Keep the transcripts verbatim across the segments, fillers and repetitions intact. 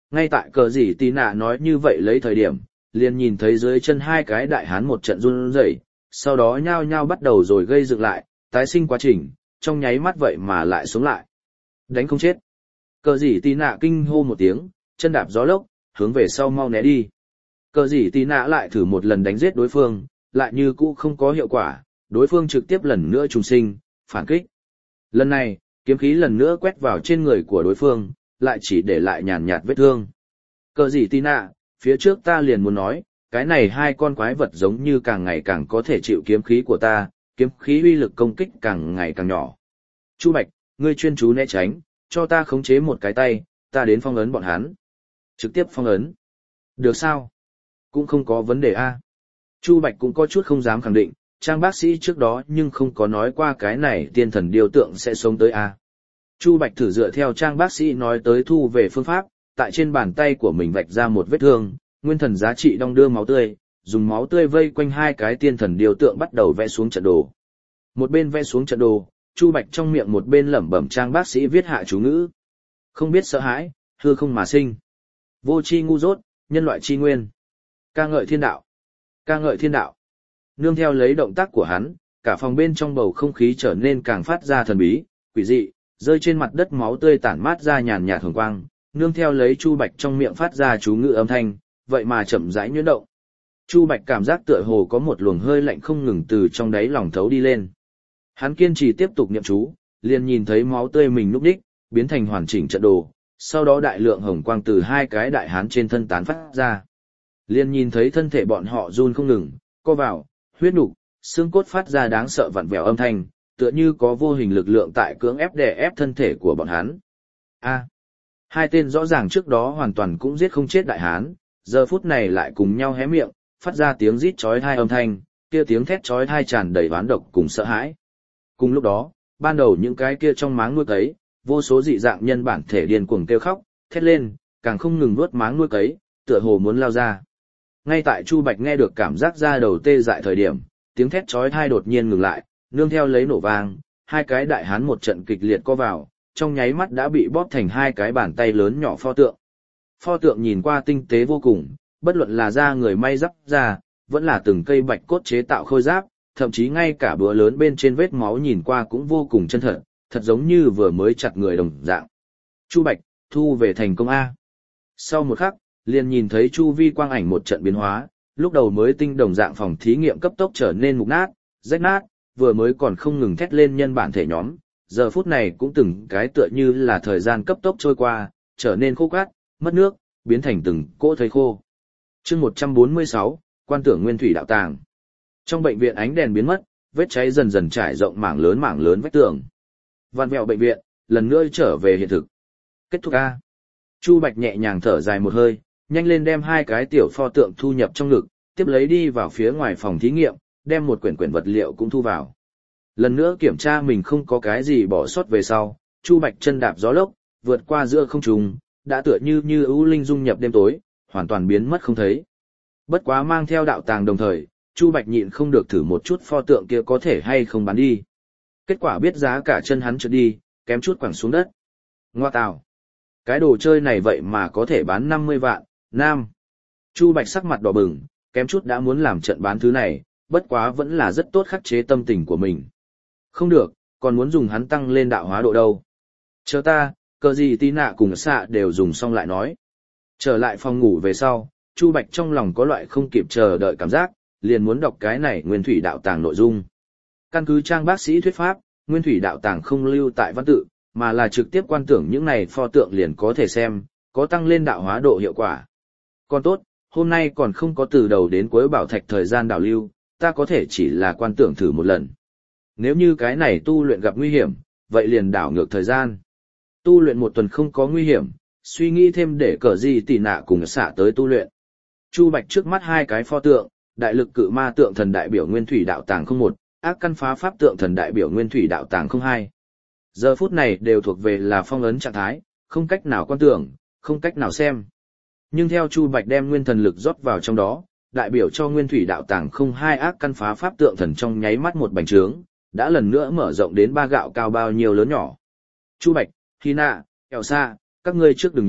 Ngay tại cờ gì tì nạ nói như vậy lấy thời điểm, liền nhìn thấy dưới chân hai cái đại hán một trận run rẩy, sau đó nhao nhao bắt đầu rồi gây dựng lại, tái sinh quá trình, trong nháy mắt vậy mà lại sống lại. Đánh không chết. Cờ gì tì nạ kinh hô một tiếng, chân đạp gió lốc, hướng về sau mau né đi. Cờ gì tì nạ lại thử một lần đánh giết đối phương, lại như cũ không có hiệu quả, đối phương trực tiếp lần nữa trùng sinh, phản kích. Lần này, kiếm khí lần nữa quét vào trên người của đối phương, lại chỉ để lại nhàn nhạt vết thương. Cờ gì tì nạ, phía trước ta liền muốn nói, cái này hai con quái vật giống như càng ngày càng có thể chịu kiếm khí của ta, kiếm khí uy lực công kích càng ngày càng nhỏ. Chu Bạch, ngươi chuyên chú né tránh, cho ta khống chế một cái tay, ta đến phong ấn bọn hắn. Trực tiếp phong ấn. Được sao? Cũng không có vấn đề a. Chu Bạch cũng có chút không dám khẳng định, Trang bác sĩ trước đó nhưng không có nói qua cái này tiên thần điều tượng sẽ sống tới a. Chu Bạch thử dựa theo Trang bác sĩ nói tới thu về phương pháp, tại trên bàn tay của mình vạch ra một vết thương, nguyên thần giá trị đong đưa máu tươi, dùng máu tươi vây quanh hai cái tiên thần điều tượng bắt đầu vẽ xuống trận đồ. Một bên vẽ xuống trận đồ, Chu Bạch trong miệng một bên lẩm bẩm Trang bác sĩ viết hạ chú ngữ. Không biết sợ hãi, hư không mà sinh. Vô tri ngu dốt, nhân loại chi nguyên. Ca ngợi thiên đạo. Ca ngợi thiên đạo. Nương theo lấy động tác của hắn, cả phòng bên trong bầu không khí trở nên càng phát ra thần bí, quỷ dị, rơi trên mặt đất máu tươi tản mát ra nhàn nhạt hồng quang, nương theo lấy Chu Bạch trong miệng phát ra chú ngữ âm thanh, vậy mà chậm rãi nhuyễn động. Chu Bạch cảm giác tựa hồ có một luồng hơi lạnh không ngừng từ trong đáy lòng thấu đi lên. Hắn kiên trì tiếp tục niệm chú, liền nhìn thấy máu tươi mình núp đích, biến thành hoàn chỉnh trận đồ, sau đó đại lượng hồng quang từ hai cái đại hán trên thân tán phát ra. Liền nhìn thấy thân thể bọn họ run không ngừng, co vào, huyết nục, xương cốt phát ra đáng sợ vặn vẹo âm thanh, tựa như có vô hình lực lượng tại cưỡng ép đè ép thân thể của bọn hắn. A. Hai tên rõ ràng trước đó hoàn toàn cũng giết không chết đại hán, giờ phút này lại cùng nhau hé miệng, phát ra tiếng rít chói tai âm thanh, kia tiếng thét chói tai tràn đầy oán độc cùng sợ hãi. Cùng lúc đó, ban đầu những cái kia trong máng nuôi cấy, vô số dị dạng nhân bản thể điên cuồng kêu khóc, thét lên, càng không ngừng nuốt máng nuôi cấy, tựa hồ muốn lao ra. Ngay tại Chu Bạch nghe được cảm giác da đầu tê dại thời điểm, tiếng thét chói tai đột nhiên ngừng lại, nương theo lấy nổ vang, hai cái đại hán một trận kịch liệt co vào, trong nháy mắt đã bị bóp thành hai cái bàn tay lớn nhỏ pho tượng. Pho tượng nhìn qua tinh tế vô cùng, bất luận là da người may giáp ra, vẫn là từng cây bạch cốt chế tạo khôi giáp, thậm chí ngay cả búa lớn bên trên vết máu nhìn qua cũng vô cùng chân thật, thật giống như vừa mới chặt người đồng dạng. Chu Bạch, thu về thành công A. Sau một khắc, liền nhìn thấy chu vi quang ảnh một trận biến hóa, lúc đầu mới tinh đồng dạng phòng thí nghiệm cấp tốc trở nên mục nát, rách nát, vừa mới còn không ngừng thét lên nhân bản thể nhóm, giờ phút này cũng từng cái tựa như là thời gian cấp tốc trôi qua, trở nên khô cát, mất nước, biến thành từng cỗ thây khô. Chương một trăm bốn mươi sáu, quan tưởng nguyên thủy đạo tàng. Trong bệnh viện ánh đèn biến mất, vết cháy dần dần trải rộng mảng lớn mảng lớn vách tường. Vạn vẹo bệnh viện, lần nữa trở về hiện thực. Kết thúc A. Chu Bạch nhẹ nhàng thở dài một hơi, nhanh lên đem hai cái tiểu pho tượng thu nhập trong ngực, tiếp lấy đi vào phía ngoài phòng thí nghiệm, đem một quyển quyển vật liệu cũng thu vào. Lần nữa kiểm tra mình không có cái gì bỏ sót về sau, Chu Bạch chân đạp gió lốc, vượt qua giữa không trung, đã tựa như như ưu linh dung nhập đêm tối, hoàn toàn biến mất không thấy. Bất quá mang theo đạo tàng đồng thời, Chu Bạch nhịn không được thử một chút pho tượng kia có thể hay không bán đi. Kết quả biết giá cả chân hắn trượt đi, kém chút quẳng xuống đất. Ngoa tào. Cái đồ chơi này vậy mà có thể bán năm mươi vạn, nam. Chu Bạch sắc mặt đỏ bừng, kém chút đã muốn làm trận bán thứ này, bất quá vẫn là rất tốt khắc chế tâm tình của mình. Không được, còn muốn dùng hắn tăng lên đạo hóa độ đâu. Chờ ta, cờ gì tí nạ cùng xạ đều dùng xong lại nói. Trở lại phòng ngủ về sau, Chu Bạch trong lòng có loại không kịp chờ đợi cảm giác, liền muốn đọc cái này nguyên thủy đạo tàng nội dung. Căn cứ Trang bác sĩ thuyết pháp, nguyên thủy đạo tàng không lưu tại văn tự, mà là trực tiếp quan tưởng những này pho tượng liền có thể xem, có tăng lên đạo hóa độ hiệu quả. Còn tốt, hôm nay còn không có từ đầu đến cuối bảo thạch thời gian đảo lưu, ta có thể chỉ là quan tưởng thử một lần. Nếu như cái này tu luyện gặp nguy hiểm, vậy liền đảo ngược thời gian. Tu luyện một tuần không có nguy hiểm, suy nghĩ thêm để cờ gì tỉ nạ cùng xả tới tu luyện. Chu Bạch trước mắt hai cái pho tượng, đại lực cự ma tượng thần đại biểu nguyên thủy đạo tàng không một, ác căn phá pháp tượng thần đại biểu nguyên thủy đạo tàng không hai. Giờ phút này đều thuộc về là phong ấn trạng thái, không cách nào quan tưởng, không cách nào xem. Nhưng theo Chu Bạch đem nguyên thần lực rót vào trong đó, đại biểu cho nguyên thủy đạo tàng không hai ác căn phá pháp tượng thần trong nháy mắt một bành trướng, đã lần nữa mở rộng đến ba gạo cao bao nhiêu lớn nhỏ. Chu Bạch, Hina, Elsa, các ngươi trước đừng nhìn,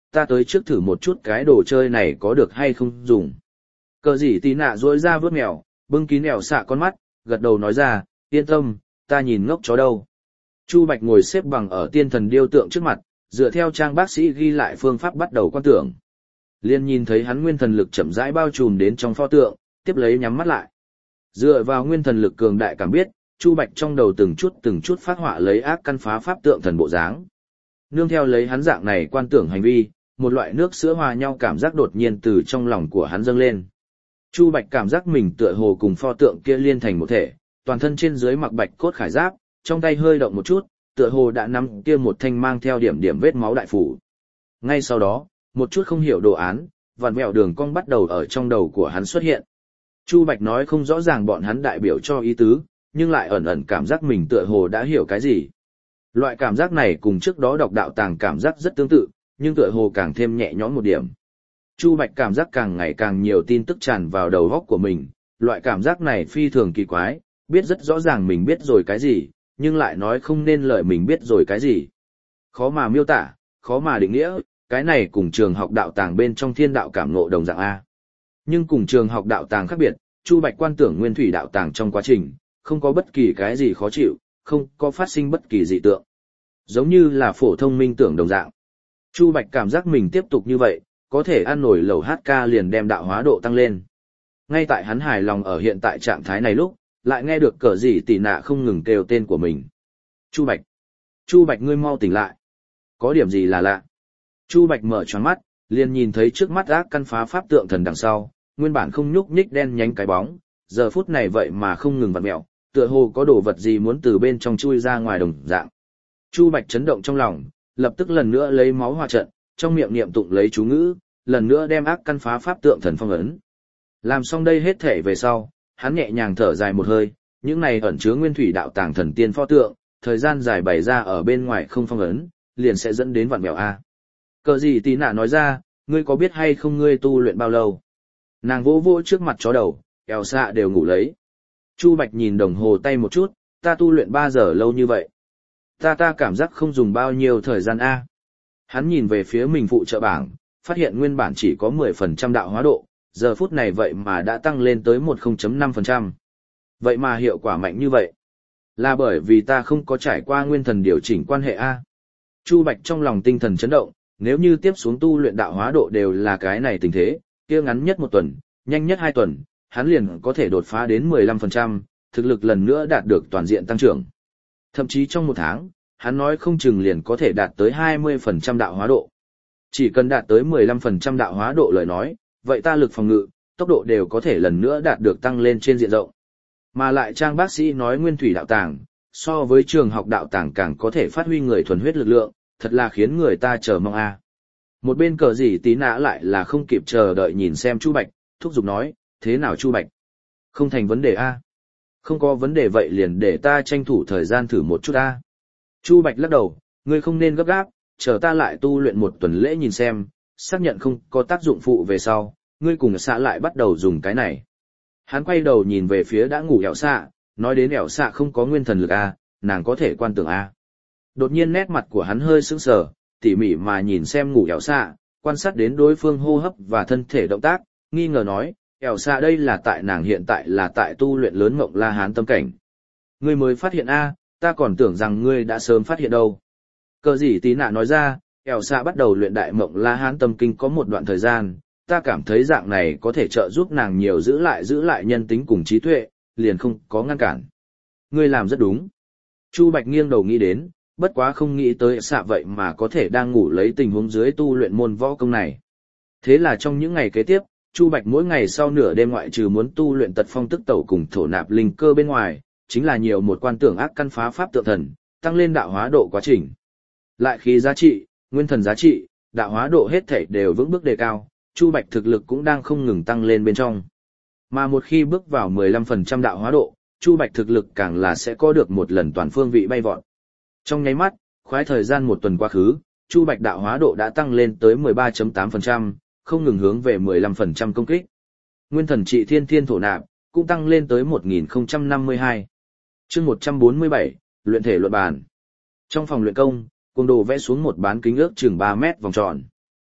ta tới trước thử một chút cái đồ chơi này có được hay không dùng. Cờ gì tí nạ rỗi ra vớt mèo, bưng kín ẻo xạ con mắt, gật đầu nói ra, yên tâm, ta nhìn ngốc chó đâu. Chu Bạch ngồi xếp bằng ở tiên thần điêu tượng trước mặt, dựa theo trang bác sĩ ghi lại phương pháp bắt đầu quan tưởng. Liên nhìn thấy hắn nguyên thần lực chậm rãi bao trùm đến trong pho tượng, tiếp lấy nhắm mắt lại. Dựa vào nguyên thần lực cường đại cảm biết, Chu Bạch trong đầu từng chút từng chút phát họa lấy ác căn phá pháp tượng thần bộ dáng. Nương theo lấy hắn dạng này quan tưởng hành vi, một loại nước sữa hòa nhau cảm giác đột nhiên từ trong lòng của hắn dâng lên. Chu Bạch cảm giác mình tựa hồ cùng pho tượng kia liên thành một thể, toàn thân trên dưới mặc bạch cốt khải giáp, trong tay hơi động một chút, tựa hồ đã nắm kia một thanh mang theo điểm điểm vết máu đại phủ. Ngay sau đó, một chút không hiểu đồ án, vặn vẹo đường cong bắt đầu ở trong đầu của hắn xuất hiện. Chu Bạch nói không rõ ràng bọn hắn đại biểu cho ý tứ, nhưng lại ẩn ẩn cảm giác mình tựa hồ đã hiểu cái gì. Loại cảm giác này cùng trước đó đọc đạo tàng cảm giác rất tương tự, nhưng tựa hồ càng thêm nhẹ nhõm một điểm. Chu Bạch cảm giác càng ngày càng nhiều tin tức tràn vào đầu óc của mình, loại cảm giác này phi thường kỳ quái, biết rất rõ ràng mình biết rồi cái gì, nhưng lại nói không nên lời mình biết rồi cái gì. Khó mà miêu tả, khó mà định nghĩa, cái này cùng trường học đạo tàng bên trong thiên đạo cảm ngộ đồng dạng A. Nhưng cùng trường học đạo tàng khác biệt, Chu Bạch quan tưởng nguyên thủy đạo tàng trong quá trình, không có bất kỳ cái gì khó chịu, không có phát sinh bất kỳ dị tượng. Giống như là phổ thông minh tưởng đồng dạng. Chu Bạch cảm giác mình tiếp tục như vậy, có thể ăn nổi lẩu hát ca liền đem đạo hóa độ tăng lên. Ngay tại hắn hài lòng ở hiện tại trạng thái này lúc, lại nghe được cờ gì tỉ nạ không ngừng kêu tên của mình. Chu Bạch! Chu Bạch ngươi mau tỉnh lại! Có điểm gì là lạ? Chu Bạch mở choáng mắt, liền nhìn thấy trước mắt ác căn phá pháp tượng thần đằng sau, nguyên bản không nhúc nhích đen nhánh cái bóng, giờ phút này vậy mà không ngừng vặn mẹo, tựa hồ có đồ vật gì muốn từ bên trong chui ra ngoài đồng dạng. Chu Bạch chấn động trong lòng, lập tức lần nữa lấy máu hòa trận, trong miệng niệm tụng lấy chú ngữ, lần nữa đem ác căn phá pháp tượng thần phong ấn. Làm xong đây hết thể về sau, hắn nhẹ nhàng thở dài một hơi, những này ẩn chứa nguyên thủy đạo tàng thần tiên pho tượng, thời gian dài bày ra ở bên ngoài không phong ấn, liền sẽ dẫn đến vặn mẹo a. Cờ gì tí nạ nói ra, ngươi có biết hay không ngươi tu luyện bao lâu? Nàng vỗ vỗ trước mặt chó đầu, eo xạ đều ngủ lấy. Chu Bạch nhìn đồng hồ tay một chút, ta tu luyện ba giờ lâu như vậy. Ta ta cảm giác không dùng bao nhiêu thời gian a. Hắn nhìn về phía mình phụ trợ bảng, phát hiện nguyên bản chỉ có mười phần trăm đạo hóa độ, giờ phút này vậy mà đã tăng lên tới mười phẩy năm phần trăm. Vậy mà hiệu quả mạnh như vậy. Là bởi vì ta không có trải qua nguyên thần điều chỉnh quan hệ a. Chu Bạch trong lòng tinh thần chấn động, nếu như tiếp xuống tu luyện đạo hóa độ đều là cái này tình thế, kia ngắn nhất một tuần, nhanh nhất hai tuần, hắn liền có thể đột phá đến mười lăm phần trăm, thực lực lần nữa đạt được toàn diện tăng trưởng. Thậm chí trong một tháng, hắn nói không chừng liền có thể đạt tới hai mươi phần trăm đạo hóa độ. Chỉ cần đạt tới mười lăm phần trăm đạo hóa độ lời nói, vậy ta lực phòng ngự, tốc độ đều có thể lần nữa đạt được tăng lên trên diện rộng. Mà lại trang bác sĩ nói nguyên thủy đạo tàng, so với trường học đạo tàng càng có thể phát huy người thuần huyết lực lượng, thật là khiến người ta chờ mong a. Một bên cờ gì tí nã lại là không kịp chờ đợi nhìn xem Chu Bạch, thúc giục nói, thế nào Chu Bạch? Không thành vấn đề a. Không có vấn đề vậy liền để ta tranh thủ thời gian thử một chút a. Chu Bạch lắc đầu, ngươi không nên gấp gáp, chờ ta lại tu luyện một tuần lễ nhìn xem, xác nhận không có tác dụng phụ về sau, ngươi cùng xạ lại bắt đầu dùng cái này. Hắn quay đầu nhìn về phía đã ngủ ẻo xạ, nói đến ẻo xạ không có nguyên thần lực a, nàng có thể quan tưởng a. Đột nhiên nét mặt của hắn hơi sững sờ, tỉ mỉ mà nhìn xem ngủ ẻo xạ, quan sát đến đối phương hô hấp và thân thể động tác, nghi ngờ nói, ẻo xạ đây là tại nàng hiện tại là tại tu luyện lớn mộng la hán tâm cảnh. Ngươi mới phát hiện a, ta còn tưởng rằng ngươi đã sớm phát hiện đâu. Cờ gì tí nạ nói ra, ẻo xạ bắt đầu luyện đại mộng la hán tâm kinh có một đoạn thời gian, ta cảm thấy dạng này có thể trợ giúp nàng nhiều giữ lại giữ lại nhân tính cùng trí tuệ, liền không có ngăn cản. Ngươi làm rất đúng. Chu Bạch nghiêng đầu nghĩ đến, bất quá không nghĩ tới xạ vậy mà có thể đang ngủ lấy tình huống dưới tu luyện môn võ công này. Thế là trong những ngày kế tiếp, Chu Bạch mỗi ngày sau nửa đêm ngoại trừ muốn tu luyện tật phong tức tẩu cùng thổ nạp linh cơ bên ngoài, chính là nhiều một quan tưởng ác căn phá pháp tượng thần, tăng lên đạo hóa độ quá trình. Lại khí giá trị, nguyên thần giá trị, đạo hóa độ hết thảy đều vững bước đề cao, Chu Bạch thực lực cũng đang không ngừng tăng lên bên trong. Mà một khi bước vào mười lăm phần trăm đạo hóa độ, Chu Bạch thực lực càng là sẽ có được một lần toàn phương vị bay vọt. Trong nháy mắt, khoái thời gian một tuần quá khứ, Chu Bạch đạo hóa độ đã tăng lên tới mười ba phẩy tám phần trăm, không ngừng hướng về mười lăm phần trăm công kích. Nguyên thần trị thiên thiên thổ nạp, cũng tăng lên tới một nghìn không trăm năm mươi hai. Chương một trăm bốn mươi bảy, luyện thể luận bàn. Trong phòng luyện công, Cuồng Đồ vẽ xuống một bán kính ước chừng ba mét vòng tròn.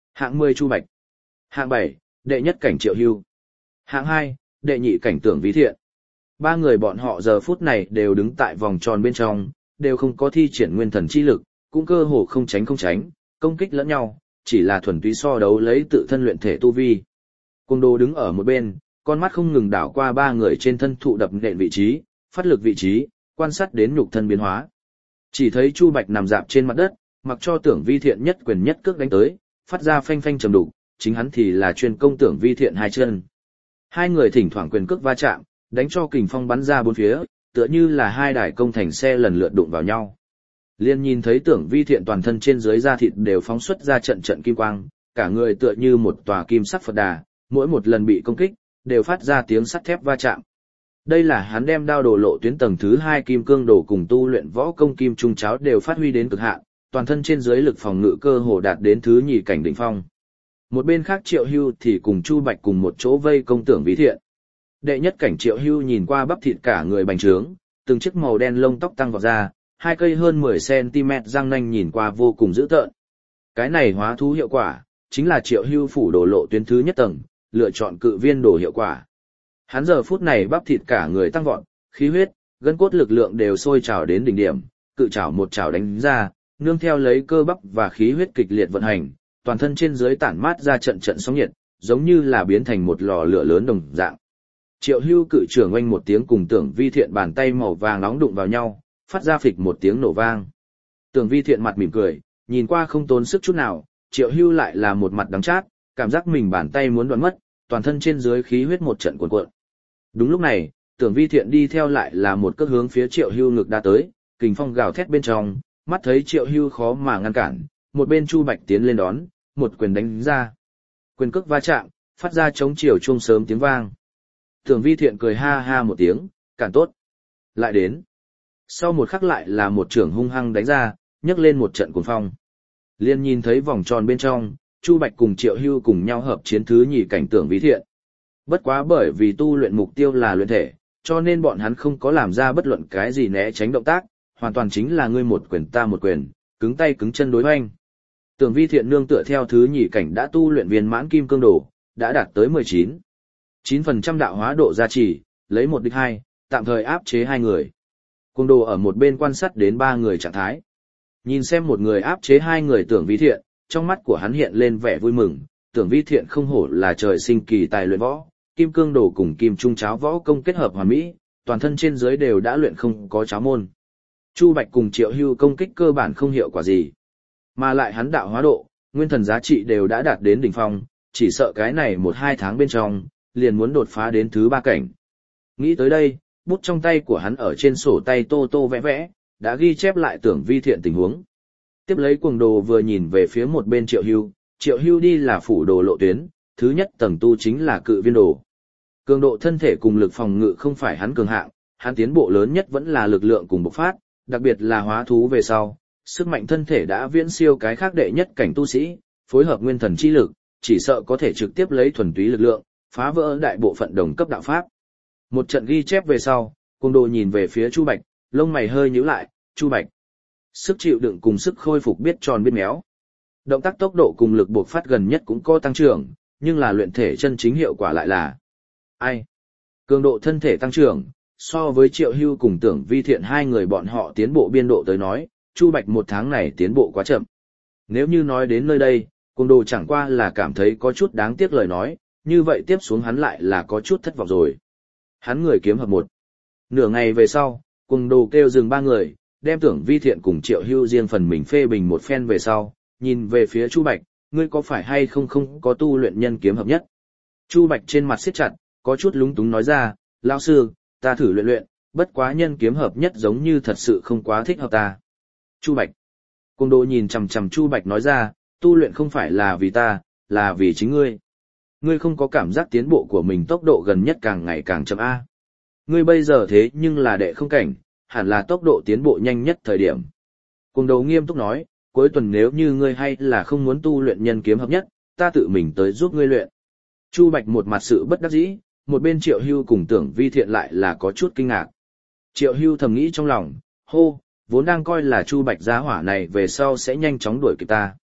Hạng mười Chu Bạch. Hạng bảy, đệ nhất cảnh Triệu Hưu. Hạng hai, đệ nhị cảnh Tưởng Vi Thiện. Ba người bọn họ giờ phút này đều đứng tại vòng tròn bên trong, đều không có thi triển nguyên thần chi lực, cũng cơ hồ không tránh không tránh, công kích lẫn nhau, chỉ là thuần túy so đấu lấy tự thân luyện thể tu vi. Cuồng Đồ đứng ở một bên, con mắt không ngừng đảo qua ba người trên thân thụ đập nện vị trí, phát lực vị trí, quan sát đến nhục thân biến hóa. Chỉ thấy Chu Bạch nằm dạp trên mặt đất, mặc cho Tưởng Vi Thiện nhất quyền nhất cước đánh tới, phát ra phanh phanh trầm đục, chính hắn thì là chuyên công Tưởng Vi Thiện hai chân. Hai người thỉnh thoảng quyền cước va chạm, đánh cho kình phong bắn ra bốn phía, tựa như là hai đài công thành xe lần lượt đụng vào nhau. Liên nhìn thấy Tưởng Vi Thiện toàn thân trên dưới da thịt đều phóng xuất ra trận trận kim quang, cả người tựa như một tòa kim sắc Phật đà, mỗi một lần bị công kích, đều phát ra tiếng sắt thép va chạm. Đây là hắn đem đao đồ lộ tuyến tầng thứ hai kim cương đồ cùng tu luyện võ công kim trung cháo đều phát huy đến cực hạn, toàn thân trên dưới lực phòng ngự cơ hồ đạt đến thứ nhì cảnh đỉnh phong. Một bên khác Triệu Hưu thì cùng Chu Bạch cùng một chỗ vây công Tưởng Vi Thiện. Đệ nhất cảnh Triệu Hưu nhìn qua bắp thịt cả người bành trướng, từng chiếc màu đen lông tóc tăng vọt ra, hai cây hơn mười xăng-ti-mét răng nanh nhìn qua vô cùng dữ tợn. Cái này hóa thú hiệu quả, chính là Triệu Hưu phủ đồ lộ tuyến thứ nhất tầng, lựa chọn cự viên đồ hiệu quả. Hắn giờ phút này bắp thịt cả người tăng vọt, khí huyết, gân cốt lực lượng đều sôi trào đến đỉnh điểm, cự trảo một trảo đánh ra, nương theo lấy cơ bắp và khí huyết kịch liệt vận hành, toàn thân trên dưới tản mát ra trận trận sóng nhiệt, giống như là biến thành một lò lửa lớn đồng dạng. Triệu Hưu cự trưởng oanh một tiếng cùng Tưởng Vi Thiện bàn tay màu vàng nóng đụng vào nhau, phát ra phịch một tiếng nổ vang. Tưởng Vi Thiện mặt mỉm cười, nhìn qua không tốn sức chút nào, Triệu Hưu lại là một mặt đắng chát, cảm giác mình bàn tay muốn đoạn mất, toàn thân trên dưới khí huyết một trận cuộn cuộn. Đúng lúc này, Tưởng Vi Thiện đi theo lại là một cước hướng phía Triệu Hưu ngực đã tới, kình phong gào thét bên trong, mắt thấy Triệu Hưu khó mà ngăn cản, một bên Chu Bạch tiến lên đón, một quyền đánh ra. Quyền cước va chạm, phát ra chống chiều chuông sớm tiếng vang. Tưởng Vi Thiện cười ha ha một tiếng, cản tốt. Lại đến. Sau một khắc lại là một trưởng hung hăng đánh ra, nhấc lên một trận cuồng phong. Liên nhìn thấy vòng tròn bên trong, Chu Bạch cùng Triệu Hưu cùng nhau hợp chiến thứ nhì cảnh Tưởng Vi Thiện. Bất quá bởi vì tu luyện mục tiêu là luyện thể, cho nên bọn hắn không có làm ra bất luận cái gì né tránh động tác, hoàn toàn chính là ngươi một quyền ta một quyền, cứng tay cứng chân đối hoành. Tưởng Vi Thiện nương tựa theo thứ nhì cảnh đã tu luyện viên mãn kim cương đồ, đã đạt tới mười chín. chín phần trăm đạo hóa độ gia trì, lấy một địch hai, tạm thời áp chế hai người. Cuồng Đồ ở một bên quan sát đến ba người trạng thái. Nhìn xem một người áp chế hai người Tưởng Vi Thiện, trong mắt của hắn hiện lên vẻ vui mừng, Tưởng Vi Thiện không hổ là trời sinh kỳ tài luyện võ, kim cương đồ cùng kim trung cháo võ công kết hợp hoàn mỹ, toàn thân trên dưới đều đã luyện không có cháo môn. Chu Bạch cùng Triệu Hưu công kích cơ bản không hiệu quả gì, mà lại hắn đạo hóa độ, nguyên thần giá trị đều đã đạt đến đỉnh phong, chỉ sợ cái này một hai tháng bên trong, liền muốn đột phá đến thứ ba cảnh. Nghĩ tới đây, bút trong tay của hắn ở trên sổ tay tô tô vẽ vẽ, đã ghi chép lại Tưởng Vi Thiện tình huống. Tiếp lấy Cuồng Đồ vừa nhìn về phía một bên Triệu Hưu, Triệu Hưu đi là phủ đồ lộ tuyến, thứ nhất tầng tu chính là cự viên đồ. Cường độ thân thể cùng lực phòng ngự không phải hắn cường hạng, hắn tiến bộ lớn nhất vẫn là lực lượng cùng bộc phát, đặc biệt là hóa thú về sau, sức mạnh thân thể đã viễn siêu cái khác đệ nhất cảnh tu sĩ, phối hợp nguyên thần chi lực, chỉ sợ có thể trực tiếp lấy thuần túy lực lượng, phá vỡ đại bộ phận đồng cấp đạo pháp. Một trận ghi chép về sau, Cuồng Đồ nhìn về phía Chu Bạch, lông mày hơi nhíu lại, Chu Bạch. Sức chịu đựng cùng sức khôi phục biết tròn biết méo. Động tác tốc độ cùng lực bộc phát gần nhất cũng có tăng trưởng, nhưng là luyện thể chân chính hiệu quả lại là ai? Cường độ thân thể tăng trưởng, so với Triệu Hưu cùng Tưởng Vi Thiện hai người bọn họ tiến bộ biên độ tới nói, Chu Bạch một tháng này tiến bộ quá chậm. Nếu như nói đến nơi đây, Cuồng Đồ chẳng qua là cảm thấy có chút đáng tiếc lời nói, như vậy tiếp xuống hắn lại là có chút thất vọng rồi. Hắn người kiếm hợp một. Nửa ngày về sau, Cuồng Đồ kêu dừng ba người, đem Tưởng Vi Thiện cùng Triệu Hưu riêng phần mình phê bình một phen về sau, nhìn về phía Chu Bạch, ngươi có phải hay không không có tu luyện nhân kiếm hợp nhất? Chu Bạch trên mặt siết chặt, có chút lúng túng nói ra, lão sư, ta thử luyện luyện, bất quá nhân kiếm hợp nhất giống như thật sự không quá thích hợp ta. Chu Bạch. Cuồng Đồ nhìn chằm chằm Chu Bạch nói ra, tu luyện không phải là vì ta, là vì chính ngươi. Ngươi không có cảm giác tiến bộ của mình tốc độ gần nhất càng ngày càng chậm a. Ngươi bây giờ thế nhưng là đệ không cảnh, hẳn là tốc độ tiến bộ nhanh nhất thời điểm. Cuồng Đồ nghiêm túc nói, cuối tuần nếu như ngươi hay là không muốn tu luyện nhân kiếm hợp nhất, ta tự mình tới giúp ngươi luyện. Chu Bạch một mặt sự bất đắc dĩ, một bên Triệu Hưu cùng Tưởng Vi Thiện lại là có chút kinh ngạc. Triệu Hưu thầm nghĩ trong lòng, hô, vốn đang coi là Chu Bạch giá hỏa này về sau sẽ nhanh chóng đuổi kịp ta.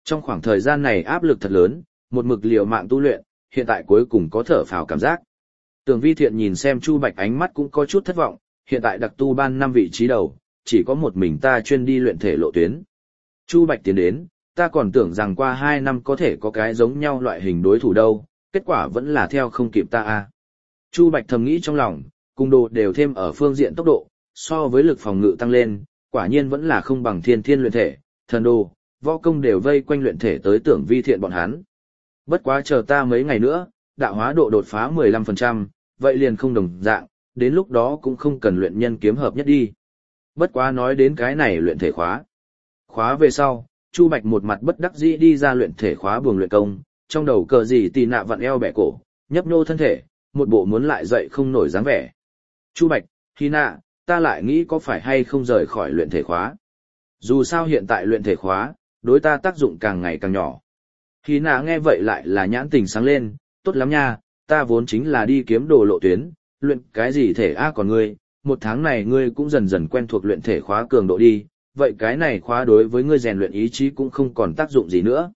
Trong khoảng thời gian này áp lực thật lớn, một mực liều mạng tu luyện, hiện tại cuối cùng có thở phào cảm giác. Tưởng Vi Thiện nhìn xem Chu Bạch ánh mắt cũng có chút thất vọng, hiện tại đặc tu ban năm vị trí đầu, chỉ có một mình ta chuyên đi luyện thể lộ tuyến. Chu Bạch tiến đến, ta còn tưởng rằng qua hai năm có thể có cái giống nhau loại hình đối thủ đâu, kết quả vẫn là theo không kịp ta a. Chu Bạch thầm nghĩ trong lòng, cùng đồ đều thêm ở phương diện tốc độ, so với lực phòng ngự tăng lên, quả nhiên vẫn là không bằng thiên thiên luyện thể, thần đồ, võ công đều vây quanh luyện thể tới Tưởng Vi Thiện bọn hắn. Bất quá chờ ta mấy ngày nữa, đạo hóa độ đột phá mười lăm phần trăm, vậy liền không đồng dạng, đến lúc đó cũng không cần luyện nhân kiếm hợp nhất đi. Bất quá nói đến cái này luyện thể khóa. Khóa về sau, Chu Bạch một mặt bất đắc dĩ đi ra luyện thể khóa buồng luyện công, trong đầu cờ gì tì nạ vặn eo bẻ cổ, nhấp nhô thân thể, một bộ muốn lại dậy không nổi dáng vẻ. Chu Bạch, Hy nạ, ta lại nghĩ có phải hay không rời khỏi luyện thể khóa. Dù sao hiện tại luyện thể khóa, đối ta tác dụng càng ngày càng nhỏ. Hy nạ nghe vậy lại là nhãn tình sáng lên, tốt lắm nha, ta vốn chính là đi kiếm đồ lộ tuyến, luyện cái gì thể a còn ngươi, một tháng này ngươi cũng dần dần quen thuộc luyện thể khóa cường độ đi, vậy cái này khóa đối với ngươi rèn luyện ý chí cũng không còn tác dụng gì nữa.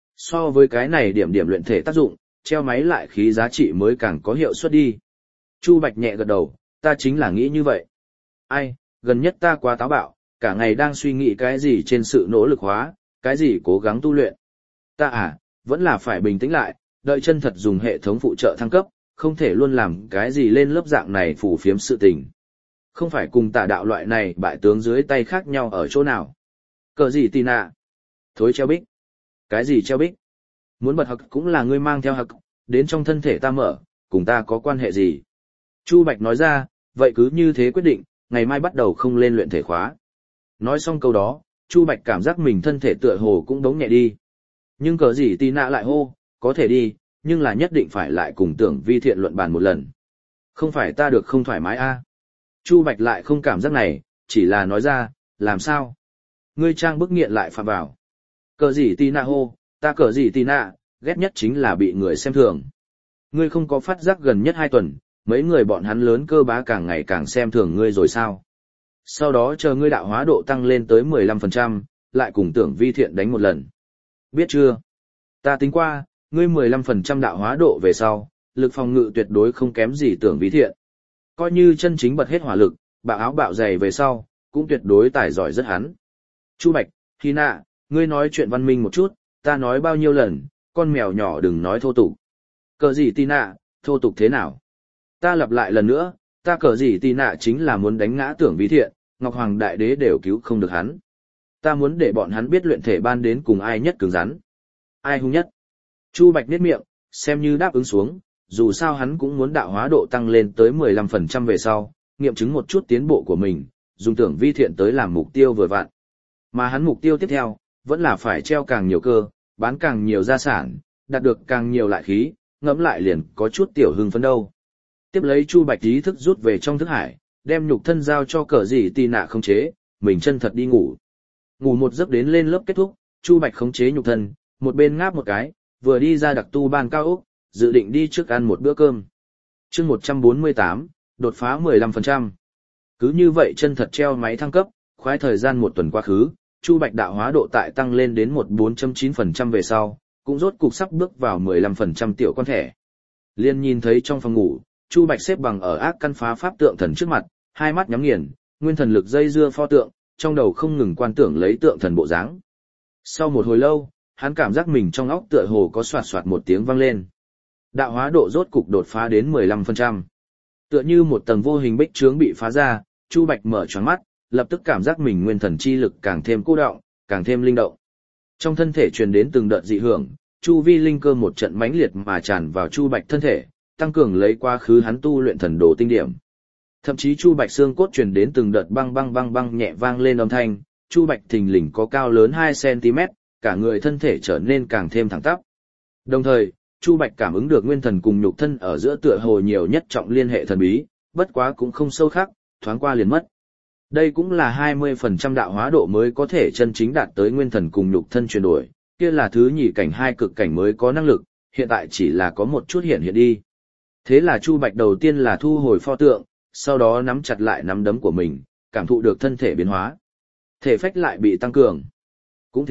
So với cái này điểm điểm luyện thể tác dụng, treo máy lại khí giá trị mới càng có hiệu suất đi. Chu Bạch nhẹ gật đầu, ta chính là nghĩ như vậy. Ai, gần nhất ta quá táo bạo, cả ngày đang suy nghĩ cái gì trên sự nỗ lực hóa, cái gì cố gắng tu luyện. Ta à, vẫn là phải bình tĩnh lại, đợi chân thật dùng hệ thống phụ trợ thăng cấp, không thể luôn làm cái gì lên lớp dạng này phù phiếm sự tình. Không phải cùng tà đạo loại này bại tướng dưới tay khác nhau ở chỗ nào. Cờ gì tì nạ? Thối treo bích. Cái gì treo bích? Muốn bật hặc cũng là ngươi mang theo hặc, đến trong thân thể ta mở, cùng ta có quan hệ gì? Chu Bạch nói ra, vậy cứ như thế quyết định, ngày mai bắt đầu không lên luyện thể khóa. Nói xong câu đó, Chu Bạch cảm giác mình thân thể tựa hồ cũng đống nhẹ đi. Nhưng cờ gì tì nạ lại hô, có thể đi, nhưng là nhất định phải lại cùng Tưởng Vi Thiện luận bàn một lần. Không phải ta được không thoải mái a? À? Chu Bạch lại không cảm giác này, chỉ là nói ra, làm sao? Ngươi trang bức nghiện lại phạm vào. Cờ gì tì nạ hô, ta cờ gì tì nạ, ghét nhất chính là bị người xem thường. Ngươi không có phát giác gần nhất hai tuần, mấy người bọn hắn lớn cơ bá càng ngày càng xem thường ngươi rồi sao? Sau đó chờ ngươi đạo hóa độ tăng lên tới mười lăm phần trăm, lại cùng Tưởng Vi Thiện đánh một lần. Biết chưa? Ta tính qua, ngươi mười lăm phần trăm đạo hóa độ về sau, lực phòng ngự tuyệt đối không kém gì Tưởng Vi Thiện. Coi như chân chính bật hết hỏa lực, bạo áo bạo dày về sau, cũng tuyệt đối tài giỏi rất hắn. Chu Bạch, Hy nạ, ngươi nói chuyện văn minh một chút, ta nói bao nhiêu lần, con mèo nhỏ đừng nói thô tục. Cờ gì tì nạ, thô tục thế nào? Ta lặp lại lần nữa, ta cờ gì tì nạ chính là muốn đánh ngã Tưởng Vi Thiện, Ngọc Hoàng Đại Đế đều cứu không được hắn. Ta muốn để bọn hắn biết luyện thể ban đến cùng ai nhất cứng rắn. Ai hung nhất. Chu Bạch nhếch miệng, xem như đáp ứng xuống, dù sao hắn cũng muốn đạo hóa độ tăng lên tới mười lăm phần trăm về sau, nghiệm chứng một chút tiến bộ của mình, dùng Tưởng Vi Thiện tới làm mục tiêu vừa vặn. Mà hắn mục tiêu tiếp theo, vẫn là phải treo càng nhiều cơ, bán càng nhiều gia sản, đạt được càng nhiều lại khí, ngẫm lại liền có chút tiểu hưng phấn đâu. Tiếp lấy Chu Bạch ý thức rút về trong thức hải, đem nhục thân giao cho cờ gì tì nạ khống chế, mình chân thật đi ngủ. Ngủ một giấc đến lên lớp kết thúc, Chu Bạch khống chế nhục thân, một bên ngáp một cái, vừa đi ra đặc tu ban cao ốc, dự định đi trước ăn một bữa cơm. Chương một trăm bốn mươi tám, đột phá mười lăm phần trăm. Cứ như vậy chân thật treo máy thăng cấp, khoái thời gian một tuần quá khứ, Chu Bạch đạo hóa độ tại tăng lên đến mười bốn phẩy chín phần trăm về sau, cũng rốt cục sắp bước vào mười lăm phần trăm tiểu con thẻ. Liên nhìn thấy trong phòng ngủ, Chu Bạch xếp bằng ở ác căn phá pháp tượng thần trước mặt, hai mắt nhắm nghiền, nguyên thần lực dây dưa pho tượng, trong đầu không ngừng quan tưởng lấy tượng thần bộ dáng. Sau một hồi lâu, hắn cảm giác mình trong óc tựa hồ có xoạt xoạt một tiếng vang lên. Đạo hóa độ rốt cục đột phá đến mười lăm phần trăm. Tựa như một tầng vô hình bích trướng bị phá ra, Chu Bạch mở choáng mắt, lập tức cảm giác mình nguyên thần chi lực càng thêm cô đọng, càng thêm linh động. Trong thân thể truyền đến từng đợt dị hưởng, chu vi linh cơ một trận mãnh liệt mà tràn vào Chu Bạch thân thể, tăng cường lấy quá khứ hắn tu luyện thần đồ tinh điểm. Thậm chí Chu Bạch xương cốt truyền đến từng đợt băng băng băng băng nhẹ vang lên âm thanh, Chu Bạch thình lình có cao lớn hai xăng ti mét, cả người thân thể trở nên càng thêm thẳng tắp. Đồng thời, Chu Bạch cảm ứng được nguyên thần cùng nhục thân ở giữa tựa hồ nhiều nhất trọng liên hệ thần bí, bất quá cũng không sâu khác, thoáng qua liền mất. Đây cũng là hai mươi phần trăm đạo hóa độ mới có thể chân chính đạt tới nguyên thần cùng nhục thân chuyển đổi, kia là thứ nhị cảnh hai cực cảnh mới có năng lực, hiện tại chỉ là có một chút hiện hiện đi. Thế là Chu Bạch đầu tiên là thu hồi pho tượng, sau đó nắm chặt lại nắm đấm của mình, cảm thụ được thân thể biến hóa. Thể phách lại bị tăng cường. Cũng thế,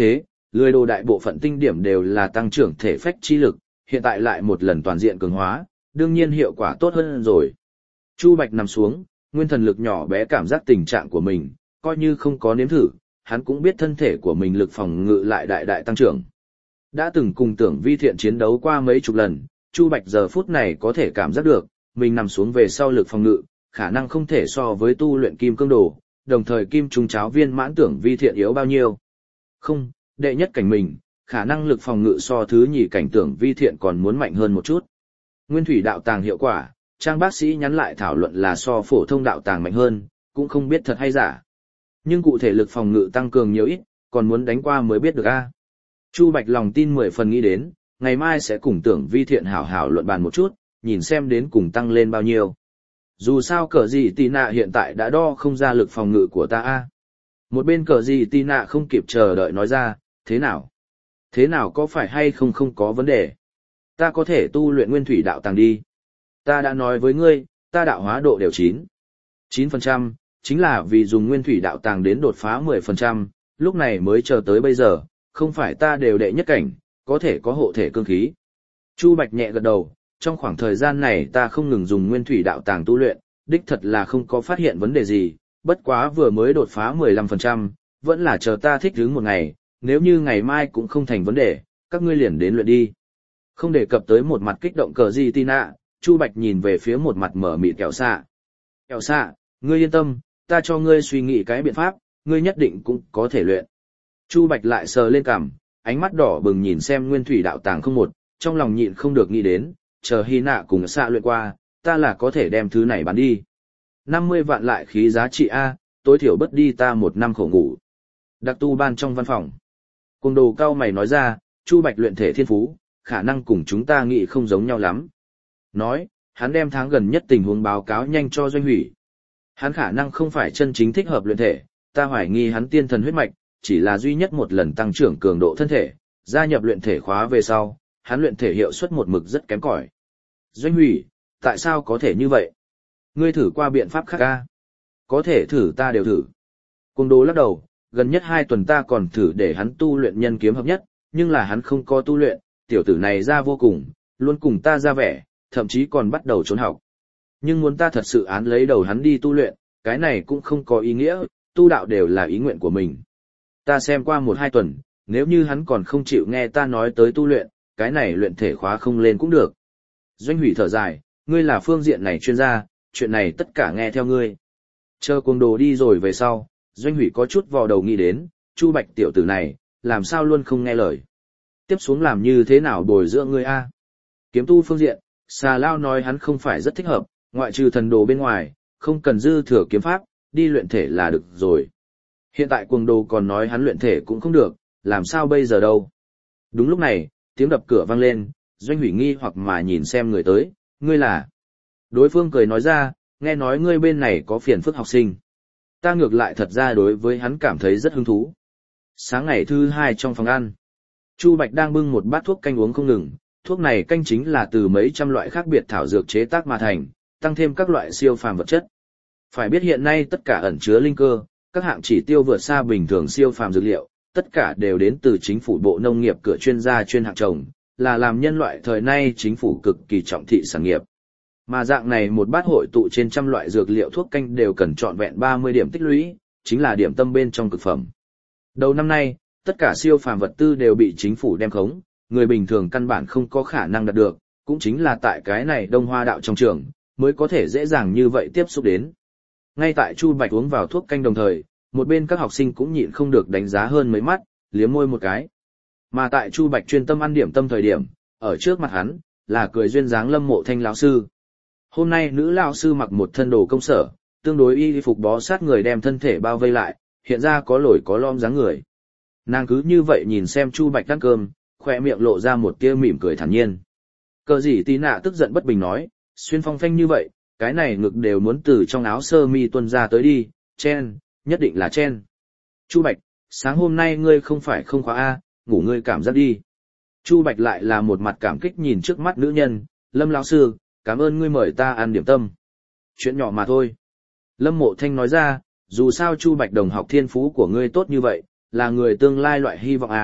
lười đồ đại bộ phận tinh điểm đều là tăng trưởng thể phách chi lực, hiện tại lại một lần toàn diện cường hóa, đương nhiên hiệu quả tốt hơn rồi. Chu Bạch nằm xuống, nguyên thần lực nhỏ bé cảm giác tình trạng của mình, coi như không có nếm thử, hắn cũng biết thân thể của mình lực phòng ngự lại đại đại tăng trưởng. Đã từng cùng Tưởng Vi Thiện chiến đấu qua mấy chục lần, Chu Bạch giờ phút này có thể cảm giác được, mình nằm xuống về sau lực phòng ngự, khả năng không thể so với tu luyện kim cương đồ, đồng thời kim trùng cháo viên mãn Tưởng Vi Thiện yếu bao nhiêu. Không, đệ nhất cảnh mình, khả năng lực phòng ngự so thứ nhì cảnh Tưởng Vi Thiện còn muốn mạnh hơn một chút. Nguyên thủy đạo tàng hiệu quả, trang bác sĩ nhắn lại thảo luận là so phổ thông đạo tàng mạnh hơn, cũng không biết thật hay giả. Nhưng cụ thể lực phòng ngự tăng cường nhiều ít, còn muốn đánh qua mới biết được a. Chu Bạch lòng tin mười phần nghĩ đến, ngày mai sẽ cùng Tưởng Vi Thiện hảo hảo luận bàn một chút, nhìn xem đến cùng tăng lên bao nhiêu. Dù sao cờ gì tì nạ hiện tại đã đo không ra lực phòng ngự của ta a. Một bên cờ gì tì nạ không kịp chờ đợi nói ra, thế nào? Thế nào có phải hay không không có vấn đề? Ta có thể tu luyện nguyên thủy đạo tàng đi. Ta đã nói với ngươi, ta đạo hóa độ đều chín. chín phần trăm, chính là vì dùng nguyên thủy đạo tàng đến đột phá mười phần trăm, lúc này mới chờ tới bây giờ, không phải ta đều đệ nhất cảnh, có thể có hộ thể cương khí. Chu Bạch nhẹ gật đầu, trong khoảng thời gian này ta không ngừng dùng nguyên thủy đạo tàng tu luyện, đích thật là không có phát hiện vấn đề gì, bất quá vừa mới đột phá mười lăm phần trăm, vẫn là chờ ta thích ứng một ngày, nếu như ngày mai cũng không thành vấn đề, các ngươi liền đến luyện đi. Không đề cập tới một mặt kích động cờ gì Tina, Chu Bạch nhìn về phía một mặt mở mịt kẹo xạ. Kẹo xạ, ngươi yên tâm, ta cho ngươi suy nghĩ cái biện pháp, ngươi nhất định cũng có thể luyện. Chu Bạch lại sờ lên cằm, ánh mắt đỏ bừng nhìn xem nguyên thủy đạo tàng không một, trong lòng nhịn không được nghĩ đến, chờ Hy Nạ cùng xạ luyện qua, ta là có thể đem thứ này bán đi. năm mươi vạn lại khí giá trị A, tối thiểu bất đi ta một năm khổ ngủ. Đặc tu ban trong văn phòng. Cùng đồ cao mày nói ra, Chu Bạch luyện thể thiên phú, khả năng cùng chúng ta nghĩ không giống nhau lắm. Nói, hắn đem tháng gần nhất tình huống báo cáo nhanh cho Doanh Hủy. Hắn khả năng không phải chân chính thích hợp luyện thể, ta hoài nghi hắn tiên thần huyết mạch, chỉ là duy nhất một lần tăng trưởng cường độ thân thể, gia nhập luyện thể khóa về sau, hắn luyện thể hiệu suất một mực rất kém cỏi. Doanh Hủy, tại sao có thể như vậy? Ngươi thử qua biện pháp khác a? Có thể thử ta đều thử. Cung Đô lắc đầu, gần nhất hai tuần ta còn thử để hắn tu luyện nhân kiếm hợp nhất, nhưng là hắn không có tu luyện, tiểu tử này ra vô cùng, luôn cùng ta ra vẻ, thậm chí còn bắt đầu trốn học. Nhưng muốn ta thật sự án lấy đầu hắn đi tu luyện, cái này cũng không có ý nghĩa, tu đạo đều là ý nguyện của mình. Ta xem qua một hai tuần, nếu như hắn còn không chịu nghe ta nói tới tu luyện, cái này luyện thể khóa không lên cũng được. Doanh Hủy thở dài, ngươi là phương diện này chuyên gia, chuyện này tất cả nghe theo ngươi. Chờ Cuồng Đồ đi rồi về sau, Doanh Hủy có chút vò đầu nghĩ đến, Chu Bạch tiểu tử này, làm sao luôn không nghe lời. Tiếp xuống làm như thế nào bồi dưỡng ngươi a? Kiếm tu phương diện, Xà Lao nói hắn không phải rất thích hợp, ngoại trừ thần đồ bên ngoài, không cần dư thừa kiếm pháp, đi luyện thể là được rồi. Hiện tại Cuồng Đồ còn nói hắn luyện thể cũng không được, làm sao bây giờ đâu. Đúng lúc này, tiếng đập cửa vang lên, Doanh Hủy nghi hoặc mà nhìn xem người tới, ngươi là. Đối phương cười nói ra, nghe nói ngươi bên này có phiền phức học sinh. Ta ngược lại thật ra đối với hắn cảm thấy rất hứng thú. Sáng ngày thứ hai trong phòng ăn, Chu Bạch đang bưng một bát thuốc canh uống không ngừng, thuốc này canh chính là từ mấy trăm loại khác biệt thảo dược chế tác mà thành, tăng thêm các loại siêu phàm vật chất. Phải biết hiện nay tất cả ẩn chứa linh cơ, các hạng chỉ tiêu vượt xa bình thường siêu phàm dược liệu, tất cả đều đến từ chính phủ Bộ Nông nghiệp cửa chuyên gia chuyên hạng trồng, là làm nhân loại thời nay chính phủ cực kỳ trọng thị sản nghiệp. Mà dạng này một bát hội tụ trên trăm loại dược liệu thuốc canh đều cần trọn vẹn ba mươi điểm tích lũy, chính là điểm tâm bên trong cực phẩm. Đầu năm nay, tất cả siêu phàm vật tư đều bị chính phủ đem khống, người bình thường căn bản không có khả năng đạt được, cũng chính là tại cái này Đông Hoa đạo trong trường, mới có thể dễ dàng như vậy tiếp xúc đến. Ngay tại Chu Bạch uống vào thuốc canh đồng thời, một bên các học sinh cũng nhịn không được đánh giá hơn mấy mắt, liếm môi một cái. Mà tại Chu Bạch chuyên tâm ăn điểm tâm thời điểm, ở trước mặt hắn, là cười duyên dáng Lâm Mộ Thanh lão sư. Hôm nay nữ lão sư mặc một thân đồ công sở, tương đối y phục bó sát người đem thân thể bao vây lại, hiện ra có lồi có lõm dáng người. Nàng cứ như vậy nhìn xem Chu Bạch ăn cơm, khỏe miệng lộ ra một tia mỉm cười thản nhiên. Cờ gì tí nạ tức giận bất bình nói, xuyên phong phanh như vậy, cái này ngực đều muốn từ trong áo sơ mi tuôn ra tới đi, chen, nhất định là chen. Chu Bạch, sáng hôm nay ngươi không phải không khóa A, ngủ ngươi cảm giác đi. Chu Bạch lại là một mặt cảm kích nhìn trước mắt nữ nhân, Lâm lão sư, cảm ơn ngươi mời ta ăn điểm tâm. Chuyện nhỏ mà thôi. Lâm Mộ Thanh nói ra, dù sao Chu Bạch đồng học thiên phú của ngươi tốt như vậy, là người tương lai loại hy vọng à,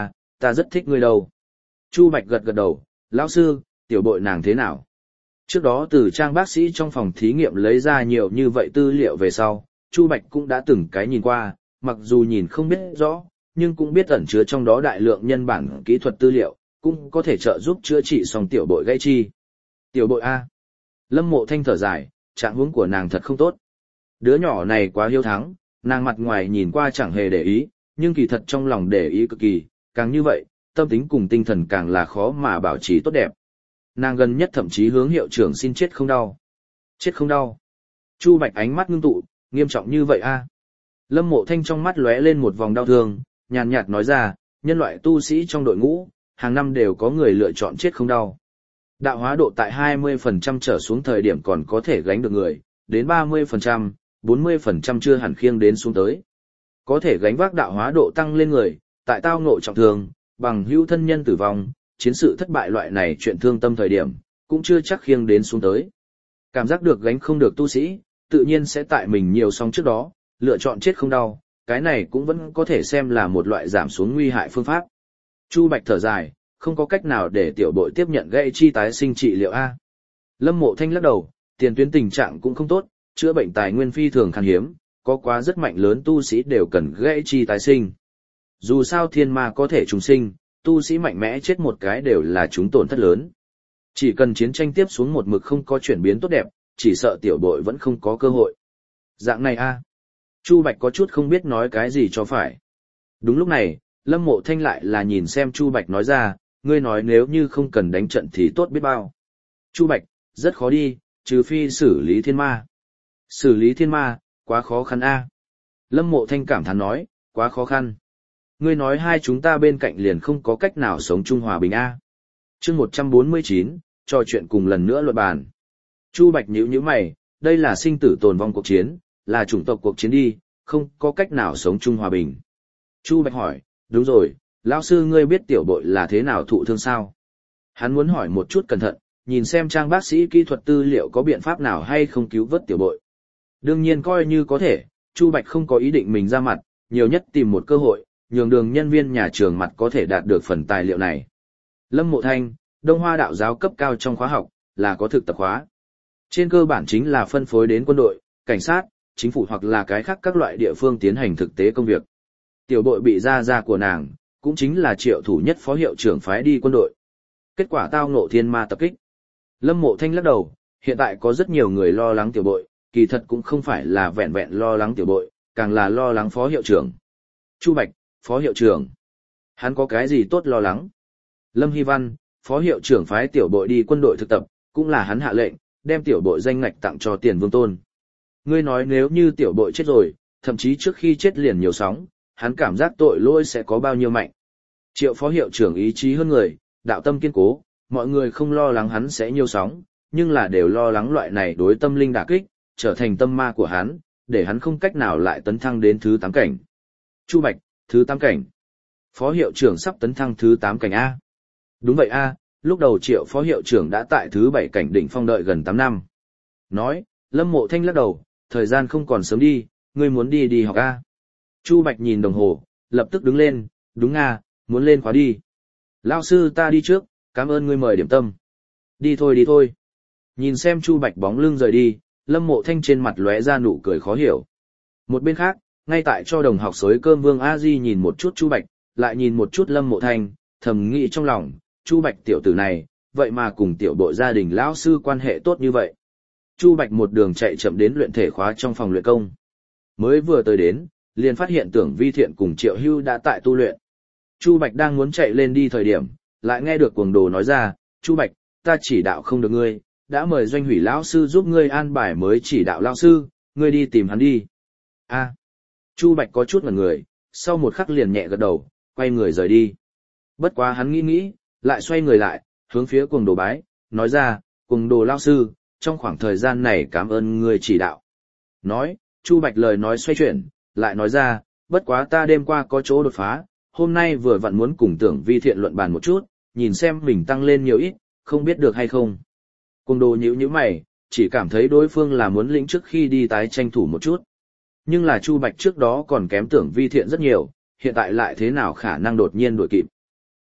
ta rất thích ngươi đâu. Chu Bạch gật gật đầu, lão sư, tiểu bội nàng thế nào? Trước đó từ trang bác sĩ trong phòng thí nghiệm lấy ra nhiều như vậy tư liệu về sau, Chu Bạch cũng đã từng cái nhìn qua, mặc dù nhìn không biết rõ, nhưng cũng biết ẩn chứa trong đó đại lượng nhân bản kỹ thuật tư liệu, cũng có thể trợ giúp chữa trị xong tiểu bội gãy chi. Tiểu bội A. Lâm Mộ Thanh thở dài, trạng huống của nàng thật không tốt. Đứa nhỏ này quá hiếu thắng, nàng mặt ngoài nhìn qua chẳng hề để ý, nhưng kỳ thật trong lòng để ý cực kỳ, càng như vậy, tâm tính cùng tinh thần càng là khó mà bảo trì tốt đẹp. Nàng gần nhất thậm chí hướng hiệu trưởng xin chết không đau. Chết không đau. Chu Bạch ánh mắt ngưng tụ, nghiêm trọng như vậy a? Lâm Mộ Thanh trong mắt lóe lên một vòng đau thương, nhàn nhạt nói ra, nhân loại tu sĩ trong đội ngũ, hàng năm đều có người lựa chọn chết không đau. Đạo hóa độ tại hai mươi phần trăm trở xuống thời điểm còn có thể gánh được người, đến ba mươi phần trăm, bốn mươi phần trăm chưa hẳn khiêng đến xuống tới. Có thể gánh vác đạo hóa độ tăng lên người, tại tao ngộ trọng thương, bằng hữu thân nhân tử vong, chiến sự thất bại loại này chuyện thương tâm thời điểm, cũng chưa chắc khiêng đến xuống tới. Cảm giác được gánh không được tu sĩ, tự nhiên sẽ tại mình nhiều xong trước đó, lựa chọn chết không đau, cái này cũng vẫn có thể xem là một loại giảm xuống nguy hại phương pháp. Chu Bạch thở dài, không có cách nào để tiểu bội tiếp nhận gãy chi tái sinh trị liệu A. Lâm Mộ Thanh lắc đầu, tiền tuyến tình trạng cũng không tốt, chữa bệnh tài nguyên phi thường khan hiếm, có quá rất mạnh lớn tu sĩ đều cần gãy chi tái sinh. Dù sao thiên ma có thể trùng sinh, tu sĩ mạnh mẽ chết một cái đều là chúng tổn thất lớn. Chỉ cần chiến tranh tiếp xuống một mực không có chuyển biến tốt đẹp, chỉ sợ tiểu bội vẫn không có cơ hội. Dạng này a. Chu Bạch có chút không biết nói cái gì cho phải. Đúng lúc này, Lâm Mộ Thanh lại là nhìn xem Chu Bạch nói ra, ngươi nói nếu như không cần đánh trận thì tốt biết bao. Chu Bạch, rất khó đi, trừ phi xử lý thiên ma. Xử lý thiên ma, quá khó khăn a. Lâm Mộ Thanh cảm thán nói, quá khó khăn. Ngươi nói hai chúng ta bên cạnh liền không có cách nào sống chung hòa bình a. Chương một trăm bốn mươi chín, trò chuyện cùng lần nữa luận bàn. Chu Bạch nhíu nhíu mày, đây là sinh tử tồn vong cuộc chiến, là chủng tộc cuộc chiến đi, không có cách nào sống chung hòa bình. Chu Bạch hỏi, đúng rồi, lão sư ngươi biết tiểu bội là thế nào thụ thương sao? Hắn muốn hỏi một chút cẩn thận, nhìn xem trang bác sĩ kỹ thuật tư liệu có biện pháp nào hay không cứu vớt tiểu bội. Đương nhiên coi như có thể, Chu Bạch không có ý định mình ra mặt, nhiều nhất tìm một cơ hội, nhường đường nhân viên nhà trường mặt có thể đạt được phần tài liệu này. Lâm Mộ Thanh, Đông Hoa đạo giáo cấp cao trong khóa học, là có thực tập khóa. Trên cơ bản chính là phân phối đến quân đội, cảnh sát, chính phủ hoặc là cái khác các loại địa phương tiến hành thực tế công việc. Tiểu bội bị ra ra của nàng, cũng chính là triệu thủ nhất phó hiệu trưởng phái đi quân đội. Kết quả tao ngộ thiên ma tập kích. Lâm Mộ Thanh lắc đầu, hiện tại có rất nhiều người lo lắng tiểu bội, kỳ thật cũng không phải là vẹn vẹn lo lắng tiểu bội, càng là lo lắng phó hiệu trưởng. Chu Bạch, phó hiệu trưởng. Hắn có cái gì tốt lo lắng? Lâm Hy Văn, phó hiệu trưởng phái tiểu bội đi quân đội thực tập, cũng là hắn hạ lệnh, đem tiểu bội danh ngạch tặng cho Tiền Vương Tôn. Ngươi nói nếu như tiểu bội chết rồi, thậm chí trước khi chết liền nhiều sóng, hắn cảm giác tội lỗi sẽ có bao nhiêu mạnh. Triệu phó hiệu trưởng ý chí hơn người, đạo tâm kiên cố, mọi người không lo lắng hắn sẽ nhiều sóng, nhưng là đều lo lắng loại này đối tâm linh đả kích, trở thành tâm ma của hắn, để hắn không cách nào lại tấn thăng đến thứ tám cảnh. Chu Bạch, thứ tám cảnh. Phó hiệu trưởng sắp tấn thăng thứ tám cảnh A. Đúng vậy A, lúc đầu Triệu phó hiệu trưởng đã tại thứ bảy cảnh đỉnh phong đợi gần tám năm. Nói, Lâm Mộ Thanh lắc đầu, thời gian không còn sớm đi, ngươi muốn đi đi học A. Chu Bạch nhìn đồng hồ, lập tức đứng lên, đúng A, muốn lên khóa đi. Lao sư ta đi trước, cảm ơn ngươi mời điểm tâm. Đi thôi đi thôi. Nhìn xem Chu Bạch bóng lưng rời đi, Lâm Mộ Thanh trên mặt lóe ra nụ cười khó hiểu. Một bên khác, ngay tại cho đồng học xối cơm Vương A Di nhìn một chút Chu Bạch, lại nhìn một chút Lâm Mộ Thanh, thầm nghĩ trong lòng, Chu Bạch tiểu tử này, vậy mà cùng tiểu bộ gia đình lão sư quan hệ tốt như vậy. Chu Bạch một đường chạy chậm đến luyện thể khóa trong phòng luyện công. Mới vừa tới đến, liền phát hiện Tưởng Vi Thiện cùng Triệu Hưu đã tại tu luyện. Chu Bạch đang muốn chạy lên đi thời điểm, lại nghe được cuồng đồ nói ra, Chu Bạch, ta chỉ đạo không được ngươi, đã mời Doanh Hủy lão sư giúp ngươi an bài mới chỉ đạo lão sư, ngươi đi tìm hắn đi. A. Chu Bạch có chút ngẩn người, sau một khắc liền nhẹ gật đầu, quay người rời đi. Bất quá hắn nghĩ nghĩ, lại xoay người lại, hướng phía cuồng đồ bái, nói ra, cuồng đồ lão sư, trong khoảng thời gian này cảm ơn ngươi chỉ đạo. Nói, Chu Bạch lời nói xoay chuyển, lại nói ra, bất quá ta đêm qua có chỗ đột phá, hôm nay vừa vặn muốn cùng Tưởng Vi Thiện luận bàn một chút, nhìn xem mình tăng lên nhiều ít, không biết được hay không. Cuồng đồ nhíu nhíu mày, chỉ cảm thấy đối phương là muốn lĩnh trước khi đi tái tranh thủ một chút. Nhưng là Chu Bạch trước đó còn kém Tưởng Vi Thiện rất nhiều, hiện tại lại thế nào khả năng đột nhiên đuổi kịp.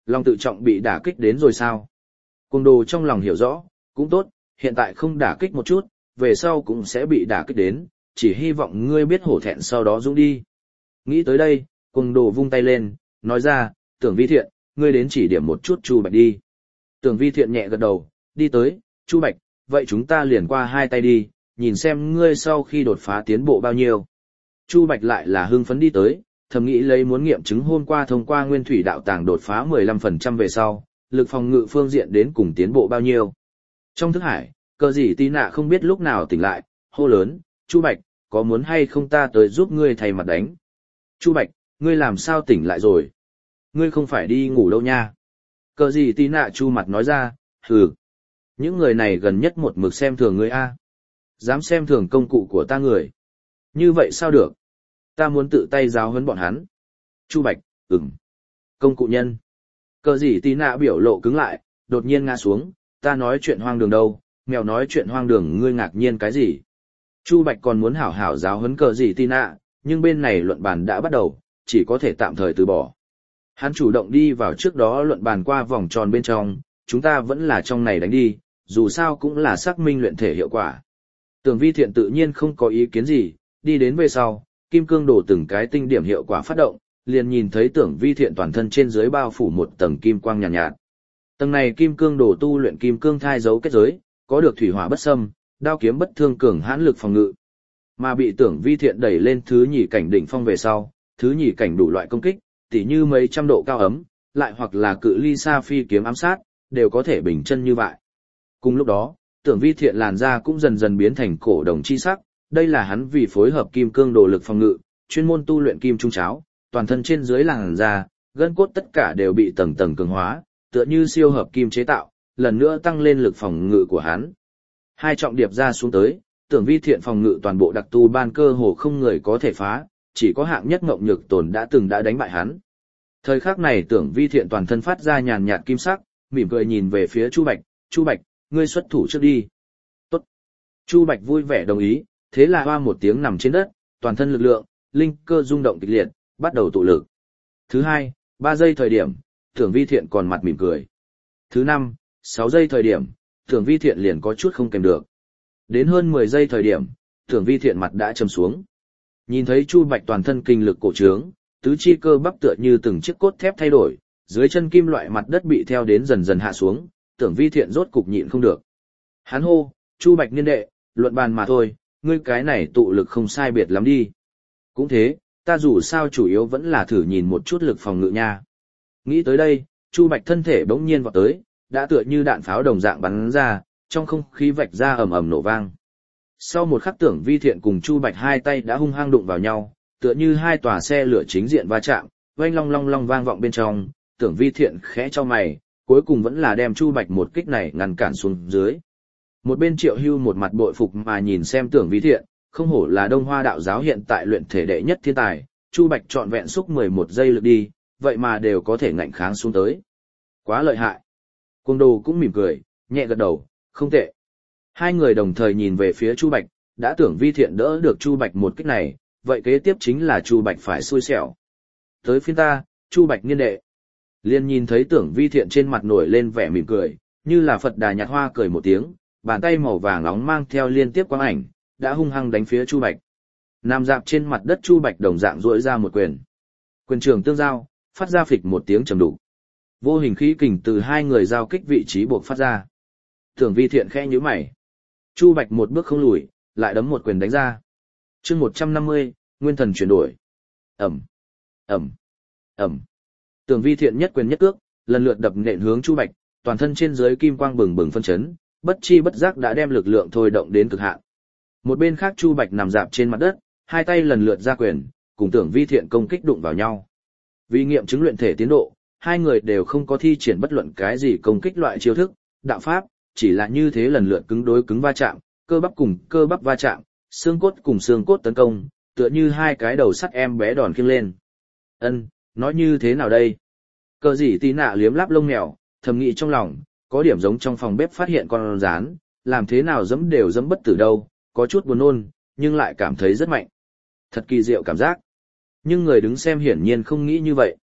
Lòng tự trọng bị đả kích đến rồi sao? Cuồng đồ trong lòng hiểu rõ, cũng tốt, hiện tại không đả kích một chút, về sau cũng sẽ bị đả kích đến, chỉ hy vọng ngươi biết hổ thẹn sau đó dũng đi. Nghĩ tới đây, cuồng đồ vung tay lên, nói ra, Tưởng Vi Thiện, ngươi đến chỉ điểm một chút Chu Bạch đi. Tưởng Vi Thiện nhẹ gật đầu, đi tới, Chu Bạch, vậy chúng ta liền qua hai tay đi, nhìn xem ngươi sau khi đột phá tiến bộ bao nhiêu. Chu Bạch lại là hưng phấn đi tới, thầm nghĩ lấy muốn nghiệm chứng hôm qua thông qua nguyên thủy đạo tàng đột phá mười lăm phần trăm về sau, lực phòng ngự phương diện đến cùng tiến bộ bao nhiêu. Trong thức hải, cờ gì tí nạ không biết lúc nào tỉnh lại, hô lớn, Chu Bạch, có muốn hay không ta tới giúp ngươi thay mặt đánh? Chu Bạch, ngươi làm sao tỉnh lại rồi? Ngươi không phải đi ngủ đâu nha. Cờ gì tí nạ chu mặt nói ra, hừ. Những người này gần nhất một mực xem thường ngươi a, dám xem thường công cụ của ta người. Như vậy sao được? Ta muốn tự tay giáo huấn bọn hắn. Chu Bạch, ừm. Công cụ nhân. Cờ gì tí nạ biểu lộ cứng lại, đột nhiên ngã xuống, ta nói chuyện hoang đường đâu, mèo nói chuyện hoang đường ngươi ngạc nhiên cái gì? Chu Bạch còn muốn hảo hảo giáo huấn cờ gì tí nạ, nhưng bên này luận bàn đã bắt đầu, chỉ có thể tạm thời từ bỏ. Hắn chủ động đi vào trước đó luận bàn qua vòng tròn bên trong, chúng ta vẫn là trong này đánh đi, dù sao cũng là xác minh luyện thể hiệu quả. Tưởng Vi Thiện tự nhiên không có ý kiến gì, đi đến về sau, kim cương đổ từng cái tinh điểm hiệu quả phát động, liền nhìn thấy Tưởng Vi Thiện toàn thân trên dưới bao phủ một tầng kim quang nhàn nhạt, nhạt. Tầng này kim cương đổ tu luyện kim cương thai dấu kết giới, có được thủy hỏa bất xâm, đao kiếm bất thương cường hãn lực phòng ngự. Mà bị Tưởng Vi Thiện đẩy lên thứ nhì cảnh đỉnh phong về sau, thứ nhì cảnh đủ loại công kích, tỉ như mấy trăm độ cao ấm, lại hoặc là cự ly xa phi kiếm ám sát, đều có thể bình chân như vậy. Cùng lúc đó, Tưởng Vi Thiện làn da cũng dần dần biến thành cổ đồng chi sắc, đây là hắn vì phối hợp kim cương đồ lực phòng ngự, chuyên môn tu luyện kim trung cháo, toàn thân trên dưới làn da, gân cốt tất cả đều bị tầng tầng cường hóa, tựa như siêu hợp kim chế tạo, lần nữa tăng lên lực phòng ngự của hắn. Hai trọng điệp ra xuống tới, Tưởng Vi Thiện phòng ngự toàn bộ đặc tu ban cơ hồ không người có thể phá, chỉ có hạng nhất Ngộng Nhược Tồn đã từng đã đánh bại hắn. Thời khắc này Tưởng Vi Thiện toàn thân phát ra nhàn nhạt kim sắc, mỉm cười nhìn về phía Chu Bạch, "Chu Bạch, ngươi xuất thủ trước đi." "Tốt." Chu Bạch vui vẻ đồng ý, thế là hoa một tiếng nằm trên đất, toàn thân lực lượng, linh cơ rung động kịch liệt, bắt đầu tụ lực. Thứ hai, ba giây thời điểm, Tưởng Vi Thiện còn mặt mỉm cười. Thứ năm, sáu giây thời điểm, Tưởng Vi Thiện liền có chút không kèm được. Đến hơn mười giây thời điểm, Tưởng Vi Thiện mặt đã trầm xuống. Nhìn thấy Chu Bạch toàn thân kinh lực cổ trướng, tứ chi cơ bắp tựa như từng chiếc cốt thép thay đổi, dưới chân kim loại mặt đất bị theo đến dần dần hạ xuống, Tưởng Vi Thiện rốt cục nhịn không được. Hắn hô, "Chu Bạch niên đệ, luận bàn mà thôi, ngươi cái này tụ lực không sai biệt lắm đi." "Cũng thế, ta dù sao chủ yếu vẫn là thử nhìn một chút lực phòng ngự nha." Nghĩ tới đây, Chu Bạch thân thể bỗng nhiên vọt tới, đã tựa như đạn pháo đồng dạng bắn ra, trong không khí vạch ra ầm ầm nổ vang. Sau một khắc Tưởng Vi Thiện cùng Chu Bạch hai tay đã hung hăng đụng vào nhau, tựa như hai tòa xe lửa chính diện va chạm, oanh long long long vang vọng bên trong, Tưởng Vi Thiện khẽ cho mày, cuối cùng vẫn là đem Chu Bạch một kích này ngăn cản xuống dưới. Một bên Triệu Hưu một mặt bội phục mà nhìn xem Tưởng Vi Thiện, không hổ là Đông Hoa đạo giáo hiện tại luyện thể đệ nhất thiên tài, Chu Bạch trọn vẹn xúc mười một giây lực đi, vậy mà đều có thể ngạnh kháng xuống tới. Quá lợi hại. Cuồng Đồ cũng mỉm cười, nhẹ gật đầu, không tệ. Hai người đồng thời nhìn về phía Chu Bạch, đã Tưởng Vi Thiện đỡ được Chu Bạch một kích này, vậy kế tiếp chính là Chu Bạch phải xui xẻo. Tới phiên ta, Chu Bạch niên đệ. Liên nhìn thấy Tưởng Vi Thiện trên mặt nổi lên vẻ mỉm cười, như là Phật Đà Nhạt Hoa cười một tiếng, bàn tay màu vàng nóng mang theo liên tiếp quang ảnh, đã hung hăng đánh phía Chu Bạch. Nằm dạp trên mặt đất Chu Bạch đồng dạng duỗi ra một quyền. Quyền trường tương giao, phát ra phịch một tiếng trầm đục. Vô hình khí kình từ hai người giao kích vị trí buộc phát ra. Tưởng Vi Thiện khẽ nhíu mày. Chu Bạch một bước không lùi, lại đấm một quyền đánh ra. Chương một trăm năm mươi, Nguyên Thần chuyển đổi. Ầm, ầm, ầm. Tưởng Vi Thiện nhất quyền nhất cước, lần lượt đập nện hướng Chu Bạch, toàn thân trên dưới kim quang bừng bừng phân chấn, bất chi bất giác đã đem lực lượng thôi động đến cực hạn. Một bên khác Chu Bạch nằm dạp trên mặt đất, hai tay lần lượt ra quyền, cùng Tưởng Vi Thiện công kích đụng vào nhau. Vì nghiệm chứng luyện thể tiến độ, hai người đều không có thi triển bất luận cái gì công kích loại chiêu thức, đạo pháp, chỉ là như thế lần lượt cứng đối cứng va chạm, cơ bắp cùng cơ bắp va chạm, xương cốt cùng xương cốt tấn công, tựa như hai cái đầu sắt em bé đòn khiêng lên. Ân, nói như thế nào đây? Cờ gì tí nạ liếm láp lông mèo, thầm nghĩ trong lòng, có điểm giống trong phòng bếp phát hiện con rán, làm thế nào dẫm đều dẫm bất tử đâu, có chút buồn nôn, nhưng lại cảm thấy rất mạnh. Thật kỳ diệu cảm giác. Nhưng người đứng xem hiển nhiên không nghĩ như vậy.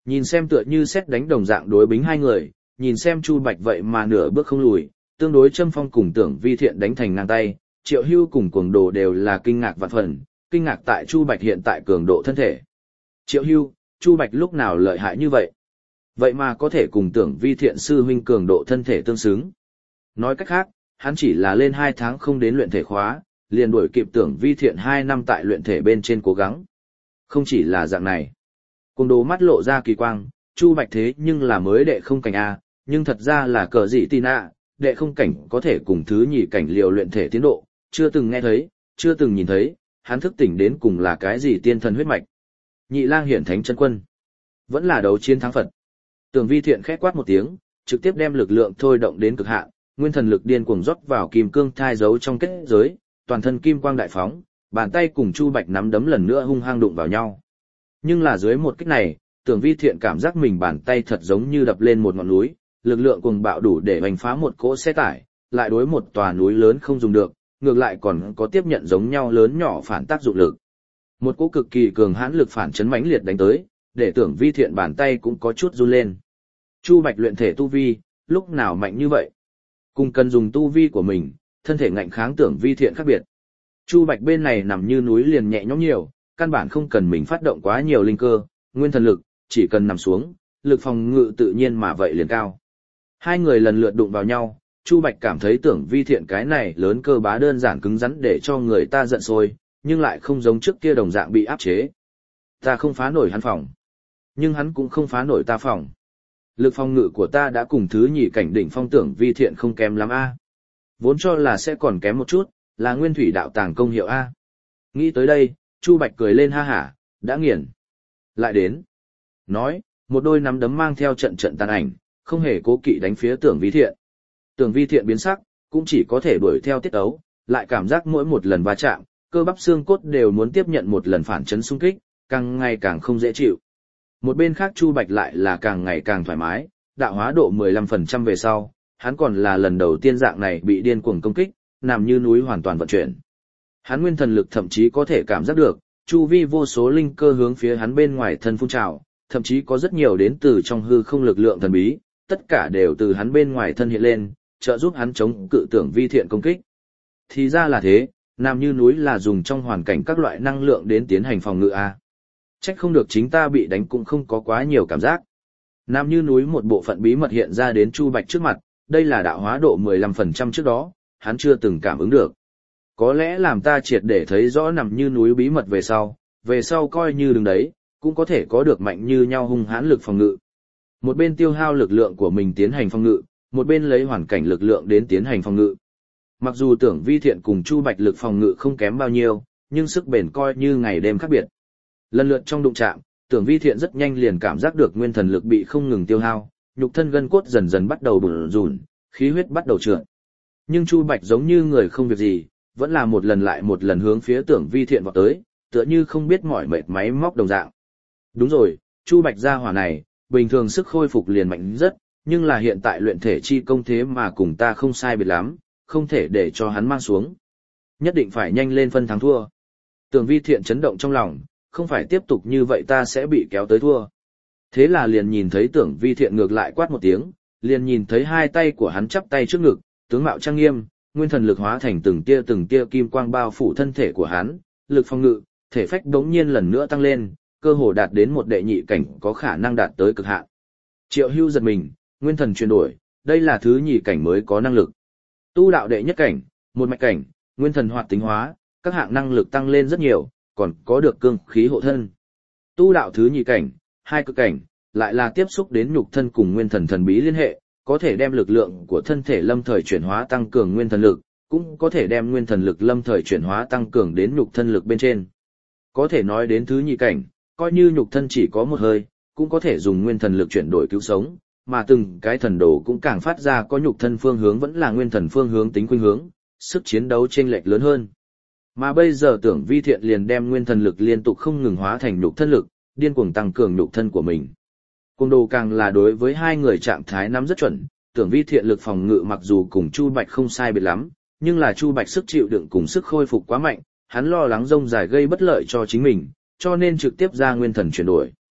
Nhìn xem tựa như xét đánh đồng dạng đối bính hai người, nhìn xem Chu Bạch vậy mà nửa bước không lùi, tương đối Châm Phong cùng Tưởng Vi Thiện đánh thành ngang tay, Triệu Hưu cùng Cuồng Đồ đều là kinh ngạc vạn phần, kinh ngạc tại Chu Bạch hiện tại cường độ thân thể. Triệu Hưu, Chu Bạch lúc nào lợi hại như vậy? Vậy mà có thể cùng Tưởng Vi Thiện sư huynh cường độ thân thể tương xứng. Nói cách khác, hắn chỉ là lên hai tháng không đến luyện thể khóa, liền đuổi kịp Tưởng Vi Thiện hai năm tại luyện thể bên trên cố gắng. Không chỉ là dạng này. Cuồng Đồ mắt lộ ra kỳ quang, Chu Bạch thế nhưng là mới đệ không cảnh A, nhưng thật ra là cờ dị tin A, đệ không cảnh có thể cùng thứ nhì cảnh liều luyện thể tiến độ, chưa từng nghe thấy, chưa từng nhìn thấy, hắn thức tỉnh đến cùng là cái gì tiên thần huyết mạch. Nhị lang hiển thánh chân quân, vẫn là đấu chiến thắng Phật. Tưởng Vi Thiện khẽ quát một tiếng, trực tiếp đem lực lượng thôi động đến cực hạn, nguyên thần lực điên cuồng rót vào kim cương thai giấu trong kết giới, toàn thân kim quang đại phóng, bàn tay cùng Chu Bạch nắm đấm lần nữa hung hăng đụng vào nhau. Nhưng là dưới một kích này, Tưởng Vi Thiện cảm giác mình bàn tay thật giống như đập lên một ngọn núi, lực lượng cuồng bạo đủ để đánh phá một cỗ xe tải, lại đối một tòa núi lớn không dùng được, ngược lại còn có tiếp nhận giống nhau lớn nhỏ phản tác dụng lực. Một cỗ cực kỳ cường hãn lực phản chấn mãnh liệt đánh tới, để Tưởng Vi Thiện bàn tay cũng có chút run lên. Chu Bạch luyện thể tu vi, lúc nào mạnh như vậy? Cùng cần dùng tu vi của mình, thân thể ngạnh kháng Tưởng Vi Thiện khác biệt. Chu Bạch bên này nằm như núi liền nhẹ nhõm nhiều, căn bản không cần mình phát động quá nhiều linh cơ, nguyên thần lực, chỉ cần nằm xuống, lực phòng ngự tự nhiên mà vậy liền cao. Hai người lần lượt đụng vào nhau, Chu Bạch cảm thấy Tưởng Vi Thiện cái này lớn cơ bá đơn giản cứng rắn để cho người ta giận sôi, nhưng lại không giống trước kia đồng dạng bị áp chế. Ta không phá nổi hắn phòng, nhưng hắn cũng không phá nổi ta phòng. Lực phòng ngự của ta đã cùng thứ nhì cảnh đỉnh phong Tưởng Vi Thiện không kém lắm a. Vốn cho là sẽ còn kém một chút, là nguyên thủy đạo tàng công hiệu a. Nghĩ tới đây, Chu Bạch cười lên ha hả, đã nghiền. Lại đến. Nói, một đôi nắm đấm mang theo trận trận tàn ảnh, không hề cố kỵ đánh phía Tưởng Vi Thiện. Tưởng Vi Thiện biến sắc, cũng chỉ có thể đuổi theo tiết ấu, lại cảm giác mỗi một lần va chạm, cơ bắp xương cốt đều muốn tiếp nhận một lần phản chấn xung kích, càng ngày càng không dễ chịu. Một bên khác Chu Bạch lại là càng ngày càng thoải mái, đạo hóa độ mười lăm phần trăm về sau, hắn còn là lần đầu tiên dạng này bị điên cuồng công kích, nằm như núi hoàn toàn vận chuyển. Hắn nguyên thần lực thậm chí có thể cảm giác được, chu vi vô số linh cơ hướng phía hắn bên ngoài thân phun trào, thậm chí có rất nhiều đến từ trong hư không lực lượng thần bí, tất cả đều từ hắn bên ngoài thân hiện lên, trợ giúp hắn chống cự Tưởng Vi Thiện công kích. Thì ra là thế, nằm như núi là dùng trong hoàn cảnh các loại năng lượng đến tiến hành phòng ngự a. Trách không được chính ta bị đánh cũng không có quá nhiều cảm giác. Nằm như núi một bộ phận bí mật hiện ra đến Chu Bạch trước mặt, đây là đạo hóa độ mười lăm phần trăm trước đó, hắn chưa từng cảm ứng được. Có lẽ làm ta triệt để thấy rõ nằm như núi bí mật về sau, về sau coi như đứng đấy, cũng có thể có được mạnh như nhau hung hãn lực phòng ngự. Một bên tiêu hao lực lượng của mình tiến hành phòng ngự, một bên lấy hoàn cảnh lực lượng đến tiến hành phòng ngự. Mặc dù Tưởng Vi Thiện cùng Chu Bạch lực phòng ngự không kém bao nhiêu, nhưng sức bền coi như ngày đêm khác biệt. Lần lượt trong đụng chạm, Tưởng Vi Thiện rất nhanh liền cảm giác được nguyên thần lực bị không ngừng tiêu hao, nhục thân gân cốt dần dần bắt đầu bủn rủn, khí huyết bắt đầu trượt. Nhưng Chu Bạch giống như người không việc gì, vẫn là một lần lại một lần hướng phía Tưởng Vi Thiện vọt tới, tựa như không biết mỏi mệt máy móc đồng dạng. Đúng rồi, Chu Bạch gia hỏa này, bình thường sức khôi phục liền mạnh rất, nhưng là hiện tại luyện thể chi công thế mà cùng ta không sai biệt lắm, không thể để cho hắn mang xuống. Nhất định phải nhanh lên phân thắng thua. Tưởng Vi Thiện chấn động trong lòng, không phải tiếp tục như vậy ta sẽ bị kéo tới thua. Thế là liền nhìn thấy Tưởng Vi Thiện ngược lại quát một tiếng, liền nhìn thấy hai tay của hắn chắp tay trước ngực, tướng mạo trang nghiêm, nguyên thần lực hóa thành từng tia từng tia kim quang bao phủ thân thể của hắn, lực phòng ngự, thể phách đống nhiên lần nữa tăng lên, cơ hồ đạt đến một đệ nhị cảnh có khả năng đạt tới cực hạn. Triệu Hưu giật mình, nguyên thần chuyển đổi, đây là thứ nhị cảnh mới có năng lực. Tu đạo đệ nhất cảnh, một mạch cảnh, nguyên thần hoạt tính hóa, các hạng năng lực tăng lên rất nhiều, còn có được cương khí hộ thân. Tu đạo thứ nhị cảnh, hai cực cảnh, lại là tiếp xúc đến nhục thân cùng nguyên thần thần bí liên hệ, có thể đem lực lượng của thân thể lâm thời chuyển hóa tăng cường nguyên thần lực, cũng có thể đem nguyên thần lực lâm thời chuyển hóa tăng cường đến nhục thân lực bên trên. Có thể nói đến thứ nhị cảnh, coi như nhục thân chỉ có một hơi, cũng có thể dùng nguyên thần lực chuyển đổi cứu sống, mà từng cái thần đồ cũng càng phát ra có nhục thân phương hướng vẫn là nguyên thần phương hướng tính khuynh hướng, sức chiến đấu chênh lệch lớn hơn. Mà bây giờ Tưởng Vi Thiện liền đem nguyên thần lực liên tục không ngừng hóa thành nhục thân lực, điên cuồng tăng cường nhục thân của mình. Cuồng Đồ càng là đối với hai người trạng thái nắm rất chuẩn, Tưởng Vi Thiện lực phòng ngự mặc dù cùng Chu Bạch không sai biệt lắm, nhưng là Chu Bạch sức chịu đựng cùng sức khôi phục quá mạnh, hắn lo lắng rông dài gây bất lợi cho chính mình, cho nên trực tiếp ra nguyên thần chuyển đổi.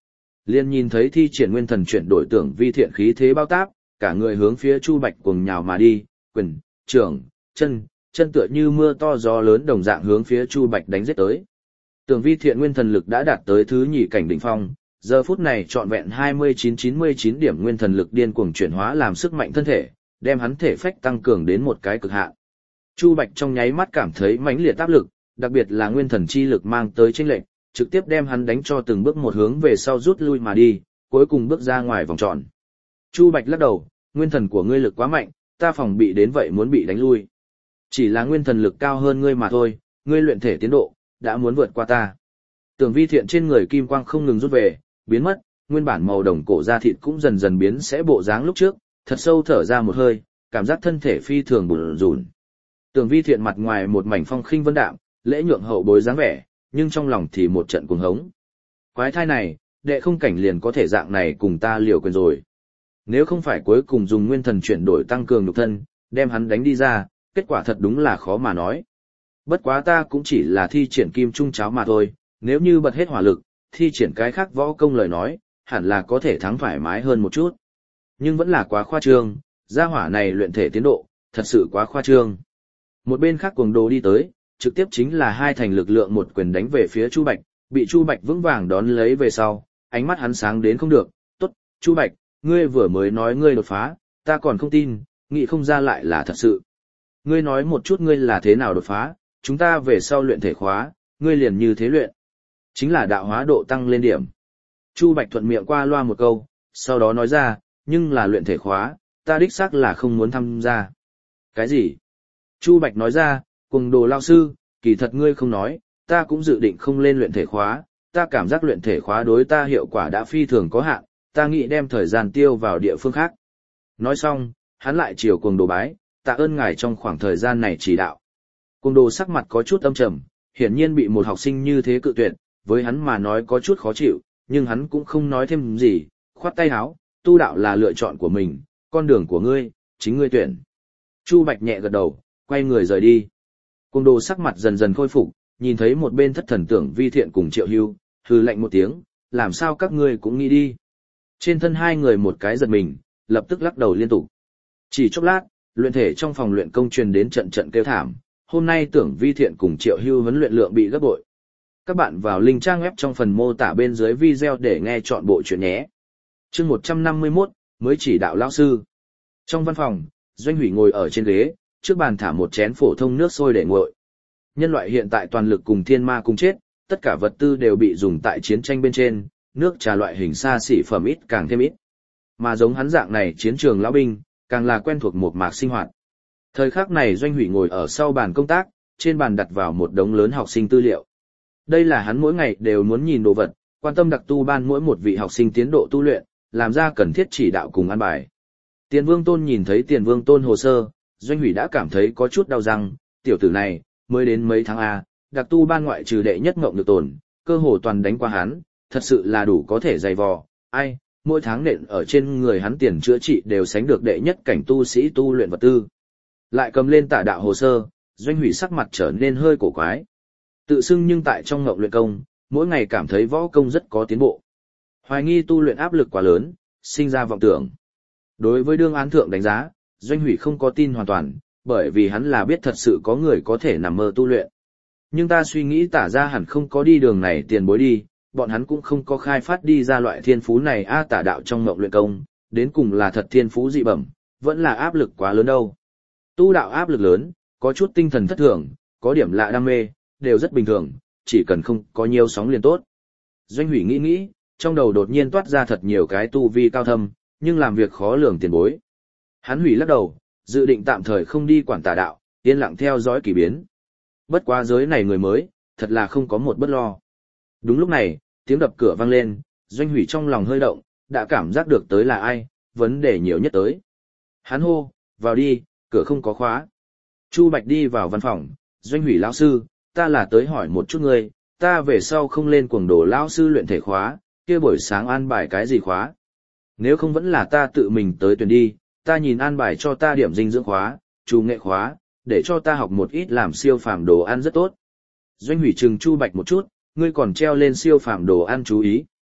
Liền nhìn thấy thi triển nguyên thần chuyển đổi tưởng vi thiện khí thế bao táp, cả người hướng phía Chu Bạch cuồng nhào mà đi, quyền, trưởng, chân, chân tựa như mưa to gió lớn đồng dạng hướng phía Chu Bạch đánh giết tới. Tưởng vi thiện nguyên thần lực đã đạt tới thứ nhị cảnh đỉnh phong, giờ phút này trọn vẹn hai mươi chín chín mươi chín điểm nguyên thần lực điên cuồng chuyển hóa làm sức mạnh thân thể, đem hắn thể phách tăng cường đến một cái cực hạn. Chu Bạch trong nháy mắt cảm thấy mãnh liệt áp lực, đặc biệt là nguyên thần chi lực mang tới chênh lệch, trực tiếp đem hắn đánh cho từng bước một hướng về sau rút lui mà đi, cuối cùng bước ra ngoài vòng tròn. Chu Bạch lắc đầu, nguyên thần của ngươi lực quá mạnh, ta phòng bị đến vậy muốn bị đánh lui. Chỉ là nguyên thần lực cao hơn ngươi mà thôi, ngươi luyện thể tiến độ đã muốn vượt qua ta. Tưởng vi thiện trên người kim quang không ngừng rút về, biến mất, nguyên bản màu đồng cổ da thịt cũng dần dần biến sẽ bộ dáng lúc trước, thật sâu thở ra một hơi, cảm giác thân thể phi thường bủn rủn. Tưởng vi thiện mặt ngoài một mảnh phong khinh vân đạm, lễ nhượng hậu bối dáng vẻ, nhưng trong lòng thì một trận cuồng hống. Quái thai này, đệ không cảnh liền có thể dạng này cùng ta liều quyền rồi. Nếu không phải cuối cùng dùng nguyên thần chuyển đổi tăng cường nhục thân, đem hắn đánh đi ra, kết quả thật đúng là khó mà nói. Bất quá ta cũng chỉ là thi triển kim trung cháo mà thôi, nếu như bật hết hỏa lực, thi triển cái khác võ công lời nói, hẳn là có thể thắng thoải mái hơn một chút. Nhưng vẫn là quá khoa trương, gia hỏa này luyện thể tiến độ, thật sự quá khoa trương. Một bên khác cuồng đồ đi tới, trực tiếp chính là hai thành lực lượng một quyền đánh về phía Chu Bạch, bị Chu Bạch vững vàng đón lấy về sau, ánh mắt hắn sáng đến không được, tốt, Chu Bạch, ngươi vừa mới nói ngươi đột phá, ta còn không tin, nghĩ không ra lại là thật sự. Ngươi nói một chút ngươi là thế nào đột phá, chúng ta về sau luyện thể khóa, ngươi liền như thế luyện. Chính là đạo hóa độ tăng lên điểm. Chu Bạch thuận miệng qua loa một câu, sau đó nói ra, nhưng là luyện thể khóa, ta đích xác là không muốn tham gia. Cái gì? Chu Bạch nói ra, cùng đồ lao sư, kỳ thật ngươi không nói, ta cũng dự định không lên luyện thể khóa, ta cảm giác luyện thể khóa đối ta hiệu quả đã phi thường có hạn, ta nghĩ đem thời gian tiêu vào địa phương khác. Nói xong, hắn lại chiều cuồng đồ bái, tạ ơn ngài trong khoảng thời gian này chỉ đạo. Cuồng đồ sắc mặt có chút âm trầm, hiển nhiên bị một học sinh như thế cự tuyệt, với hắn mà nói có chút khó chịu, nhưng hắn cũng không nói thêm gì, khoát tay áo, tu đạo là lựa chọn của mình, con đường của ngươi, chính ngươi tuyển. Chu Bạch nhẹ gật đầu, quay người rời đi. Cuồng đồ sắc mặt dần dần khôi phục, nhìn thấy một bên thất thần tưởng vi thiện cùng Triệu Hưu, hừ lạnh một tiếng, làm sao các ngươi cũng nghĩ đi. Trên thân hai người một cái giật mình, lập tức lắc đầu liên tục. Chỉ chốc lát, luyện thể trong phòng luyện công truyền đến trận trận kêu thảm, hôm nay tưởng vi thiện cùng Triệu Hưu huấn luyện lượng bị gấp bội. Các bạn vào link trang web trong phần mô tả bên dưới video để nghe chọn bộ chuyện nhé. Chương một trăm năm mươi mốt, mới chỉ đạo lão sư. Trong văn phòng, Doanh Hủy ngồi ở trên ghế, trước bàn thả một chén phổ thông nước sôi để nguội. Nhân loại hiện tại toàn lực cùng thiên ma cùng chết, tất cả vật tư đều bị dùng tại chiến tranh bên trên, nước trà loại hình xa xỉ phẩm ít càng thêm ít. Mà giống hắn dạng này chiến trường lão binh, càng là quen thuộc một mạc sinh hoạt. Thời khắc này Doanh Hủy ngồi ở sau bàn công tác, trên bàn đặt vào một đống lớn học sinh tư liệu. Đây là hắn mỗi ngày đều muốn nhìn đồ vật, quan tâm đặc tu ban mỗi một vị học sinh tiến độ tu luyện, làm ra cần thiết chỉ đạo cùng an bài. Tiền Vương Tôn nhìn thấy Tiền Vương Tôn hồ sơ, Doanh Hủy đã cảm thấy có chút đau răng, tiểu tử này, mới đến mấy tháng A, đặc tu ban ngoại trừ đệ nhất ngộng được tồn, cơ hồ toàn đánh qua hắn, thật sự là đủ có thể dày vò, ai, mỗi tháng nện ở trên người hắn tiền chữa trị đều sánh được đệ nhất cảnh tu sĩ tu luyện vật tư. Lại cầm lên tả đạo hồ sơ, Doanh Hủy sắc mặt trở nên hơi cổ quái. Tự xưng nhưng tại trong ngộng luyện công, mỗi ngày cảm thấy võ công rất có tiến bộ. Hoài nghi tu luyện áp lực quá lớn, sinh ra vọng tưởng. Đối với đương án thượng đánh giá, Doanh Hủy không có tin hoàn toàn, bởi vì hắn là biết thật sự có người có thể nằm mơ tu luyện. Nhưng ta suy nghĩ tả ra hẳn không có đi đường này tiền bối đi, bọn hắn cũng không có khai phát đi ra loại thiên phú này a tả đạo trong ngộng luyện công, đến cùng là thật thiên phú dị bẩm, vẫn là áp lực quá lớn đâu. Tu đạo áp lực lớn, có chút tinh thần thất thường, có điểm lạ đam mê, đều rất bình thường, chỉ cần không có nhiều sóng liền tốt. Doanh Hủy nghĩ nghĩ, trong đầu đột nhiên toát ra thật nhiều cái tu vi cao thâm, nhưng làm việc khó lường tiền bối. Hắn hủy lắc đầu, dự định tạm thời không đi quản tà đạo, yên lặng theo dõi kỳ biến. Bất quá giới này người mới, thật là không có một bất lo. Đúng lúc này, tiếng đập cửa vang lên, Doanh Hủy trong lòng hơi động, đã cảm giác được tới là ai, vấn đề nhiều nhất tới. Hắn hô, vào đi, cửa không có khóa. Chu Bạch đi vào văn phòng, Doanh Hủy lão sư, ta là tới hỏi một chút ngươi, ta về sau không lên cuồng đồ lão sư luyện thể khóa, kia buổi sáng an bài cái gì khóa. Nếu không vẫn là ta tự mình tới tuyển đi, ta nhìn an bài cho ta điểm dinh dưỡng khóa, trù nghệ khóa, để cho ta học một ít làm siêu phàm đồ ăn rất tốt. Doanh Hủy trừng Chu Bạch một chút, ngươi còn treo lên siêu phàm đồ ăn chú ý.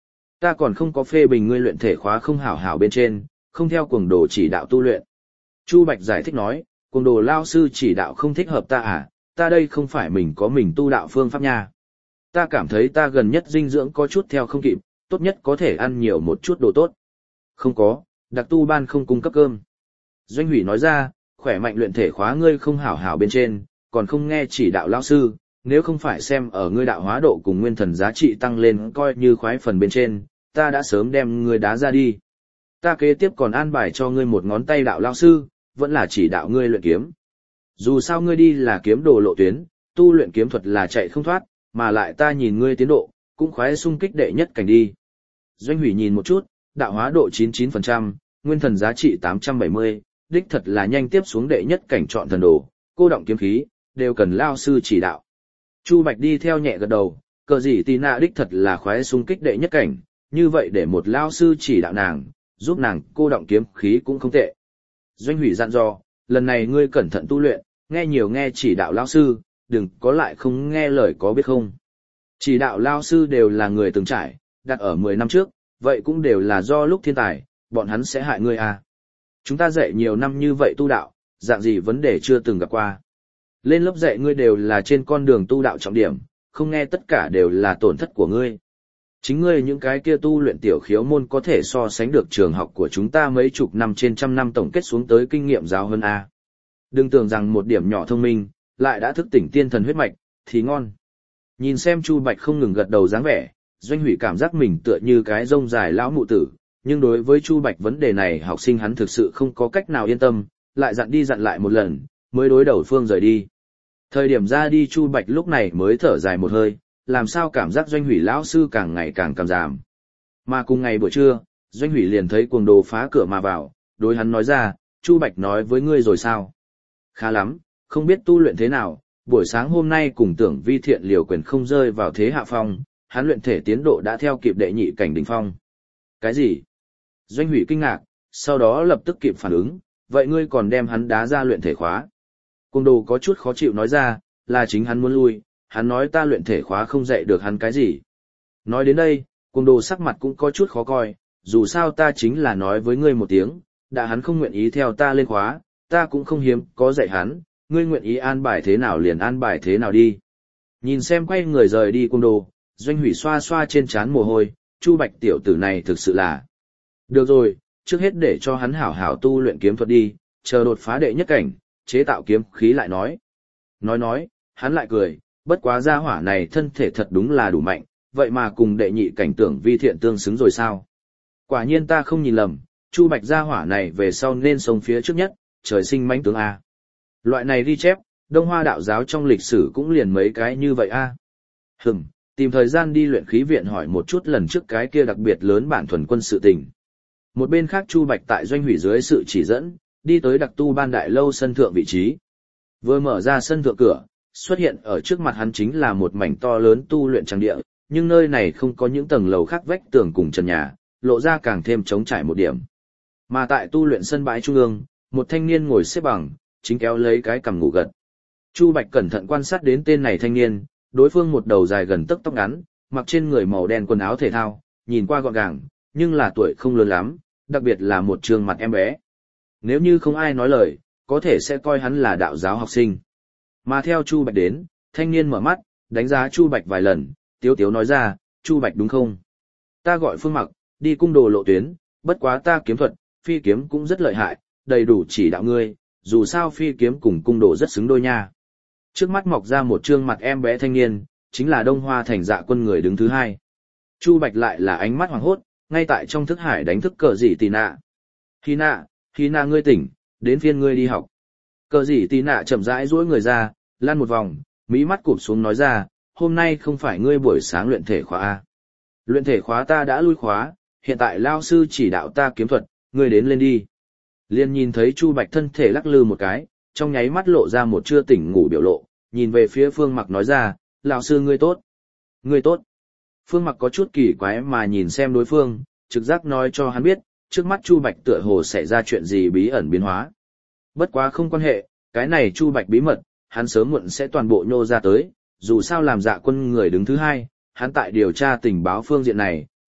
Ta còn không có phê bình ngươi luyện thể khóa không hảo hảo bên trên, không theo cuồng đồ chỉ đạo tu luyện. Chu Bạch giải thích nói, cuồng đồ lao sư chỉ đạo không thích hợp ta à, ta đây không phải mình có mình tu đạo phương pháp nha. Ta cảm thấy ta gần nhất dinh dưỡng có chút theo không kịp, tốt nhất có thể ăn nhiều một chút đồ tốt. Không có, đặc tu ban không cung cấp cơm. Doanh Hủy nói ra, khỏe mạnh luyện thể khóa ngươi không hảo hảo bên trên, còn không nghe chỉ đạo lao sư, nếu không phải xem ở ngươi đạo hóa độ cùng nguyên thần giá trị tăng lên coi như khoái phần bên trên, ta đã sớm đem ngươi đá ra đi. Ta kế tiếp còn an bài cho ngươi một ngón tay đạo lao sư, vẫn là chỉ đạo ngươi luyện kiếm. Dù sao ngươi đi là kiếm đồ lộ tuyến, tu luyện kiếm thuật là chạy không thoát, mà lại ta nhìn ngươi tiến độ, cũng khoái sung kích đệ nhất cảnh đi. Doanh Hủy nhìn một chút, đạo hóa độ chín mươi chín phần trăm, nguyên thần giá trị tám trăm bảy mươi, đích thật là nhanh tiếp xuống đệ nhất cảnh chọn thần đồ, cô động kiếm khí, đều cần lao sư chỉ đạo. Chu Bạch đi theo nhẹ gật đầu, cờ gì tì nạ đích thật là khoái sung kích đệ nhất cảnh, như vậy để một lao sư chỉ đạo nàng, giúp nàng cô động kiếm khí cũng không tệ. Doanh Hủy dặn dò, lần này ngươi cẩn thận tu luyện, nghe nhiều nghe chỉ đạo lao sư, đừng có lại không nghe lời có biết không. Chỉ đạo lao sư đều là người từng trải, đặt ở mười năm trước, vậy cũng đều là do lúc thiên tài, bọn hắn sẽ hại ngươi à. Chúng ta dạy nhiều năm như vậy tu đạo, dạng gì vấn đề chưa từng gặp qua. Lên lớp dạy ngươi đều là trên con đường tu đạo trọng điểm, không nghe tất cả đều là tổn thất của ngươi. Chính ngươi những cái kia tu luyện tiểu khiếu môn có thể so sánh được trường học của chúng ta mấy chục năm trên trăm năm tổng kết xuống tới kinh nghiệm giáo hơn a. Đừng tưởng rằng một điểm nhỏ thông minh, lại đã thức tỉnh tiên thần huyết mạch, thì ngon. Nhìn xem Chu Bạch không ngừng gật đầu dáng vẻ, Doanh Hủy cảm giác mình tựa như cái rông dài lão mụ tử, nhưng đối với Chu Bạch vấn đề này học sinh hắn thực sự không có cách nào yên tâm, lại dặn đi dặn lại một lần, mới đối đầu phương rời đi. Thời điểm ra đi Chu Bạch lúc này mới thở dài một hơi, làm sao cảm giác Doanh Hủy lão sư càng ngày càng cảm giảm. Mà cùng ngày buổi trưa, Doanh Hủy liền thấy cuồng đồ phá cửa mà vào, đối hắn nói ra, Chu Bạch nói với ngươi rồi sao? Khá lắm, không biết tu luyện thế nào, buổi sáng hôm nay cùng tưởng vi thiện liều quyền không rơi vào thế hạ phong, hắn luyện thể tiến độ đã theo kịp đệ nhị cảnh đỉnh phong. Cái gì? Doanh Hủy kinh ngạc, sau đó lập tức kịp phản ứng, vậy ngươi còn đem hắn đá ra luyện thể khóa. Cuồng đồ có chút khó chịu nói ra, là chính hắn muốn lui, hắn nói ta luyện thể khóa không dạy được hắn cái gì. Nói đến đây, cuồng đồ sắc mặt cũng có chút khó coi, dù sao ta chính là nói với ngươi một tiếng, đã hắn không nguyện ý theo ta lên khóa, ta cũng không hiếm có dạy hắn, ngươi nguyện ý an bài thế nào liền an bài thế nào đi. Nhìn xem quay người rời đi cuồng đồ, Doanh Hủy xoa xoa trên trán mồ hôi, Chu Bạch tiểu tử này thực sự là. Được rồi, trước hết để cho hắn hảo hảo tu luyện kiếm thuật đi, chờ đột phá đệ nhất cảnh, chế tạo kiếm khí lại nói. Nói nói, hắn lại cười, bất quá gia hỏa này thân thể thật đúng là đủ mạnh, vậy mà cùng đệ nhị cảnh tưởng vi thiện tương xứng rồi sao? Quả nhiên ta không nhìn lầm, Chu Bạch gia hỏa này về sau nên sống phía trước nhất, trời sinh mãnh tướng A. Loại này ghi chép, Đông Hoa đạo giáo trong lịch sử cũng liền mấy cái như vậy A. Hừm, tìm thời gian đi luyện khí viện hỏi một chút lần trước cái kia đặc biệt lớn bản thuần quân sự tình. Một bên khác Chu Bạch tại Doanh Hủy dưới sự chỉ dẫn, đi tới đặc tu ban đại lâu sân thượng vị trí. Vừa mở ra sân thượng cửa, xuất hiện ở trước mặt hắn chính là một mảnh to lớn tu luyện trang địa, nhưng nơi này không có những tầng lầu khác vách tường cùng trần nhà, lộ ra càng thêm trống trải một điểm. Mà tại tu luyện sân bãi trung ương, một thanh niên ngồi xếp bằng, chính kéo lấy cái cằm ngủ gật. Chu Bạch cẩn thận quan sát đến tên này thanh niên, đối phương một đầu dài gần tấc tóc ngắn, mặc trên người màu đen quần áo thể thao, nhìn qua gọn gàng, nhưng là tuổi không lớn lắm, đặc biệt là một trương mặt em bé. Nếu như không ai nói lời, có thể sẽ coi hắn là đạo giáo học sinh. Mà theo Chu Bạch đến, thanh niên mở mắt, đánh giá Chu Bạch vài lần, tiếu tiếu nói ra, Chu Bạch đúng không? Ta gọi Phương Mặc, đi cung đồ lộ tuyến, bất quá ta kiếm thuật, phi kiếm cũng rất lợi hại, đầy đủ chỉ đạo ngươi, dù sao phi kiếm cùng cung đồ rất xứng đôi nha. Trước mắt mọc ra một trương mặt em bé thanh niên, chính là Đông Hoa Thành Dạ Quân người đứng thứ hai. Chu Bạch lại là ánh mắt hoàng hốt, ngay tại trong thức hải đánh thức cờ dị tì nạ. Hi nạ, hi nạ ngươi tỉnh, đến phiên ngươi đi học. Cờ dị tì nạ chậm rãi duỗi người ra, lăn một vòng, mí mắt cụp xuống nói ra, hôm nay không phải ngươi buổi sáng luyện thể khóa A. Luyện thể khóa ta đã lui khóa, hiện tại lao sư chỉ đạo ta kiếm thuật, ngươi đến lên đi. Liên nhìn thấy Chu Bạch thân thể lắc lư một cái, trong nháy mắt lộ ra một chưa tỉnh ngủ biểu lộ, nhìn về phía Phương Mặc nói ra, lão sư ngươi tốt. Ngươi tốt. Phương Mặc có chút kỳ quái mà nhìn xem đối phương, trực giác nói cho hắn biết, trước mắt Chu Bạch tựa hồ xảy ra chuyện gì bí ẩn biến hóa. Bất quá không quan hệ, cái này Chu Bạch bí mật, hắn sớm muộn sẽ toàn bộ nhô ra tới, dù sao làm Dạ Quân người đứng thứ hai, hắn tại điều tra tình báo phương diện này,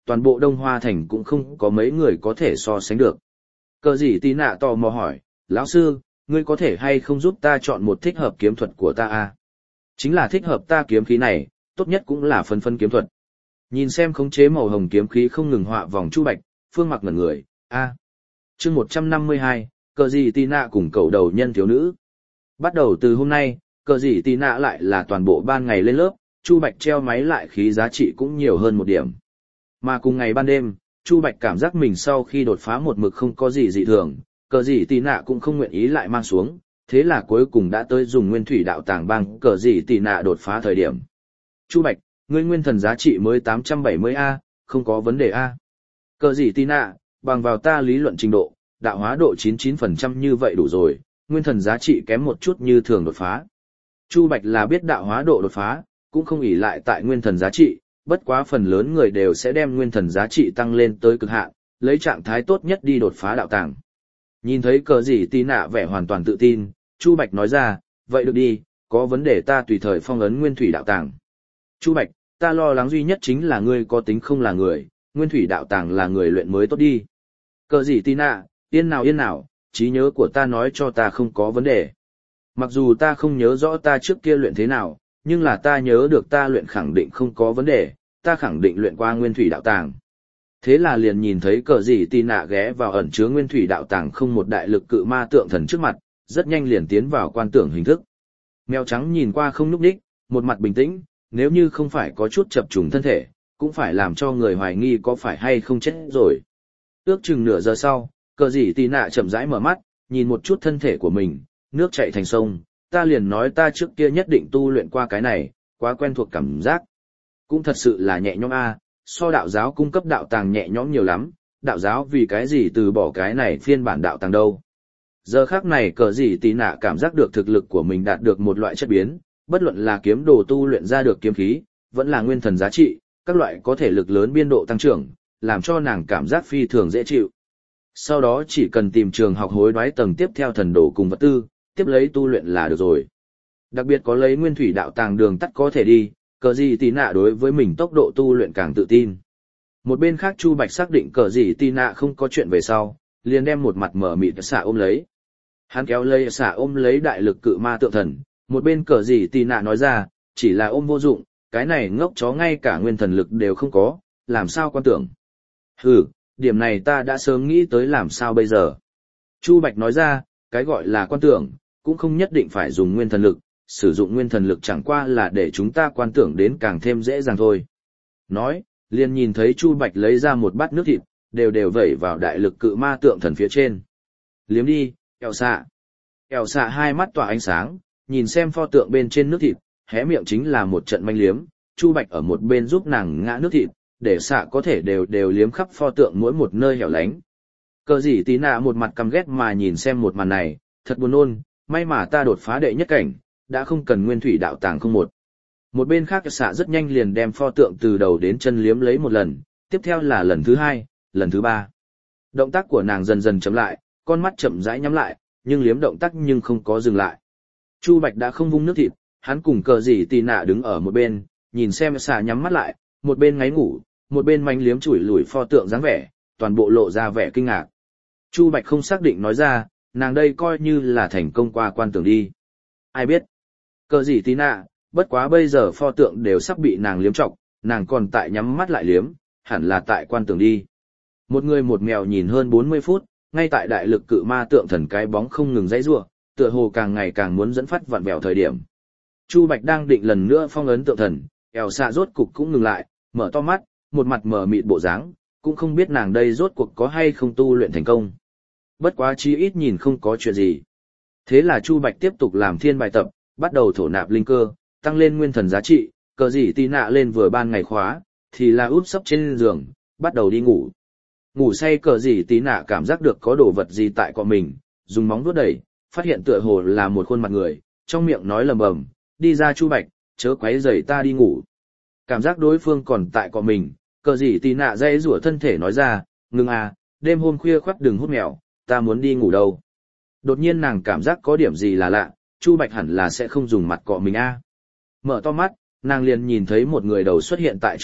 toàn bộ Đông Hoa Thành cũng không có mấy người có thể so sánh được. Cờ gì tí nạ tò mò hỏi, lão sư, ngươi có thể hay không giúp ta chọn một thích hợp kiếm thuật của ta à? Chính là thích hợp ta kiếm khí này, tốt nhất cũng là phân phân kiếm thuật. Nhìn xem khống chế màu hồng kiếm khí không ngừng họa vòng Chu Bạch, Phương Mặc ngẩn người, a. À. Chương một trăm năm mươi hai, cờ gì tí nạ cùng cầu đầu nhân thiếu nữ. Bắt đầu từ hôm nay, cờ gì tí nạ lại là toàn bộ ban ngày lên lớp, Chu Bạch treo máy lại khí giá trị cũng nhiều hơn một điểm. Mà cùng ngày ban đêm, Chu Bạch cảm giác mình sau khi đột phá một mực không có gì dị thường, cờ gì tí nạ cũng không nguyện ý lại mang xuống, thế là cuối cùng đã tới dùng nguyên thủy đạo tàng băng cờ gì tí nạ đột phá thời điểm. Chu Bạch, ngươi nguyên thần giá trị mới tám trăm bảy mươi A, không có vấn đề A. Cờ gì tí nạ, bằng vào ta lý luận trình độ, đạo hóa độ chín mươi chín phần trăm như vậy đủ rồi, nguyên thần giá trị kém một chút như thường đột phá. Chu Bạch là biết đạo hóa độ đột phá, cũng không ỷ lại tại nguyên thần giá trị, bất quá phần lớn người đều sẽ đem nguyên thần giá trị tăng lên tới cực hạn, lấy trạng thái tốt nhất đi đột phá đạo tàng. Nhìn thấy cờ gì tí nạ vẻ hoàn toàn tự tin, Chu Bạch nói ra, vậy được đi, có vấn đề ta tùy thời phong ấn nguyên thủy đạo tàng. Chu Bạch, ta lo lắng duy nhất chính là ngươi có tính không là người, nguyên thủy đạo tàng là người luyện mới tốt đi. Cờ gì tí nạ, yên nào yên nào, trí nhớ của ta nói cho ta không có vấn đề. Mặc dù ta không nhớ rõ ta trước kia luyện thế nào, nhưng là ta nhớ được ta luyện khẳng định không có vấn đề, ta khẳng định luyện qua nguyên thủy đạo tàng. Thế là liền nhìn thấy cờ gì tí nạ ghé vào ẩn chứa nguyên thủy đạo tàng không một đại lực cự ma tượng thần trước mặt, rất nhanh liền tiến vào quan tưởng hình thức. Mèo trắng nhìn qua không nhúc nhích, một mặt bình tĩnh, nếu như không phải có chút chập trùng thân thể, cũng phải làm cho người hoài nghi có phải hay không chết rồi. Ước chừng nửa giờ sau, cờ gì tí nạ chậm rãi mở mắt, nhìn một chút thân thể của mình, nước chảy thành sông, ta liền nói ta trước kia nhất định tu luyện qua cái này, quá quen thuộc cảm giác. Cũng thật sự là nhẹ nhõm a, so đạo giáo cung cấp đạo tàng nhẹ nhõm nhiều lắm, đạo giáo vì cái gì từ bỏ cái này phiên bản đạo tàng đâu. Giờ khác này cờ gì tí nạ cảm giác được thực lực của mình đạt được một loại chất biến, bất luận là kiếm đồ tu luyện ra được kiếm khí, vẫn là nguyên thần giá trị, các loại có thể lực lớn biên độ tăng trưởng, làm cho nàng cảm giác phi thường dễ chịu. Sau đó chỉ cần tìm trường học hối đoái tầng tiếp theo thần đồ cùng vật tư, tiếp lấy tu luyện là được rồi. Đặc biệt có lấy nguyên thủy đạo tàng đường tắt có thể đi, cờ gì tí nạ đối với mình tốc độ tu luyện càng tự tin. Một bên khác Chu Bạch xác định cờ gì tí nạ không có chuyện về sau, liền đem một mặt mở mịt xả ôm lấy. Hắn kéo lấy xả ôm lấy đại lực cự ma tượng thần, một bên cờ gì tí nạ nói ra, chỉ là ôm vô dụng, cái này ngốc chó ngay cả nguyên thần lực đều không có, làm sao quan tưởng. Hừ, điểm này ta đã sớm nghĩ tới làm sao bây giờ. Chu Bạch nói ra, cái gọi là quan tưởng, cũng không nhất định phải dùng nguyên thần lực, sử dụng nguyên thần lực chẳng qua là để chúng ta quan tưởng đến càng thêm dễ dàng thôi. Nói, liền nhìn thấy Chu Bạch lấy ra một bát nước thịt, đều đều vẩy vào đại lực cự ma tượng thần phía trên. Liếm đi, eo xạ. Eo xạ hai mắt tỏa ánh sáng, nhìn xem pho tượng bên trên nước thịt, hé miệng chính là một trận manh liếm, Chu Bạch ở một bên giúp nàng ngã nước thịt, để xạ có thể đều đều liếm khắp pho tượng mỗi một nơi hẻo lánh. Cờ gì tí nạ một mặt căm ghét mà nhìn xem một màn này, thật buồn nôn, may mà ta đột phá đệ nhất cảnh, đã không cần nguyên thủy đạo tàng không một. Một bên khác xạ rất nhanh liền đem pho tượng từ đầu đến chân liếm lấy một lần, tiếp theo là lần thứ hai, lần thứ ba. Động tác của nàng dần dần chậm lại, con mắt chậm rãi nhắm lại, nhưng liếm động tác nhưng không có dừng lại. Chu Bạch đã không vung nước thịt, hắn cùng cờ gì tì nạ đứng ở một bên, nhìn xem xạ nhắm mắt lại, một bên ngáy ngủ, một bên manh liếm chủi lủi pho tượng dáng vẻ, toàn bộ lộ ra vẻ kinh ngạc. Chu Bạch không xác định nói ra, nàng đây coi như là thành công qua quan tưởng đi. Ai biết? Cờ gì tí nạ, bất quá bây giờ pho tượng đều sắp bị nàng liếm trọc, nàng còn tại nhắm mắt lại liếm, hẳn là tại quan tưởng đi. Một người một mèo nhìn hơn bốn mươi phút, ngay tại đại lực cự ma tượng thần cái bóng không ngừng dãy rủa, tựa hồ càng ngày càng muốn dẫn phát vặn vẹo thời điểm. Chu Bạch đang định lần nữa phong ấn tượng thần, eo xạ rốt cục cũng ngừng lại, mở to mắt, một mặt mở mịt bộ dáng, cũng không biết nàng đây rốt cuộc có hay không tu luyện thành công. Bất quá chí ít nhìn không có chuyện gì. Thế là Chu Bạch tiếp tục làm thiên bài tập, bắt đầu thổ nạp linh cơ, tăng lên nguyên thần giá trị, cờ gì tí nạ lên vừa ban ngày khóa, thì là úp sấp trên giường, bắt đầu đi ngủ. Ngủ say cờ gì tí nạ cảm giác được có đồ vật gì tại cọ mình, dùng móng vuốt đẩy, phát hiện tựa hồ là một khuôn mặt người, trong miệng nói lầm bầm, đi ra Chu Bạch, chớ quấy rầy ta đi ngủ. Cảm giác đối phương còn tại cọ mình, cờ gì tí nạ dây rủa thân thể nói ra, ngừng à, đêm hôm khuya khoắt đừng hút mèo, ta muốn đi ngủ đâu. Đột nhiên nàng cảm giác có điểm gì là lạ, Chu Bạch hẳn là sẽ không dùng mặt cọ mình a. Mở to mắt, nàng liền nhìn thấy một người đầu xuất hiện tại trước mặt,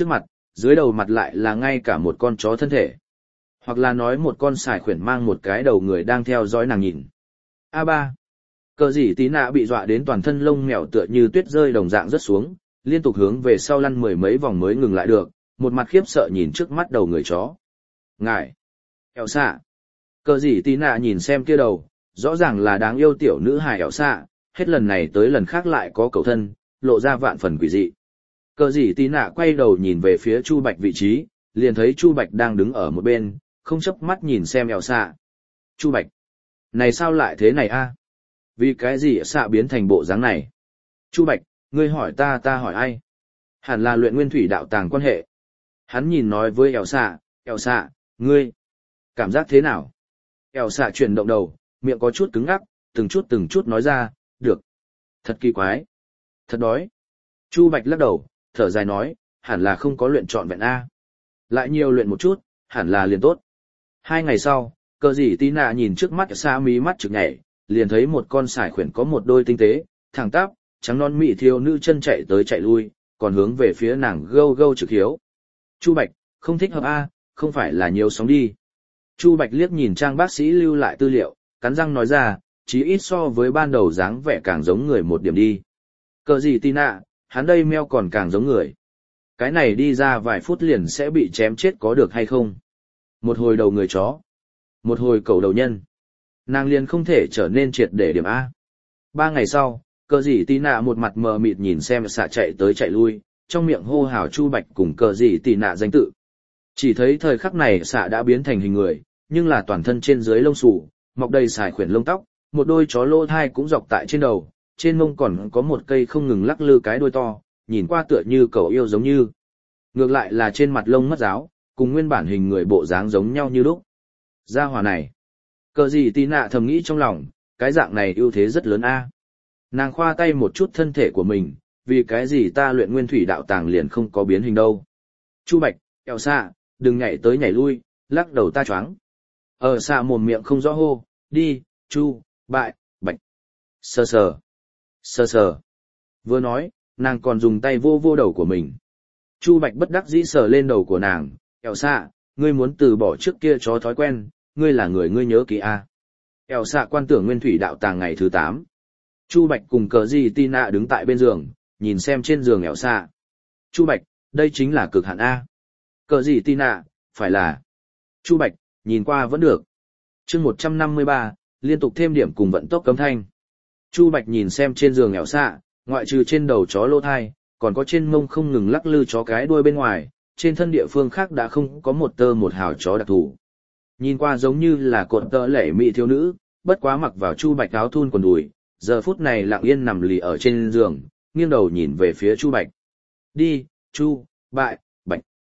dưới đầu mặt lại là ngay cả một con chó thân thể. Hoặc là nói một con sải khuyển mang một cái đầu người đang theo dõi nàng nhìn. a ba. Cờ gì tí nạ bị dọa đến toàn thân lông mèo tựa như tuyết rơi đồng dạng rớt xuống, liên tục hướng về sau lăn mười mấy vòng mới ngừng lại được, một mặt khiếp sợ nhìn trước mắt đầu người chó. Ngài! Eo xạ! Cờ gì tí nạ nhìn xem kia đầu, rõ ràng là đáng yêu tiểu nữ hài eo xạ, hết lần này tới lần khác lại có cầu thân, lộ ra vạn phần quỷ dị. Cờ gì tí nạ quay đầu nhìn về phía Chu Bạch vị trí, liền thấy Chu Bạch đang đứng ở một bên, không chớp mắt nhìn xem eo xạ. Chu Bạch! Này sao lại thế này a? Vì cái gì xạ biến thành bộ dáng này? Chu Bạch, ngươi hỏi ta ta hỏi ai? Hẳn là luyện nguyên thủy đạo tàng quan hệ. Hắn nhìn nói với eo xạ, eo xạ, ngươi, cảm giác thế nào? Eo xạ chuyển động đầu, miệng có chút cứng ngắc, từng chút từng chút nói ra, được. Thật kỳ quái. Thật đói. Chu Bạch lắc đầu, thở dài nói, hẳn là không có luyện trọn vẹn A. Lại nhiều luyện một chút, hẳn là liền tốt. Hai ngày sau, cờ gì tí nạ nhìn trước mắt xa mí mắt trực nhảy, liền thấy một con sải khuyển có một đôi tinh tế, thẳng tắp, trắng non mị thiêu nữ chân chạy tới chạy lui, còn hướng về phía nàng gâu gâu trực hiếu. Chu Bạch, không thích hợp A, không phải là nhiều sóng đi. Chu Bạch liếc nhìn trang bác sĩ lưu lại tư liệu, cắn răng nói ra, chí ít so với ban đầu dáng vẻ càng giống người một điểm đi. Cờ gì tí nạ, hắn đây meo còn càng giống người. Cái này đi ra vài phút liền sẽ bị chém chết có được hay không? Một hồi đầu người chó. Một hồi cầu đầu nhân. Nàng liền không thể trở nên triệt để điểm A. Ba ngày sau, cờ gì tí nạ một mặt mờ mịt nhìn xem xạ chạy tới chạy lui, trong miệng hô hào Chu Bạch cùng cờ gì tí nạ danh tự. Chỉ thấy thời khắc này xạ đã biến thành hình người, nhưng là toàn thân trên dưới lông xù, mọc đầy sải khuyển lông tóc, một đôi chó lỗ thai cũng dọc tại trên đầu, trên mông còn có một cây không ngừng lắc lư cái đuôi to, nhìn qua tựa như cậu yêu giống như. Ngược lại là trên mặt lông mất giáo, cùng nguyên bản hình người bộ dáng giống nhau như lúc. Gia hỏa này. Cờ gì tí nạ thầm nghĩ trong lòng, cái dạng này ưu thế rất lớn a. Nàng khoa tay một chút thân thể của mình, vì cái gì ta luyện nguyên thủy đạo tàng liền không có biến hình đâu. Chu Bạch, eo xạ, đừng nhảy tới nhảy lui, lắc đầu ta choáng. Ở xạ mồm miệng không rõ hô, đi, Chu, bại, Bạch. Sờ sờ, sờ sờ. Vừa nói, nàng còn dùng tay vô vô đầu của mình. Chu Bạch bất đắc dĩ sờ lên đầu của nàng, eo xạ, ngươi muốn từ bỏ trước kia chó thói quen, ngươi là người ngươi nhớ kỹ a. Eo xạ quan tưởng nguyên thủy đạo tàng ngày thứ tám. Chu Bạch cùng cờ gì tí nạ đứng tại bên giường, nhìn xem trên giường eo xạ. Chu Bạch, đây chính là cực hạn A. Cờ gì tí nạ, phải là. Chu Bạch, nhìn qua vẫn được. chương một trăm năm mươi ba, liên tục thêm điểm cùng vận tốc cấm thanh. Chu Bạch nhìn xem trên giường eo xạ, ngoại trừ trên đầu chó lỗ thai, còn có trên mông không ngừng lắc lư chó cái đuôi bên ngoài, trên thân địa phương khác đã không có một tơ một hào chó đặc thù. Nhìn qua giống như là cột tơ lệ mỹ thiếu nữ, bất quá mặc vào Chu Bạch áo thun quần đùi, giờ phút này lặng yên nằm lì ở trên giường, nghiêng đầu nhìn về phía Chu Bạch. Đi, Chu, bại, Bạch.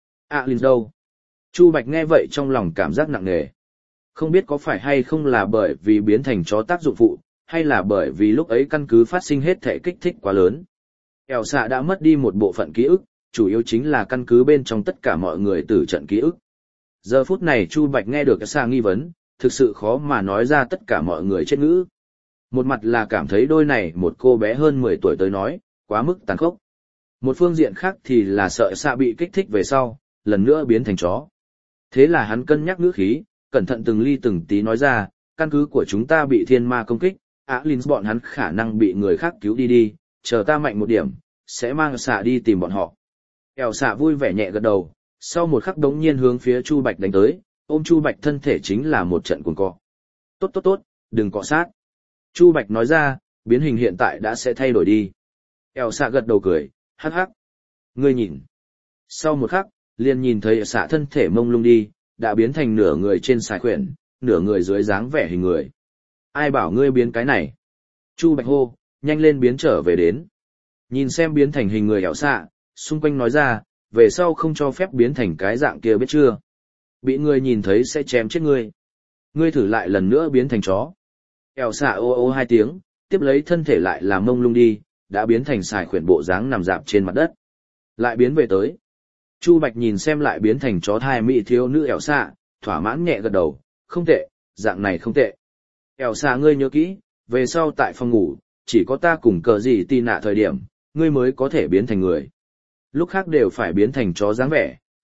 À Linh đâu? Chu Bạch nghe vậy trong lòng cảm giác nặng nề. Không biết có phải hay không là bởi vì biến thành chó tác dụng phụ, hay là bởi vì lúc ấy căn cứ phát sinh hết thể kích thích quá lớn. Eo xạ đã mất đi một bộ phận ký ức, chủ yếu chính là căn cứ bên trong tất cả mọi người từ trận ký ức. Giờ phút này Chu Bạch nghe được Sa nghi vấn, thực sự khó mà nói ra tất cả mọi người chết ngữ. Một mặt là cảm thấy đôi này một cô bé hơn mười tuổi tới nói, quá mức tàn khốc. Một phương diện khác thì là sợ Sa bị kích thích về sau, lần nữa biến thành chó. Thế là hắn cân nhắc ngữ khí, cẩn thận từng ly từng tí nói ra, căn cứ của chúng ta bị thiên ma công kích, Á Linh bọn hắn khả năng bị người khác cứu đi đi, chờ ta mạnh một điểm, sẽ mang Sa đi tìm bọn họ. Eo Sa vui vẻ nhẹ gật đầu. Sau một khắc đống nhiên hướng phía Chu Bạch đánh tới, ôm Chu Bạch thân thể chính là một trận cuồng cọ. Tốt tốt tốt, đừng cọ sát. Chu Bạch nói ra, biến hình hiện tại đã sẽ thay đổi đi. Eo xạ gật đầu cười, hắc hắc. Ngươi nhìn. Sau một khắc, liền nhìn thấy xạ thân thể mông lung đi, đã biến thành nửa người trên sải khuyển, nửa người dưới dáng vẻ hình người. Ai bảo ngươi biến cái này? Chu Bạch hô, nhanh lên biến trở về đến. Nhìn xem biến thành hình người Eo xạ, xung quanh nói ra, về sau không cho phép biến thành cái dạng kia biết chưa? Bị người nhìn thấy sẽ chém chết ngươi. Ngươi thử lại lần nữa biến thành chó. Eo xạ ô ô hai tiếng, tiếp lấy thân thể lại làm mông lung đi, đã biến thành sải khuyển bộ dáng nằm dạp trên mặt đất. Lại biến về tới. Chu Bạch nhìn xem lại biến thành chó thai mỹ thiếu nữ Eo xạ, thỏa mãn nhẹ gật đầu, không tệ, dạng này không tệ. Eo xạ ngươi nhớ kỹ, về sau tại phòng ngủ, chỉ có ta cùng cờ gì tì nạ thời điểm, ngươi mới có thể biến thành người. Lúc khác đều phải biến thành chó dáng vẻ,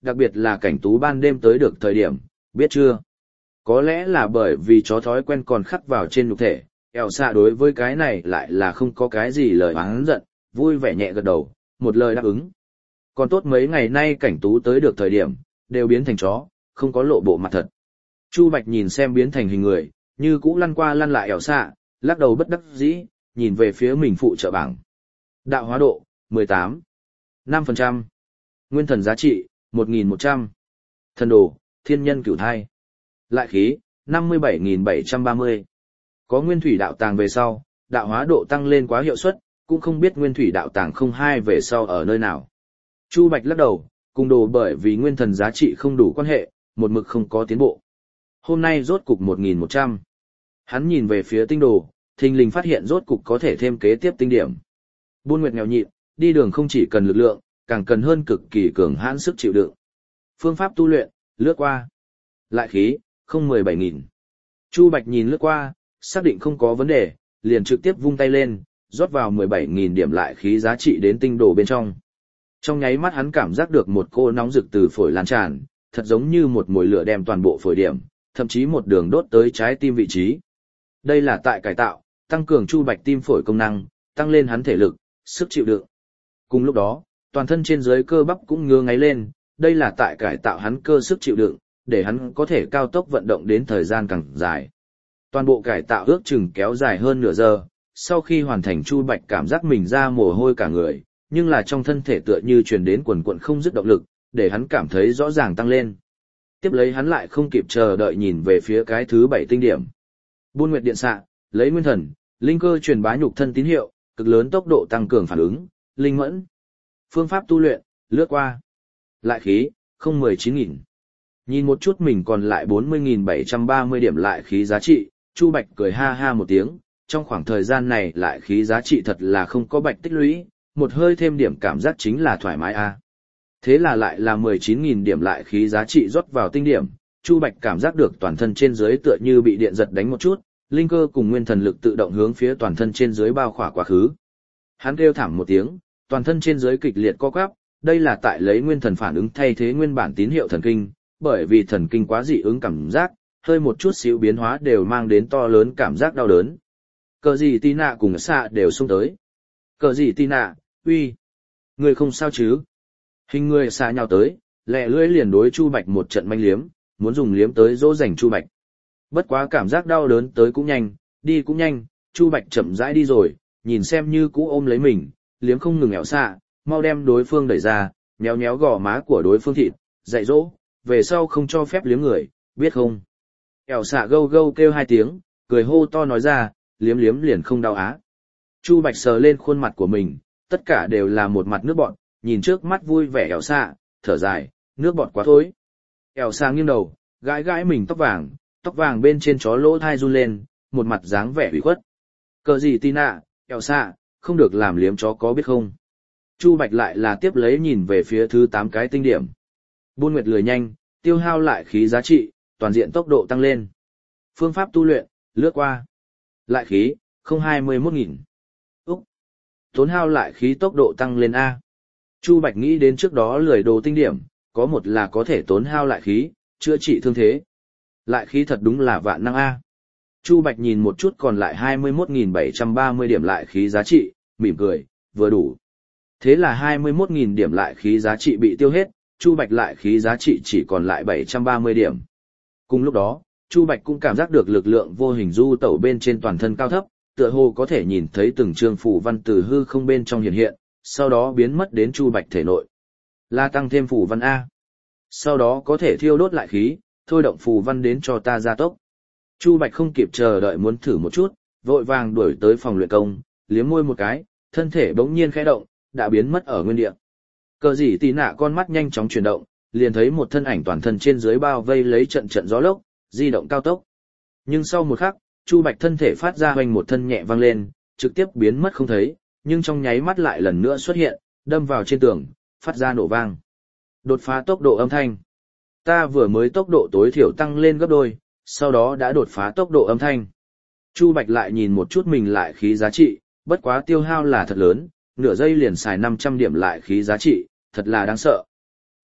đặc biệt là cảnh tú ban đêm tới được thời điểm, biết chưa? Có lẽ là bởi vì chó thói quen còn khắc vào trên nhục thể, ẻo xạ đối với cái này lại là không có cái gì lời oán giận, vui vẻ nhẹ gật đầu, một lời đáp ứng. Còn tốt mấy ngày nay cảnh tú tới được thời điểm, đều biến thành chó, không có lộ bộ mặt thật. Chu Bạch nhìn xem biến thành hình người, như cũ lăn qua lăn lại ẻo xạ, lắc đầu bất đắc dĩ, nhìn về phía mình phụ trợ bảng. Đạo hóa độ, mười tám, năm phần trăm. Nguyên thần giá trị, một nghìn một trăm. Thần đồ, thiên nhân cửu thai. Lại khí, năm mươi bảy nghìn bảy trăm ba mươi. Có nguyên thủy đạo tàng về sau, đạo hóa độ tăng lên quá hiệu suất, cũng không biết nguyên thủy đạo tàng không hai về sau ở nơi nào. Chu Bạch lắc đầu, cùng đồ bởi vì nguyên thần giá trị không đủ quan hệ, một mực không có tiến bộ. Hôm nay rốt cục một nghìn một trăm. Hắn nhìn về phía tinh đồ, thình lình phát hiện rốt cục có thể thêm kế tiếp tinh điểm. Buôn Nguyệt nghèo nhịn, đi đường không chỉ cần lực lượng, càng cần hơn cực kỳ cường hãn sức chịu đựng. Phương pháp tu luyện, lướt qua. Lại khí, không mười bảy nghìn. Chu Bạch nhìn lướt qua, xác định không có vấn đề, liền trực tiếp vung tay lên, rót vào mười bảy nghìn điểm lại khí giá trị đến tinh đồ bên trong. Trong nháy mắt hắn cảm giác được một cô nóng rực từ phổi lan tràn, thật giống như một mồi lửa đem toàn bộ phổi điểm, thậm chí một đường đốt tới trái tim vị trí. Đây là tại cải tạo, tăng cường Chu Bạch tim phổi công năng, tăng lên hắn thể lực, sức chịu đựng. Cùng lúc đó, toàn thân trên dưới cơ bắp cũng ngứa ngáy lên, đây là tại cải tạo hắn cơ sức chịu đựng, để hắn có thể cao tốc vận động đến thời gian càng dài. Toàn bộ cải tạo ước chừng kéo dài hơn nửa giờ, sau khi hoàn thành Chu Bạch cảm giác mình ra mồ hôi cả người, nhưng là trong thân thể tựa như truyền đến quần quần không dứt động lực, để hắn cảm thấy rõ ràng tăng lên. Tiếp lấy hắn lại không kịp chờ đợi nhìn về phía cái thứ bảy tinh điểm. Buôn Nguyệt điện xạ, lấy nguyên thần, linh cơ truyền bá nhục thân tín hiệu, cực lớn tốc độ tăng cường phản ứng, linh mẫn. Phương pháp tu luyện, lướt qua. Lại khí, không mười chín nghìn. Nhìn một chút mình còn lại bốn mươi nghìn bảy trăm ba mươi điểm lại khí giá trị, Chu Bạch cười ha ha một tiếng, trong khoảng thời gian này lại khí giá trị thật là không có Bạch tích lũy, một hơi thêm điểm cảm giác chính là thoải mái a. Thế là lại là mười chín nghìn điểm lại khí giá trị rót vào tinh điểm, Chu Bạch cảm giác được toàn thân trên dưới tựa như bị điện giật đánh một chút, linh cơ cùng nguyên thần lực tự động hướng phía toàn thân trên dưới bao khỏa quá khứ. Hắn kêu thảm một tiếng, toàn thân trên dưới kịch liệt co quắp, đây là tại lấy nguyên thần phản ứng thay thế nguyên bản tín hiệu thần kinh, bởi vì thần kinh quá dị ứng cảm giác, hơi một chút xíu biến hóa đều mang đến to lớn cảm giác đau đớn. Cờ gì tì nạ cùng xạ đều xông tới. Cờ gì tì nạ, uy, người không sao chứ? Hình người xạ nhào tới, lẹ lưỡi liền đối Chu Bạch một trận manh liếm, muốn dùng liếm tới dỗ dành Chu Bạch. Bất quá cảm giác đau đớn tới cũng nhanh, đi cũng nhanh, Chu Bạch chậm rãi đi rồi, nhìn xem như cũ ôm lấy mình, liếm không ngừng ẻo xạ, mau đem đối phương đẩy ra, nhéo nhéo gò má của đối phương thịt, dạy dỗ, về sau không cho phép liếm người, biết không? Ẻo xạ gâu gâu kêu hai tiếng, cười hô to nói ra, liếm liếm liền không đau á. Chu Bạch sờ lên khuôn mặt của mình, tất cả đều là một mặt nước bọt, nhìn trước mắt vui vẻ ẻo xạ, thở dài, nước bọt quá thối. Ẻo xạ nghiêng đầu, gãi gãi mình tóc vàng, tóc vàng bên trên chó lỗ thai run lên, một mặt dáng vẻ ủy khuất. Cờ gì tì nạ, ẻo xạ, không được làm liếm chó có biết không? Chu Bạch lại là tiếp lấy nhìn về phía thứ tám cái tinh điểm. Buôn Nguyệt lười nhanh, tiêu hao lại khí giá trị, toàn diện tốc độ tăng lên. Phương pháp tu luyện, lướt qua. Lại khí, không hai mươi mốt nghìn. Úc! Tốn hao lại khí tốc độ tăng lên A. Chu Bạch nghĩ đến trước đó lười đồ tinh điểm, có một là có thể tốn hao lại khí, chữa trị thương thế. Lại khí thật đúng là vạn năng A. Chu Bạch nhìn một chút còn lại hai mươi mốt nghìn bảy trăm ba mươi điểm lại khí giá trị, mỉm cười, vừa đủ. Thế là hai mươi mốt nghìn điểm lại khí giá trị bị tiêu hết, Chu Bạch lại khí giá trị chỉ còn lại bảy trăm ba mươi điểm. Cùng lúc đó, Chu Bạch cũng cảm giác được lực lượng vô hình du tẩu bên trên toàn thân cao thấp, tựa hồ có thể nhìn thấy từng chương phù văn từ hư không bên trong hiện hiện, sau đó biến mất đến Chu Bạch thể nội. Là tăng thêm phù văn A. Sau đó có thể thiêu đốt lại khí, thôi động phù văn đến cho ta gia tốc. Chu Bạch không kịp chờ đợi muốn thử một chút, vội vàng đuổi tới phòng luyện công, liếm môi một cái, thân thể bỗng nhiên khẽ động, đã biến mất ở nguyên địa. Cờ gì tì nạ con mắt nhanh chóng chuyển động, liền thấy một thân ảnh toàn thân trên dưới bao vây lấy trận trận gió lốc, di động cao tốc. Nhưng sau một khắc, Chu Bạch thân thể phát ra hoành một thân nhẹ vang lên, trực tiếp biến mất không thấy, nhưng trong nháy mắt lại lần nữa xuất hiện, đâm vào trên tường, phát ra nổ vang. Đột phá tốc độ âm thanh. Ta vừa mới tốc độ tối thiểu tăng lên gấp đôi, sau đó đã đột phá tốc độ âm thanh. Chu Bạch lại nhìn một chút mình lại khí giá trị, bất quá tiêu hao là thật lớn, nửa giây liền xài năm trăm điểm lại khí giá trị, thật là đáng sợ.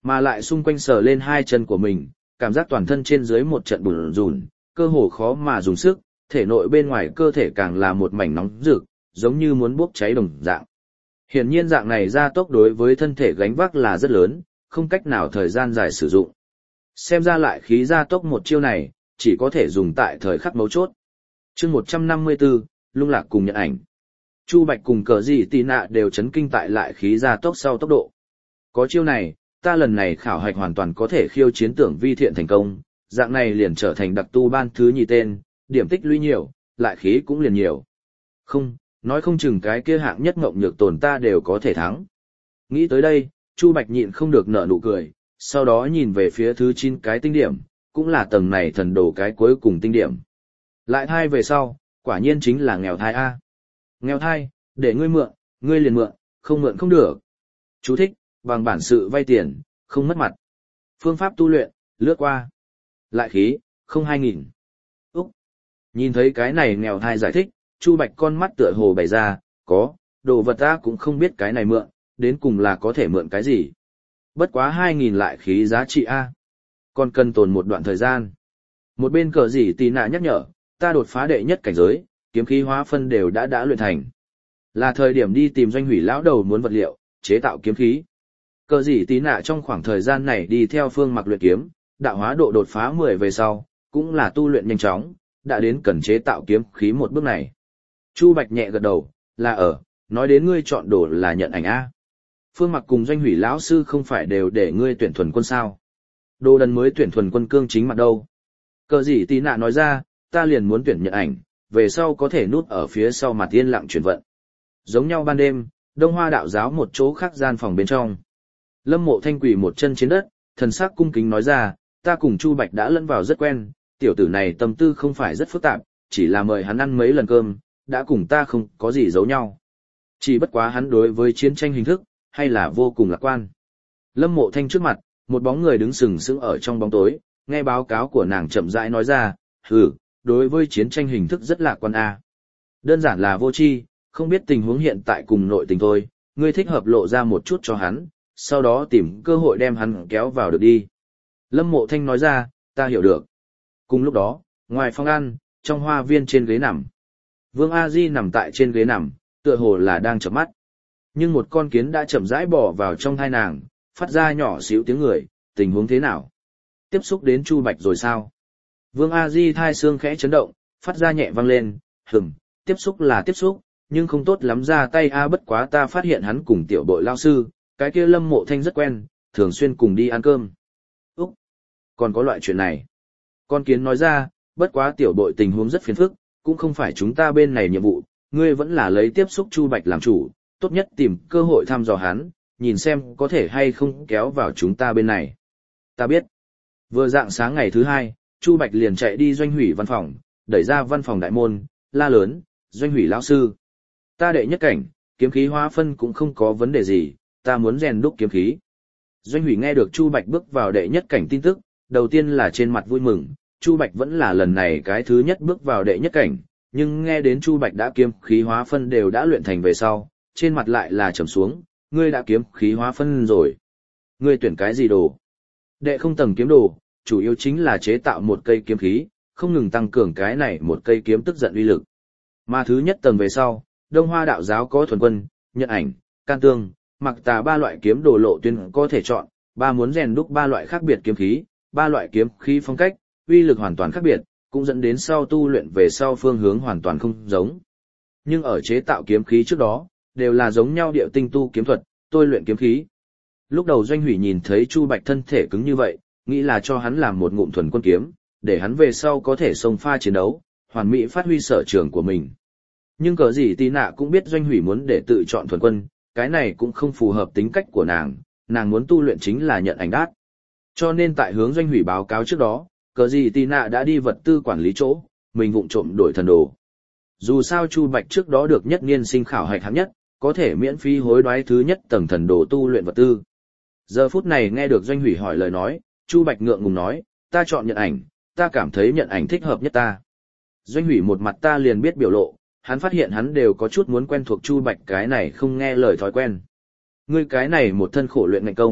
Mà lại xung quanh sờ lên hai chân của mình, cảm giác toàn thân trên dưới một trận bùn rùn, cơ hồ khó mà dùng sức, thể nội bên ngoài cơ thể càng là một mảnh nóng rực, giống như muốn bốc cháy đồng dạng. Hiển nhiên dạng này gia tốc đối với thân thể gánh vác là rất lớn, không cách nào thời gian dài sử dụng. Xem ra lại khí gia tốc một chiêu này, chỉ có thể dùng tại thời khắc mấu chốt. Chương một trăm năm mươi tư, lung lạc cùng nhận ảnh. Chu Bạch cùng cờ gì tì nạ đều chấn kinh tại lại khí gia tốc sau tốc độ. Có chiêu này, ta lần này khảo hạch hoàn toàn có thể khiêu chiến tưởng vi thiện thành công, dạng này liền trở thành đặc tu ban thứ nhì tên, điểm tích lũy nhiều, lại khí cũng liền nhiều. Không, nói không chừng cái kia hạng nhất ngộng nhược tồn ta đều có thể thắng. Nghĩ tới đây, Chu Bạch nhịn không được nở nụ cười, sau đó nhìn về phía thứ chín cái tinh điểm, cũng là tầng này thần đồ cái cuối cùng tinh điểm. Lại thai về sau, quả nhiên chính là nghèo thai A. Nghèo thai, để ngươi mượn, ngươi liền mượn, không mượn không được. Chú thích, bằng bản sự vay tiền, không mất mặt. Phương pháp tu luyện, lướt qua. Lại khí, không hai nghìn. Úc. Nhìn thấy cái này nghèo thai giải thích, Chu Bạch con mắt tựa hồ bày ra, có, đồ vật ta cũng không biết cái này mượn, đến cùng là có thể mượn cái gì. Bất quá hai nghìn lại khí giá trị A. Còn cần tồn một đoạn thời gian. Một bên cờ gì tì nạ nhắc nhở, ta đột phá đệ nhất cảnh giới, kiếm khí hóa phân đều đã đã luyện thành. Là thời điểm đi tìm doanh hủy lão đầu muốn vật liệu, chế tạo kiếm khí. Cờ gì tí nạ trong khoảng thời gian này đi theo Phương Mặc luyện kiếm, đạo hóa độ đột phá mười về sau, cũng là tu luyện nhanh chóng, đã đến cần chế tạo kiếm khí một bước này. Chu Bạch nhẹ gật đầu, là ở, nói đến ngươi chọn đồ là nhận ảnh A. Phương Mặc cùng doanh hủy lão sư không phải đều để ngươi tuyển thuần quân sao. Đồ đần mới tuyển thuần quân cương chính mặt đâu. Cờ gì tí nạ nói ra, ta liền muốn tuyển nhận ảnh, về sau có thể núp ở phía sau mặt yên lặng chuyển vận. Giống nhau ban đêm, Đông Hoa đạo giáo một chỗ khác gian phòng bên trong. Lâm Mộ Thanh quỳ một chân trên đất, thần sắc cung kính nói ra, ta cùng Chu Bạch đã lẫn vào rất quen, tiểu tử này tâm tư không phải rất phức tạp, chỉ là mời hắn ăn mấy lần cơm, đã cùng ta không có gì giấu nhau. Chỉ bất quá hắn đối với chiến tranh hình thức, hay là vô cùng lạc quan. Lâm Mộ Thanh trước mặt, một bóng người đứng sừng sững ở trong bóng tối, nghe báo cáo của nàng chậm rãi nói ra, hừ, đối với chiến tranh hình thức rất lạc quan a. Đơn giản là vô tri, không biết tình huống hiện tại cùng nội tình thôi, ngươi thích hợp lộ ra một chút cho hắn, sau đó tìm cơ hội đem hắn kéo vào được đi. Lâm Mộ Thanh nói ra, ta hiểu được. Cùng lúc đó, ngoài phòng ăn, trong hoa viên trên ghế nằm. Vương A Di nằm tại trên ghế nằm, tựa hồ là đang chợp mắt. Nhưng một con kiến đã chậm rãi bò vào trong thai nàng, phát ra nhỏ xíu tiếng người, tình huống thế nào? Tiếp xúc đến Chu Bạch rồi sao? Vương A Di thai xương khẽ chấn động, phát ra nhẹ vang lên, hừm, tiếp xúc là tiếp xúc, nhưng không tốt lắm ra tay a. Bất quá ta phát hiện hắn cùng tiểu bội lao sư, cái kia Lâm Mộ Thanh rất quen, thường xuyên cùng đi ăn cơm. Úc, còn có loại chuyện này. Con kiến nói ra, bất quá tiểu bội tình huống rất phiền phức, cũng không phải chúng ta bên này nhiệm vụ, ngươi vẫn là lấy tiếp xúc Chu Bạch làm chủ, tốt nhất tìm cơ hội thăm dò hắn, nhìn xem có thể hay không kéo vào chúng ta bên này. Ta biết. Vừa dạng sáng ngày thứ hai, Chu Bạch liền chạy đi doanh hủy văn phòng, đẩy ra văn phòng đại môn, la lớn, doanh hủy lão sư. Ta đệ nhất cảnh, kiếm khí hóa phân cũng không có vấn đề gì, ta muốn rèn đúc kiếm khí. Doanh hủy nghe được Chu Bạch bước vào đệ nhất cảnh tin tức, đầu tiên là trên mặt vui mừng, Chu Bạch vẫn là lần này cái thứ nhất bước vào đệ nhất cảnh, nhưng nghe đến Chu Bạch đã kiếm khí hóa phân đều đã luyện thành về sau, trên mặt lại là trầm xuống, ngươi đã kiếm khí hóa phân rồi. Ngươi tuyển cái gì đồ? Đệ không tầng kiếm đồ, chủ yếu chính là chế tạo một cây kiếm khí, không ngừng tăng cường cái này một cây kiếm tức giận uy lực. Mà thứ nhất tầng về sau, Đông Hoa đạo giáo có thuần quân, nhận ảnh, can tương, mặc tà ba loại kiếm đồ lộ tuyên có thể chọn, ba muốn rèn đúc ba loại khác biệt kiếm khí, ba loại kiếm khí phong cách, uy lực hoàn toàn khác biệt, cũng dẫn đến sau tu luyện về sau phương hướng hoàn toàn không giống. Nhưng ở chế tạo kiếm khí trước đó, đều là giống nhau điệu tinh tu kiếm thuật, tôi luyện kiếm khí. Lúc đầu Doanh Hủy nhìn thấy Chu Bạch thân thể cứng như vậy, nghĩ là cho hắn làm một ngụm thuần quân kiếm, để hắn về sau có thể xông pha chiến đấu, hoàn mỹ phát huy sở trường của mình. Nhưng cờ gì tí nạ cũng biết Doanh Hủy muốn để tự chọn thuần quân, cái này cũng không phù hợp tính cách của nàng, nàng muốn tu luyện chính là nhận ảnh đát. Cho nên tại hướng Doanh Hủy báo cáo trước đó, cờ gì tí nạ đã đi vật tư quản lý chỗ, mình vụng trộm đổi thần đồ. Dù sao Chu Bạch trước đó được nhất niên sinh khảo hạch hạng nhất, có thể miễn phí hối đoái thứ nhất tầng thần đồ tu luyện vật tư. Giờ phút này nghe được Doanh Hủy hỏi lời nói, Chu Bạch ngượng ngùng nói, ta chọn nhận ảnh, ta cảm thấy nhận ảnh thích hợp nhất ta. Doanh Hủy một mặt ta liền biết biểu lộ, hắn phát hiện hắn đều có chút muốn quen thuộc Chu Bạch cái này không nghe lời thói quen. Ngươi cái này một thân khổ luyện ngành công,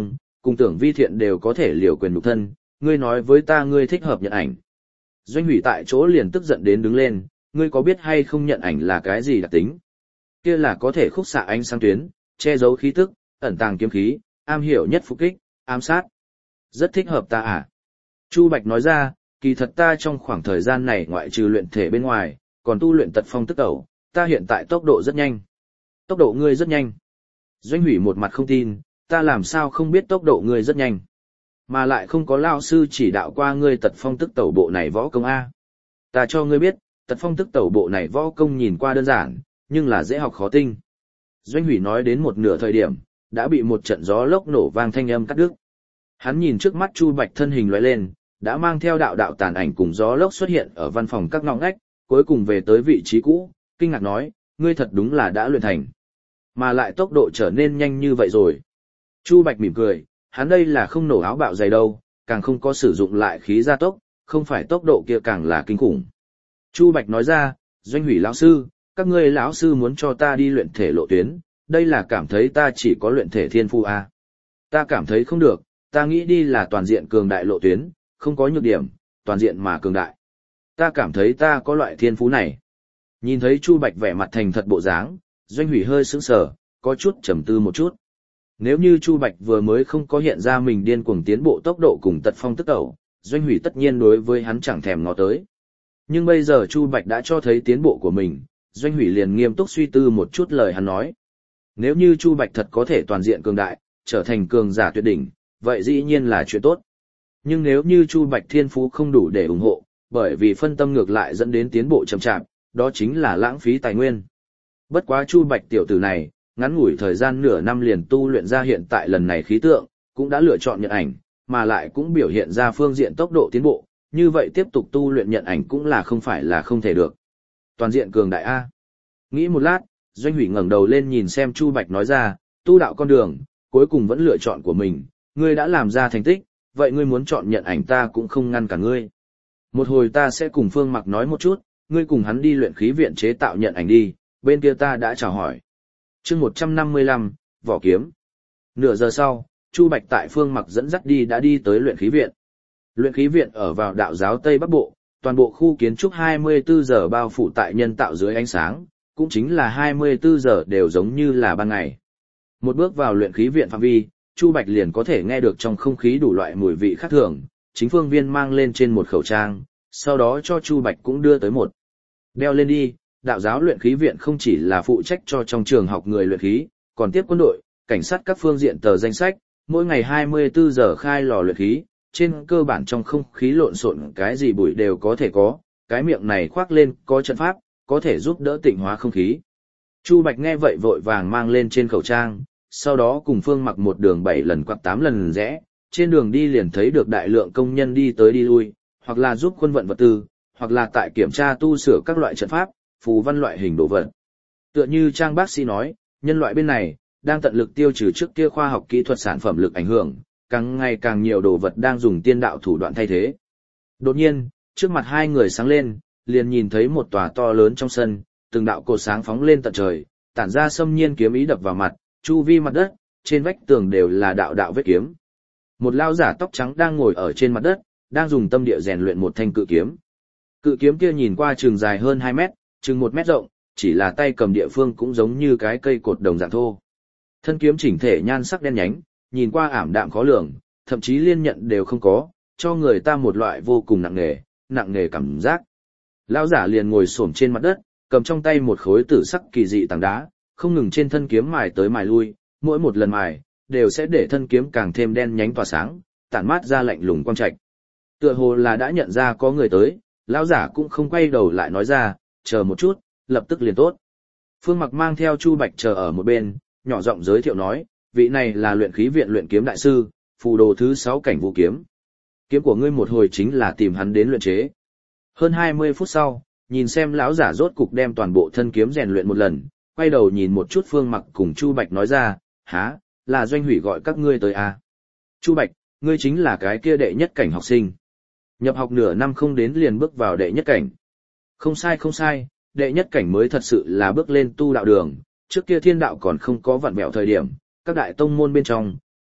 cùng Tưởng Vi Thiện đều có thể liều quyền nhục thân, ngươi nói với ta ngươi thích hợp nhận ảnh. Doanh Hủy tại chỗ liền tức giận đến đứng lên, ngươi có biết hay không nhận ảnh là cái gì đặc tính? Kia là có thể khúc xạ ánh sáng tuyến, che giấu khí tức, ẩn tàng kiếm khí, am hiểu nhất phục kích, ám sát. Rất thích hợp ta à? Chu Bạch nói ra, kỳ thật ta trong khoảng thời gian này ngoại trừ luyện thể bên ngoài, còn tu luyện tật phong tức tẩu, ta hiện tại tốc độ rất nhanh. Tốc độ ngươi rất nhanh. Doanh Hủy một mặt không tin, ta làm sao không biết tốc độ ngươi rất nhanh. Mà lại không có lao sư chỉ đạo qua ngươi tật phong tức tẩu bộ này võ công A. Ta cho ngươi biết, tật phong tức tẩu bộ này võ công nhìn qua đơn giản, nhưng là dễ học khó tinh. Doanh Hủy nói đến một nửa thời điểm, đã bị một trận gió lốc nổ vang thanh âm cắt đứt. Hắn nhìn trước mắt Chu Bạch thân hình lóe lên, đã mang theo đạo đạo tàn ảnh cùng gió lốc xuất hiện ở văn phòng các ngõ ngách, cuối cùng về tới vị trí cũ, kinh ngạc nói, ngươi thật đúng là đã luyện thành. Mà lại tốc độ trở nên nhanh như vậy rồi. Chu Bạch mỉm cười, hắn đây là không nổ áo bạo dày đâu, càng không có sử dụng lại khí gia tốc, không phải tốc độ kia càng là kinh khủng. Chu Bạch nói ra, Doanh Hủy lão sư, các ngươi lão sư muốn cho ta đi luyện thể lộ tuyến, đây là cảm thấy ta chỉ có luyện thể thiên phu à. Ta cảm thấy không được, ta nghĩ đi là toàn diện cường đại lộ tuyến, không có nhược điểm, toàn diện mà cường đại. Ta cảm thấy ta có loại thiên phú này. Nhìn thấy Chu Bạch vẻ mặt thành thật bộ dáng, Doanh Hủy hơi sững sờ, có chút trầm tư một chút. Nếu như Chu Bạch vừa mới không có hiện ra mình điên cuồng tiến bộ tốc độ cùng tật phong tức tẩu, Doanh Hủy tất nhiên đối với hắn chẳng thèm ngó tới. Nhưng bây giờ Chu Bạch đã cho thấy tiến bộ của mình, Doanh Hủy liền nghiêm túc suy tư một chút lời hắn nói. Nếu như Chu Bạch thật có thể toàn diện cường đại, trở thành cường giả tuyệt đỉnh, vậy dĩ nhiên là chuyện tốt. Nhưng nếu như Chu Bạch thiên phú không đủ để ủng hộ, bởi vì phân tâm ngược lại dẫn đến tiến bộ chậm chạp, đó chính là lãng phí tài nguyên. Bất quá Chu Bạch tiểu tử này, ngắn ngủi thời gian nửa năm liền tu luyện ra hiện tại lần này khí tượng, cũng đã lựa chọn nhận ảnh, mà lại cũng biểu hiện ra phương diện tốc độ tiến bộ, như vậy tiếp tục tu luyện nhận ảnh cũng là không phải là không thể được. Toàn diện cường đại A. Nghĩ một lát, Doanh Hủy ngẩng đầu lên nhìn xem Chu Bạch nói ra, tu đạo con đường, cuối cùng vẫn lựa chọn của mình, ngươi đã làm ra thành tích, vậy ngươi muốn chọn nhận ảnh ta cũng không ngăn cả ngươi. Một hồi ta sẽ cùng Phương Mặc nói một chút, ngươi cùng hắn đi luyện khí viện chế tạo nhận ảnh đi, bên kia ta đã chào hỏi. Chương một trăm năm mươi lăm, Vỏ kiếm. Nửa giờ sau, Chu Bạch tại Phương Mặc dẫn dắt đi đã đi tới luyện khí viện. Luyện khí viện ở vào đạo giáo Tây Bắc Bộ, toàn bộ khu kiến trúc hai mươi tư giờ bao phủ tại nhân tạo dưới ánh sáng, cũng chính là hai mươi tư giờ đều giống như là ban ngày. Một bước vào luyện khí viện phạm vi, Chu Bạch liền có thể nghe được trong không khí đủ loại mùi vị khác thường, chính phương viên mang lên trên một khẩu trang, sau đó cho Chu Bạch cũng đưa tới một. Đeo lên đi, đạo giáo luyện khí viện không chỉ là phụ trách cho trong trường học người luyện khí, còn tiếp quân đội, cảnh sát các phương diện tờ danh sách, mỗi ngày hai mươi tư giờ khai lò luyện khí, trên cơ bản trong không khí lộn xộn cái gì bụi đều có thể có, cái miệng này khoác lên có trận pháp, có thể giúp đỡ tịnh hóa không khí. Chu Bạch nghe vậy vội vàng mang lên trên khẩu trang, sau đó cùng Phương Mặc một đường bảy lần quặt tám lần rẽ, trên đường đi liền thấy được đại lượng công nhân đi tới đi lui, hoặc là giúp quân vận vật tư, hoặc là tại kiểm tra tu sửa các loại trận pháp, phù văn loại hình đồ vật. Tựa như Trang bác sĩ nói, nhân loại bên này đang tận lực tiêu trừ trước kia khoa học kỹ thuật sản phẩm lực ảnh hưởng, càng ngày càng nhiều đồ vật đang dùng tiên đạo thủ đoạn thay thế. Đột nhiên, trước mặt hai người sáng lên, liền nhìn thấy một tòa to lớn trong sân, từng đạo cột sáng phóng lên tận trời, tản ra xâm nhiên kiếm ý đập vào mặt, chu vi mặt đất, trên vách tường đều là đạo đạo vết kiếm. Một lao giả tóc trắng đang ngồi ở trên mặt đất, đang dùng tâm địa rèn luyện một thanh cự kiếm. Cự kiếm kia nhìn qua trường dài hơn hai mét, chừng một mét rộng, chỉ là tay cầm địa phương cũng giống như cái cây cột đồng dạng thô. Thân kiếm chỉnh thể nhan sắc đen nhánh, nhìn qua ảm đạm khó lường, thậm chí liên nhận đều không có, cho người ta một loại vô cùng nặng nề, nặng nề cảm giác. Lão giả liền ngồi xổm trên mặt đất, cầm trong tay một khối tử sắc kỳ dị tảng đá, không ngừng trên thân kiếm mài tới mài lui, mỗi một lần mài đều sẽ để thân kiếm càng thêm đen nhánh tỏa sáng, tản mát ra lạnh lùng quang trạch. Tựa hồ là đã nhận ra có người tới, lão giả cũng không quay đầu lại nói ra, chờ một chút, lập tức liền tốt. Phương Mặc mang theo Chu Bạch chờ ở một bên, nhỏ giọng giới thiệu nói, vị này là luyện khí viện luyện kiếm đại sư, phù đồ thứ sáu cảnh vũ kiếm. Kiếm của ngươi một hồi chính là tìm hắn đến luyện chế. Hơn hai mươi phút sau, nhìn xem lão giả rốt cục đem toàn bộ thân kiếm rèn luyện một lần, quay đầu nhìn một chút Phương Mặc cùng Chu Bạch nói ra, há, là Doanh Hủy gọi các ngươi tới à. Chu Bạch, ngươi chính là cái kia đệ nhất cảnh học sinh. Nhập học nửa năm không đến liền bước vào đệ nhất cảnh. Không sai không sai, đệ nhất cảnh mới thật sự là bước lên tu đạo đường, trước kia thiên đạo còn không có vặn vẹo thời điểm, các đại tông môn bên trong,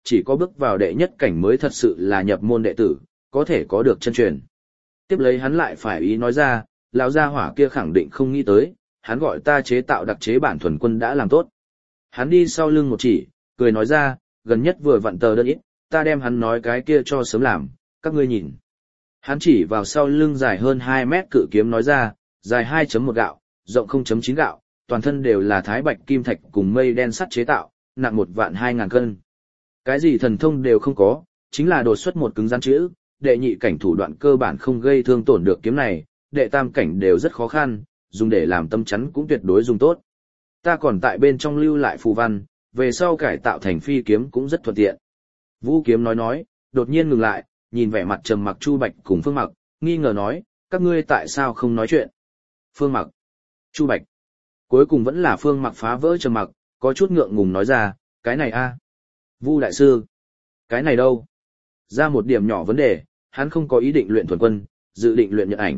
chỉ có bước vào đệ nhất cảnh mới thật sự là nhập môn đệ tử, có thể có được chân truyền. Tiếp lấy hắn lại phải ý nói ra, lão gia hỏa kia khẳng định không nghĩ tới, hắn gọi ta chế tạo đặc chế bản thuần quân đã làm tốt. Hắn đi sau lưng một chỉ, cười nói ra, gần nhất vừa vặn tờ đơn ít, ta đem hắn nói cái kia cho sớm làm, các ngươi nhìn. Hắn chỉ vào sau lưng dài hơn hai mét cự kiếm nói ra, dài hai chấm một gạo, rộng không chấm chín gạo, toàn thân đều là thái bạch kim thạch cùng mây đen sắt chế tạo, nặng một vạn hai ngàn cân. Cái gì thần thông đều không có, chính là đột xuất một cứng rắn chữ, đệ nhị cảnh thủ đoạn cơ bản không gây thương tổn được kiếm này, đệ tam cảnh đều rất khó khăn, dùng để làm tâm chắn cũng tuyệt đối dùng tốt. Ta còn tại bên trong lưu lại phù văn, về sau cải tạo thành phi kiếm cũng rất thuận tiện. Vũ Kiếm nói nói, đột nhiên ngừng lại, nhìn vẻ mặt trầm mặc Chu Bạch cùng Phương Mặc, nghi ngờ nói, các ngươi tại sao không nói chuyện? Phương Mặc, Chu Bạch. Cuối cùng vẫn là Phương Mặc phá vỡ trầm mặc, có chút ngượng ngùng nói ra, cái này a, Vu đại sư, cái này đâu? Ra một điểm nhỏ vấn đề, hắn không có ý định luyện thuần quân, dự định luyện nhận ảnh.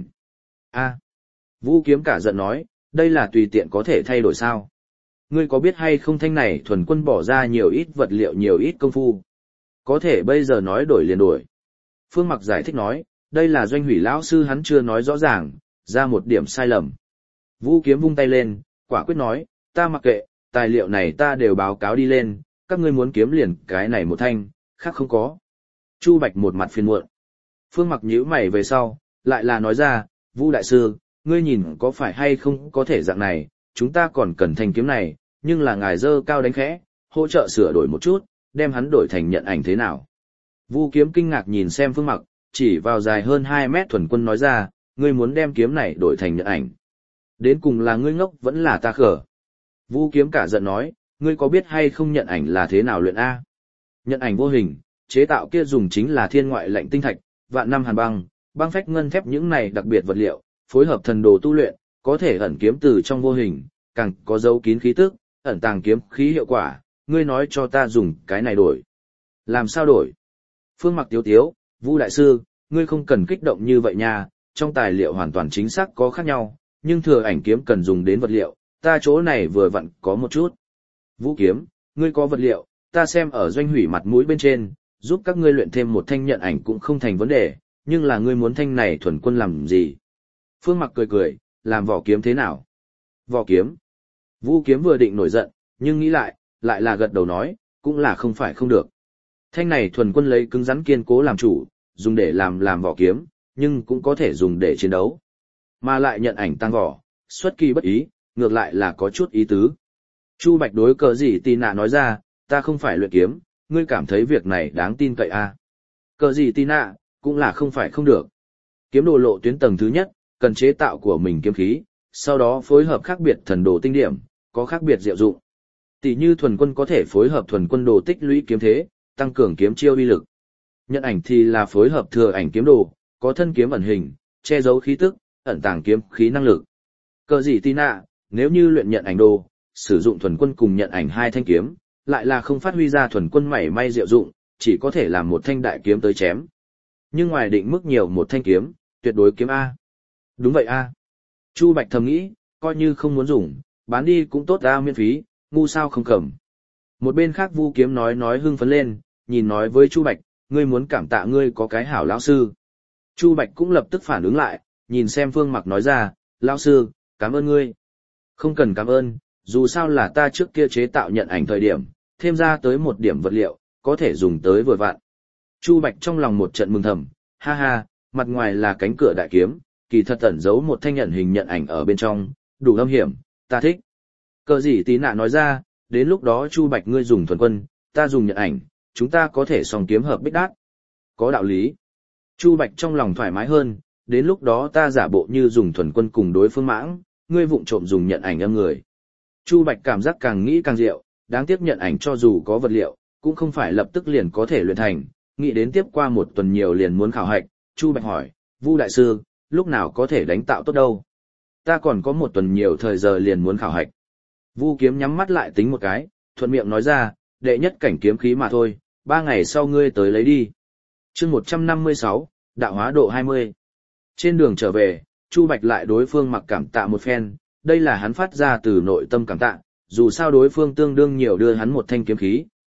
A. Vũ Kiếm cả giận nói, đây là tùy tiện có thể thay đổi sao? Ngươi có biết hay không thanh này thuần quân bỏ ra nhiều ít vật liệu nhiều ít công phu? Có thể bây giờ nói đổi liền đổi. Phương Mặc giải thích nói, đây là Doanh Hủy lão sư hắn chưa nói rõ ràng, ra một điểm sai lầm. Vũ Kiếm vung tay lên, quả quyết nói, ta mặc kệ, tài liệu này ta đều báo cáo đi lên, các ngươi muốn kiếm liền cái này một thanh, khác không có. Chu Bạch một mặt phiền muộn. Phương Mặc nhíu mày về sau, lại là nói ra, Vu đại sư, ngươi nhìn có phải hay không có thể dạng này, chúng ta còn cần thanh kiếm này, nhưng là ngài dơ cao đánh khẽ, hỗ trợ sửa đổi một chút, đem hắn đổi thành nhận ảnh thế nào. Vu Kiếm kinh ngạc nhìn xem Phương Mặc, chỉ vào dài hơn hai mét thuần quân nói ra, ngươi muốn đem kiếm này đổi thành nhận ảnh. Đến cùng là ngươi ngốc vẫn là ta khờ. Vu Kiếm cả giận nói, ngươi có biết hay không nhận ảnh là thế nào luyện A? Nhận ảnh vô hình, chế tạo kia dùng chính là thiên ngoại lạnh tinh thạch, vạn năm hàn băng, băng phách ngân thép những này đặc biệt vật liệu, phối hợp thần đồ tu luyện, có thể ẩn kiếm từ trong vô hình, càng có dấu kín khí tức, ẩn tàng kiếm khí hiệu quả, ngươi nói cho ta dùng cái này đổi. Làm sao đổi? Phương Mặc tiếu tiếu, Vu đại sư, ngươi không cần kích động như vậy nha, trong tài liệu hoàn toàn chính xác có khác nhau, nhưng thừa ảnh kiếm cần dùng đến vật liệu, ta chỗ này vừa vặn có một chút. Vũ Kiếm, ngươi có vật liệu, ta xem ở Doanh Hủy mặt mũi bên trên, giúp các ngươi luyện thêm một thanh nhận ảnh cũng không thành vấn đề, nhưng là ngươi muốn thanh này thuần quân làm gì? Phương Mặc cười cười, làm vỏ kiếm thế nào? Vỏ kiếm. Vũ Kiếm vừa định nổi giận, nhưng nghĩ lại, lại là gật đầu nói, cũng là không phải không được. Thanh này thuần quân lấy cứng rắn kiên cố làm chủ, dùng để làm làm vỏ kiếm, nhưng cũng có thể dùng để chiến đấu. Mà lại nhận ảnh tăng vỏ, xuất kỳ bất ý, ngược lại là có chút ý tứ. Chu Bạch đối Cờ Dị Tì Nạ nói ra, ta không phải luyện kiếm, ngươi cảm thấy việc này đáng tin cậy à? Cờ Dị Tì Nạ, cũng là không phải không được. Kiếm đồ lộ tuyến tầng thứ nhất, cần chế tạo của mình kiếm khí, sau đó phối hợp khác biệt thần đồ tinh điểm, có khác biệt diệu dụng. Tỷ như thuần quân có thể phối hợp thuần quân đồ tích lũy kiếm thế, tăng cường kiếm chiêu uy lực. Nhận ảnh thì là phối hợp thừa ảnh kiếm đồ, có thân kiếm ẩn hình, che giấu khí tức, ẩn tàng kiếm khí năng lực. Cờ Dị Tì Nạ, nếu như luyện nhận ảnh đồ, sử dụng thuần quân cùng nhận ảnh hai thanh kiếm, lại là không phát huy ra thuần quân mảy may diệu dụng, chỉ có thể làm một thanh đại kiếm tới chém. Nhưng ngoài định mức nhiều một thanh kiếm, tuyệt đối kiếm A. Đúng vậy A. Chu Bạch thầm nghĩ, coi như không muốn dùng, bán đi cũng tốt ra miễn phí, ngu sao không cầm. Một bên khác Vu Kiếm nói nói hưng phấn lên, nhìn nói với Chu Bạch, ngươi muốn cảm tạ ngươi có cái hảo lão sư. Chu Bạch cũng lập tức phản ứng lại, nhìn xem Phương Mặc nói ra, lão sư, cảm ơn ngươi. Không cần cảm ơn, dù sao là ta trước kia chế tạo nhận ảnh thời điểm, thêm ra tới một điểm vật liệu, có thể dùng tới vừa vặn. Chu Bạch trong lòng một trận mừng thầm, ha ha, mặt ngoài là cánh cửa đại kiếm, kỳ thật ẩn giấu một thanh nhận hình nhận ảnh ở bên trong, đủ âm hiểm, ta thích. Cờ Dị Tì Nạ nói ra, đến lúc đó Chu Bạch ngươi dùng thuần quân, ta dùng nhận ảnh, chúng ta có thể song kiếm hợp bích đát. Có đạo lý. Chu Bạch trong lòng thoải mái hơn, đến lúc đó ta giả bộ như dùng thuần quân cùng đối phương mãng, ngươi vụng trộm dùng nhận ảnh âm người. Chu Bạch cảm giác càng nghĩ càng diệu, đáng tiếc nhận ảnh cho dù có vật liệu, cũng không phải lập tức liền có thể luyện thành, nghĩ đến tiếp qua một tuần nhiều liền muốn khảo hạch, Chu Bạch hỏi, Vu đại sư, lúc nào có thể đánh tạo tốt đâu? Ta còn có một tuần nhiều thời giờ liền muốn khảo hạch. Vu Kiếm nhắm mắt lại tính một cái, thuận miệng nói ra, đệ nhất cảnh kiếm khí mà thôi, ba ngày sau ngươi tới lấy đi. Chương một trăm năm mươi sáu, đạo hóa độ hai mươi. Trên đường trở về, Chu Bạch lại đối phương Mặc cảm tạ một phen, đây là hắn phát ra từ nội tâm cảm tạ, dù sao đối phương tương đương nhiều đưa hắn một thanh kiếm khí,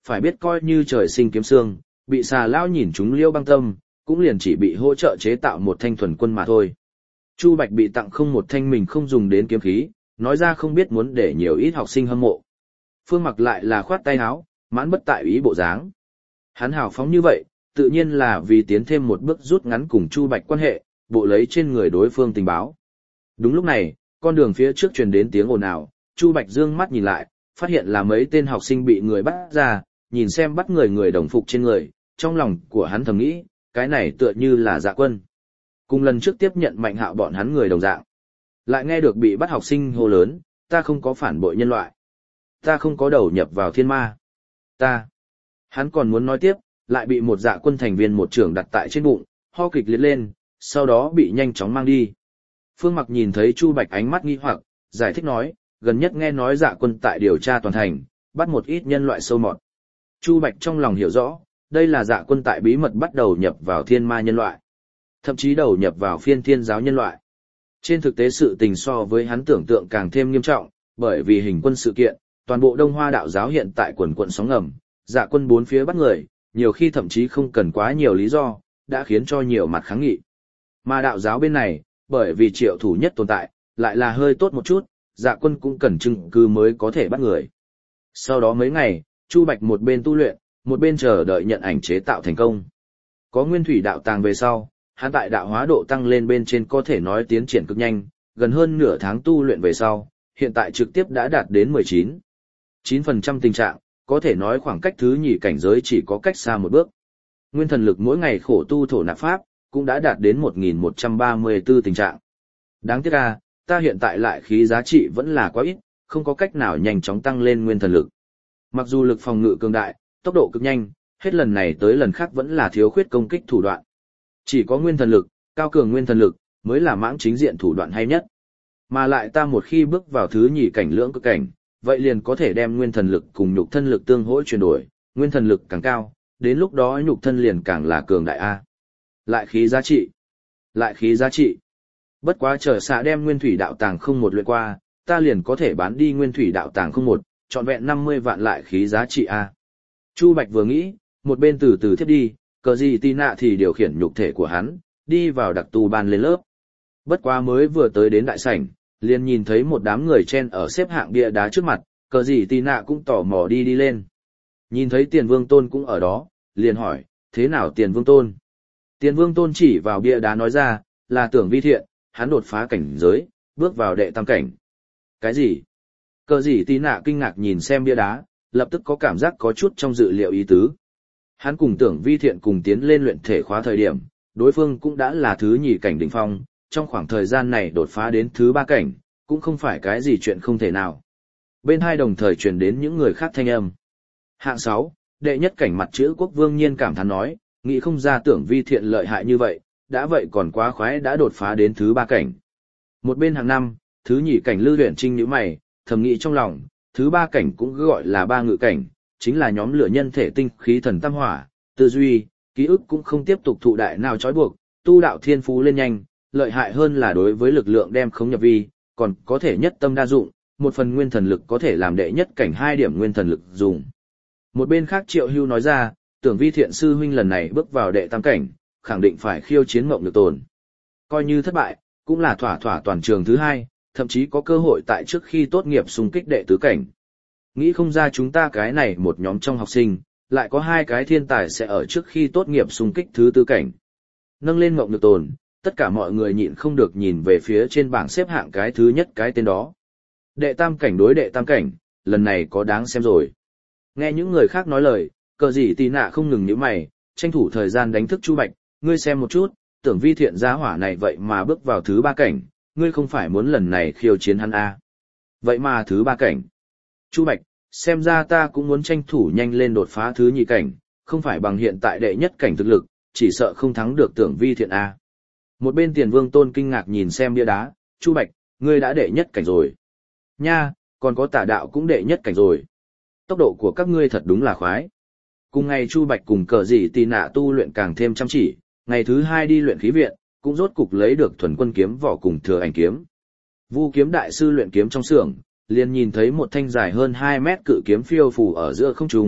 phải biết coi như trời sinh kiếm xương, bị xà lao nhìn chúng Liêu Băng Tâm, cũng liền chỉ bị hỗ trợ chế tạo một thanh thuần quân mà thôi. Chu Bạch bị tặng không một thanh mình không dùng đến kiếm khí, nói ra không biết muốn để nhiều ít học sinh hâm mộ. Phương Mặc lại là khoát tay áo, mãn bất tại ý bộ dáng. Hắn hào phóng như vậy, tự nhiên là vì tiến thêm một bước rút ngắn cùng Chu Bạch quan hệ, bộ lấy trên người đối phương tình báo. Đúng lúc này, con đường phía trước truyền đến tiếng ồn ào, Chu Bạch dương mắt nhìn lại, phát hiện là mấy tên học sinh bị người bắt ra, nhìn xem bắt người người đồng phục trên người, trong lòng của hắn thầm nghĩ, cái này tựa như là Dạ Quân. Cùng lần trước tiếp nhận Mạnh Hạo bọn hắn người đồng dạng. Lại nghe được bị bắt học sinh hô lớn, ta không có phản bội nhân loại. Ta không có đầu nhập vào thiên ma. Ta. Hắn còn muốn nói tiếp, lại bị một Dạ Quân thành viên một trưởng đặt tại trên bụng, ho kịch liệt lên, sau đó bị nhanh chóng mang đi. Phương Mặc nhìn thấy Chu Bạch ánh mắt nghi hoặc, giải thích nói, gần nhất nghe nói Dạ Quân tại điều tra toàn thành, bắt một ít nhân loại sâu mọt. Chu Bạch trong lòng hiểu rõ, đây là Dạ Quân tại bí mật bắt đầu nhập vào thiên ma nhân loại, thậm chí đầu nhập vào phiên thiên giáo nhân loại. Trên thực tế sự tình so với hắn tưởng tượng càng thêm nghiêm trọng, bởi vì hình quân sự kiện, toàn bộ Đông Hoa đạo giáo hiện tại quần quận sóng ngầm, Dạ Quân bốn phía bắt người, nhiều khi thậm chí không cần quá nhiều lý do, đã khiến cho nhiều mặt kháng nghị. Mà đạo giáo bên này, bởi vì Triệu Thủ Nhất tồn tại, lại là hơi tốt một chút, Dạ Quân cũng cần chứng cứ mới có thể bắt người. Sau đó mấy ngày, Chu Bạch một bên tu luyện, một bên chờ đợi nhận ảnh chế tạo thành công. Có nguyên thủy đạo tàng về sau, hắn tại đạo hóa độ tăng lên bên trên có thể nói tiến triển cực nhanh, gần hơn nửa tháng tu luyện về sau, hiện tại trực tiếp đã đạt đến mười chín, chín phần trăm tình trạng, có thể nói khoảng cách thứ nhì cảnh giới chỉ có cách xa một bước. Nguyên thần lực mỗi ngày khổ tu thổ nạp pháp, cũng đã đạt đến một nghìn một trăm ba mươi tư tình trạng. Đáng tiếc à, ta hiện tại lại khí giá trị vẫn là quá ít, không có cách nào nhanh chóng tăng lên nguyên thần lực. Mặc dù lực phòng ngự cường đại, tốc độ cực nhanh, hết lần này tới lần khác vẫn là thiếu khuyết công kích thủ đoạn. Chỉ có nguyên thần lực, cao cường nguyên thần lực, mới là mãng chính diện thủ đoạn hay nhất. Mà lại ta một khi bước vào thứ nhì cảnh lưỡng cực cảnh, vậy liền có thể đem nguyên thần lực cùng nhục thân lực tương hỗ chuyển đổi, nguyên thần lực càng cao, đến lúc đó nhục thân liền càng là cường đại A. Lại khí giá trị. Lại khí giá trị. Bất quá chờ xạ đem nguyên thủy đạo tàng không một luyện qua, ta liền có thể bán đi nguyên thủy đạo tàng không một, trọn vẹn năm mươi vạn lại khí giá trị A. Chu Bạch vừa nghĩ, một bên từ từ thiết đi, cờ gì tì nạ thì điều khiển nhục thể của hắn, đi vào đặc tu ban lên lớp. Bất quá mới vừa tới đến đại sảnh, liền nhìn thấy một đám người chen ở xếp hạng bia đá trước mặt, cờ gì tì nạ cũng tò mò đi đi lên. Nhìn thấy Tiền Vương Tôn cũng ở đó, liền hỏi, thế nào Tiền Vương Tôn? Tiền Vương Tôn chỉ vào bia đá nói ra, là Tưởng Vi Thiện, hắn đột phá cảnh giới, bước vào đệ tam cảnh. Cái gì? Cờ gì tì nạ kinh ngạc nhìn xem bia đá, lập tức có cảm giác có chút trong dự liệu ý tứ. Hắn cùng Tưởng Vi Thiện cùng tiến lên luyện thể khóa thời điểm, đối phương cũng đã là thứ nhì cảnh đỉnh phong, trong khoảng thời gian này đột phá đến thứ ba cảnh, cũng không phải cái gì chuyện không thể nào. Bên hai đồng thời truyền đến những người khác thanh âm. Hạng sáu, đệ nhất cảnh mặt chữ Quốc Vương Nhiên cảm thán nói, nghĩ không ra Tưởng Vi Thiện lợi hại như vậy, đã vậy còn quá khoái đã đột phá đến thứ ba cảnh. Một bên hạng năm, thứ nhì cảnh Lư Luyện Trinh nhíu mày, thầm nghĩ trong lòng, thứ ba cảnh cũng gọi là ba ngự cảnh, chính là nhóm lửa nhân thể tinh khí thần tam hỏa, tư duy, ký ức cũng không tiếp tục thụ đại nào trói buộc, tu đạo thiên phú lên nhanh, lợi hại hơn là đối với lực lượng đem khống nhập vi, còn có thể nhất tâm đa dụng, một phần nguyên thần lực có thể làm đệ nhất cảnh hai điểm nguyên thần lực dùng. Một bên khác Triệu Hưu nói ra, Tưởng Vi Thiện sư huynh lần này bước vào đệ tam cảnh, khẳng định phải khiêu chiến Mộng Nhược Tồn. Coi như thất bại, cũng là thỏa thỏa toàn trường thứ hai, thậm chí có cơ hội tại trước khi tốt nghiệp xung kích đệ tứ cảnh. Nghĩ không ra chúng ta cái này một nhóm trong học sinh, lại có hai cái thiên tài sẽ ở trước khi tốt nghiệp xung kích thứ tư cảnh. Nâng lên Mộng Nhược Tồn, tất cả mọi người nhịn không được nhìn về phía trên bảng xếp hạng cái thứ nhất cái tên đó. Đệ tam cảnh đối đệ tam cảnh, lần này có đáng xem rồi. Nghe những người khác nói lời, cờ gì tì nạ không ngừng nhíu mày, tranh thủ thời gian đánh thức Chu Bạch, ngươi xem một chút, Tưởng Vi Thiện gia hỏa này vậy mà bước vào thứ ba cảnh, ngươi không phải muốn lần này khiêu chiến hắn à. Vậy mà thứ ba cảnh. Chu Bạch, xem ra ta cũng muốn tranh thủ nhanh lên đột phá thứ nhị cảnh, không phải bằng hiện tại đệ nhất cảnh thực lực, chỉ sợ không thắng được Tưởng Vi Thiện à. Một bên Tiền Vương Tôn kinh ngạc nhìn xem bia đá, Chu Bạch, ngươi đã đệ nhất cảnh rồi. Nha, còn có Tả Đạo cũng đệ nhất cảnh rồi. Tốc độ của các ngươi thật đúng là khoái. Cùng ngày Chu Bạch cùng cờ dị tì nạ tu luyện càng thêm chăm chỉ, ngày thứ hai đi luyện khí viện, cũng rốt cục lấy được thuần quân kiếm vỏ cùng thừa ảnh kiếm. Vu kiếm đại sư luyện kiếm trong xưởng, liền nhìn thấy một thanh dài hơn hai mét cự kiếm phiêu phù ở giữa không trung,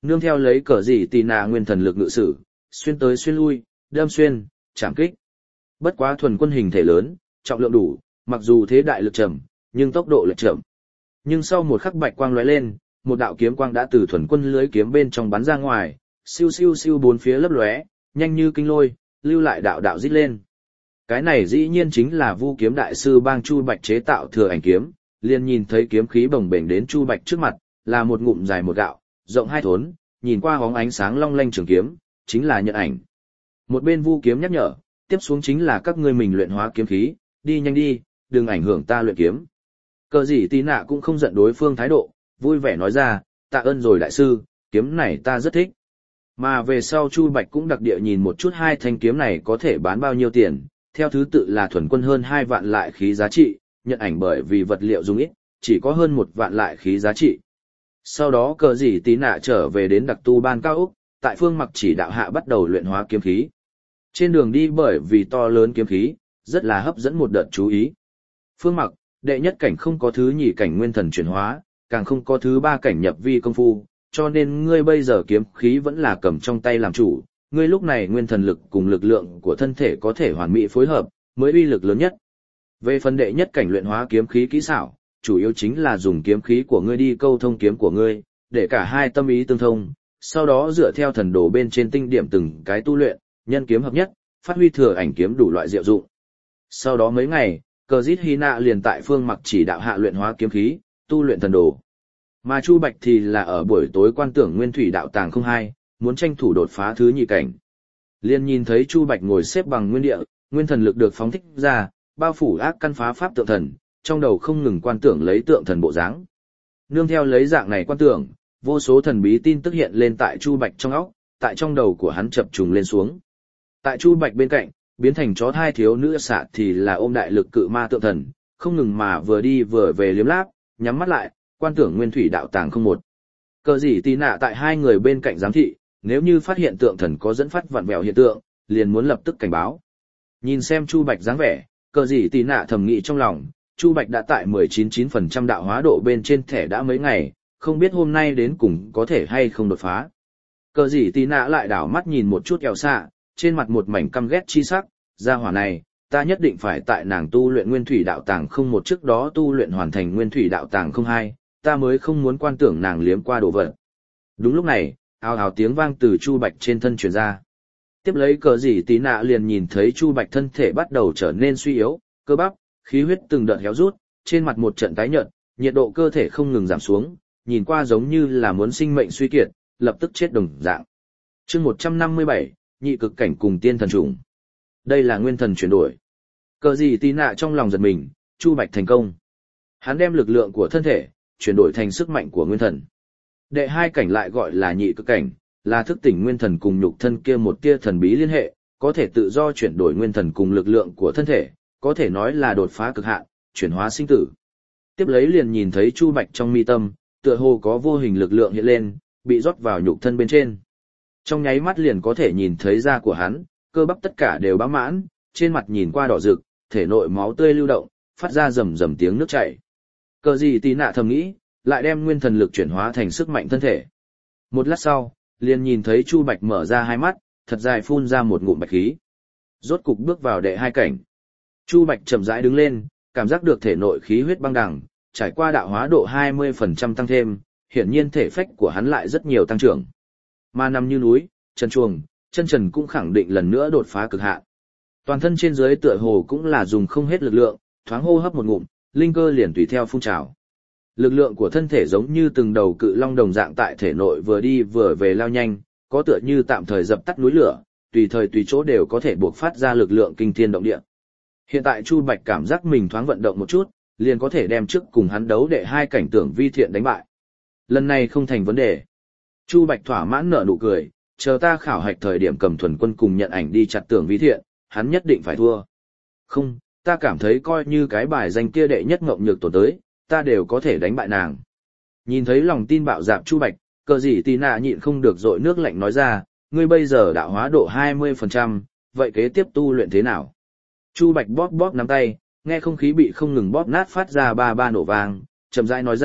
Nương theo lấy cờ gì tì nạ nguyên thần lực ngự sử, xuyên tới xuyên lui, đâm xuyên, chạm kích. Bất quá thuần quân hình thể lớn, trọng lượng đủ, mặc dù thế đại lực chậm, nhưng tốc độ lại chậm. Nhưng sau một khắc bạch quang lóe lên, một đạo kiếm quang đã từ thuần quân lưới kiếm bên trong bắn ra ngoài, siêu siêu siêu bốn phía lấp lóe, nhanh như kinh lôi, lưu lại đạo đạo rít lên. Cái này dĩ nhiên chính là Vu kiếm đại sư Bang Chu Bạch chế tạo thừa ảnh kiếm, liền nhìn thấy kiếm khí bồng bềnh đến Chu Bạch trước mặt, là một ngụm dài một gạo, rộng hai thốn, nhìn qua hóng ánh sáng long lanh trường kiếm, chính là nhận ảnh. Một bên Vu kiếm nhắc nhở, tiếp xuống chính là các ngươi mình luyện hóa kiếm khí, đi nhanh đi, đừng ảnh hưởng ta luyện kiếm. Cờ gì tí nạ cũng không giận đối phương thái độ, vui vẻ nói ra, tạ ơn rồi đại sư, kiếm này ta rất thích. Mà về sau Chu Bạch cũng đặc địa nhìn một chút hai thanh kiếm này có thể bán bao nhiêu tiền, theo thứ tự là thuần quân hơn hai vạn lại khí giá trị, nhận ảnh bởi vì vật liệu dùng ít, chỉ có hơn một vạn lại khí giá trị. Sau đó cờ gì tí nạ trở về đến đặc tu ban cao Úc, tại Phương Mặc chỉ đạo hạ bắt đầu luyện hóa kiếm khí. Trên đường đi bởi vì to lớn kiếm khí, rất là hấp dẫn một đợt chú ý. Phương Mặc, đệ nhất cảnh không có thứ nhì cảnh nguyên thần chuyển hóa, càng không có thứ ba cảnh nhập vi công phu, cho nên ngươi bây giờ kiếm khí vẫn là cầm trong tay làm chủ, ngươi lúc này nguyên thần lực cùng lực lượng của thân thể có thể hoàn mỹ phối hợp, mới uy lực lớn nhất. Về phần đệ nhất cảnh luyện hóa kiếm khí kỹ xảo, chủ yếu chính là dùng kiếm khí của ngươi đi câu thông kiếm của ngươi, để cả hai tâm ý tương thông, sau đó dựa theo thần đồ bên trên tinh điểm từng cái tu luyện, nhân kiếm hợp nhất, phát huy thừa ảnh kiếm đủ loại diệu dụng. Sau đó mấy ngày, Cờ Dít Hy Nạ liền tại Phương Mặc chỉ đạo hạ luyện hóa kiếm khí, tu luyện thần đồ. Mà Chu Bạch thì là ở buổi tối quan tưởng nguyên thủy đạo tàng không hai, muốn tranh thủ đột phá thứ nhị cảnh. Liên nhìn thấy Chu Bạch ngồi xếp bằng nguyên địa, nguyên thần lực được phóng thích ra, bao phủ ác căn phá pháp tượng thần, trong đầu không ngừng quan tưởng lấy tượng thần bộ dáng. Nương theo lấy dạng này quan tưởng, vô số thần bí tin tức hiện lên tại Chu Bạch trong óc, tại trong đầu của hắn chập trùng lên xuống. Tại Chu Bạch bên cạnh, biến thành chó thai thiếu nữ xạ thì là ôm đại lực cự ma tượng thần, không ngừng mà vừa đi vừa về liếm láp, nhắm mắt lại, quan tưởng nguyên thủy đạo tàng không một. Cờ gì tí nạ tại hai người bên cạnh giám thị, nếu như phát hiện tượng thần có dẫn phát vặn vẹo hiện tượng, liền muốn lập tức cảnh báo. Nhìn xem Chu Bạch dáng vẻ, cờ gì tí nạ thầm nghĩ trong lòng, Chu Bạch đã tại mười chín phẩy chín phần trăm đạo hóa độ bên trên thẻ đã mấy ngày, không biết hôm nay đến cùng có thể hay không đột phá. Cờ gì tí nạ lại đảo mắt nhìn một chút eo xạ, trên mặt một mảnh căm ghét chi sắc, gia hỏa này, ta nhất định phải tại nàng tu luyện nguyên thủy đạo tàng không một trước đó tu luyện hoàn thành nguyên thủy đạo tàng không hai, ta mới không muốn quan tưởng nàng liếm qua đồ vật. Đúng lúc này, ào ào tiếng vang từ Chu Bạch trên thân truyền ra. Tiếp lấy cờ gì tí nạ liền nhìn thấy Chu Bạch thân thể bắt đầu trở nên suy yếu, cơ bắp, khí huyết từng đợt héo rút, trên mặt một trận tái nhợt, nhiệt độ cơ thể không ngừng giảm xuống, nhìn qua giống như là muốn sinh mệnh suy kiệt, lập tức chết đồng dạng. Chương một trăm năm mươi bảy, nhị cực cảnh cùng tiên thần trùng. Đây là nguyên thần chuyển đổi. Cờ gì tí nạ trong lòng giật mình, Chu Bạch thành công. Hắn đem lực lượng của thân thể chuyển đổi thành sức mạnh của nguyên thần. Đệ hai cảnh lại gọi là nhị cực cảnh, là thức tỉnh nguyên thần cùng nhục thân kia một tia thần bí liên hệ, có thể tự do chuyển đổi nguyên thần cùng lực lượng của thân thể, có thể nói là đột phá cực hạn, chuyển hóa sinh tử. Tiếp lấy liền nhìn thấy Chu Bạch trong mi tâm, tựa hồ có vô hình lực lượng hiện lên, bị rót vào nhục thân bên trên. Trong nháy mắt liền có thể nhìn thấy da của hắn, cơ bắp tất cả đều bão mãn, trên mặt nhìn qua đỏ rực, thể nội máu tươi lưu động, phát ra rầm rầm tiếng nước chảy. Cờ gì tí nạ thầm nghĩ, lại đem nguyên thần lực chuyển hóa thành sức mạnh thân thể. Một lát sau, liền nhìn thấy Chu Bạch mở ra hai mắt, thật dài phun ra một ngụm bạch khí. Rốt cục bước vào đệ hai cảnh. Chu Bạch chậm rãi đứng lên, cảm giác được thể nội khí huyết băng đằng, trải qua đạo hóa độ hai mươi phần trăm tăng thêm, hiển nhiên thể phách của hắn lại rất nhiều tăng trưởng. Mà nằm như núi, chân chuồng, chân trần cũng khẳng định lần nữa đột phá cực hạn. Toàn thân trên dưới tựa hồ cũng là dùng không hết lực lượng, thoáng hô hấp một ngụm, linh cơ liền tùy theo phun trào. Lực lượng của thân thể giống như từng đầu cự long đồng dạng tại thể nội vừa đi vừa về lao nhanh, có tựa như tạm thời dập tắt núi lửa, tùy thời tùy chỗ đều có thể buộc phát ra lực lượng kinh thiên động địa. Hiện tại Chu Bạch cảm giác mình thoáng vận động một chút, liền có thể đem trước cùng hắn đấu đệ hai cảnh tưởng vi thiện đánh bại. Lần này không thành vấn đề. Chu Bạch thỏa mãn nở nụ cười, chờ ta khảo hạch thời điểm cầm thuần quân cùng nhận ảnh đi chặt tưởng vi thiện, hắn nhất định phải thua. Không, ta cảm thấy coi như cái bài danh kia đệ nhất ngộng nhược tổ tới, ta đều có thể đánh bại nàng. Nhìn thấy lòng tin bạo dạp Chu Bạch, cờ gì tí nạ nhịn không được dội nước lạnh nói ra, ngươi bây giờ đạo hóa độ hai mươi phần trăm, vậy kế tiếp tu luyện thế nào? Chu Bạch bóp bóp nắm tay, nghe không khí bị không ngừng bóp nát phát ra ba ba nổ vang, chậm rãi nói ra,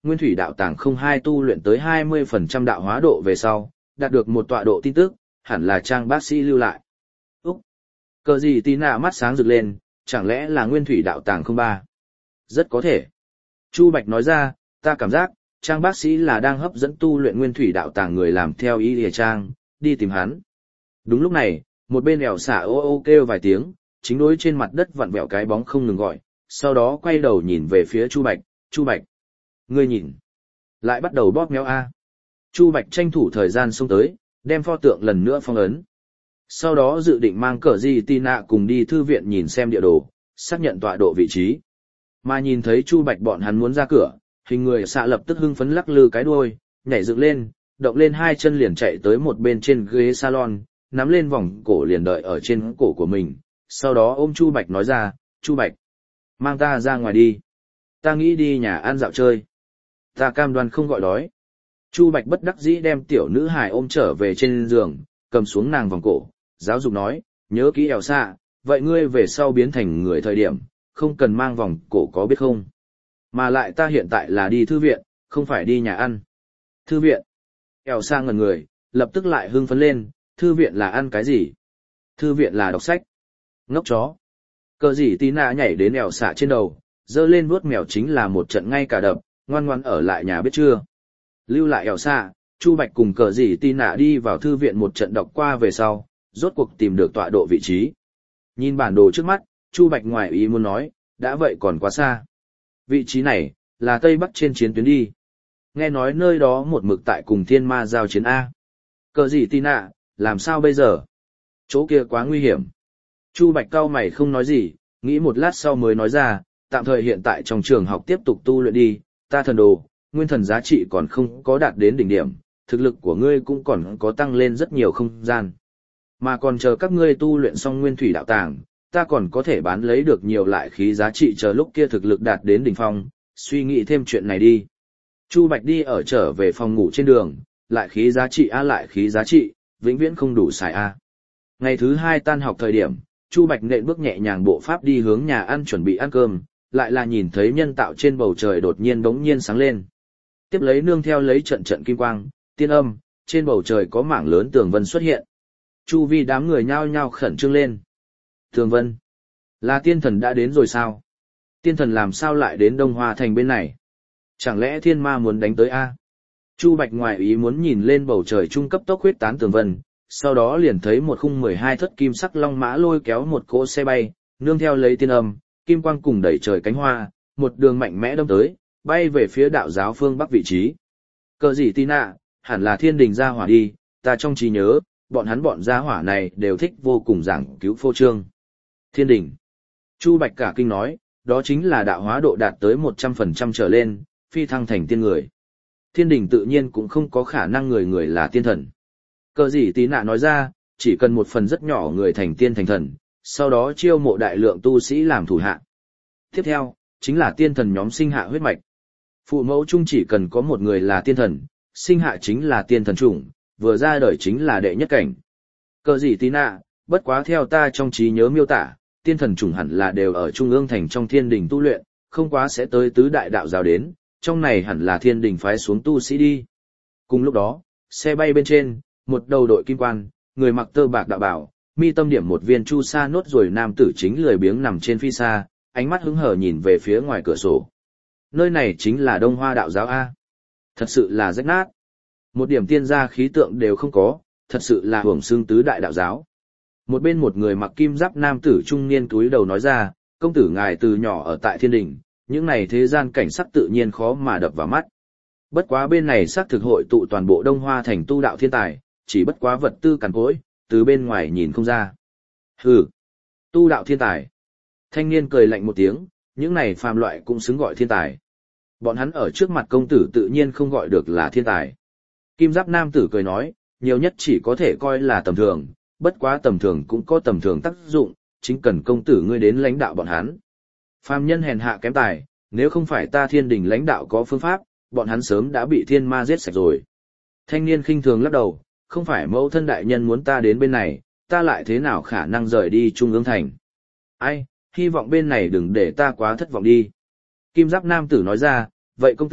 nguyên thủy đạo tàng không hai tu luyện tới hai mươi phần trăm đạo hóa độ về sau, đạt được một tọa độ tin tức, hẳn là Trang bác sĩ lưu lại. Úc! Cờ gì tí nạ mắt sáng rực lên, chẳng lẽ là nguyên thủy đạo tàng không ba? Rất có thể. Chu Bạch nói ra, ta cảm giác, Trang bác sĩ là đang hấp dẫn tu luyện nguyên thủy đạo tàng người làm theo ý lìa Trang, đi tìm hắn. Đúng lúc này, một bên ẻo xả ô ô kêu vài tiếng, chính đối trên mặt đất vặn vẹo cái bóng không ngừng gọi, sau đó quay đầu nhìn về phía Chu Bạch, Chu Bạch. Ngươi nhìn. Lại bắt đầu bóp méo A. Chu Bạch tranh thủ thời gian xông tới, đem pho tượng lần nữa phong ấn. Sau đó dự định mang cờ gì tì nạ cùng đi thư viện nhìn xem địa đồ, xác nhận tọa độ vị trí. Mà nhìn thấy Chu Bạch bọn hắn muốn ra cửa, hình người xạ lập tức hưng phấn lắc lư cái đuôi, nhảy dựng lên, động lên hai chân liền chạy tới một bên trên ghế salon, nắm lên vòng cổ liền đợi ở trên cổ của mình, sau đó ôm Chu Bạch nói ra, Chu Bạch, mang ta ra ngoài đi. Ta nghĩ đi nhà ăn dạo chơi. Ta cam đoan không gọi đói. Chu Bạch bất đắc dĩ đem tiểu nữ hài ôm trở về trên giường, cầm xuống nàng vòng cổ, giáo dục nói, nhớ kỹ ẻo xạ, vậy ngươi về sau biến thành người thời điểm, không cần mang vòng cổ có biết không? Mà lại ta hiện tại là đi thư viện, không phải đi nhà ăn. Thư viện. Ẻo xạ ngẩn người, lập tức lại hưng phấn lên, thư viện là ăn cái gì? Thư viện là đọc sách. Ngốc chó. Cờ gì tí nạ nhảy đến ẻo xạ trên đầu, dơ lên vuốt mèo chính là một trận ngay cả đập, ngoan ngoan ở lại nhà biết chưa? Lưu lại ẻo xạ, Chu Bạch cùng cờ gì tí nạ đi vào thư viện một trận đọc qua về sau, rốt cuộc tìm được tọa độ vị trí. Nhìn bản đồ trước mắt, Chu Bạch ngoài ý muốn nói, đã vậy còn quá xa. Vị trí này, là Tây Bắc trên chiến tuyến đi. Nghe nói nơi đó một mực tại cùng thiên ma giao chiến A. Cờ gì tí nạ, làm sao bây giờ? Chỗ kia quá nguy hiểm. Chu Bạch cau mày không nói gì, nghĩ một lát sau mới nói ra, tạm thời hiện tại trong trường học tiếp tục tu luyện đi, ta thần đồ, nguyên thần giá trị còn không có đạt đến đỉnh điểm, thực lực của ngươi cũng còn có tăng lên rất nhiều không gian. Mà còn chờ các ngươi tu luyện xong nguyên thủy đạo tàng, ta còn có thể bán lấy được nhiều lại khí giá trị chờ lúc kia thực lực đạt đến đỉnh phong, suy nghĩ thêm chuyện này đi. Chu Bạch đi ở trở về phòng ngủ trên đường, lại khí giá trị a lại khí giá trị, vĩnh viễn không đủ xài a. Ngày thứ hai tan học thời điểm, Chu Bạch nện bước nhẹ nhàng bộ pháp đi hướng nhà ăn chuẩn bị ăn cơm, lại là nhìn thấy nhân tạo trên bầu trời đột nhiên bỗng nhiên sáng lên. Tiếp lấy nương theo lấy trận trận kim quang, tiên âm, trên bầu trời có mảng lớn tường vân xuất hiện. Chu vi đám người nhao nhao khẩn trương lên. Tường vân, là tiên thần đã đến rồi sao? Tiên thần làm sao lại đến Đông Hoa Thành bên này? Chẳng lẽ thiên ma muốn đánh tới a? Chu Bạch ngoài ý muốn nhìn lên bầu trời trung cấp tốc huyết tán tường vân, sau đó liền thấy một khung mười hai thất kim sắc long mã lôi kéo một cỗ xe bay, nương theo lấy tiên âm, kim quang cùng đẩy trời cánh hoa, một đường mạnh mẽ đâm tới, bay về phía đạo giáo phương bắc vị trí. Cờ gì tí nạ, hẳn là thiên đình gia hỏa đi, ta trong trí nhớ, bọn hắn bọn gia hỏa này đều thích vô cùng giảng cứu phô trương. Thiên đình. Chu Bạch cả kinh nói, đó chính là đạo hóa độ đạt tới một trăm phần trăm trở lên, phi thăng thành tiên người. Thiên đình tự nhiên cũng không có khả năng người người là tiên thần. Cờ gì tí nạ nói ra, chỉ cần một phần rất nhỏ người thành tiên thành thần, sau đó chiêu mộ đại lượng tu sĩ làm thủ hạ. Tiếp theo, chính là tiên thần nhóm sinh hạ huyết mạch. Phụ mẫu chung chỉ cần có một người là tiên thần, sinh hạ chính là tiên thần chủng, vừa ra đời chính là đệ nhất cảnh. Cờ gì tí nạ, bất quá theo ta trong trí nhớ miêu tả, tiên thần chủng hẳn là đều ở trung ương thành trong thiên đình tu luyện, không quá sẽ tới tứ đại đạo giáo đến, trong này hẳn là thiên đình phái xuống tu sĩ đi. Cùng lúc đó, xe bay bên trên, một đầu đội kim quan, người mặc tơ bạc đạo bảo, mi tâm điểm một viên chu sa nốt rồi nam tử chính lười biếng nằm trên phi xa, ánh mắt hứng hở nhìn về phía ngoài cửa sổ. Nơi này chính là Đông Hoa đạo giáo A. Thật sự là rách nát. Một điểm tiên gia khí tượng đều không có, thật sự là hưởng xương tứ đại đạo giáo. Một bên một người mặc kim giáp nam tử trung niên túi đầu nói ra, công tử ngài từ nhỏ ở tại thiên đình, những này thế gian cảnh sắc tự nhiên khó mà đập vào mắt. Bất quá bên này xác thực hội tụ toàn bộ Đông Hoa thành tu đạo thiên tài, chỉ bất quá vật tư cằn cỗi, từ bên ngoài nhìn không ra. Hừ, tu đạo thiên tài. Thanh niên cười lạnh một tiếng, những này phàm loại cũng xứng gọi thiên tài. Bọn hắn ở trước mặt công tử tự nhiên không gọi được là thiên tài. Kim giáp nam tử cười nói, nhiều nhất chỉ có thể coi là tầm thường, bất quá tầm thường cũng có tầm thường tác dụng, chính cần công tử ngươi đến lãnh đạo bọn hắn. Phàm nhân hèn hạ kém tài, nếu không phải ta thiên đình lãnh đạo có phương pháp, bọn hắn sớm đã bị thiên ma giết sạch rồi. Thanh niên khinh thường lắc đầu, không phải mẫu thân đại nhân muốn ta đến bên này, ta lại thế nào khả năng rời đi Trung ương thành. Ai, hy vọng bên này đừng để ta quá thất vọng đi. Kim giáp nam tử nói ra, vậy công tử,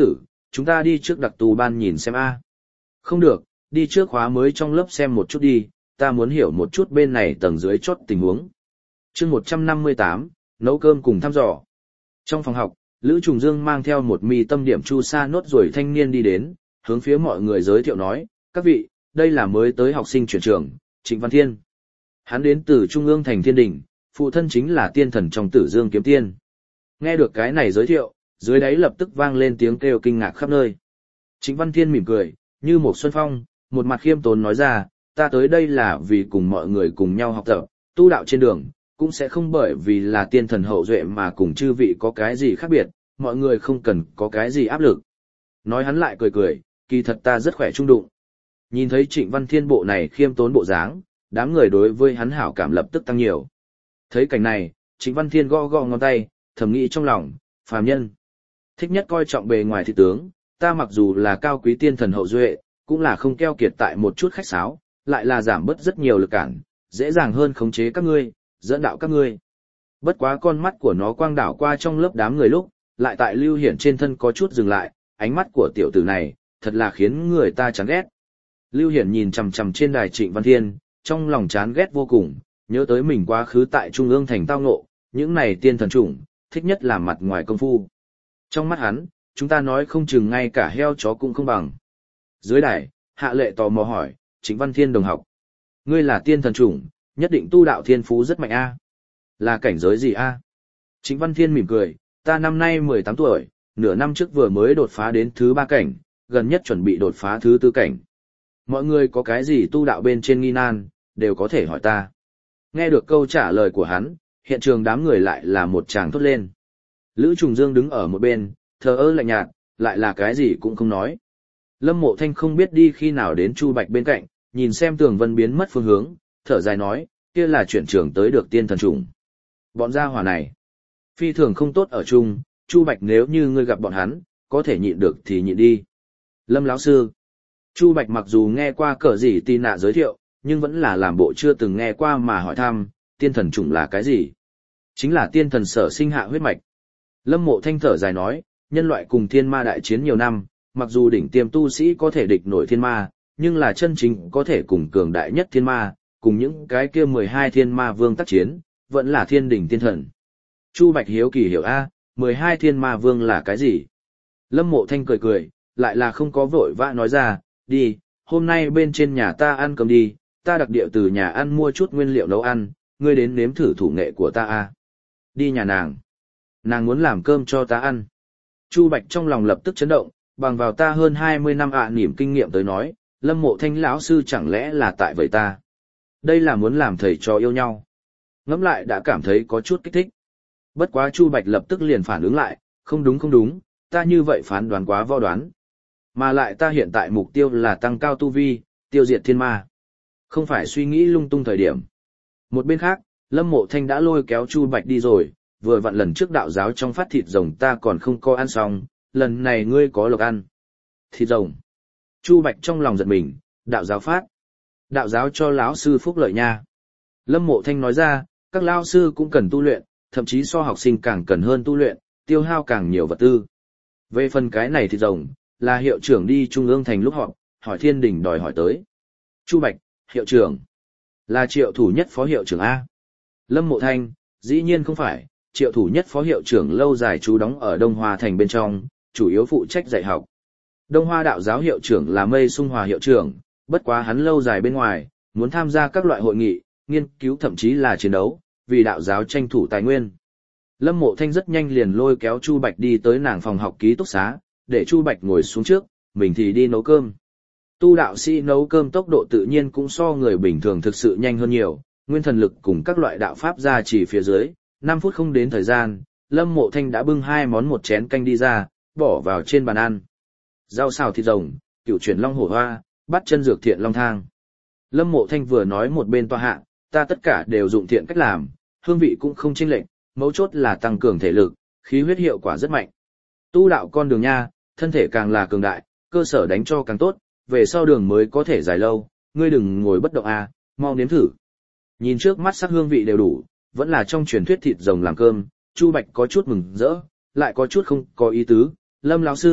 chúng ta đi trước đặc tù ban nhìn xem a. Không được, đi trước khóa mới trong lớp xem một chút đi, ta muốn hiểu một chút bên này tầng dưới chốt tình huống. chương một trăm năm mươi tám, nấu cơm cùng thăm dò. Trong phòng học, Lữ Trùng Dương mang theo một mi tâm điểm chu sa nốt ruồi thanh niên đi đến, hướng phía mọi người giới thiệu nói, các vị, đây là mới tới học sinh chuyển trường, Trịnh Văn Thiên. Hắn đến từ Trung ương thành Thiên Đình, phụ thân chính là tiên thần trong Tử Dương Kiếm Tiên. Nghe được cái này giới thiệu, dưới đáy lập tức vang lên tiếng kêu kinh ngạc khắp nơi. Trịnh Văn Thiên mỉm cười, như một xuân phong, một mặt khiêm tốn nói ra, ta tới đây là vì cùng mọi người cùng nhau học tập, tu đạo trên đường, cũng sẽ không bởi vì là tiên thần hậu duệ mà cùng chư vị có cái gì khác biệt, mọi người không cần có cái gì áp lực. Nói hắn lại cười cười, kỳ thật ta rất khỏe trung đụng. Nhìn thấy Trịnh Văn Thiên bộ này khiêm tốn bộ dáng, đám người đối với hắn hảo cảm lập tức tăng nhiều. Thấy cảnh này, Trịnh Văn Thiên gõ gõ ngón tay, thầm nghĩ trong lòng, phàm nhân. Thích nhất coi trọng bề ngoài thị tướng, ta mặc dù là cao quý tiên thần hậu duệ, cũng là không keo kiệt tại một chút khách sáo, lại là giảm bớt rất nhiều lực cản, dễ dàng hơn khống chế các ngươi, dẫn đạo các ngươi. Bất quá con mắt của nó quang đảo qua trong lớp đám người lúc, lại tại Lưu Hiển trên thân có chút dừng lại, ánh mắt của tiểu tử này, thật là khiến người ta chán ghét. Lưu Hiển nhìn chằm chằm trên đài Trịnh Văn Thiên, trong lòng chán ghét vô cùng, nhớ tới mình quá khứ tại Trung ương thành tao ngộ, những này tiên thần chủng, thích nhất là mặt ngoài công phu. Trong mắt hắn, chúng ta nói không chừng ngay cả heo chó cũng không bằng. Dưới đài, Hạ Lệ tò mò hỏi, Trịnh Văn Thiên đồng học. Ngươi là tiên thần chủng, nhất định tu đạo thiên phú rất mạnh a. Là cảnh giới gì a? Trịnh Văn Thiên mỉm cười, ta năm nay mười tám tuổi, nửa năm trước vừa mới đột phá đến thứ ba cảnh, gần nhất chuẩn bị đột phá thứ tư cảnh. Mọi người có cái gì tu đạo bên trên nghi nan, đều có thể hỏi ta. Nghe được câu trả lời của hắn, hiện trường đám người lại là một tràng thốt lên. Lữ Trùng Dương đứng ở một bên, thờ ơ lạnh nhạt, lại là cái gì cũng không nói. Lâm Mộ Thanh không biết đi khi nào đến Chu Bạch bên cạnh, nhìn xem Tường Vân biến mất phương hướng, thở dài nói, kia là chuyển trường tới được tiên thần trùng. Bọn gia hỏa này, phi thường không tốt ở chung, Chu Bạch nếu như ngươi gặp bọn hắn, có thể nhịn được thì nhịn đi. Lâm lão sư, Chu Bạch mặc dù nghe qua cờ gì tì nạ giới thiệu, nhưng vẫn là làm bộ chưa từng nghe qua mà hỏi thăm, tiên thần trùng là cái gì? Chính là tiên thần sở sinh hạ huyết mạch. Lâm Mộ Thanh thở dài nói, nhân loại cùng thiên ma đại chiến nhiều năm, mặc dù đỉnh tiêm tu sĩ có thể địch nổi thiên ma, nhưng là chân chính có thể cùng cường đại nhất thiên ma, cùng những cái kia mười hai thiên ma vương tác chiến, vẫn là thiên đỉnh tiên thần. Chu Bạch hiếu kỳ hiểu a, mười hai thiên ma vương là cái gì? Lâm Mộ Thanh cười cười, lại là không có vội vã nói ra, đi, hôm nay bên trên nhà ta ăn cơm đi, ta đặc địa từ nhà ăn mua chút nguyên liệu nấu ăn, ngươi đến nếm thử thủ nghệ của ta a. Đi nhà nàng. Nàng muốn làm cơm cho ta ăn. Chu Bạch trong lòng lập tức chấn động, bằng vào ta hơn hai mươi năm ạ à niềm kinh nghiệm tới nói, Lâm Mộ Thanh lão sư chẳng lẽ là tại vậy ta. Đây là muốn làm thầy trò yêu nhau. Ngẫm lại đã cảm thấy có chút kích thích. Bất quá Chu Bạch lập tức liền phản ứng lại, không đúng không đúng, ta như vậy phán đoán quá vo đoán. Mà lại ta hiện tại mục tiêu là tăng cao tu vi, tiêu diệt thiên ma. Không phải suy nghĩ lung tung thời điểm. Một bên khác, Lâm Mộ Thanh đã lôi kéo Chu Bạch đi rồi, vừa vặn lần trước đạo giáo trong phát thịt rồng ta còn không có ăn xong, lần này ngươi có lộc ăn. Thịt rồng. Chu Bạch trong lòng giật mình, đạo giáo phát. Đạo giáo cho lão sư phúc lợi nha. Lâm Mộ Thanh nói ra, các lão sư cũng cần tu luyện, thậm chí so học sinh càng cần hơn tu luyện, tiêu hao càng nhiều vật tư. Về phần cái này thịt rồng, là hiệu trưởng đi Trung ương thành lúc họp, hỏi Thiên Đình đòi hỏi tới. Chu Bạch, hiệu trưởng. Là Triệu Thủ Nhất phó hiệu trưởng A. Lâm Mộ Thanh, dĩ nhiên không phải, Triệu Thủ Nhất phó hiệu trưởng lâu dài trú đóng ở Đông Hoa thành bên trong, chủ yếu phụ trách dạy học. Đông Hoa đạo giáo hiệu trưởng là Mây Sung Hòa hiệu trưởng, bất quá hắn lâu dài bên ngoài, muốn tham gia các loại hội nghị, nghiên cứu thậm chí là chiến đấu, vì đạo giáo tranh thủ tài nguyên. Lâm Mộ Thanh rất nhanh liền lôi kéo Chu Bạch đi tới nàng phòng học ký túc xá, để Chu Bạch ngồi xuống trước, mình thì đi nấu cơm. Tu đạo sĩ nấu cơm tốc độ tự nhiên cũng so người bình thường thực sự nhanh hơn nhiều, nguyên thần lực cùng các loại đạo pháp ra chỉ phía dưới, năm phút không đến thời gian, Lâm Mộ Thanh đã bưng hai món một chén canh đi ra, bỏ vào trên bàn ăn. Rau xào thịt rồng, cửu chuyển long hổ hoa, bắt chân dược thiện long thang. Lâm Mộ Thanh vừa nói một bên tọa hạ, ta tất cả đều dụng thiện cách làm, hương vị cũng không chênh lệch, mấu chốt là tăng cường thể lực, khí huyết hiệu quả rất mạnh. Tu đạo con đường nha, thân thể càng là cường đại, cơ sở đánh cho càng tốt, về sau đường mới có thể dài lâu, ngươi đừng ngồi bất động a, mau nếm thử. Nhìn trước mắt sắc hương vị đều đủ, vẫn là trong truyền thuyết thịt rồng làm cơm, Chu Bạch có chút mừng rỡ, lại có chút không có ý tứ, Lâm lão sư,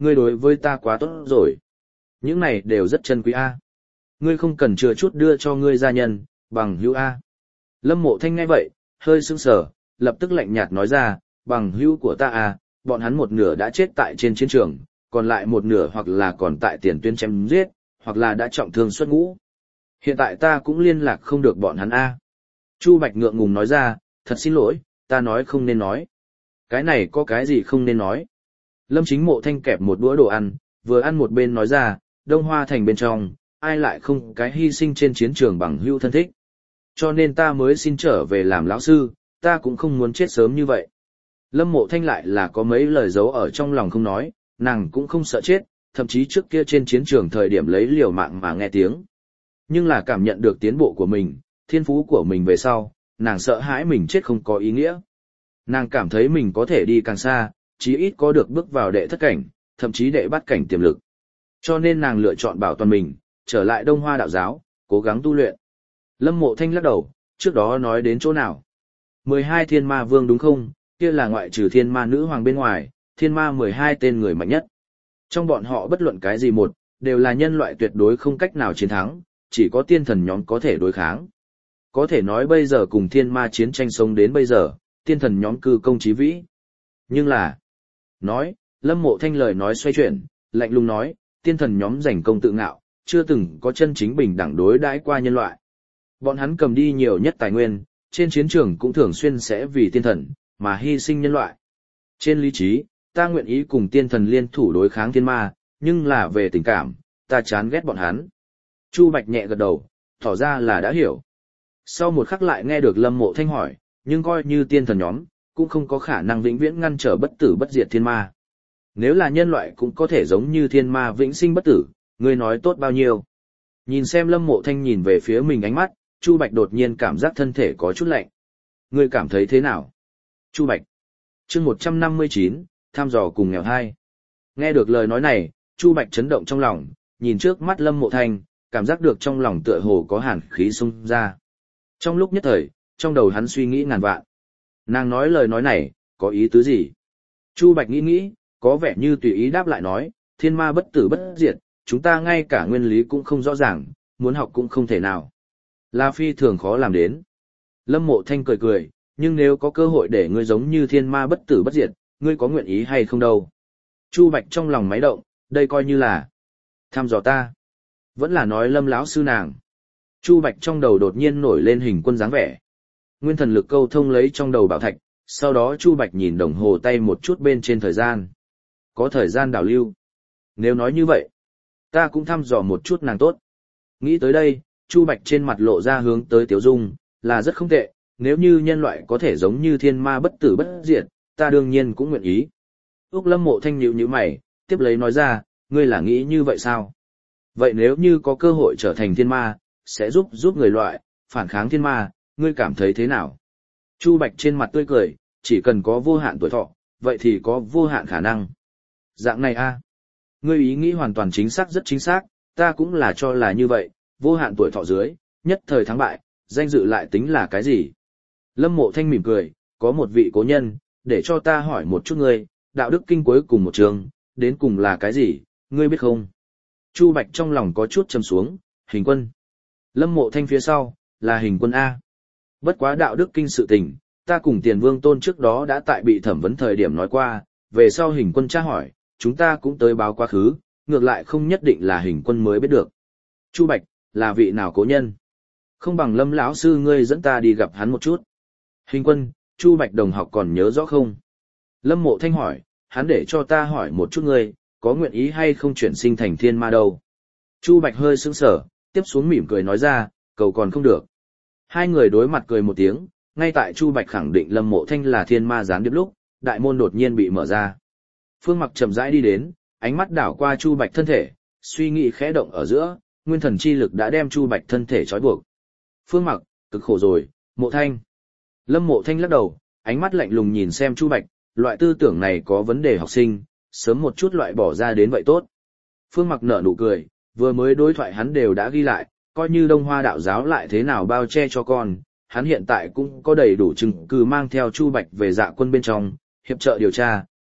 ngươi đối với ta quá tốt rồi. Những này đều rất chân quý a. Ngươi không cần chừa chút đưa cho ngươi gia nhân, bằng hữu a. Lâm Mộ Thanh nghe vậy, hơi sững sờ, lập tức lạnh nhạt nói ra, bằng hữu của ta a, bọn hắn một nửa đã chết tại trên chiến trường, còn lại một nửa hoặc là còn tại tiền tuyến chém giết, hoặc là đã trọng thương xuất ngũ. Hiện tại ta cũng liên lạc không được bọn hắn a. Chu Bạch ngượng ngùng nói ra, thật xin lỗi, ta nói không nên nói. Cái này có cái gì không nên nói. Lâm Chính Mộ Thanh kẹp một đũa đồ ăn, vừa ăn một bên nói ra, Đông Hoa Thành bên trong, ai lại không cái hy sinh trên chiến trường bằng hữu thân thích. Cho nên ta mới xin trở về làm lão sư, ta cũng không muốn chết sớm như vậy. Lâm Mộ Thanh lại là có mấy lời giấu ở trong lòng không nói, nàng cũng không sợ chết, thậm chí trước kia trên chiến trường thời điểm lấy liều mạng mà nghe tiếng. Nhưng là cảm nhận được tiến bộ của mình, thiên phú của mình về sau, nàng sợ hãi mình chết không có ý nghĩa. Nàng cảm thấy mình có thể đi càng xa, chí ít có được bước vào đệ thất cảnh, thậm chí đệ bát cảnh tiềm lực. Cho nên nàng lựa chọn bảo toàn mình, trở lại Đông Hoa đạo giáo, cố gắng tu luyện. Lâm Mộ Thanh lắc đầu, trước đó nói đến chỗ nào? mười hai thiên ma vương đúng không? Kia là ngoại trừ thiên ma nữ hoàng bên ngoài, thiên ma mười hai tên người mạnh nhất. Trong bọn họ bất luận cái gì một, đều là nhân loại tuyệt đối không cách nào chiến thắng, chỉ có tiên thần nhóm có thể đối kháng. Có thể nói bây giờ cùng thiên ma chiến tranh sống đến bây giờ, tiên thần nhóm cư công chí vĩ. Nhưng là, nói, Lâm Mộ Thanh lời nói xoay chuyển, lạnh lùng nói, tiên thần nhóm giành công tự ngạo, chưa từng có chân chính bình đẳng đối đãi qua nhân loại. Bọn hắn cầm đi nhiều nhất tài nguyên, trên chiến trường cũng thường xuyên sẽ vì tiên thần, mà hy sinh nhân loại. Trên lý trí, ta nguyện ý cùng tiên thần liên thủ đối kháng thiên ma, nhưng là về tình cảm, ta chán ghét bọn hắn. Chu Bạch nhẹ gật đầu, tỏ ra là đã hiểu. Sau một khắc lại nghe được Lâm Mộ Thanh hỏi, nhưng coi như tiên thần nhóm, cũng không có khả năng vĩnh viễn ngăn trở bất tử bất diệt thiên ma. Nếu là nhân loại cũng có thể giống như thiên ma vĩnh sinh bất tử, ngươi nói tốt bao nhiêu. Nhìn xem Lâm Mộ Thanh nhìn về phía mình ánh mắt, Chu Bạch đột nhiên cảm giác thân thể có chút lạnh. Ngươi cảm thấy thế nào? Chu Bạch. Chương một trăm năm mươi chín, thăm dò cùng nghèo hai. Nghe được lời nói này, Chu Bạch chấn động trong lòng, nhìn trước mắt Lâm Mộ Thanh, cảm giác được trong lòng tựa hồ có hàn khí xung ra. Trong lúc nhất thời, trong đầu hắn suy nghĩ ngàn vạn. Nàng nói lời nói này, có ý tứ gì? Chu Bạch nghĩ nghĩ, có vẻ như tùy ý đáp lại nói, thiên ma bất tử bất diệt, chúng ta ngay cả nguyên lý cũng không rõ ràng, muốn học cũng không thể nào. La phi thường khó làm đến. Lâm Mộ Thanh cười cười, nhưng nếu có cơ hội để ngươi giống như thiên ma bất tử bất diệt, ngươi có nguyện ý hay không đâu? Chu Bạch trong lòng máy động, đây coi như là thăm dò ta. Vẫn là nói Lâm lão sư nàng. Chu Bạch trong đầu đột nhiên nổi lên hình quân dáng vẻ. Nguyên thần lực câu thông lấy trong đầu bảo thạch, sau đó Chu Bạch nhìn đồng hồ tay một chút bên trên thời gian. Có thời gian đảo lưu. Nếu nói như vậy, ta cũng thăm dò một chút nàng tốt. Nghĩ tới đây, Chu Bạch trên mặt lộ ra hướng tới Tiếu Dung, là rất không tệ, nếu như nhân loại có thể giống như thiên ma bất tử bất diệt, ta đương nhiên cũng nguyện ý. Úc Lâm Mộ Thanh nhíu nhíu mày, tiếp lấy nói ra, ngươi là nghĩ như vậy sao? Vậy nếu như có cơ hội trở thành thiên ma, sẽ giúp giúp người loại, phản kháng thiên ma, ngươi cảm thấy thế nào? Chu Bạch trên mặt tươi cười, chỉ cần có vô hạn tuổi thọ, vậy thì có vô hạn khả năng. Dạng này a, ngươi ý nghĩ hoàn toàn chính xác rất chính xác, ta cũng là cho là như vậy, vô hạn tuổi thọ dưới, nhất thời thắng bại, danh dự lại tính là cái gì? Lâm Mộ Thanh mỉm cười, có một vị cố nhân, để cho ta hỏi một chút ngươi, đạo đức kinh cuối cùng một trường, đến cùng là cái gì, ngươi biết không? Chu Bạch trong lòng có chút trầm xuống, hình quân. Lâm Mộ Thanh phía sau, là hình quân A. Bất quá đạo đức kinh sự tình, ta cùng Tiền Vương Tôn trước đó đã tại bị thẩm vấn thời điểm nói qua, về sau hình quân tra hỏi, chúng ta cũng tới báo quá khứ, ngược lại không nhất định là hình quân mới biết được. Chu Bạch, là vị nào cố nhân? Không bằng Lâm lão sư ngươi dẫn ta đi gặp hắn một chút. Hình quân, Chu Bạch đồng học còn nhớ rõ không? Lâm Mộ Thanh hỏi, hắn để cho ta hỏi một chút ngươi, có nguyện ý hay không chuyển sinh thành thiên ma đâu? Chu Bạch hơi sững sờ, tiếp xuống mỉm cười nói ra, cầu còn không được. Hai người đối mặt cười một tiếng, ngay tại Chu Bạch khẳng định Lâm Mộ Thanh là thiên ma gián điệp lúc, đại môn đột nhiên bị mở ra. Phương Mặc chậm rãi đi đến, ánh mắt đảo qua Chu Bạch thân thể, suy nghĩ khẽ động ở giữa, nguyên thần chi lực đã đem Chu Bạch thân thể trói buộc. Phương Mặc, cực khổ rồi, Mộ Thanh. Lâm Mộ Thanh lắc đầu, ánh mắt lạnh lùng nhìn xem Chu Bạch, loại tư tưởng này có vấn đề học sinh, sớm một chút loại bỏ ra đến vậy tốt. Phương Mặc nở nụ cười, vừa mới đối thoại hắn đều đã ghi lại, coi như Đông Hoa đạo giáo lại thế nào bao che cho con, hắn hiện tại cũng có đầy đủ chứng cứ mang theo Chu Bạch về Dạ Quân bên trong, hiệp trợ điều tra,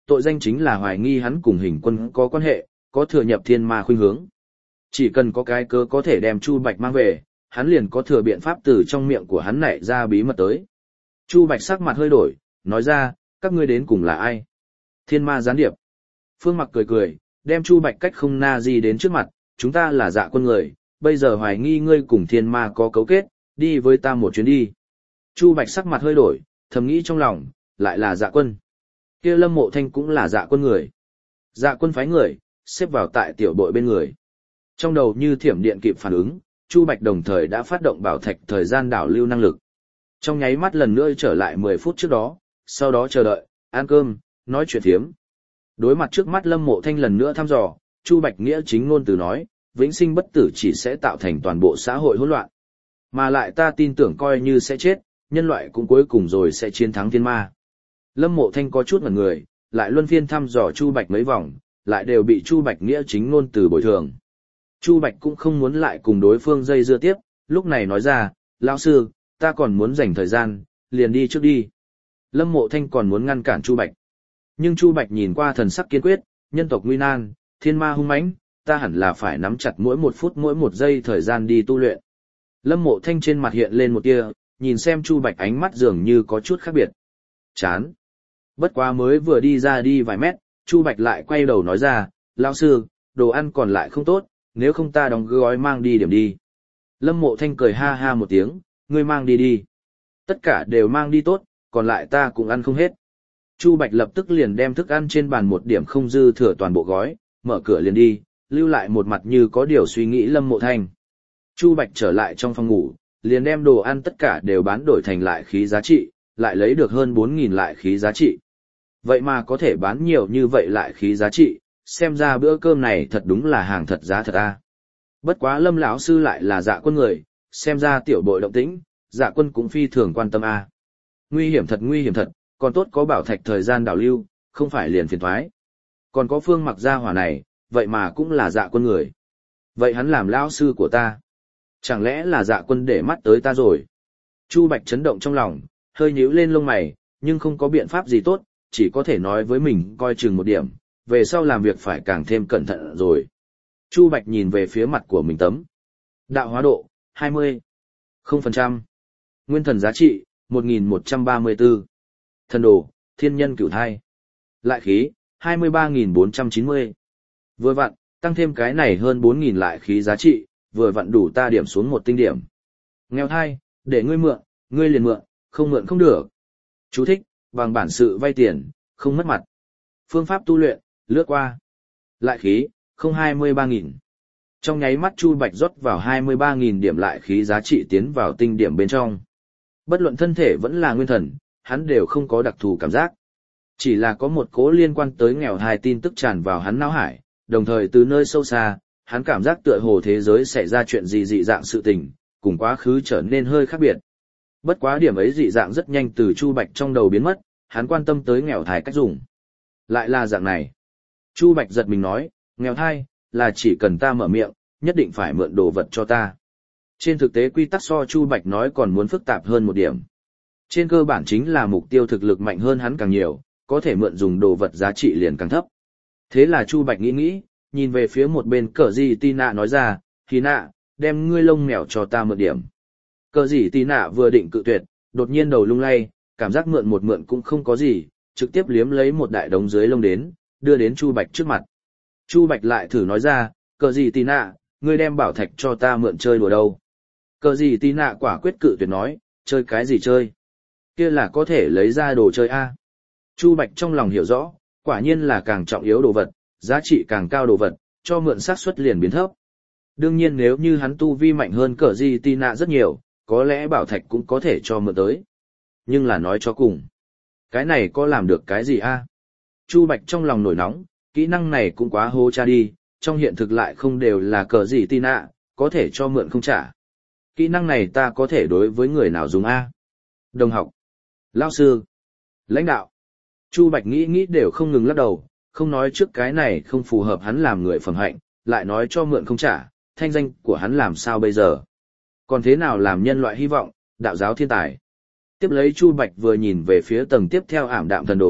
tội danh chính là hoài nghi hắn cùng hình quân có quan hệ, có thừa nhập thiên ma khuynh hướng. Chỉ cần có cái cớ có thể đem Chu Bạch mang về, hắn liền có thừa biện pháp từ trong miệng của hắn nảy ra bí mật tới. Chu Bạch sắc mặt hơi đổi, nói ra, các ngươi đến cùng là ai? Thiên ma gián điệp. Phương Mặc cười cười, đem Chu Bạch cách không na di đến trước mặt, chúng ta là Dạ Quân người, bây giờ hoài nghi ngươi cùng thiên ma có cấu kết, đi với ta một chuyến đi. Chu Bạch sắc mặt hơi đổi, thầm nghĩ trong lòng, lại là Dạ Quân. Kia Lâm Mộ Thanh cũng là Dạ Quân người. Dạ Quân phái người, xếp vào tại tiểu bội bên người. Trong đầu như thiểm điện kịp phản ứng, Chu Bạch đồng thời đã phát động bảo thạch thời gian đảo lưu năng lực. Trong nháy mắt lần nữa trở lại mười phút trước đó, sau đó chờ đợi, ăn cơm, nói chuyện thiếm. Đối mặt trước mắt Lâm Mộ Thanh lần nữa thăm dò, Chu Bạch nghĩa chính ngôn từ nói, vĩnh sinh bất tử chỉ sẽ tạo thành toàn bộ xã hội hỗn loạn. Mà lại ta tin tưởng coi như sẽ chết, nhân loại cũng cuối cùng rồi sẽ chiến thắng thiên ma. Lâm Mộ Thanh có chút ngẩn người, lại luân phiên thăm dò Chu Bạch mấy vòng, lại đều bị Chu Bạch nghĩa chính ngôn từ bồi thường. Chu Bạch cũng không muốn lại cùng đối phương dây dưa tiếp, lúc này nói ra, lão sư, ta còn muốn dành thời gian, liền đi trước đi. Lâm Mộ Thanh còn muốn ngăn cản Chu Bạch. Nhưng Chu Bạch nhìn qua thần sắc kiên quyết, nhân tộc nguy nan, thiên ma hung mãnh, ta hẳn là phải nắm chặt mỗi một phút mỗi một giây thời gian đi tu luyện. Lâm Mộ Thanh trên mặt hiện lên một tia, nhìn xem Chu Bạch ánh mắt dường như có chút khác biệt. Chán. Bất quá mới vừa đi ra đi vài mét, Chu Bạch lại quay đầu nói ra, lão sư, đồ ăn còn lại không tốt, nếu không ta đóng gói mang đi điểm đi. Lâm Mộ Thanh cười ha ha một tiếng, ngươi mang đi đi. Tất cả đều mang đi tốt, còn lại ta cũng ăn không hết. Chu Bạch lập tức liền đem thức ăn trên bàn một điểm không dư thừa toàn bộ gói, mở cửa liền đi, lưu lại một mặt như có điều suy nghĩ Lâm Mộ Thanh. Chu Bạch trở lại trong phòng ngủ, liền đem đồ ăn tất cả đều bán đổi thành lại khí giá trị, lại lấy được hơn bốn nghìn lại khí giá trị. Vậy mà có thể bán nhiều như vậy lại khí giá trị, xem ra bữa cơm này thật đúng là hàng thật giá thật a. Bất quá Lâm lão sư lại là Dạ Quân người, xem ra tiểu bội động tĩnh, Dạ Quân cũng phi thường quan tâm a. Nguy hiểm thật nguy hiểm thật, còn tốt có bảo thạch thời gian đảo lưu, không phải liền phiền toái. Còn có Phương Mặc gia hỏa này, vậy mà cũng là Dạ Quân người. Vậy hắn làm lão sư của ta, chẳng lẽ là Dạ Quân để mắt tới ta rồi? Chu Bạch chấn động trong lòng, hơi nhíu lên lông mày, nhưng không có biện pháp gì tốt, chỉ có thể nói với mình coi chừng một điểm, về sau làm việc phải càng thêm cẩn thận rồi. Chu Bạch nhìn về phía mặt của mình tấm. Đạo hóa độ, hai mươi. không phần trăm. Nguyên thần giá trị, một nghìn một trăm ba mươi tư. Thần đồ, thiên nhân cửu thai. Lại khí, hai mươi ba nghìn bốn trăm chín mươi. Vừa vặn, tăng thêm cái này hơn bốn nghìn lại khí giá trị, vừa vặn đủ ta điểm xuống một tinh điểm. Nghèo thai, để ngươi mượn, ngươi liền mượn, không mượn không được. Chú thích, bằng bản sự vay tiền, không mất mặt. Phương pháp tu luyện, lướt qua. Lại khí, không hai mươi ba nghìn. Trong nháy mắt Chu Bạch rót vào hai mươi ba nghìn điểm lại khí giá trị tiến vào tinh điểm bên trong. Bất luận thân thể vẫn là nguyên thần, hắn đều không có đặc thù cảm giác. Chỉ là có một cố liên quan tới nghèo thai tin tức tràn vào hắn não hải, đồng thời từ nơi sâu xa, hắn cảm giác tựa hồ thế giới xảy ra chuyện gì dị dạng sự tình, cùng quá khứ trở nên hơi khác biệt. Bất quá điểm ấy dị dạng rất nhanh từ Chu Bạch trong đầu biến mất, hắn quan tâm tới nghèo thai cách dùng. Lại là dạng này. Chu Bạch giật mình nói, nghèo thai, là chỉ cần ta mở miệng, nhất định phải mượn đồ vật cho ta. Trên thực tế quy tắc so Chu Bạch nói còn muốn phức tạp hơn một điểm. Trên cơ bản chính là mục tiêu thực lực mạnh hơn hắn càng nhiều, có thể mượn dùng đồ vật giá trị liền càng thấp. Thế là Chu Bạch nghĩ nghĩ, nhìn về phía một bên Cờ Dị Tì Nạ nói ra, Tì Nạ, đem ngươi lông mèo cho ta mượn điểm. Cờ Dị Tì Nạ vừa định cự tuyệt, đột nhiên đầu lung lay, cảm giác mượn một mượn cũng không có gì, trực tiếp liếm lấy một đại đống dưới lông đến, đưa đến Chu Bạch trước mặt. Chu Bạch lại thử nói ra, Cờ Dị Tì Nạ, ngươi đem bảo thạch cho ta mượn chơi đùa đâu. Cờ Dị Tì Nạ quả quyết cự tuyệt nói, chơi cái gì chơi? Kia là có thể lấy ra đồ chơi a. Chu Bạch trong lòng hiểu rõ, quả nhiên là càng trọng yếu đồ vật, giá trị càng cao đồ vật, cho mượn xác suất liền biến thấp. Đương nhiên nếu như hắn tu vi mạnh hơn Cờ Dị Tì Nạ rất nhiều, có lẽ bảo thạch cũng có thể cho mượn tới. Nhưng là nói cho cùng, cái này có làm được cái gì a? Chu Bạch trong lòng nổi nóng, kỹ năng này cũng quá hô cha đi, trong hiện thực lại không đều là Cờ Dị Tì Nạ, có thể cho mượn không trả. Kỹ năng này ta có thể đối với người nào dùng a? Đồng học, lão sư, lãnh đạo. Chu Bạch nghĩ nghĩ đều không ngừng lắc đầu, không nói trước cái này không phù hợp hắn làm người phẩm hạnh, lại nói cho mượn không trả, thanh danh của hắn làm sao bây giờ? Còn thế nào làm nhân loại hy vọng, đạo giáo thiên tài? Tiếp lấy Chu Bạch vừa nhìn về phía tầng tiếp theo ảm đạm thần đồ,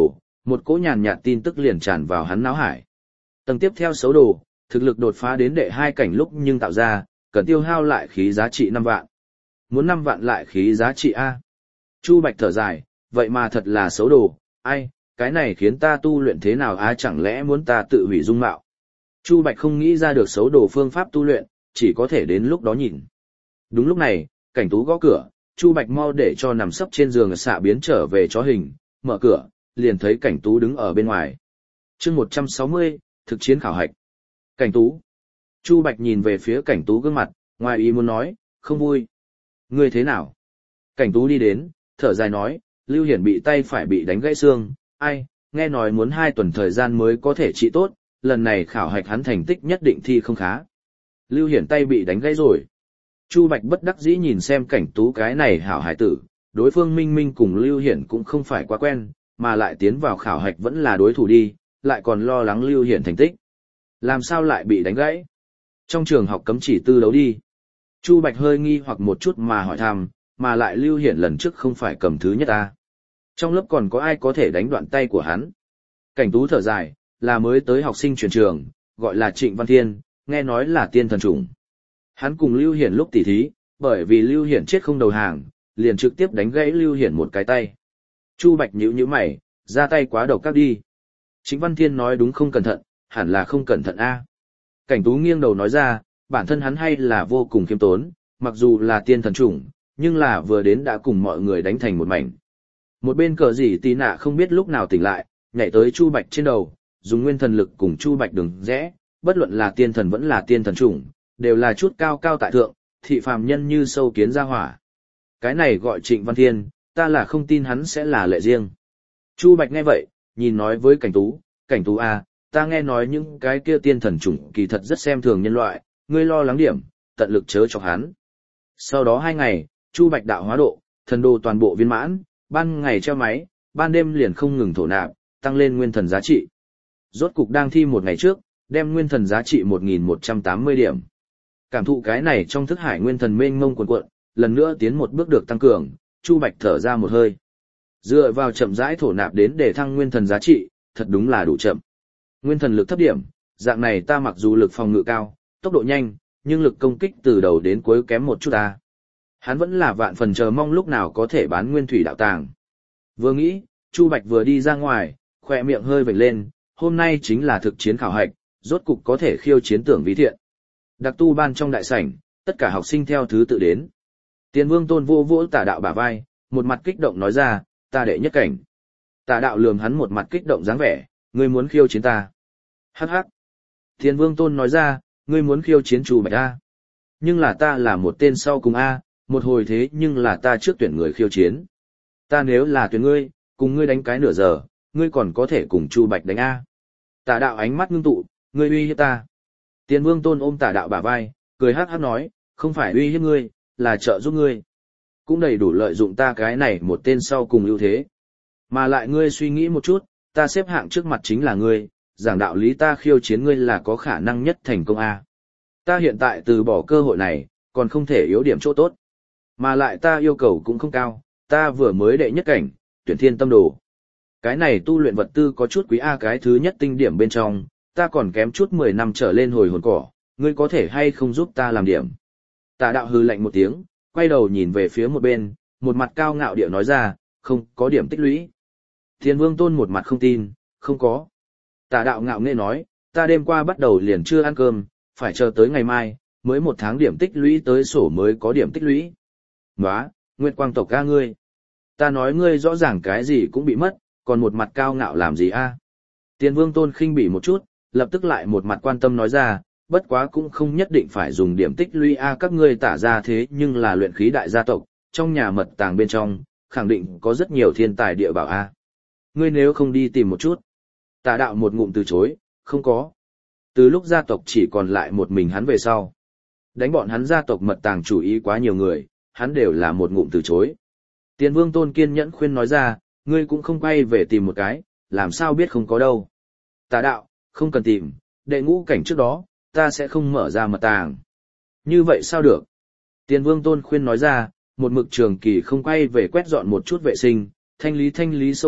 Một cỗ nhàn nhạt tin tức liền tràn vào hắn não hải. Tầng tiếp theo xấu đồ, thực lực đột phá đến đệ hai cảnh lúc nhưng tạo ra, cần tiêu hao lại khí giá trị năm vạn. Muốn năm vạn lại khí giá trị A. Chu Bạch thở dài, vậy mà thật là xấu đồ, ai, cái này khiến ta tu luyện thế nào á, chẳng lẽ muốn ta tự hủy dung mạo. Chu Bạch không nghĩ ra được xấu đồ phương pháp tu luyện, chỉ có thể đến lúc đó nhìn. Đúng lúc này, Cảnh Tú gõ cửa, Chu Bạch mau để cho nằm sấp trên giường xạ biến trở về chó hình, mở cửa, liền thấy Cảnh Tú đứng ở bên ngoài. Chương một trăm sáu mươi, thực chiến khảo hạch. Cảnh Tú. Chu Bạch nhìn về phía Cảnh Tú gương mặt, ngoài ý muốn nói, không vui. Ngươi thế nào? Cảnh Tú đi đến, thở dài nói, Lưu Hiển bị tay phải bị đánh gãy xương, ai, nghe nói muốn hai tuần thời gian mới có thể trị tốt, lần này khảo hạch hắn thành tích nhất định thi không khá. Lưu Hiển tay bị đánh gãy rồi. Chu Bạch bất đắc dĩ nhìn xem Cảnh Tú cái này hảo hải tử, đối phương Minh Minh cùng Lưu Hiển cũng không phải quá quen, mà lại tiến vào khảo hạch vẫn là đối thủ đi, lại còn lo lắng Lưu Hiển thành tích. Làm sao lại bị đánh gãy? Trong trường học cấm chỉ tư đấu đi. Chu Bạch hơi nghi hoặc một chút mà hỏi thăm, mà lại Lưu Hiển lần trước không phải cầm thứ nhất à? Trong lớp còn có ai có thể đánh đoạn tay của hắn? Cảnh Tú thở dài, là mới tới học sinh chuyển trường, gọi là Trịnh Văn Thiên, nghe nói là tiên thần chủng. Hắn cùng Lưu Hiển lúc tỉ thí, bởi vì Lưu Hiển chết không đầu hàng, liền trực tiếp đánh gãy Lưu Hiển một cái tay. Chu Bạch nhíu nhíu mày, ra tay quá độc các đi. Trịnh Văn Thiên nói đúng không cẩn thận, hẳn là không cẩn thận a. Cảnh Tú nghiêng đầu nói ra, bản thân hắn hay là vô cùng khiêm tốn, mặc dù là tiên thần chủng, nhưng là vừa đến đã cùng mọi người đánh thành một mảnh. Một bên cờ gì tí nạ không biết lúc nào tỉnh lại, nhảy tới Chu Bạch trên đầu, dùng nguyên thần lực cùng Chu Bạch đường rẽ, bất luận là tiên thần vẫn là tiên thần chủng, đều là chút cao cao tại thượng, thị phàm nhân như sâu kiến ra hỏa. Cái này gọi Trịnh Văn Thiên, ta là không tin hắn sẽ là lệ riêng. Chu Bạch nghe vậy, nhìn nói với Cảnh Tú, Cảnh Tú à, ta nghe nói những cái kia tiên thần chủng kỳ thật rất xem thường nhân loại, ngươi lo lắng điểm, tận lực chớ chọc hắn. Sau đó hai ngày, Chu Bạch đạo hóa độ, thần đồ toàn bộ viên mãn, ban ngày treo máy, ban đêm liền không ngừng thổ nạp, tăng lên nguyên thần giá trị. Rốt cục đang thi một ngày trước, đem nguyên thần giá trị một nghìn một trăm tám mươi điểm. Cảm thụ cái này trong thức hải nguyên thần mênh mông cuồn cuộn, lần nữa tiến một bước được tăng cường, Chu Bạch thở ra một hơi. Dựa vào chậm rãi thổ nạp đến để thăng nguyên thần giá trị, thật đúng là đủ chậm. Nguyên thần lực thấp điểm, dạng này ta mặc dù lực phòng ngự cao, tốc độ nhanh, nhưng lực công kích từ đầu đến cuối kém một chút ta. Hắn vẫn là vạn phần chờ mong lúc nào có thể bán nguyên thủy đạo tàng. Vừa nghĩ, Chu Bạch vừa đi ra ngoài, khỏe miệng hơi vểnh lên, hôm nay chính là thực chiến khảo hạch, rốt cục có thể khiêu chiến Tưởng Vĩ Thiện. Đặc tu ban trong đại sảnh, tất cả học sinh theo thứ tự đến. Tiền Vương Tôn vô vỗ Tả Đạo bả vai, một mặt kích động nói ra, ta đệ nhất cảnh. Tả Đạo lườm hắn một mặt kích động dáng vẻ, ngươi muốn khiêu chiến ta. Hắc hắc. Tiền Vương Tôn nói ra, ngươi muốn khiêu chiến Chu Bạch A. Nhưng là ta là một tên sau cùng A, một hồi thế nhưng là ta trước tuyển người khiêu chiến. Ta nếu là tuyển ngươi, cùng ngươi đánh cái nửa giờ, ngươi còn có thể cùng Chu Bạch đánh A. Tả Đạo ánh mắt ngưng tụ, ngươi uy hiếp ta. Tiền Vương Tôn ôm Tả Đạo bả vai, cười hắc hắc nói, không phải uy hiếp ngươi, là trợ giúp ngươi. Cũng đầy đủ lợi dụng ta cái này một tên sau cùng ưu thế. Mà lại ngươi suy nghĩ một chút, ta xếp hạng trước mặt chính là ngươi, giảng đạo lý ta khiêu chiến ngươi là có khả năng nhất thành công A. Ta hiện tại từ bỏ cơ hội này, còn không thể yếu điểm chỗ tốt. Mà lại ta yêu cầu cũng không cao, ta vừa mới đệ nhất cảnh, tuyển thiên tâm đồ. Cái này tu luyện vật tư có chút quý A, cái thứ nhất tinh điểm bên trong, ta còn kém chút mười năm trở lên hồi hồn cỏ, ngươi có thể hay không giúp ta làm điểm. Tả Đạo hừ lạnh một tiếng, quay đầu nhìn về phía một bên, một mặt cao ngạo điệu nói ra, không có điểm tích lũy. Thiên Vương Tôn một mặt không tin, không có. Tả Đạo ngạo nghễ nói, ta đêm qua bắt đầu liền chưa ăn cơm, phải chờ tới ngày mai, mới một tháng điểm tích lũy tới sổ mới có điểm tích lũy. Nóa, Nguyệt Quang tộc ca ngươi. Ta nói ngươi rõ ràng cái gì cũng bị mất, còn một mặt cao ngạo làm gì a? Tiền Vương Tôn khinh bỉ một chút, lập tức lại một mặt quan tâm nói ra, bất quá cũng không nhất định phải dùng điểm tích lũy a, các ngươi Tả ra thế nhưng là luyện khí đại gia tộc, trong nhà mật tàng bên trong, khẳng định có rất nhiều thiên tài địa bảo a. Ngươi nếu không đi tìm một chút. Tả Đạo một ngụm từ chối, không có. Từ lúc gia tộc chỉ còn lại một mình hắn về sau. Đánh bọn hắn gia tộc mật tàng chủ ý quá nhiều người, hắn đều là một ngụm từ chối. Tiền Vương Tôn kiên nhẫn khuyên nói ra, ngươi cũng không quay về tìm một cái, làm sao biết không có đâu. Tả Đạo, không cần tìm, đệ ngũ cảnh trước đó, ta sẽ không mở ra mật tàng. Như vậy sao được? Tiền Vương Tôn khuyên nói ra, một mực trường kỳ không quay về quét dọn một chút vệ sinh, thanh lý thanh lý sâu bệnh,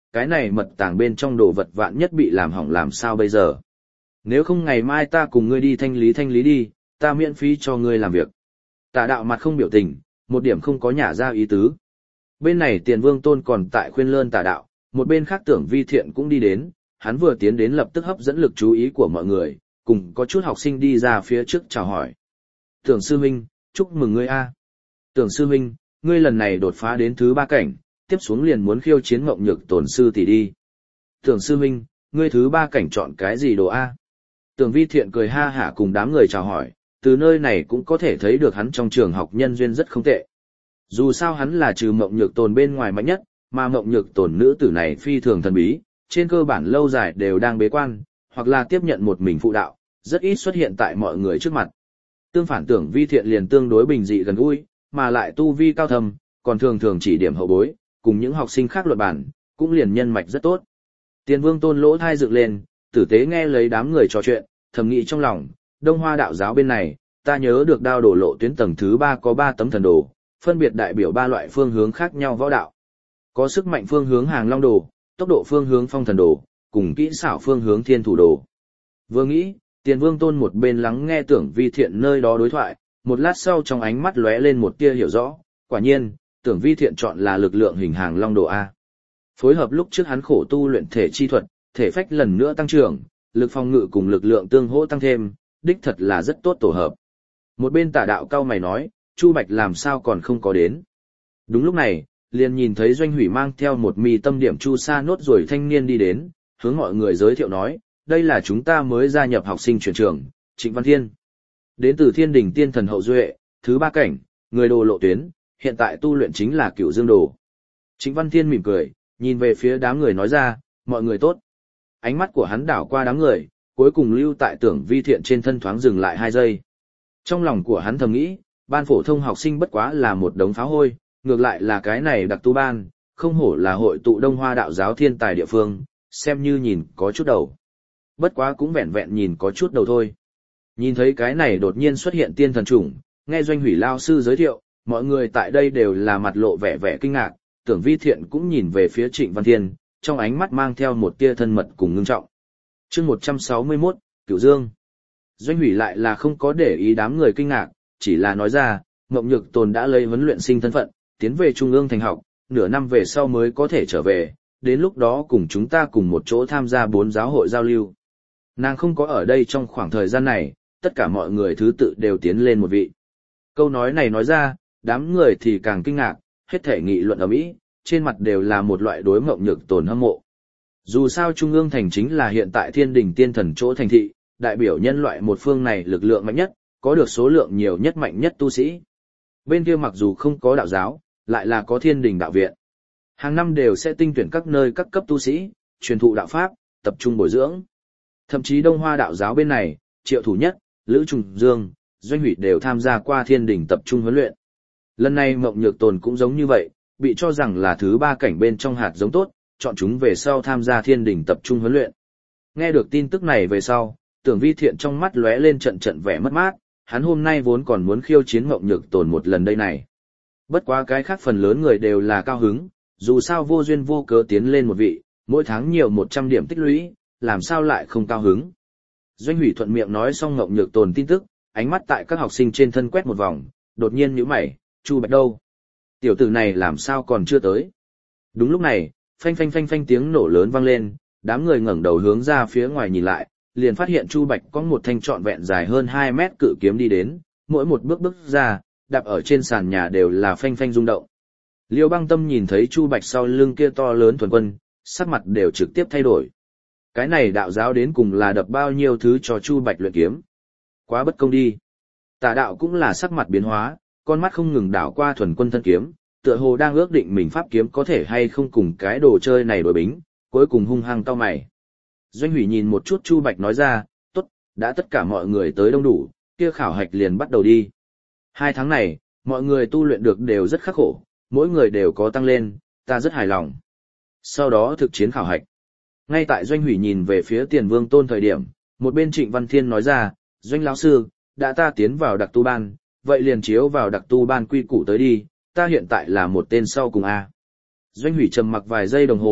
cái này mật tàng bên trong đồ vật vạn nhất bị làm hỏng làm sao bây giờ. Nếu không ngày mai ta cùng ngươi đi thanh lý thanh lý đi, ta miễn phí cho ngươi làm việc. Tả đạo mặt không biểu tình, một điểm không có nhả ra ý tứ. Bên này Tiền Vương Tôn còn tại khuyên lơn tả đạo, một bên khác Tưởng Vi Thiện cũng đi đến, hắn vừa tiến đến lập tức hấp dẫn lực chú ý của mọi người, cùng có chút học sinh đi ra phía trước chào hỏi. Tưởng sư huynh, chúc mừng ngươi a. Tưởng sư huynh, ngươi lần này đột phá đến thứ ba cảnh, tiếp xuống liền muốn khiêu chiến Mộng Nhược Tồn sư tỷ đi. Tưởng sư huynh, ngươi thứ ba cảnh chọn cái gì đồ a? Tưởng Vi Thiện cười ha hả cùng đám người chào hỏi, từ nơi này cũng có thể thấy được hắn trong trường học nhân duyên rất không tệ. Dù sao hắn là trừ Mộng Nhược Tồn bên ngoài mạnh nhất, mà Mộng Nhược Tồn nữ tử này phi thường thần bí, trên cơ bản lâu dài đều đang bế quan, hoặc là tiếp nhận một mình phụ đạo, rất ít xuất hiện tại mọi người trước mặt. Tương phản Tưởng Vi Thiện liền tương đối bình dị gần gũi, mà lại tu vi cao thâm, còn thường thường chỉ điểm hậu bối, cùng những học sinh khác luận bản, cũng liền nhân mạch rất tốt. Tiền Vương Tôn lỗ thai dựng lên, tử tế nghe lấy đám người trò chuyện, thầm nghĩ trong lòng, Đông Hoa đạo giáo bên này, ta nhớ được đao đổ lộ tuyến tầng thứ ba có ba tấm thần đồ, phân biệt đại biểu ba loại phương hướng khác nhau võ đạo. Có sức mạnh phương hướng Hàng Long đồ, tốc độ phương hướng Phong Thần đồ, cùng kỹ xảo phương hướng Thiên Thủ đồ. Vừa nghĩ, Tiền Vương Tôn một bên lắng nghe Tưởng Vi Thiện nơi đó đối thoại, một lát sau trong ánh mắt lóe lên một tia hiểu rõ, quả nhiên, Tưởng Vi Thiện chọn là lực lượng hình Hàng Long đồ A. Phối hợp lúc trước hắn khổ tu luyện thể chi thuật, thể phách lần nữa tăng trưởng, lực phòng ngự cùng lực lượng tương hỗ tăng thêm, đích thật là rất tốt tổ hợp. Một bên Tả đạo cao mày nói, Chu Bạch làm sao còn không có đến. Đúng lúc này, liền nhìn thấy Doanh Hủy mang theo một mi tâm điểm chu sa nốt rồi thanh niên đi đến, hướng mọi người giới thiệu nói, đây là chúng ta mới gia nhập học sinh chuyển trường, Trịnh Văn Thiên. Đến từ Thiên Đình Tiên Thần hậu duệ, thứ ba cảnh, người đồ lộ tuyến, hiện tại tu luyện chính là Cửu Dương đồ. Trịnh Văn Thiên mỉm cười, nhìn về phía đám người nói ra, mọi người tốt. Ánh mắt của hắn đảo qua đám người, cuối cùng lưu tại Tưởng Vi Thiện trên thân thoáng dừng lại hai giây. Trong lòng của hắn thầm nghĩ, ban phổ thông học sinh bất quá là một đống pháo hôi, ngược lại là cái này đặc tu ban, không hổ là hội tụ Đông Hoa đạo giáo thiên tài địa phương, xem như nhìn có chút đầu. Bất quá cũng vẹn vẹn nhìn có chút đầu thôi. Nhìn thấy cái này đột nhiên xuất hiện tiên thần chủng, nghe Doanh Hủy lao sư giới thiệu, mọi người tại đây đều là mặt lộ vẻ vẻ kinh ngạc, Tưởng Vi Thiện cũng nhìn về phía Trịnh Văn Thiên, trong ánh mắt mang theo một tia thân mật cùng ngưng trọng. Chương một trăm sáu mươi mốt, Cửu Dương. Doanh Hủy lại là không có để ý đám người kinh ngạc, chỉ là nói ra, Mộng Nhược Tồn đã lấy huấn luyện sinh thân phận, tiến về Trung ương thành học, nửa năm về sau mới có thể trở về, đến lúc đó cùng chúng ta cùng một chỗ tham gia bốn giáo hội giao lưu. Nàng không có ở đây trong khoảng thời gian này, tất cả mọi người thứ tự đều tiến lên một vị. Câu nói này nói ra, đám người thì càng kinh ngạc, hết thể nghị luận ầm ĩ, trên mặt đều là một loại đối Mộng Nhược Tồn hâm mộ. Dù sao Trung ương thành chính là hiện tại Thiên Đình Tiên Thần chỗ thành thị, đại biểu nhân loại một phương này lực lượng mạnh nhất, có được số lượng nhiều nhất mạnh nhất tu sĩ. Bên kia mặc dù không có đạo giáo, lại là có Thiên Đình đạo viện. Hàng năm đều sẽ tinh tuyển các nơi các cấp tu sĩ, truyền thụ đạo pháp, tập trung bồi dưỡng. Thậm chí Đông Hoa đạo giáo bên này, Triệu Thủ Nhất, Lữ Trùng Dương, Doanh Hủy đều tham gia qua Thiên Đình tập trung huấn luyện. Lần này Mộng Nhược Tồn cũng giống như vậy, bị cho rằng là thứ ba cảnh bên trong hạt giống tốt, chọn chúng về sau tham gia Thiên Đình tập trung huấn luyện. Nghe được tin tức này về sau, Tưởng Vi Thiện trong mắt lóe lên trận trận vẻ mất mát, hắn hôm nay vốn còn muốn khiêu chiến Mộng Nhược Tồn một lần đây này. Bất quá cái khác phần lớn người đều là cao hứng, dù sao vô duyên vô cớ tiến lên một vị, mỗi tháng nhiều một trăm điểm tích lũy, làm sao lại không cao hứng. Doanh Hủy thuận miệng nói xong Mộng Nhược Tồn tin tức, ánh mắt tại các học sinh trên thân quét một vòng, đột nhiên nhíu mày, Chu Bạch đâu? Tiểu tử này làm sao còn chưa tới? Đúng lúc này, phanh phanh phanh phanh tiếng nổ lớn vang lên, đám người ngẩng đầu hướng ra phía ngoài nhìn lại, liền phát hiện Chu Bạch có một thanh trọn vẹn dài hơn hai mét cự kiếm đi đến, mỗi một bước bước ra, đạp ở trên sàn nhà đều là phanh phanh rung động. Liêu Băng Tâm nhìn thấy Chu Bạch sau lưng kia to lớn thuần quân, sắc mặt đều trực tiếp thay đổi. Cái này đạo giáo đến cùng là đập bao nhiêu thứ cho Chu Bạch luyện kiếm. Quá bất công đi. Tả đạo cũng là sắc mặt biến hóa, con mắt không ngừng đảo qua thuần quân thân kiếm, tựa hồ đang ước định mình pháp kiếm có thể hay không cùng cái đồ chơi này đối bính, cuối cùng hung hăng cau mày. Doanh Hủy nhìn một chút Chu Bạch nói ra, tốt, đã tất cả mọi người tới đông đủ, kia khảo hạch liền bắt đầu đi. Hai tháng này, mọi người tu luyện được đều rất khắc khổ, mỗi người đều có tăng lên, ta rất hài lòng. Sau đó thực chiến khảo hạch. Ngay tại Doanh Hủy nhìn về phía Tiền Vương Tôn thời điểm, một bên Trịnh Văn Thiên nói ra, Doanh lão sư, đã ta tiến vào đặc tu ban, vậy liền chiếu vào đặc tu ban quy củ tới đi, ta hiện tại là một tên sau cùng A. Doanh Hủy trầm mặc vài giây đồng hồ,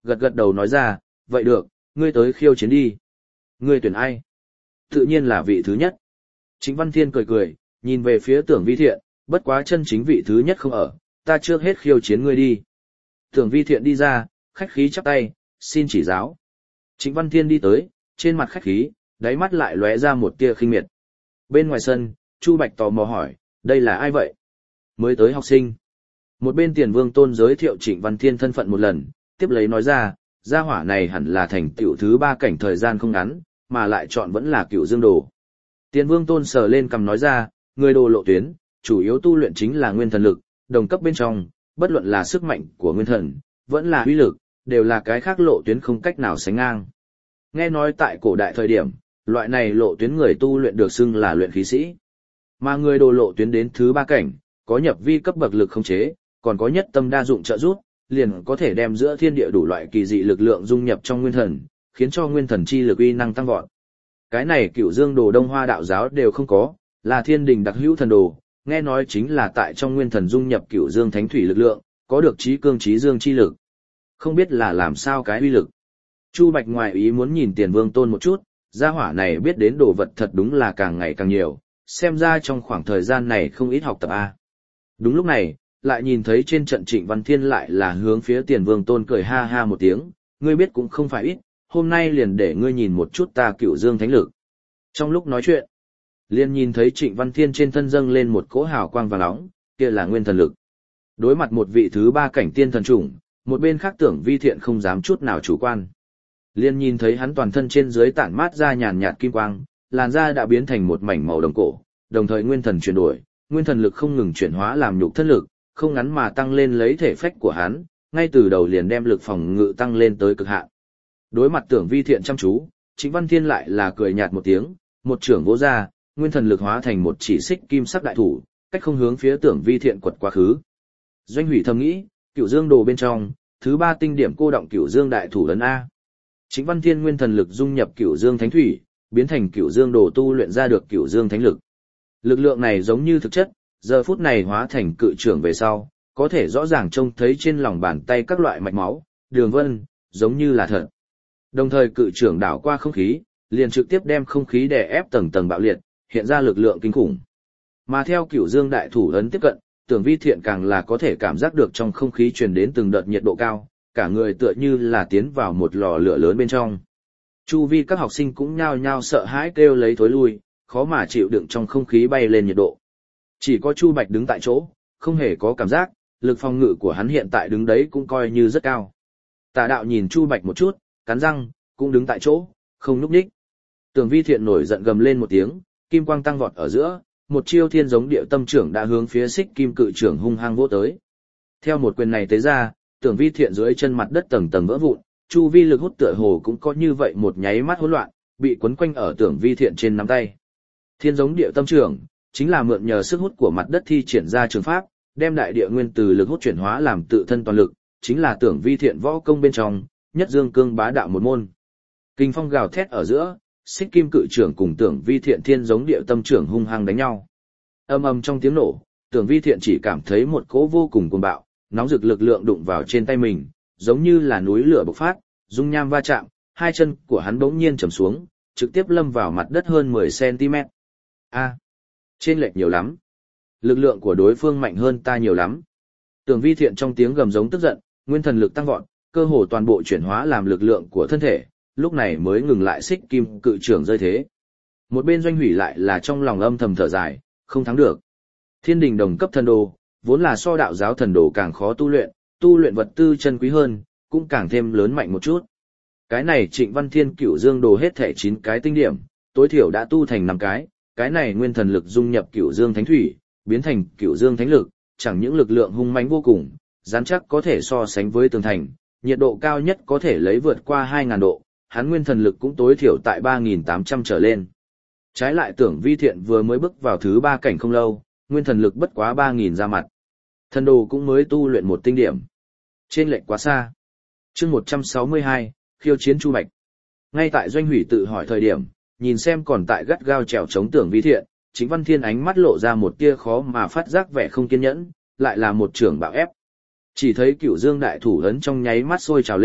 gật gật đầu nói ra, vậy được, ngươi tới khiêu chiến đi. Ngươi tuyển ai? Tự nhiên là vị thứ nhất. Trịnh Văn Thiên cười cười, nhìn về phía Tưởng Vi Thiện, bất quá chân chính vị thứ nhất không ở, ta trước hết khiêu chiến ngươi đi. Tưởng Vi Thiện đi ra, khách khí chắp tay, xin chỉ giáo. Trịnh Văn Thiên đi tới, trên mặt khách khí, đáy mắt lại lóe ra một tia khinh miệt. Bên ngoài sân, Chu Bạch tò mò hỏi, đây là ai vậy? Mới tới học sinh. Một bên Tiền Vương Tôn giới thiệu Trịnh Văn Thiên thân phận một lần, tiếp lấy nói ra, gia hỏa này hẳn là thành tựu thứ ba cảnh thời gian không ngắn, mà lại chọn vẫn là Cửu Dương Đồ. Tiền Vương Tôn sờ lên cầm nói ra, người đồ lộ tuyến, chủ yếu tu luyện chính là nguyên thần lực, đồng cấp bên trong, bất luận là sức mạnh của nguyên thần, vẫn là uy lực, đều là cái khác lộ tuyến không cách nào sánh ngang. Nghe nói tại cổ đại thời điểm, loại này lộ tuyến người tu luyện được xưng là luyện khí sĩ. Mà người đồ lộ tuyến đến thứ ba cảnh, có nhập vi cấp bậc lực không chế, còn có nhất tâm đa dụng trợ giúp, liền có thể đem giữa thiên địa đủ loại kỳ dị lực lượng dung nhập trong nguyên thần, khiến cho nguyên thần chi lực uy năng tăng vọt. Cái này Cửu Dương Đồ Đông Hoa đạo giáo đều không có, là thiên đình đặc hữu thần đồ, nghe nói chính là tại trong nguyên thần dung nhập Cửu Dương Thánh Thủy lực lượng, có được trí cương trí dương chi lực. Không biết là làm sao cái uy lực. Chu Bạch ngoài ý muốn nhìn Tiền Vương Tôn một chút, gia hỏa này biết đến đồ vật thật đúng là càng ngày càng nhiều, xem ra trong khoảng thời gian này không ít học tập a. Đúng lúc này, lại nhìn thấy trên trận Trịnh Văn Thiên lại là hướng phía Tiền Vương Tôn cười ha ha một tiếng, ngươi biết cũng không phải ít, hôm nay liền để ngươi nhìn một chút ta Cửu Dương Thánh Lực. Trong lúc nói chuyện, liền nhìn thấy Trịnh Văn Thiên trên thân dâng lên một cỗ hào quang vàng nóng, kia là nguyên thần lực. Đối mặt một vị thứ ba cảnh tiên thần chủng, một bên khác Tưởng Vi Thiện không dám chút nào chủ quan. Liền nhìn thấy hắn toàn thân trên dưới tản mát ra nhàn nhạt kim quang, làn da đã biến thành một mảnh màu đồng cổ, đồng thời nguyên thần chuyển đổi, nguyên thần lực không ngừng chuyển hóa làm nhục thân lực, không ngắn mà tăng lên lấy thể phách của hắn, ngay từ đầu liền đem lực phòng ngự tăng lên tới cực hạn. Đối mặt Tưởng Vi Thiện chăm chú, Trịnh Văn Thiên lại là cười nhạt một tiếng, một trưởng vỗ ra, nguyên thần lực hóa thành một chỉ xích kim sắc đại thủ, cách không hướng phía Tưởng Vi Thiện quật quá khứ. Doanh Hủy thầm nghĩ, Cửu Dương Đồ bên trong, thứ ba tinh điểm cô động Cửu Dương đại thủ ấn a. Trịnh Văn Thiên nguyên thần lực dung nhập Cửu Dương Thánh Thủy, biến thành Cửu Dương Đồ tu luyện ra được Cửu Dương Thánh Lực. Lực lượng này giống như thực chất, giờ phút này hóa thành cự trưởng về sau, có thể rõ ràng trông thấy trên lòng bàn tay các loại mạch máu, đường vân, giống như là thật. Đồng thời cự trưởng đảo qua không khí, liền trực tiếp đem không khí đè ép tầng tầng bạo liệt, hiện ra lực lượng kinh khủng. Mà theo Cửu Dương đại thủ ấn tiếp cận, Tưởng Vi Thiện càng là có thể cảm giác được trong không khí truyền đến từng đợt nhiệt độ cao, cả người tựa như là tiến vào một lò lửa lớn bên trong. Chu vi các học sinh cũng nhao nhao sợ hãi kêu lấy thối lui, khó mà chịu đựng trong không khí bay lên nhiệt độ. Chỉ có Chu Bạch đứng tại chỗ, không hề có cảm giác, lực phòng ngự của hắn hiện tại đứng đấy cũng coi như rất cao. Tả Đạo nhìn Chu Bạch một chút, cắn răng, cũng đứng tại chỗ, không nhúc nhích. Tưởng Vi Thiện nổi giận gầm lên một tiếng, kim quang tăng vọt ở giữa, một chiêu thiên giống điệu tâm trưởng đã hướng phía xích kim cự trưởng hung hăng vỗ tới. Theo một quyền này tới ra, Tưởng Vi Thiện dưới chân mặt đất tầng tầng vỡ vụn, chu vi lực hút tựa hồ cũng có như vậy một nháy mắt hỗn loạn, bị quấn quanh ở Tưởng Vi Thiện trên nắm tay. Thiên giống điệu tâm trưởng chính là mượn nhờ sức hút của mặt đất thi triển ra trường pháp, đem đại địa nguyên từ lực hút chuyển hóa làm tự thân toàn lực, chính là Tưởng Vi Thiện võ công bên trong nhất dương cương bá đạo một môn. Kinh phong gào thét ở giữa, xích kim cự trưởng cùng Tưởng Vi Thiện thiên giống điệu tâm trưởng hung hăng đánh nhau. Âm ầm trong tiếng nổ, Tưởng Vi Thiện chỉ cảm thấy một cỗ vô cùng cuồng bạo, nóng rực lực lượng đụng vào trên tay mình, giống như là núi lửa bộc phát, dung nham va chạm, hai chân của hắn bỗng nhiên trầm xuống, trực tiếp lâm vào mặt đất hơn mười xăng-ti-mét. A, trên lệch nhiều lắm. Lực lượng của đối phương mạnh hơn ta nhiều lắm. Tưởng Vi Thiện trong tiếng gầm giống tức giận, nguyên thần lực tăng vọt, cơ hồ toàn bộ chuyển hóa làm lực lượng của thân thể, lúc này mới ngừng lại xích kim cự trưởng rơi thế. Một bên Doanh Hủy lại là trong lòng âm thầm thở dài, không thắng được. Thiên đình đồng cấp thần đồ, vốn là so đạo giáo thần đồ càng khó tu luyện, tu luyện vật tư chân quý hơn, cũng càng thêm lớn mạnh một chút. Cái này Trịnh Văn Thiên Cửu Dương đồ hết thảy chín cái tinh điểm, tối thiểu đã tu thành năm cái, cái này nguyên thần lực dung nhập Cửu Dương Thánh Thủy, biến thành Cửu Dương Thánh Lực, chẳng những lực lượng hung mãnh vô cùng, rắn chắc có thể so sánh với tường thành, nhiệt độ cao nhất có thể lấy vượt qua hai nghìn độ, hắn nguyên thần lực cũng tối thiểu tại ba nghìn tám trăm trở lên. Trái lại Tưởng Vi Thiện vừa mới bước vào thứ ba cảnh không lâu, nguyên thần lực bất quá ba nghìn ra mặt. Thần đồ cũng mới tu luyện một tinh điểm. Trên lệch quá xa. Chương một trăm sáu mươi hai, khiêu chiến Chu Bạch. Ngay tại Doanh Hủy tự hỏi thời điểm, nhìn xem còn tại gắt gao trèo chống Tưởng Vi Thiện, Trịnh Văn Thiên ánh mắt lộ ra một tia khó mà phát giác vẻ không kiên nhẫn, lại là một trưởng bạo ép. Chỉ thấy Cửu Dương đại thủ ấn trong nháy mắt sôi trào lên,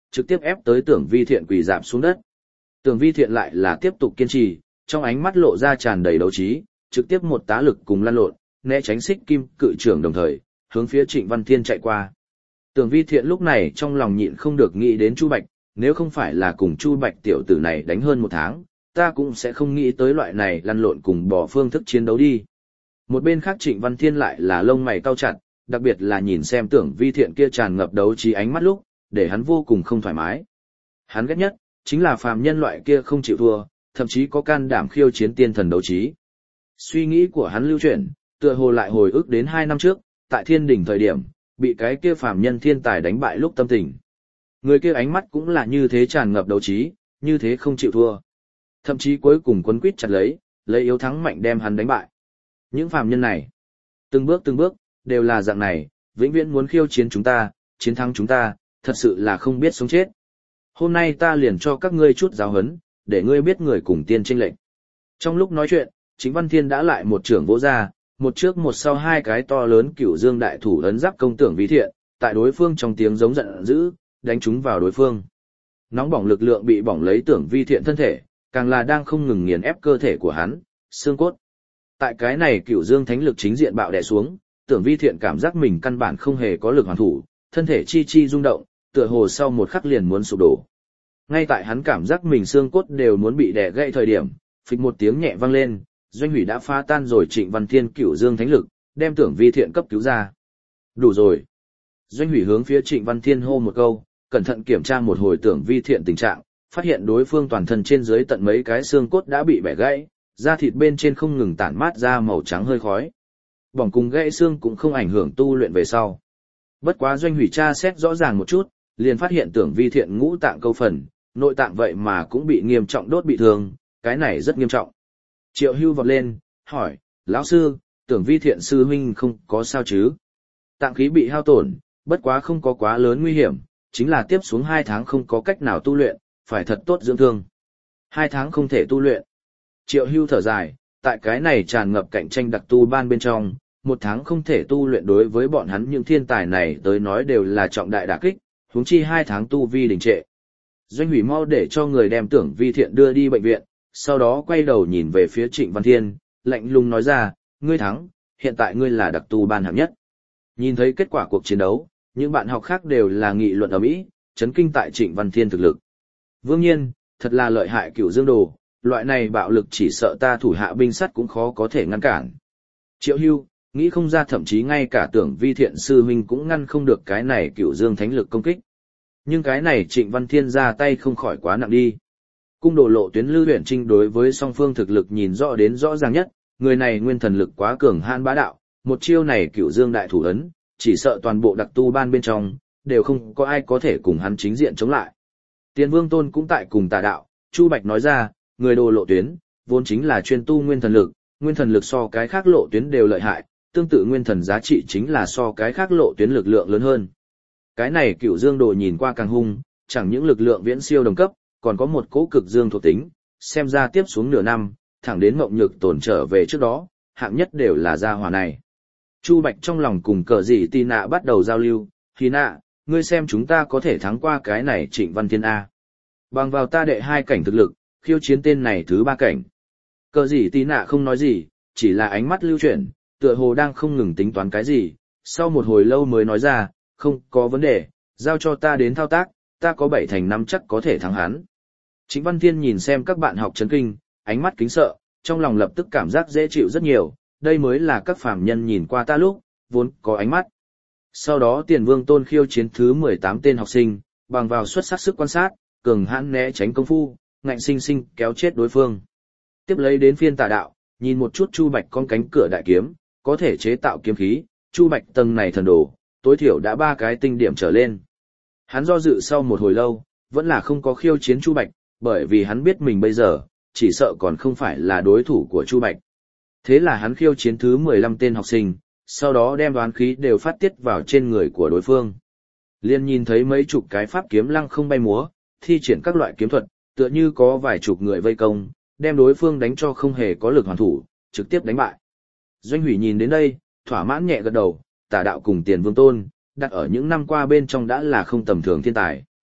trực tiếp ép tới Tưởng Vi Thiện quỳ rạp xuống đất. Tưởng Vi Thiện lại là tiếp tục kiên trì, trong ánh mắt lộ ra tràn đầy đấu trí, trực tiếp một tá lực cùng lăn lộn, né tránh xích kim cự trưởng đồng thời, hướng phía Trịnh Văn Thiên chạy qua. Tưởng Vi Thiện lúc này trong lòng nhịn không được nghĩ đến Chu Bạch, nếu không phải là cùng Chu Bạch tiểu tử này đánh hơn một tháng, ta cũng sẽ không nghĩ tới loại này lăn lộn cùng bỏ phương thức chiến đấu đi. Một bên khác Trịnh Văn Thiên lại là lông mày cau chặt, đặc biệt là nhìn xem Tưởng Vi Thiện kia tràn ngập đấu trí ánh mắt lúc, để hắn vô cùng không thoải mái. Hắn ghét nhất chính là phàm nhân loại kia không chịu thua, thậm chí có can đảm khiêu chiến tiên thần đấu trí. Suy nghĩ của hắn lưu chuyển, tựa hồ lại hồi ức đến hai năm trước, tại Thiên Đỉnh thời điểm, bị cái kia phàm nhân thiên tài đánh bại lúc tâm tình. Người kia ánh mắt cũng là như thế tràn ngập đấu trí, như thế không chịu thua. Thậm chí cuối cùng quấn quýt chặt lấy, lấy yếu thắng mạnh đem hắn đánh bại. Những phàm nhân này, từng bước từng bước, đều là dạng này, vĩnh viễn muốn khiêu chiến chúng ta, chiến thắng chúng ta, thật sự là không biết sống chết. Hôm nay ta liền cho các ngươi chút giáo huấn, để ngươi biết người cùng tiên chênh lệch. Trong lúc nói chuyện, Trịnh Văn Thiên đã lại một trưởng vỗ ra, một trước một sau hai cái to lớn cửu dương đại thủ ấn giáp công Tưởng Vi Thiện, tại đối phương trong tiếng giống giận dữ, đánh chúng vào đối phương. Nóng bỏng lực lượng bị bỏng lấy Tưởng Vi Thiện thân thể, càng là đang không ngừng nghiền ép cơ thể của hắn, xương cốt. Tại cái này cửu dương thánh lực chính diện bạo đè xuống, Tưởng Vi Thiện cảm giác mình căn bản không hề có lực hoàn thủ, thân thể chi chi rung động, tựa hồ sau một khắc liền muốn sụp đổ. Ngay tại hắn cảm giác mình xương cốt đều muốn bị đè gãy thời điểm, phịch một tiếng nhẹ vang lên, Doanh Hủy đã phá tan rồi Trịnh Văn Thiên cửu dương thánh lực, đem Tưởng Vi Thiện cấp cứu ra. Đủ rồi. Doanh Hủy hướng phía Trịnh Văn Thiên hô một câu, cẩn thận kiểm tra một hồi Tưởng Vi Thiện tình trạng, phát hiện đối phương toàn thân trên dưới tận mấy cái xương cốt đã bị bẻ gãy, da thịt bên trên không ngừng tản mát ra màu trắng hơi khói. Bỏng cùng gãy xương cũng không ảnh hưởng tu luyện về sau. Bất quá Doanh Hủy tra xét rõ ràng một chút, liền phát hiện Tưởng Vi Thiện ngũ tạng câu phần, nội tạng vậy mà cũng bị nghiêm trọng đốt bị thương, cái này rất nghiêm trọng. Triệu Hưu vọt lên, hỏi, lão sư, Tưởng Vi Thiện sư huynh không có sao chứ? Tạng khí bị hao tổn, bất quá không có quá lớn nguy hiểm, chính là tiếp xuống hai tháng không có cách nào tu luyện, phải thật tốt dưỡng thương. Hai tháng không thể tu luyện. Triệu Hưu thở dài, tại cái này tràn ngập cạnh tranh đặc tu ban bên trong, một tháng không thể tu luyện đối với bọn hắn những thiên tài này tới nói đều là trọng đại đả kích, huống chi hai tháng tu vi đình trệ. Doanh Hủy mau để cho người đem Tưởng Vi Thiện đưa đi bệnh viện, sau đó quay đầu nhìn về phía Trịnh Văn Thiên, lạnh lùng nói ra, ngươi thắng, hiện tại ngươi là đặc tu ban hạng nhất. Nhìn thấy kết quả cuộc chiến đấu, những bạn học khác đều là nghị luận ầm ĩ, chấn kinh tại Trịnh Văn Thiên thực lực. Vương Nhiên, thật là lợi hại cửu dương đồ, loại này bạo lực chỉ sợ ta thủ hạ binh sắt cũng khó có thể ngăn cản. Triệu Hưu, nghĩ không ra thậm chí ngay cả Tưởng Vi Thiện sư huynh cũng ngăn không được cái này cửu dương thánh lực công kích. Nhưng cái này Trịnh Văn Thiên ra tay không khỏi quá nặng đi. Cung đồ lộ tuyến Lư Huyền Trinh đối với song phương thực lực nhìn rõ đến rõ ràng nhất, người này nguyên thần lực quá cường hãn bá đạo, một chiêu này cửu dương đại thủ ấn, chỉ sợ toàn bộ đặc tu ban bên trong, đều không có ai có thể cùng hắn chính diện chống lại. Tiền Vương Tôn cũng tại cùng tà đạo, Chu Bạch nói ra, người đồ lộ tuyến, vốn chính là chuyên tu nguyên thần lực, nguyên thần lực so cái khác lộ tuyến đều lợi hại, tương tự nguyên thần giá trị chính là so cái khác lộ tuyến lực lượng lớn hơn. Cái này cửu dương đồ nhìn qua càng hung, chẳng những lực lượng viễn siêu đồng cấp, còn có một cỗ cực dương thuộc tính, xem ra tiếp xuống nửa năm, thẳng đến Mộng Nhược tổn trở về trước đó, hạng nhất đều là gia hỏa này. Chu Bạch trong lòng cùng cờ dị tì nạ bắt đầu giao lưu, thì nạ, ngươi xem chúng ta có thể thắng qua cái này Trịnh Văn Thiên A. Bằng vào ta đệ hai cảnh thực lực, khiêu chiến tên này thứ ba cảnh. Cờ dị tì nạ không nói gì, chỉ là ánh mắt lưu chuyển, tựa hồ đang không ngừng tính toán cái gì, sau một hồi lâu mới nói ra, không có vấn đề, giao cho ta đến thao tác, ta có bảy thành năm chắc có thể thắng hắn. Trịnh Văn Thiên nhìn xem các bạn học chấn kinh, ánh mắt kính sợ, trong lòng lập tức cảm giác dễ chịu rất nhiều, đây mới là các phàm nhân nhìn qua ta lúc, vốn có ánh mắt. Sau đó Tiền Vương Tôn khiêu chiến thứ mười tám tên học sinh, bằng vào xuất sắc sức quan sát, cường hãn né tránh công phu, ngạnh sinh sinh kéo chết đối phương. Tiếp lấy đến phiên tà đạo, nhìn một chút Chu Bạch con cánh cửa đại kiếm, có thể chế tạo kiếm khí, Chu Bạch tầng này thần đồ, tối thiểu đã ba cái tinh điểm trở lên. Hắn do dự sau một hồi lâu, vẫn là không có khiêu chiến Chu Bạch, bởi vì hắn biết mình bây giờ, chỉ sợ còn không phải là đối thủ của Chu Bạch. Thế là hắn khiêu chiến thứ mười lăm tên học sinh, sau đó đem đoán khí đều phát tiết vào trên người của đối phương. Liên nhìn thấy mấy chục cái pháp kiếm lăng không bay múa, thi triển các loại kiếm thuật, tựa như có vài chục người vây công, đem đối phương đánh cho không hề có lực hoàn thủ, trực tiếp đánh bại. Doanh Hủy nhìn đến đây, thỏa mãn nhẹ gật đầu, tà đạo cùng Tiền Vương Tôn, đặt ở những năm qua bên trong đã là không tầm thường thiên tài.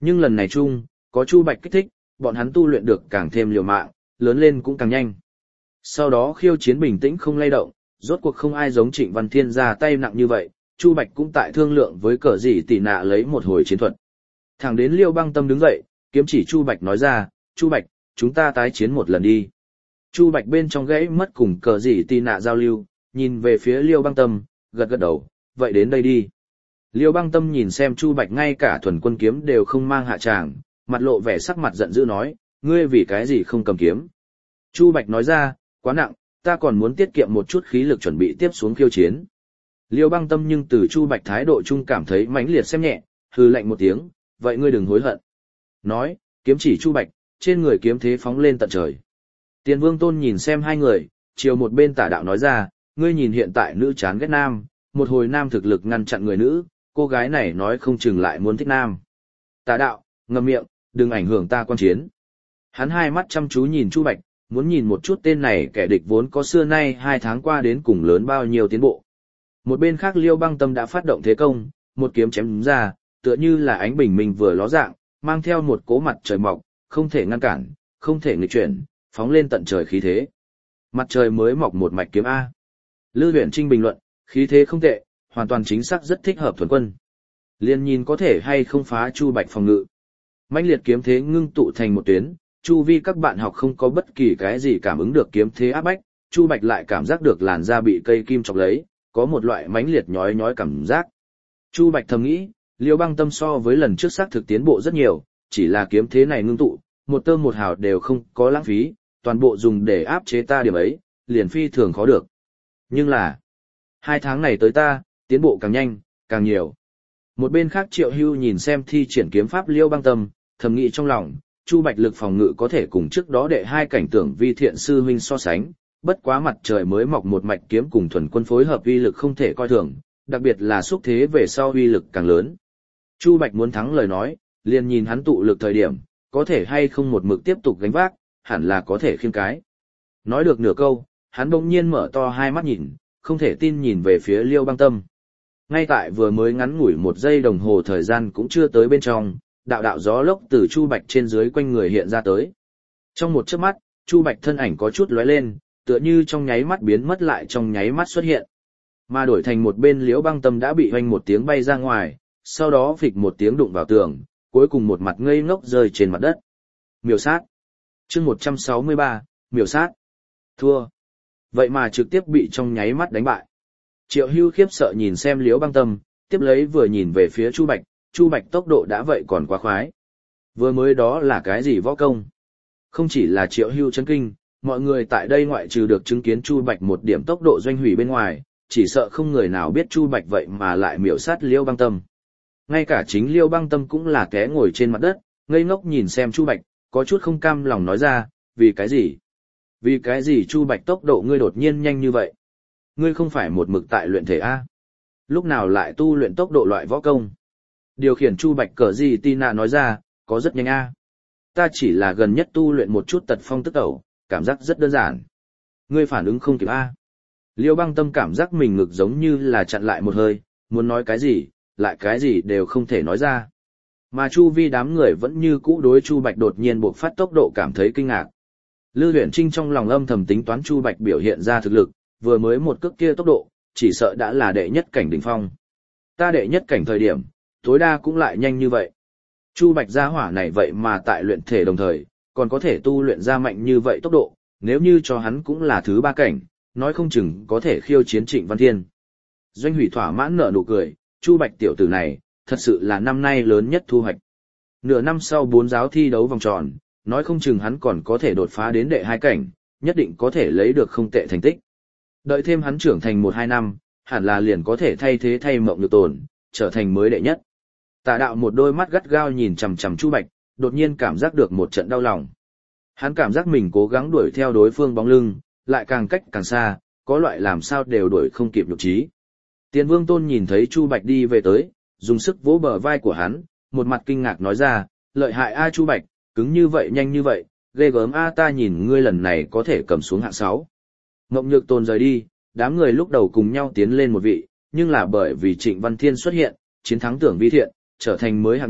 Nhưng lần này chung, có Chu Bạch kích thích, bọn hắn tu luyện được càng thêm liều mạng, lớn lên cũng càng nhanh. Sau đó khiêu chiến bình tĩnh không lay động, rốt cuộc không ai giống Trịnh Văn Thiên ra tay nặng như vậy, Chu Bạch cũng tại thương lượng với cờ gì tỷ nạ lấy một hồi chiến thuật. Thẳng đến Liêu Băng Tâm đứng dậy, kiếm chỉ Chu Bạch nói ra, Chu Bạch, chúng ta tái chiến một lần đi. Chu Bạch bên trong gãy mất cùng cờ gì tỷ nạ giao lưu, nhìn về phía Liêu Băng Tâm, gật gật đầu, vậy đến đây đi. Liêu Băng Tâm nhìn xem Chu Bạch ngay cả thuần quân kiếm đều không mang hạ tràng, mặt lộ vẻ sắc mặt giận dữ nói, ngươi vì cái gì không cầm kiếm. Chu Bạch nói ra, quá nặng, ta còn muốn tiết kiệm một chút khí lực chuẩn bị tiếp xuống khiêu chiến. Liêu Băng Tâm nhưng từ Chu Bạch thái độ chung cảm thấy mãnh liệt xem nhẹ, hừ lạnh một tiếng, vậy ngươi đừng hối hận. Nói, kiếm chỉ Chu Bạch, trên người kiếm thế phóng lên tận trời. Tiền Vương Tôn nhìn xem hai người, chiều một bên Tả Đạo nói ra, ngươi nhìn hiện tại nữ chán ghét nam, một hồi nam thực lực ngăn chặn người nữ, cô gái này nói không chừng lại muốn thích nam. Tả Đạo, ngậm miệng, đừng ảnh hưởng ta quan chiến. Hắn hai mắt chăm chú nhìn Chu Bạch, muốn nhìn một chút tên này kẻ địch vốn có xưa nay hai tháng qua đến cùng lớn bao nhiêu tiến bộ. Một bên khác Liêu Băng Tâm đã phát động thế công, một kiếm chém ra, tựa như là ánh bình minh vừa ló dạng, mang theo một cỗ mặt trời mọc, không thể ngăn cản, không thể nghịch chuyển, phóng lên tận trời khí thế. Mặt trời mới mọc một mạch kiếm A. Lư Huyền Trinh bình luận, khí thế không tệ, hoàn toàn chính xác rất thích hợp thuần quân. Liên nhìn có thể hay không phá Chu Bạch phòng ngự. Mãnh liệt kiếm thế ngưng tụ thành một tuyến, chu vi các bạn học không có bất kỳ cái gì cảm ứng được kiếm thế áp bách, Chu Bạch lại cảm giác được làn da bị cây kim chọc lấy, có một loại mãnh liệt nhói nhói cảm giác. Chu Bạch thầm nghĩ, Liêu Băng Tâm so với lần trước xác thực tiến bộ rất nhiều, chỉ là kiếm thế này ngưng tụ, một tơ một hào đều không có lãng phí, toàn bộ dùng để áp chế ta điểm ấy, liền phi thường khó được. Nhưng là, hai tháng này tới ta, tiến bộ càng nhanh, càng nhiều. Một bên khác Triệu Hưu nhìn xem thi triển kiếm pháp Liêu Băng Tâm, thầm nghĩ trong lòng, Chu Bạch lực phòng ngự có thể cùng trước đó đệ hai cảnh tưởng vi thiện sư huynh so sánh, bất quá mặt trời mới mọc một mạch kiếm cùng thuần quân phối hợp uy lực không thể coi thường, đặc biệt là xúc thế về sau uy lực càng lớn. Chu Bạch muốn thắng lời nói, liền nhìn hắn tụ lực thời điểm, có thể hay không một mực tiếp tục gánh vác, hẳn là có thể khiêng cái. Nói được nửa câu, hắn bỗng nhiên mở to hai mắt nhìn, không thể tin nhìn về phía Liêu Băng Tâm. Ngay tại vừa mới ngắn ngủi một giây đồng hồ thời gian cũng chưa tới bên trong, đạo đạo gió lốc từ Chu Bạch trên dưới quanh người hiện ra tới. Trong một chớp mắt, Chu Bạch thân ảnh có chút lóe lên, tựa như trong nháy mắt biến mất lại trong nháy mắt xuất hiện. Mà đổi thành một bên Liễu Băng Tâm đã bị hoành một tiếng bay ra ngoài, sau đó phịch một tiếng đụng vào tường, cuối cùng một mặt ngây ngốc rơi trên mặt đất. Miểu sát. Chương một trăm sáu mươi ba, miểu sát. Thua. Vậy mà trực tiếp bị trong nháy mắt đánh bại. Triệu Hưu khiếp sợ nhìn xem Liễu Băng Tâm, tiếp lấy vừa nhìn về phía Chu Bạch, Chu Bạch tốc độ đã vậy còn quá khoái. Vừa mới đó là cái gì võ công? Không chỉ là Triệu Hưu chấn kinh, mọi người tại đây ngoại trừ được chứng kiến Chu Bạch một điểm tốc độ doanh hủy bên ngoài, chỉ sợ không người nào biết Chu Bạch vậy mà lại miểu sát Liêu Băng Tâm. Ngay cả chính Liêu Băng Tâm cũng là té ngồi trên mặt đất, ngây ngốc nhìn xem Chu Bạch, có chút không cam lòng nói ra, vì cái gì? Vì cái gì Chu Bạch tốc độ ngươi đột nhiên nhanh như vậy? Ngươi không phải một mực tại luyện thể A? Lúc nào lại tu luyện tốc độ loại võ công? Điều khiển Chu Bạch cờ gì Tina nói ra, có rất nhanh A. Ta chỉ là gần nhất tu luyện một chút tật phong tức ẩu, cảm giác rất đơn giản. Ngươi phản ứng không kịp A. Liêu Băng Tâm cảm giác mình ngực giống như là chặn lại một hơi, muốn nói cái gì, lại cái gì đều không thể nói ra. Mà chu vi đám người vẫn như cũ đối Chu Bạch đột nhiên buộc phát tốc độ cảm thấy kinh ngạc. Lư Huyền Trinh trong lòng âm thầm tính toán Chu Bạch biểu hiện ra thực lực, vừa mới một cước kia tốc độ, chỉ sợ đã là đệ nhất cảnh đỉnh phong. Ta đệ nhất cảnh thời điểm, tối đa cũng lại nhanh như vậy. Chu Bạch gia hỏa này vậy mà tại luyện thể đồng thời, còn có thể tu luyện ra mạnh như vậy tốc độ, nếu như cho hắn cũng là thứ ba cảnh, nói không chừng có thể khiêu chiến Trịnh Văn Thiên. Doanh Hủy thỏa mãn nở nụ cười, Chu Bạch tiểu tử này, thật sự là năm nay lớn nhất thu hoạch. Nửa năm sau bốn giáo thi đấu vòng tròn, nói không chừng hắn còn có thể đột phá đến đệ hai cảnh, nhất định có thể lấy được không tệ thành tích. Đợi thêm hắn trưởng thành một hai năm, hẳn là liền có thể thay thế thay Mộng Nhược Tồn, trở thành mới đệ nhất. Tả Đạo một đôi mắt gắt gao nhìn chằm chằm Chu Bạch, đột nhiên cảm giác được một trận đau lòng. Hắn cảm giác mình cố gắng đuổi theo đối phương bóng lưng, lại càng cách càng xa, có loại làm sao đều đuổi không kịp nhục trí. Tiền Vương Tôn nhìn thấy Chu Bạch đi về tới, dùng sức vỗ bờ vai của hắn, một mặt kinh ngạc nói ra, lợi hại a Chu Bạch, cứng như vậy nhanh như vậy, ghê gớm a ta nhìn ngươi lần này có thể cầm xuống hạng sáu. Mộng Nhược Tồn rời đi, đám người lúc đầu cùng nhau tiến lên một vị, nhưng là bởi vì Trịnh Văn Thiên xuất hiện, chiến thắng Tưởng Vi Thiện, trở thành mới hạng nhất,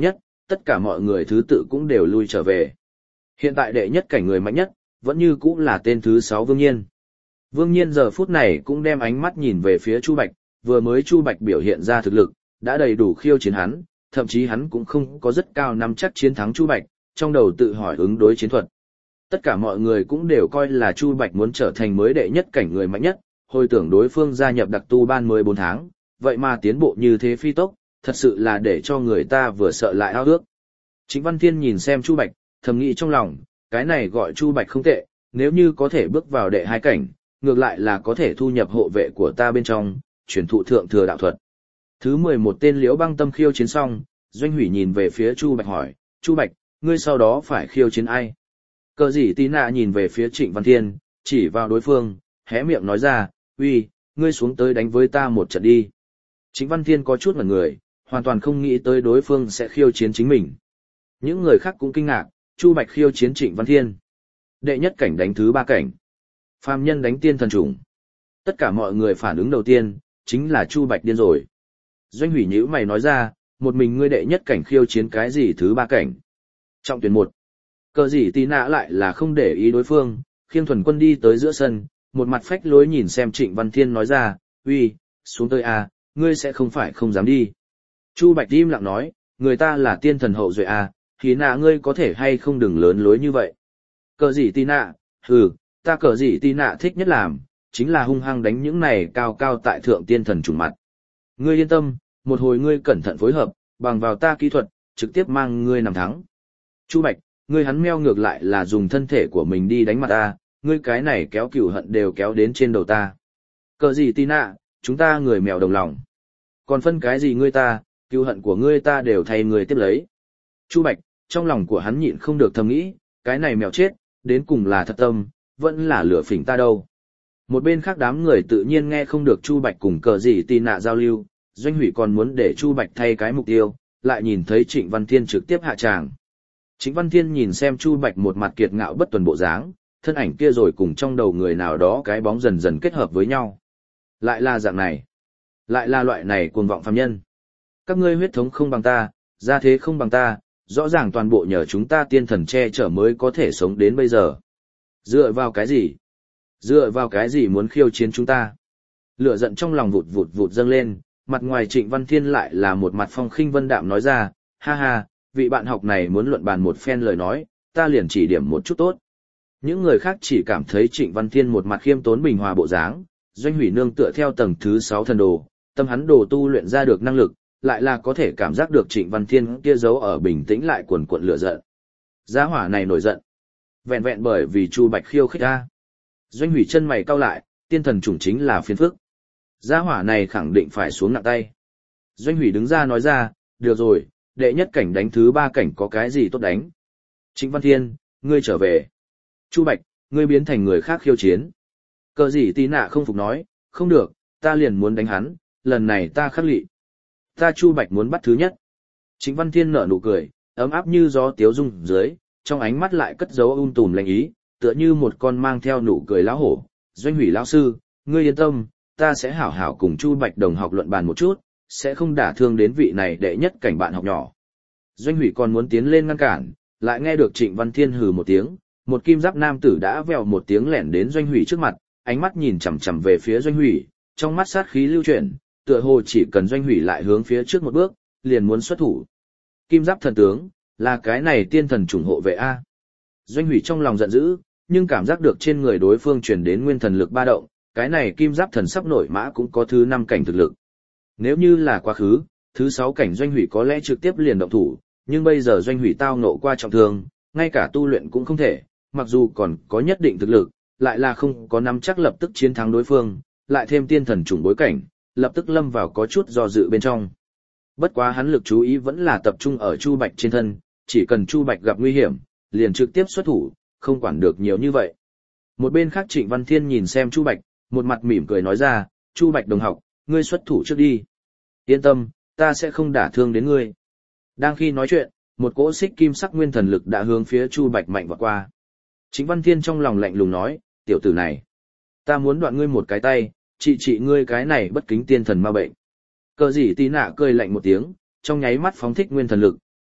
tất cả mọi người thứ tự cũng đều lui trở về. Hiện tại đệ nhất cảnh người mạnh nhất, vẫn như cũng là tên thứ sáu Vương Nhiên. Vương Nhiên giờ phút này cũng đem ánh mắt nhìn về phía Chu Bạch, vừa mới Chu Bạch biểu hiện ra thực lực, đã đầy đủ khiêu chiến hắn, thậm chí hắn cũng không có rất cao nắm chắc chiến thắng Chu Bạch, trong đầu tự hỏi ứng đối chiến thuật. Tất cả mọi người cũng đều coi là Chu Bạch muốn trở thành mới đệ nhất cảnh người mạnh nhất, hồi tưởng đối phương gia nhập đặc tu ban mới bốn tháng, vậy mà tiến bộ như thế phi tốc, thật sự là để cho người ta vừa sợ lại ao ước. Trịnh Văn Thiên nhìn xem Chu Bạch, thầm nghĩ trong lòng, cái này gọi Chu Bạch không tệ, nếu như có thể bước vào đệ hai cảnh, ngược lại là có thể thu nhập hộ vệ của ta bên trong, truyền thụ thượng thừa đạo thuật. Thứ mười một tên Liễu Băng Tâm khiêu chiến xong, Doanh Hủy nhìn về phía Chu Bạch hỏi, Chu Bạch, ngươi sau đó phải khiêu chiến ai? Cờ gì tí nạ nhìn về phía Trịnh Văn Thiên, chỉ vào đối phương, hé miệng nói ra, uy, ngươi xuống tới đánh với ta một trận đi. Trịnh Văn Thiên có chút ngẩn người, hoàn toàn không nghĩ tới đối phương sẽ khiêu chiến chính mình. Những người khác cũng kinh ngạc, Chu Bạch khiêu chiến Trịnh Văn Thiên. Đệ nhất cảnh đánh thứ ba cảnh. Phàm nhân đánh tiên thần chủng. Tất cả mọi người phản ứng đầu tiên, chính là Chu Bạch điên rồi. Doanh Hủy nhíu mày nói ra, một mình ngươi đệ nhất cảnh khiêu chiến cái gì thứ ba cảnh. Trọng tuyển một. Cờ gì tí nạ lại là không để ý đối phương, khiêng thuần quân đi tới giữa sân, một mặt phách lối nhìn xem Trịnh Văn Thiên nói ra, uy, xuống tới à, ngươi sẽ không phải không dám đi. Chu Bạch im lặng nói, người ta là tiên thần hậu duệ à, thì nạ ngươi có thể hay không đừng lớn lối như vậy. Cờ gì tí nạ, hừ, ta cờ gì tí nạ thích nhất làm, chính là hung hăng đánh những này cao cao tại thượng tiên thần trùng mặt. Ngươi yên tâm, một hồi ngươi cẩn thận phối hợp, bằng vào ta kỹ thuật, trực tiếp mang ngươi nằm thắng. Chu Bạch, ngươi hắn meo ngược lại là dùng thân thể của mình đi đánh mặt ta, ngươi cái này kéo cửu hận đều kéo đến trên đầu ta. Cờ gì tí nạ, chúng ta người mèo đồng lòng. Còn phân cái gì ngươi ta, cửu hận của ngươi ta đều thay ngươi tiếp lấy. Chu Bạch, trong lòng của hắn nhịn không được thầm nghĩ, cái này mèo chết, đến cùng là thật tâm, vẫn là lửa phỉnh ta đâu. Một bên khác đám người tự nhiên nghe không được Chu Bạch cùng cờ gì tì nạ giao lưu, Doanh Hủy còn muốn để Chu Bạch thay cái mục tiêu, lại nhìn thấy Trịnh Văn Thiên trực tiếp hạ tràng. Trịnh Văn Thiên nhìn xem Chu Bạch một mặt kiệt ngạo bất tuần bộ dáng, thân ảnh kia rồi cùng trong đầu người nào đó cái bóng dần dần kết hợp với nhau. Lại là dạng này, lại là loại này cuồng vọng phàm nhân. Các ngươi huyết thống không bằng ta, gia thế không bằng ta, rõ ràng toàn bộ nhờ chúng ta tiên thần che chở mới có thể sống đến bây giờ. Dựa vào cái gì? Dựa vào cái gì muốn khiêu chiến chúng ta? Lửa giận trong lòng vụt vụt vụt dâng lên, mặt ngoài Trịnh Văn Thiên lại là một mặt phong khinh vân đạm nói ra, ha ha, vị bạn học này muốn luận bàn một phen lời nói, ta liền chỉ điểm một chút tốt. Những người khác chỉ cảm thấy Trịnh Văn Thiên một mặt khiêm tốn bình hòa bộ dáng, Doanh Hủy nương tựa theo tầng thứ sáu thần đồ, tâm hắn đồ tu luyện ra được năng lực, lại là có thể cảm giác được Trịnh Văn Thiên kia giấu ở bình tĩnh lại cuồn cuộn lửa giận. Giá hỏa này nổi giận, vẹn vẹn bởi vì Chu Bạch khiêu khích ta. Doanh Hủy chân mày cau lại, tiên thần chủng chính là phiền phức. Giá hỏa này khẳng định phải xuống nặng tay. Doanh Hủy đứng ra nói ra, được rồi, đệ nhất cảnh đánh thứ ba cảnh có cái gì tốt đánh. Trịnh Văn Thiên, ngươi trở về. Chu Bạch, ngươi biến thành người khác khiêu chiến. Cờ gì tí nạ không phục nói, không được, ta liền muốn đánh hắn, lần này ta khắc lị. Ta Chu Bạch muốn bắt thứ nhất. Trịnh Văn Thiên nở nụ cười, ấm áp như gió tiếu rung dưới, trong ánh mắt lại cất dấu um tùm lạnh ý, tựa như một con mang theo nụ cười lão hổ. Doanh Hủy lão sư, ngươi yên tâm, ta sẽ hảo hảo cùng Chu Bạch đồng học luận bàn một chút, sẽ không đả thương đến vị này đệ nhất cảnh bạn học nhỏ. Doanh Hủy còn muốn tiến lên ngăn cản, lại nghe được Trịnh Văn Thiên hừ một tiếng, một kim giáp nam tử đã vèo một tiếng lẻn đến Doanh Hủy trước mặt, ánh mắt nhìn chằm chằm về phía Doanh Hủy, trong mắt sát khí lưu chuyển, tựa hồ chỉ cần Doanh Hủy lại hướng phía trước một bước, liền muốn xuất thủ. Kim giáp thần tướng, là cái này tiên thần chủng hộ vệ a. Doanh Hủy trong lòng giận dữ, nhưng cảm giác được trên người đối phương truyền đến nguyên thần lực ba động, cái này kim giáp thần sắp nổi mã cũng có thứ năm cảnh thực lực. Nếu như là quá khứ, thứ sáu cảnh Doanh Hủy có lẽ trực tiếp liền động thủ, nhưng bây giờ Doanh Hủy tao nộ qua trọng thương, ngay cả tu luyện cũng không thể, mặc dù còn có nhất định thực lực, lại là không có nắm chắc lập tức chiến thắng đối phương, lại thêm tiên thần chủng bối cảnh, lập tức lâm vào có chút do dự bên trong. Bất quá hắn lực chú ý vẫn là tập trung ở Chu Bạch trên thân, chỉ cần Chu Bạch gặp nguy hiểm, liền trực tiếp xuất thủ, không quản được nhiều như vậy. Một bên khác Trịnh Văn Thiên nhìn xem Chu Bạch, một mặt mỉm cười nói ra, Chu Bạch đồng học, ngươi xuất thủ trước đi. Yên tâm, ta sẽ không đả thương đến ngươi. Đang khi nói chuyện, một cỗ xích kim sắc nguyên thần lực đã hướng phía Chu Bạch mạnh vọt qua. Trịnh Văn Thiên trong lòng lạnh lùng nói, tiểu tử này, ta muốn đoạn ngươi một cái tay, trị trị ngươi cái này bất kính tiên thần ma bệnh. Cờ gì tí nạ cười lạnh một tiếng, trong nháy mắt phóng thích nguyên thần lực,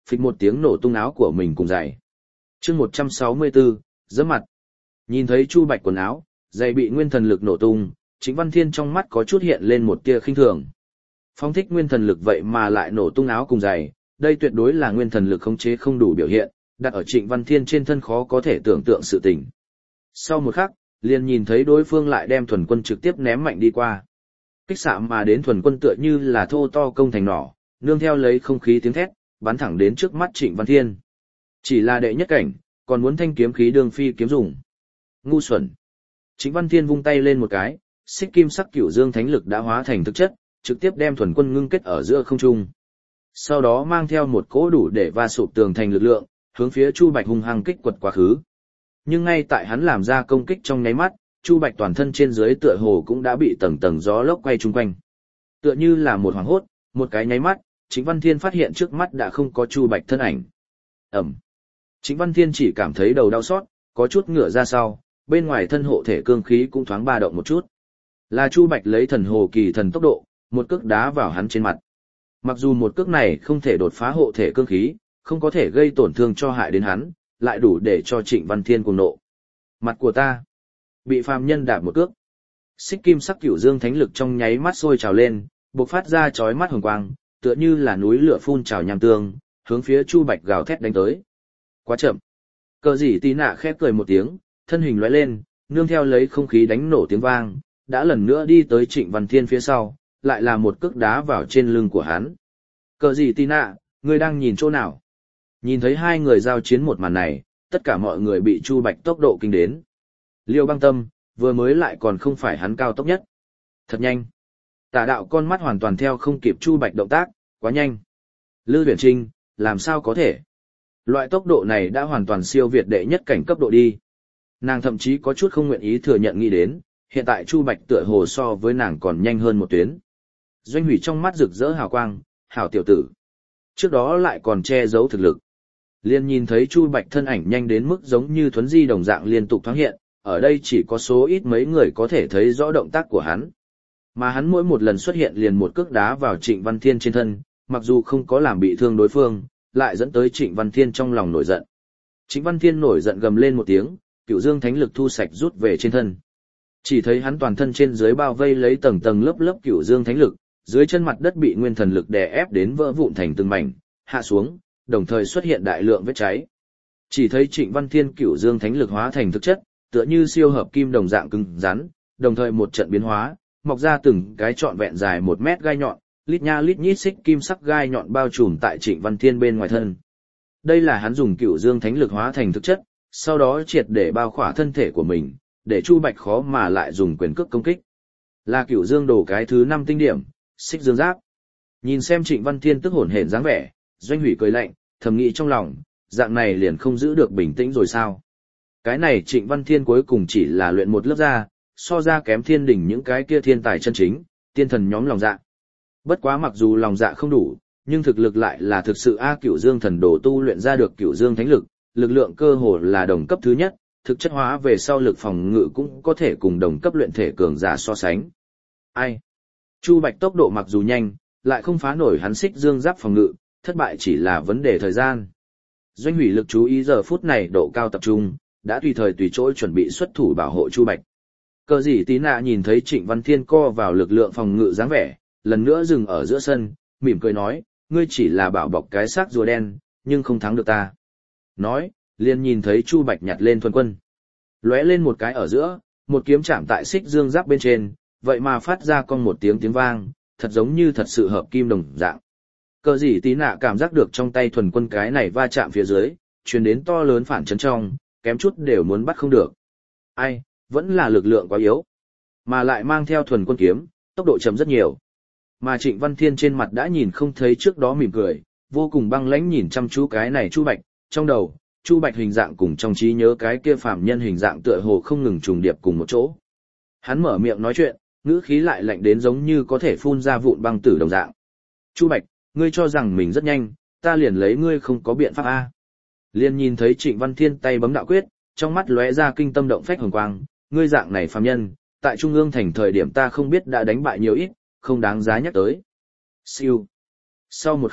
phịch một tiếng nổ tung áo của mình cùng giày. Chương một trăm sáu mươi tư, giẫm mặt. Nhìn thấy Chu Bạch quần áo, giày bị nguyên thần lực nổ tung, Trịnh Văn Thiên trong mắt có chút hiện lên một tia khinh thường. Phong thích nguyên thần lực vậy mà lại nổ tung áo cùng giày, đây tuyệt đối là nguyên thần lực khống chế không đủ biểu hiện, đặt ở Trịnh Văn Thiên trên thân khó có thể tưởng tượng sự tình. Sau một khắc, liền nhìn thấy đối phương lại đem thuần quân trực tiếp ném mạnh đi qua. Kích xạ mà đến thuần quân tựa như là thô to công thành nỏ, nương theo lấy không khí tiếng thét, bắn thẳng đến trước mắt Trịnh Văn Thiên. Chỉ là đệ nhất cảnh, còn muốn thanh kiếm khí đường phi kiếm dùng. Ngu xuẩn. Trịnh Văn Thiên vung tay lên một cái, xích kim sắc cửu dương thánh lực đã hóa thành thực chất, trực tiếp đem thuần quân ngưng kết ở giữa không trung. Sau đó mang theo một cỗ đủ để va sụp tường thành lực lượng, hướng phía Chu Bạch hung hăng kích quật quá khứ. Nhưng ngay tại hắn làm ra công kích trong nháy mắt, Chu Bạch toàn thân trên dưới tựa hồ cũng đã bị tầng tầng gió lốc quay chung quanh. Tựa như là một hoàng hốt, một cái nháy mắt, Trịnh Văn Thiên phát hiện trước mắt đã không có Chu Bạch thân ảnh. Ẩm. Trịnh Văn Thiên chỉ cảm thấy đầu đau xót, có chút ngửa ra sau, bên ngoài thân hộ thể cương khí cũng thoáng ba động một chút. Là Chu Bạch lấy thần hồ kỳ thần tốc độ, một cước đá vào hắn trên mặt. Mặc dù một cước này không thể đột phá hộ thể cương khí, không có thể gây tổn thương cho hại đến hắn, lại đủ để cho Trịnh Văn Thiên cuồng nộ. Mặt của ta bị phàm nhân đạp một cước. Xích kim sắc cửu dương thánh lực trong nháy mắt sôi trào lên, bộc phát ra chói mắt hồng quang, tựa như là núi lửa phun trào nham tương, hướng phía Chu Bạch gào thét đánh tới. Quá chậm. Cờ gì tí nạ khép cười một tiếng, thân hình lóe lên, nương theo lấy không khí đánh nổ tiếng vang, đã lần nữa đi tới Trịnh Văn Thiên phía sau, lại là một cước đá vào trên lưng của hắn. Cờ gì tí nạ, ngươi đang nhìn chỗ nào? Nhìn thấy hai người giao chiến một màn này, tất cả mọi người bị Chu Bạch tốc độ kinh đến. Liêu Băng Tâm, vừa mới lại còn không phải hắn cao tốc nhất. Thật nhanh. Tả đạo con mắt hoàn toàn theo không kịp Chu Bạch động tác, quá nhanh. Lư Huyền Trinh, làm sao có thể? Loại tốc độ này đã hoàn toàn siêu việt đệ nhất cảnh cấp độ đi. Nàng thậm chí có chút không nguyện ý thừa nhận nghĩ đến, hiện tại Chu Bạch tựa hồ so với nàng còn nhanh hơn một tuyến. Doanh Hủy trong mắt rực rỡ hào quang, hảo tiểu tử. Trước đó lại còn che giấu thực lực. Liên nhìn thấy Chu Bạch thân ảnh nhanh đến mức giống như thuấn di đồng dạng liên tục thoáng hiện, ở đây chỉ có số ít mấy người có thể thấy rõ động tác của hắn. Mà hắn mỗi một lần xuất hiện liền một cước đá vào Trịnh Văn Thiên trên thân, mặc dù không có làm bị thương đối phương, lại dẫn tới Trịnh Văn Thiên trong lòng nổi giận. Trịnh Văn Thiên nổi giận gầm lên một tiếng, cửu dương thánh lực thu sạch rút về trên thân. Chỉ thấy hắn toàn thân trên dưới bao vây lấy tầng tầng lớp lớp cửu dương thánh lực, dưới chân mặt đất bị nguyên thần lực đè ép đến vỡ vụn thành từng mảnh, hạ xuống, đồng thời xuất hiện đại lượng vết cháy. Chỉ thấy Trịnh Văn Thiên cửu dương thánh lực hóa thành thực chất, tựa như siêu hợp kim đồng dạng cứng rắn, đồng thời một trận biến hóa, mọc ra từng cái trọn vẹn dài một mét gai nhọn, lít nha lít nhít xích kim sắc gai nhọn bao trùm tại Trịnh Văn Thiên bên ngoài thân. Đây là hắn dùng cửu dương thánh lực hóa thành thực chất, sau đó triệt để bao khỏa thân thể của mình, để Chu Bạch khó mà lại dùng quyền cước công kích. Là cửu dương đồ cái thứ năm tinh điểm, xích dương giáp. Nhìn xem Trịnh Văn Thiên tức hổn hển dáng vẻ, Doanh Hủy cười lạnh, thầm nghĩ trong lòng, dạng này liền không giữ được bình tĩnh rồi sao? Cái này Trịnh Văn Thiên cuối cùng chỉ là luyện một lớp da, so ra kém thiên đỉnh những cái kia thiên tài chân chính, tiên thần nhóm lòng dạ. Bất quá mặc dù lòng dạ không đủ, nhưng thực lực lại là thực sự A Cửu Dương thần đồ tu luyện ra được Cửu Dương thánh lực, lực lượng cơ hồ là đồng cấp thứ nhất, thực chất hóa về sau lực phòng ngự cũng có thể cùng đồng cấp luyện thể cường giả so sánh. Ai? Chu Bạch tốc độ mặc dù nhanh, lại không phá nổi hắn xích dương giáp phòng ngự, thất bại chỉ là vấn đề thời gian. Doanh Hủy lực chú ý giờ phút này độ cao tập trung, đã tùy thời tùy chỗ chuẩn bị xuất thủ bảo hộ Chu Bạch. Cờ gì tí nạ nhìn thấy Trịnh Văn Thiên co vào lực lượng phòng ngự dáng vẻ, lần nữa dừng ở giữa sân, mỉm cười nói, ngươi chỉ là bảo bọc cái xác rùa đen, nhưng không thắng được ta. Nói, liền nhìn thấy Chu Bạch nhặt lên thuần quân. Lóe lên một cái ở giữa, một kiếm chạm tại xích dương giáp bên trên, vậy mà phát ra con một tiếng tiếng vang, thật giống như thật sự hợp kim đồng dạng. Cờ gì tí nạ cảm giác được trong tay thuần quân cái này va chạm phía dưới, truyền đến to lớn phản chấn trong, kém chút đều muốn bắt không được. Ai, vẫn là lực lượng quá yếu, mà lại mang theo thuần quân kiếm, tốc độ chậm rất nhiều. Mà Trịnh Văn Thiên trên mặt đã nhìn không thấy trước đó mỉm cười, vô cùng băng lãnh nhìn chăm chú cái này Chu Bạch, trong đầu, Chu Bạch hình dạng cùng trong trí nhớ cái kia phàm nhân hình dạng tựa hồ không ngừng trùng điệp cùng một chỗ. Hắn mở miệng nói chuyện, ngữ khí lại lạnh đến giống như có thể phun ra vụn băng tử đồng dạng. Chu Bạch, ngươi cho rằng mình rất nhanh, ta liền lấy ngươi không có biện pháp a. Liền nhìn thấy Trịnh Văn Thiên tay bấm đạo quyết, trong mắt lóe ra kinh tâm động phách hồng quang, ngươi dạng này phàm nhân, tại Trung ương thành thời điểm ta không biết đã đánh bại nhiều ít, không đáng giá nhắc tới. Siêu. Sau một khắc,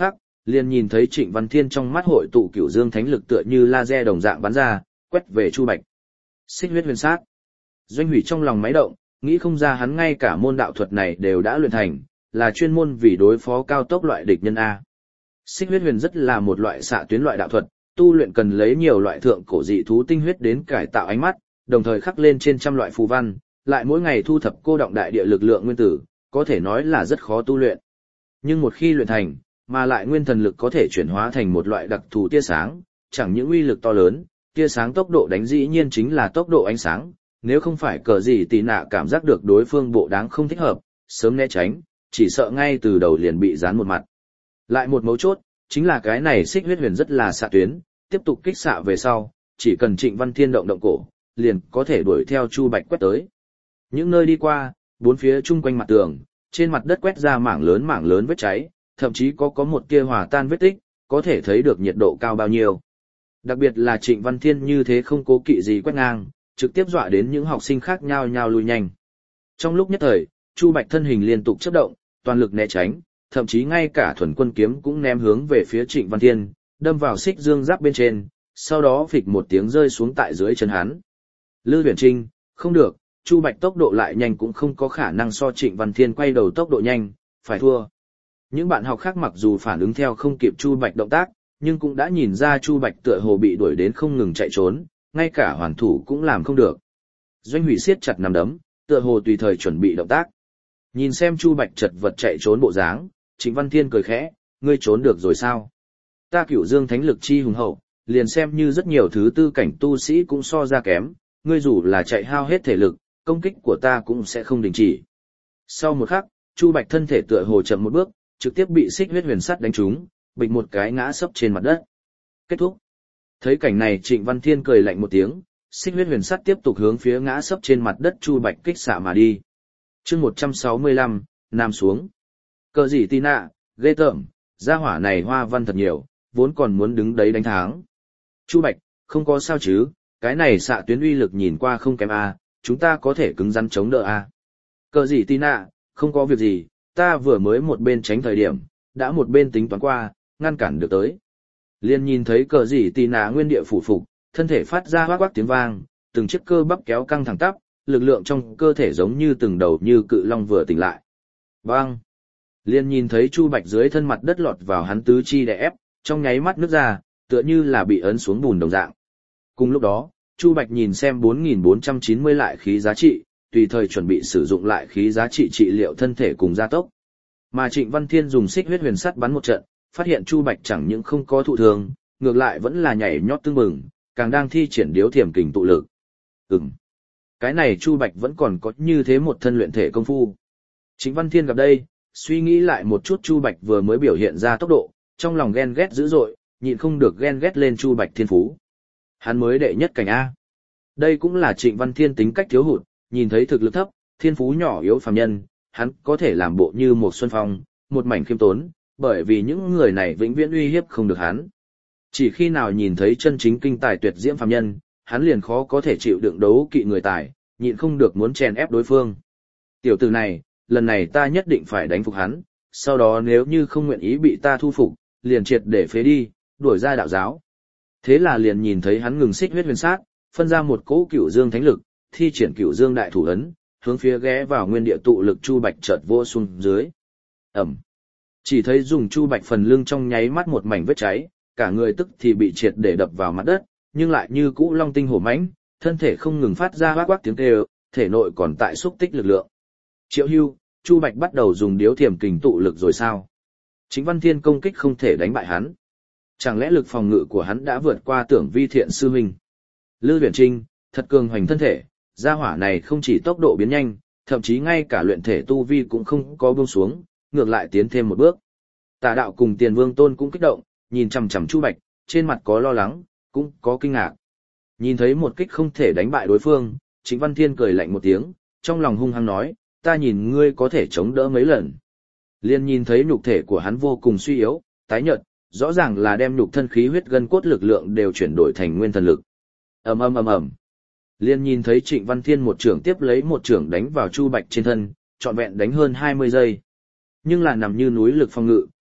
liền nhìn thấy Trịnh Văn Thiên trong mắt hội tụ Cửu Dương Thánh lực tựa như laser đồng dạng bắn ra, quét về Chu Bạch. Xích huyết huyền sát. Doanh Hủy trong lòng máy động, nghĩ không ra hắn ngay cả môn đạo thuật này đều đã luyện thành, là chuyên môn vì đối phó cao tốc loại địch nhân a. Xích huyết huyền rất là một loại xạ tuyến loại đạo thuật, tu luyện cần lấy nhiều loại thượng cổ dị thú tinh huyết đến cải tạo ánh mắt, đồng thời khắc lên trên trăm loại phù văn, lại mỗi ngày thu thập cô động đại địa lực lượng nguyên tử, có thể nói là rất khó tu luyện. Nhưng một khi luyện thành, mà lại nguyên thần lực có thể chuyển hóa thành một loại đặc thù tia sáng, chẳng những uy lực to lớn, tia sáng tốc độ đánh dĩ nhiên chính là tốc độ ánh sáng, nếu không phải cờ gì tì nạ cảm giác được đối phương bộ đáng không thích hợp, sớm né tránh, chỉ sợ ngay từ đầu liền bị dán một mặt. Lại một mấu chốt, chính là cái này xích huyết huyền rất là xạ tuyến, tiếp tục kích xạ về sau, chỉ cần Trịnh Văn Thiên động động cổ, liền có thể đuổi theo Chu Bạch quét tới. Những nơi đi qua, bốn phía chung quanh mặt tường, trên mặt đất quét ra mảng lớn mảng lớn vết cháy, thậm chí có có một tia hòa tan vết tích, có thể thấy được nhiệt độ cao bao nhiêu. Đặc biệt là Trịnh Văn Thiên như thế không cố kỵ gì quét ngang, trực tiếp dọa đến những học sinh khác nhao nhao lùi nhanh. Trong lúc nhất thời, Chu Bạch thân hình liên tục chớp động, toàn lực né tránh, thậm chí ngay cả thuần quân kiếm cũng ném hướng về phía Trịnh Văn Thiên, đâm vào xích dương giáp bên trên, sau đó phịch một tiếng rơi xuống tại dưới chân hắn. Lư Huyền Trinh, không được, Chu Bạch tốc độ lại nhanh cũng không có khả năng so Trịnh Văn Thiên quay đầu tốc độ nhanh, phải thua. Những bạn học khác mặc dù phản ứng theo không kịp Chu Bạch động tác, nhưng cũng đã nhìn ra Chu Bạch tựa hồ bị đuổi đến không ngừng chạy trốn, ngay cả hoàn thủ cũng làm không được. Doanh Hủy siết chặt nắm đấm, tựa hồ tùy thời chuẩn bị động tác. Nhìn xem Chu Bạch chật vật chạy trốn bộ dáng, Trịnh Văn Thiên cười khẽ, ngươi trốn được rồi sao? Ta Cửu Dương Thánh lực chi hùng hậu, liền xem như rất nhiều thứ tư cảnh tu sĩ cũng so ra kém, ngươi dù là chạy hao hết thể lực, công kích của ta cũng sẽ không đình chỉ. Sau một khắc, Chu Bạch thân thể tựa hồ chậm một bước, trực tiếp bị xích huyết huyền sắt đánh trúng, bịch một cái ngã sấp trên mặt đất. Kết thúc. Thấy cảnh này Trịnh Văn Thiên cười lạnh một tiếng, xích huyết huyền sắt tiếp tục hướng phía ngã sấp trên mặt đất Chu Bạch kích xạ mà đi. Chương một trăm sáu mươi lăm, nam xuống. Cờ gì tì nạ, ghê tởm, gia hỏa này hoa văn thật nhiều, vốn còn muốn đứng đấy đánh thắng. Chu Bạch, không có sao chứ, cái này xạ tuyến uy lực nhìn qua không kém a, chúng ta có thể cứng rắn chống đỡ a. Cờ gì tì nạ, không có việc gì, ta vừa mới một bên tránh thời điểm, đã một bên tính toán qua, ngăn cản được tới. Liên nhìn thấy cờ gì tì nạ nguyên địa phủ phục, thân thể phát ra hoác hoác tiếng vang, từng chiếc cơ bắp kéo căng thẳng tắp, lực lượng trong cơ thể giống như từng đầu như cự long vừa tỉnh lại. Bang! Liên nhìn thấy Chu Bạch dưới thân mặt đất lọt vào hắn tứ chi đè ép, trong nháy mắt nước ra, tựa như là bị ấn xuống bùn đồng dạng. Cùng lúc đó, Chu Bạch nhìn xem bốn nghìn bốn trăm chín mươi lại khí giá trị, tùy thời chuẩn bị sử dụng lại khí giá trị trị liệu thân thể cùng gia tốc. Mà Trịnh Văn Thiên dùng xích huyết huyền sắt bắn một trận, phát hiện Chu Bạch chẳng những không có thụ thương, ngược lại vẫn là nhảy nhót tưng bừng, càng đang thi triển điếu thiểm kình tụ lực. Ừm. Cái này Chu Bạch vẫn còn có như thế một thân luyện thể công phu. Trịnh Văn Thiên gặp đây, suy nghĩ lại một chút Chu Bạch vừa mới biểu hiện ra tốc độ, trong lòng ghen ghét dữ dội, nhịn không được ghen ghét lên Chu Bạch thiên phú. Hắn mới đệ nhất cảnh A. Đây cũng là Trịnh Văn Thiên tính cách thiếu hụt, nhìn thấy thực lực thấp, thiên phú nhỏ yếu phàm nhân, hắn có thể làm bộ như một xuân phong, một mảnh khiêm tốn, bởi vì những người này vĩnh viễn uy hiếp không được hắn. Chỉ khi nào nhìn thấy chân chính kinh tài tuyệt diễm phàm nhân, hắn liền khó có thể chịu đựng đấu kỵ người tài, nhịn không được muốn chèn ép đối phương. Tiểu tử này, lần này ta nhất định phải đánh phục hắn, sau đó nếu như không nguyện ý bị ta thu phục, liền triệt để phế đi, đuổi ra đạo giáo. Thế là liền nhìn thấy hắn ngừng xích huyết huyền sát, phân ra một cỗ Cửu Dương Thánh lực, thi triển Cửu Dương đại thủ ấn, hướng phía ghé vào nguyên địa tụ lực Chu Bạch chợt vô xuống dưới. Ẩm. Chỉ thấy dùng Chu Bạch phần lưng trong nháy mắt một mảnh vết cháy, cả người tức thì bị triệt để đập vào mặt đất, nhưng lại như cũ long tinh hổ mãnh, thân thể không ngừng phát ra oác oác tiếng kêu, thể nội còn tại xúc tích lực lượng. Triệu Hưu, Chu Bạch bắt đầu dùng điếu thiểm kình tụ lực rồi sao? Trịnh Văn Thiên công kích không thể đánh bại hắn. Chẳng lẽ lực phòng ngự của hắn đã vượt qua Tưởng Vi Thiện sư huynh? Lư Huyền Trinh, thật cường hoành thân thể, gia hỏa này không chỉ tốc độ biến nhanh, thậm chí ngay cả luyện thể tu vi cũng không có buông xuống, ngược lại tiến thêm một bước. Tà Đạo cùng Tiền Vương Tôn cũng kích động, nhìn chằm chằm Chu Bạch, trên mặt có lo lắng, cũng có kinh ngạc. Nhìn thấy một kích không thể đánh bại đối phương, Trịnh Văn Thiên cười lạnh một tiếng, trong lòng hung hăng nói, ta nhìn ngươi có thể chống đỡ mấy lần. Liên nhìn thấy nhục thể của hắn vô cùng suy yếu, tái nhợt, rõ ràng là đem nhục thân khí huyết gân cốt lực lượng đều chuyển đổi thành nguyên thần lực. Ầm ầm ầm ầm. Liên nhìn thấy Trịnh Văn Thiên một trưởng tiếp lấy một trưởng đánh vào Chu Bạch trên thân, trọn vẹn đánh hơn hai mươi giây. Nhưng là nằm như núi lực phòng ngự,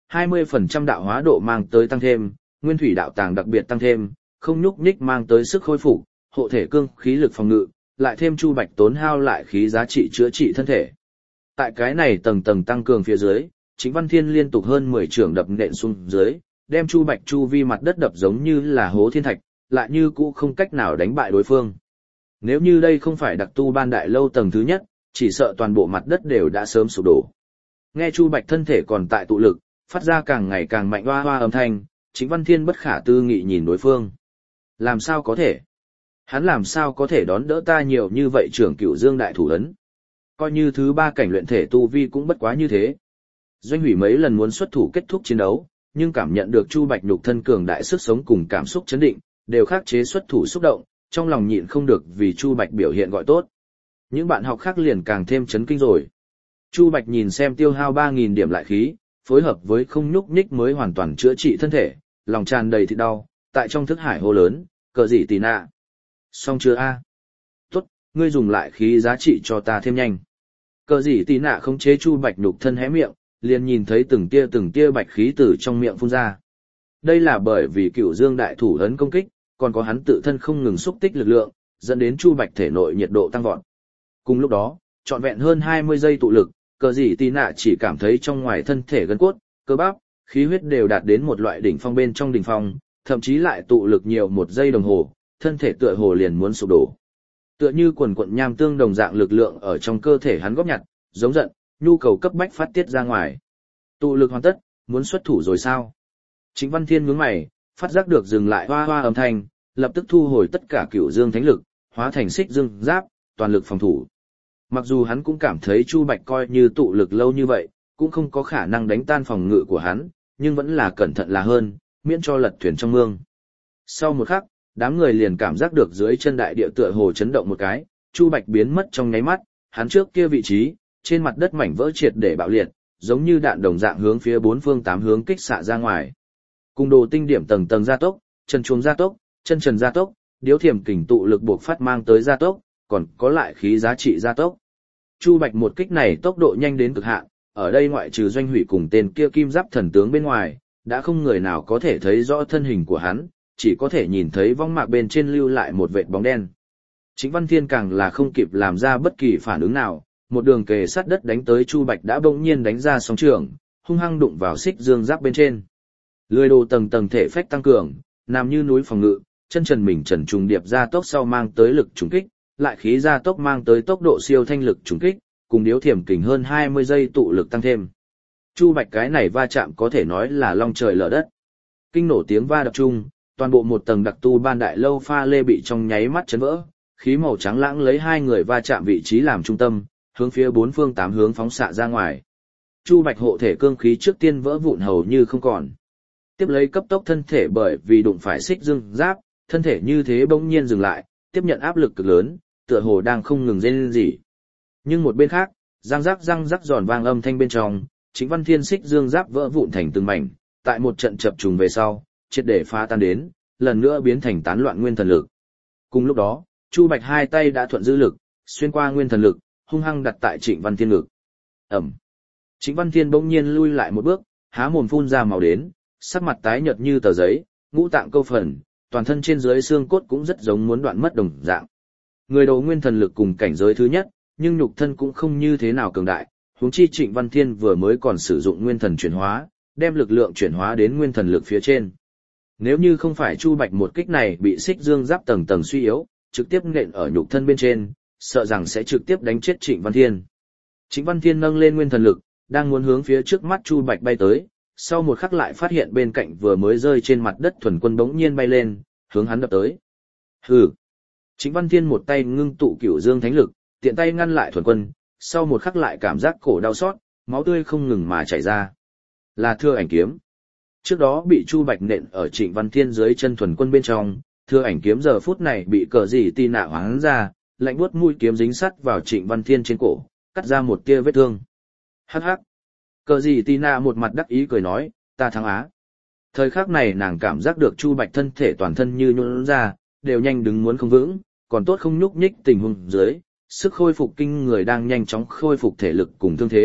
hai mươi phần trăm đạo hóa độ mang tới tăng thêm, nguyên thủy đạo tàng đặc biệt tăng thêm, không nhúc nhích mang tới sức khôi phục, hộ thể cương khí lực phòng ngự, lại thêm Chu Bạch tốn hao lại khí giá trị chữa trị thân thể. Tại cái này tầng tầng tăng cường phía dưới, Trịnh Văn Thiên liên tục hơn mười chưởng đập nện xuống dưới, đem Chu Bạch chu vi mặt đất đập giống như là hố thiên thạch, lại như cũ không cách nào đánh bại đối phương. Nếu như đây không phải đặc tu ban đại lâu tầng thứ nhất, chỉ sợ toàn bộ mặt đất đều đã sớm sụp đổ. Nghe Chu Bạch thân thể còn tại tụ lực, phát ra càng ngày càng mạnh hoa hoa âm thanh, Trịnh Văn Thiên bất khả tư nghị nhìn đối phương. Làm sao có thể? Hắn làm sao có thể đón đỡ ta nhiều như vậy trưởng Cửu Dương đại thủ ấn? Coi như thứ ba cảnh luyện thể tu vi cũng bất quá như thế. Doanh Hủy mấy lần muốn xuất thủ kết thúc chiến đấu, nhưng cảm nhận được Chu Bạch nhục thân cường đại sức sống cùng cảm xúc chấn định, đều khắc chế xuất thủ xúc động, trong lòng nhịn không được vì Chu Bạch biểu hiện gọi tốt. Những bạn học khác liền càng thêm chấn kinh rồi. Chu Bạch nhìn xem tiêu hao ba nghìn điểm lại khí, phối hợp với không nhúc nhích mới hoàn toàn chữa trị thân thể, lòng tràn đầy thịt đau, tại trong thức hải hô lớn, cờ gì tì nạ. Xong chưa a? Tốt, ngươi dùng lại khí giá trị cho ta thêm nhanh. Cờ gì tì nạ không chế Chu Bạch nhục thân hé miệng, liền nhìn thấy từng tia từng tia bạch khí từ trong miệng phun ra. Đây là bởi vì Cửu Dương đại thủ ấn công kích, còn có hắn tự thân không ngừng xúc tích lực lượng, dẫn đến Chu Bạch thể nội nhiệt độ tăng vọt. Cùng lúc đó, trọn vẹn hơn hai mươi giây tụ lực, cờ gì tì nạ chỉ cảm thấy trong ngoài thân thể gân cốt, cơ bắp, khí huyết đều đạt đến một loại đỉnh phong bên trong đỉnh phong, thậm chí lại tụ lực nhiều một giây đồng hồ, thân thể tựa hồ liền muốn sụp đổ. Tựa như quần quận nham tương đồng dạng lực lượng ở trong cơ thể hắn góp nhặt, giống giận, nhu cầu cấp bách phát tiết ra ngoài. Tụ lực hoàn tất, muốn xuất thủ rồi sao? Trịnh Văn Thiên nhướng mày, phát giác được dừng lại hoa hoa âm thanh, lập tức thu hồi tất cả Cửu Dương thánh lực, hóa thành xích dương giáp, toàn lực phòng thủ. Mặc dù hắn cũng cảm thấy Chu Bạch coi như tụ lực lâu như vậy, cũng không có khả năng đánh tan phòng ngự của hắn, nhưng vẫn là cẩn thận là hơn, miễn cho lật thuyền trong mương. Sau một khắc, đám người liền cảm giác được dưới chân đại địa tựa hồ chấn động một cái, Chu Bạch biến mất trong nháy mắt, hắn trước kia vị trí, trên mặt đất mảnh vỡ triệt để bạo liệt, giống như đạn đồng dạng hướng phía bốn phương tám hướng kích xạ ra ngoài. Cùng đồ tinh điểm tầng tầng gia tốc, chân chuông gia tốc, chân trần gia tốc, điếu thiểm kình tụ lực buộc phát mang tới gia tốc, còn có lại khí giá trị gia tốc. Chu Bạch một kích này tốc độ nhanh đến cực hạn, ở đây ngoại trừ Doanh Hủy cùng tên kia kim giáp thần tướng bên ngoài, đã không người nào có thể thấy rõ thân hình của hắn, chỉ có thể nhìn thấy vong mạc bên trên lưu lại một vệt bóng đen. Trịnh Văn Thiên càng là không kịp làm ra bất kỳ phản ứng nào, một đường kề sát đất đánh tới Chu Bạch đã bỗng nhiên đánh ra sóng trường, hung hăng đụng vào xích dương giáp bên trên. Lưỡi đồ tầng tầng thể phách tăng cường, nằm như núi phòng ngự, chân trần mình trần trùng điệp ra tốc sau mang tới lực trùng kích, lại khí ra tốc mang tới tốc độ siêu thanh lực trùng kích, cùng điếu thiểm kình hơn hai mươi giây tụ lực tăng thêm. Chu Bạch cái này va chạm có thể nói là long trời lở đất. Kinh nổ tiếng va đập chung, toàn bộ một tầng đặc tu ban đại lâu pha lê bị trong nháy mắt chấn vỡ, khí màu trắng lãng lấy hai người va chạm vị trí làm trung tâm, hướng phía bốn phương tám hướng phóng xạ ra ngoài. Chu Bạch hộ thể cương khí trước tiên vỡ vụn hầu như không còn. Tiếp lấy cấp tốc thân thể bởi vì đụng phải xích dương giáp, thân thể như thế bỗng nhiên dừng lại, tiếp nhận áp lực cực lớn, tựa hồ đang không ngừng rên rỉ. Nhưng một bên khác, răng rắc răng rắc giòn vang âm thanh bên trong, Trịnh Văn Thiên xích dương giáp vỡ vụn thành từng mảnh, tại một trận chập trùng về sau, triệt để phá tan đến, lần nữa biến thành tán loạn nguyên thần lực. Cùng lúc đó, Chu Bạch hai tay đã thuận dư lực, xuyên qua nguyên thần lực, hung hăng đặt tại Trịnh Văn Thiên ngực. Ẩm. Trịnh Văn Thiên bỗng nhiên lui lại một bước, há mồm phun ra màu đến, sắc mặt tái nhợt như tờ giấy, ngũ tạng câu phần, toàn thân trên dưới xương cốt cũng rất giống muốn đoạn mất đồng dạng. Người đầu nguyên thần lực cùng cảnh giới thứ nhất, nhưng nhục thân cũng không như thế nào cường đại, huống chi Trịnh Văn Thiên vừa mới còn sử dụng nguyên thần chuyển hóa, đem lực lượng chuyển hóa đến nguyên thần lực phía trên. Nếu như không phải Chu Bạch một kích này bị xích dương giáp tầng tầng suy yếu, trực tiếp nện ở nhục thân bên trên, sợ rằng sẽ trực tiếp đánh chết Trịnh Văn Thiên. Trịnh Văn Thiên nâng lên nguyên thần lực, đang muốn hướng phía trước mắt Chu Bạch bay tới, sau một khắc lại phát hiện bên cạnh vừa mới rơi trên mặt đất thuần quân bỗng nhiên bay lên, hướng hắn đập tới. Hừ. Trịnh Văn Thiên một tay ngưng tụ Cửu Dương thánh lực, tiện tay ngăn lại thuần quân, sau một khắc lại cảm giác cổ đau xót, máu tươi không ngừng mà chảy ra. Là Thưa Ảnh kiếm. Trước đó bị Chu Bạch nện ở Trịnh Văn Thiên dưới chân thuần quân bên trong, Thưa Ảnh kiếm giờ phút này bị cờ gì tì nạ hoáng ra, lạnh buốt mũi kiếm dính sắt vào Trịnh Văn Thiên trên cổ, cắt ra một tia vết thương. Hắc hắc. Cờ gì tì nạ một mặt đắc ý cười nói, ta thắng á. Thời khắc này nàng cảm giác được Chu Bạch thân thể toàn thân như nhũn ra, đều nhanh đứng muốn không vững, còn tốt không nhúc nhích tình huống dưới, sức khôi phục kinh người đang nhanh chóng khôi phục thể lực cùng thương thế,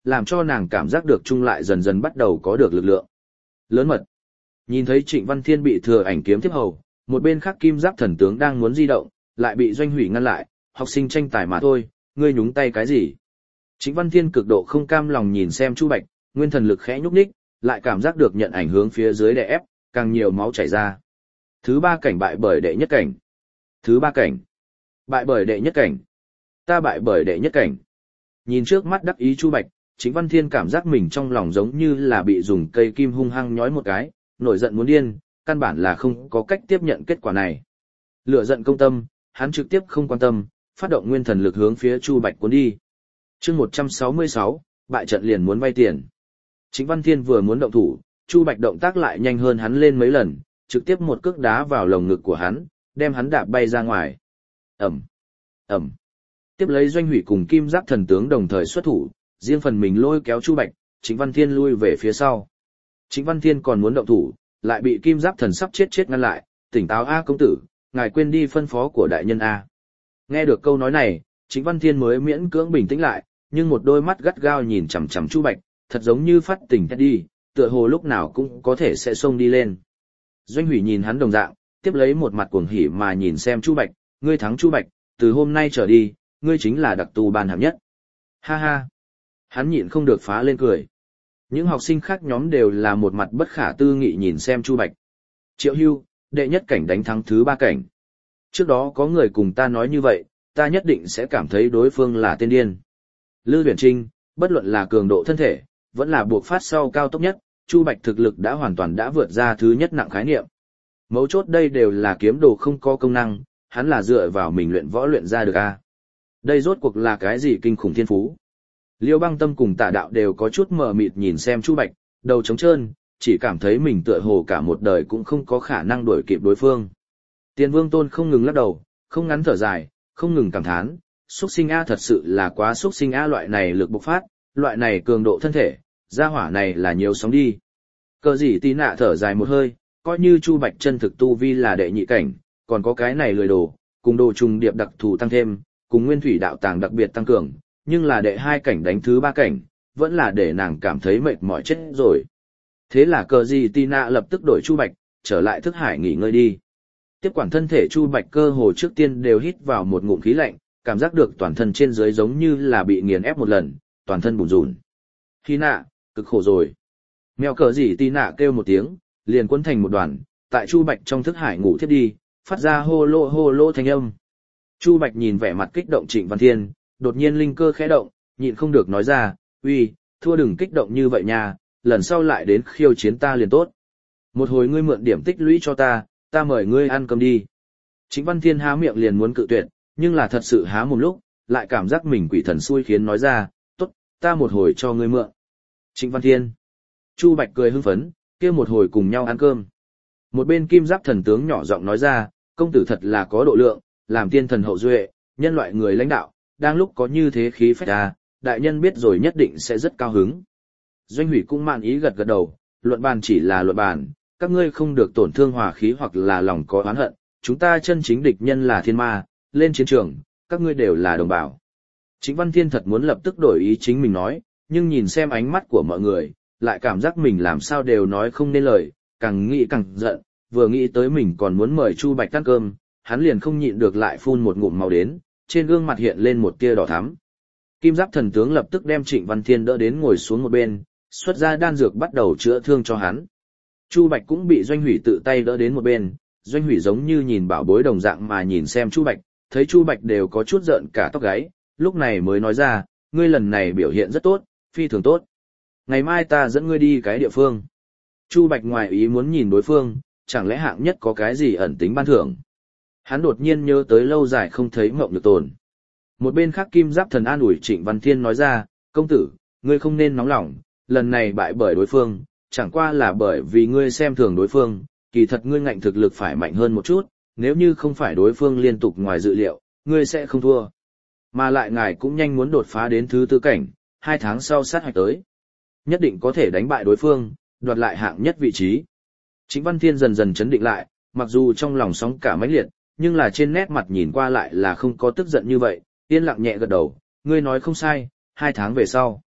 làm cho nàng cảm giác được chung lại dần dần bắt đầu có được lực lượng. Lớn mật. Nhìn thấy Trịnh Văn Thiên bị thừa ảnh kiếm tiếp hầu, một bên khác kim giáp thần tướng đang muốn di động, lại bị Doanh Hủy ngăn lại, học sinh tranh tài mà thôi, ngươi nhúng tay cái gì? Trịnh Văn Thiên cực độ không cam lòng nhìn xem Chu Bạch, nguyên thần lực khẽ nhúc nhích, lại cảm giác được nhận ảnh hướng phía dưới đè ép, càng nhiều máu chảy ra. Thứ ba cảnh bại bởi đệ nhất cảnh. Thứ ba cảnh. Bại bởi đệ nhất cảnh. Ta bại bởi đệ nhất cảnh. Nhìn trước mắt đắc ý Chu Bạch, Trịnh Văn Thiên cảm giác mình trong lòng giống như là bị dùng cây kim hung hăng nhói một cái, nổi giận muốn điên, căn bản là không có cách tiếp nhận kết quả này. Lửa giận công tâm, hắn trực tiếp không quan tâm, phát động nguyên thần lực hướng phía Chu Bạch cuốn đi. Chương một trăm sáu mươi sáu, bại trận liền muốn vay tiền. Trịnh Văn Thiên vừa muốn động thủ, Chu Bạch động tác lại nhanh hơn hắn lên mấy lần, trực tiếp một cước đá vào lồng ngực của hắn, đem hắn đạp bay ra ngoài. Ầm, ầm. Tiếp lấy Doanh Hủy cùng Kim Giáp thần tướng đồng thời xuất thủ, riêng phần mình lôi kéo Chu Bạch, Trịnh Văn Thiên lui về phía sau. Trịnh Văn Thiên còn muốn động thủ, lại bị Kim Giáp thần sắp chết chết ngăn lại, tỉnh táo a công tử, ngài quên đi phân phó của đại nhân a. Nghe được câu nói này, Trịnh Văn Thiên mới miễn cưỡng bình tĩnh lại, nhưng một đôi mắt gắt gao nhìn chằm chằm Chu Bạch, thật giống như phát tỉnh đi, tựa hồ lúc nào cũng có thể sẽ xông đi lên. Doanh Hủy nhìn hắn đồng dạng, tiếp lấy một mặt cuồng hỉ mà nhìn xem Chu Bạch, ngươi thắng Chu Bạch, từ hôm nay trở đi, ngươi chính là đặc tù ban hàm nhất. Ha ha. Hắn nhịn không được phá lên cười. Những học sinh khác nhóm đều là một mặt bất khả tư nghị nhìn xem Chu Bạch. Triệu Hưu, đệ nhất cảnh đánh thắng thứ ba cảnh. Trước đó có người cùng ta nói như vậy, ta nhất định sẽ cảm thấy đối phương là tên điên. Lư Huyền Trinh, bất luận là cường độ thân thể, vẫn là buộc phát sau cao tốc nhất, Chu Bạch thực lực đã hoàn toàn đã vượt ra thứ nhất nặng khái niệm. Mấu chốt đây đều là kiếm đồ không có công năng, hắn là dựa vào mình luyện võ luyện ra được a. Đây rốt cuộc là cái gì kinh khủng thiên phú? Liêu Băng Tâm cùng Tả Đạo đều có chút mờ mịt nhìn xem Chu Bạch, đầu trống trơn, chỉ cảm thấy mình tựa hồ cả một đời cũng không có khả năng đuổi kịp đối phương. Tiên Vương Tôn không ngừng lắc đầu, không ngắn thở dài, không ngừng cảm thán, xuất sinh A thật sự là quá xuất sinh A, loại này lực bộc phát, loại này cường độ thân thể, gia hỏa này là nhiều sóng đi. Cờ gì tí nạ thở dài một hơi, coi như Chu Bạch chân thực tu vi là đệ nhị cảnh, còn có cái này lười đồ, cùng đồ trùng điệp đặc thù tăng thêm, cùng nguyên thủy đạo tàng đặc biệt tăng cường, nhưng là đệ hai cảnh đánh thứ ba cảnh, vẫn là để nàng cảm thấy mệt mỏi chết rồi. Thế là cờ gì tí nạ lập tức đổi Chu Bạch, trở lại thức hải nghỉ ngơi đi. Tiếp quản thân thể Chu Bạch cơ hồ trước tiên đều hít vào một ngụm khí lạnh, cảm giác được toàn thân trên dưới giống như là bị nghiền ép một lần, toàn thân bùn rùn. Khi nạ, cực khổ rồi. Mèo cờ gì tí nạ kêu một tiếng, liền quấn thành một đoàn, tại Chu Bạch trong thức hải ngủ thiếp đi, phát ra hô lô hô lô thanh âm. Chu Bạch nhìn vẻ mặt kích động Trịnh Văn Thiên, đột nhiên linh cơ khẽ động, nhịn không được nói ra, uy, thua đừng kích động như vậy nha, lần sau lại đến khiêu chiến ta liền tốt. Một hồi ngươi mượn điểm tích lũy cho ta, ta mời ngươi ăn cơm đi. Trịnh Văn Thiên há miệng liền muốn cự tuyệt, nhưng là thật sự há một lúc, lại cảm giác mình quỷ thần xui khiến nói ra, tốt, ta một hồi cho ngươi mượn. Trịnh Văn Thiên. Chu Bạch cười hưng phấn, kia một hồi cùng nhau ăn cơm. Một bên Kim Giáp thần tướng nhỏ giọng nói ra, công tử thật là có độ lượng, làm tiên thần hậu duệ, nhân loại người lãnh đạo, đang lúc có như thế khí phách ra, đại nhân biết rồi nhất định sẽ rất cao hứng. Doanh Hủy cũng mạn ý gật gật đầu, luận bàn chỉ là luận bàn, các ngươi không được tổn thương hòa khí hoặc là lòng có oán hận, chúng ta chân chính địch nhân là thiên ma, lên chiến trường, các ngươi đều là đồng bào. Trịnh Văn Thiên thật muốn lập tức đổi ý chính mình nói, nhưng nhìn xem ánh mắt của mọi người, lại cảm giác mình làm sao đều nói không nên lời, càng nghĩ càng giận, vừa nghĩ tới mình còn muốn mời Chu Bạch ăn cơm, hắn liền không nhịn được lại phun một ngụm máu đến, trên gương mặt hiện lên một tia đỏ thắm. Kim Giáp thần tướng lập tức đem Trịnh Văn Thiên đỡ đến ngồi xuống một bên, xuất ra đan dược bắt đầu chữa thương cho hắn. Chu Bạch cũng bị Doanh Hủy tự tay đỡ đến một bên, Doanh Hủy giống như nhìn bảo bối đồng dạng mà nhìn xem Chu Bạch, thấy Chu Bạch đều có chút giận cả tóc gáy, lúc này mới nói ra, ngươi lần này biểu hiện rất tốt, phi thường tốt. Ngày mai ta dẫn ngươi đi cái địa phương. Chu Bạch ngoài ý muốn nhìn đối phương, chẳng lẽ hạng nhất có cái gì ẩn tính ban thưởng. Hắn đột nhiên nhớ tới lâu dài không thấy Mộng Nhược Tồn. Một bên khác Kim Giáp thần an ủi Trịnh Văn Thiên nói ra, công tử, ngươi không nên nóng lòng, lần này bại bởi đối phương, chẳng qua là bởi vì ngươi xem thường đối phương, kỳ thật ngươi ngạnh thực lực phải mạnh hơn một chút, nếu như không phải đối phương liên tục ngoài dự liệu, ngươi sẽ không thua. Mà lại ngài cũng nhanh muốn đột phá đến thứ tư cảnh, hai tháng sau sát hạch tới. Nhất định có thể đánh bại đối phương, đoạt lại hạng nhất vị trí. Trịnh Văn Thiên dần dần chấn định lại, mặc dù trong lòng sóng cả mãnh liệt, nhưng là trên nét mặt nhìn qua lại là không có tức giận như vậy, yên lặng nhẹ gật đầu, ngươi nói không sai, hai tháng về sau.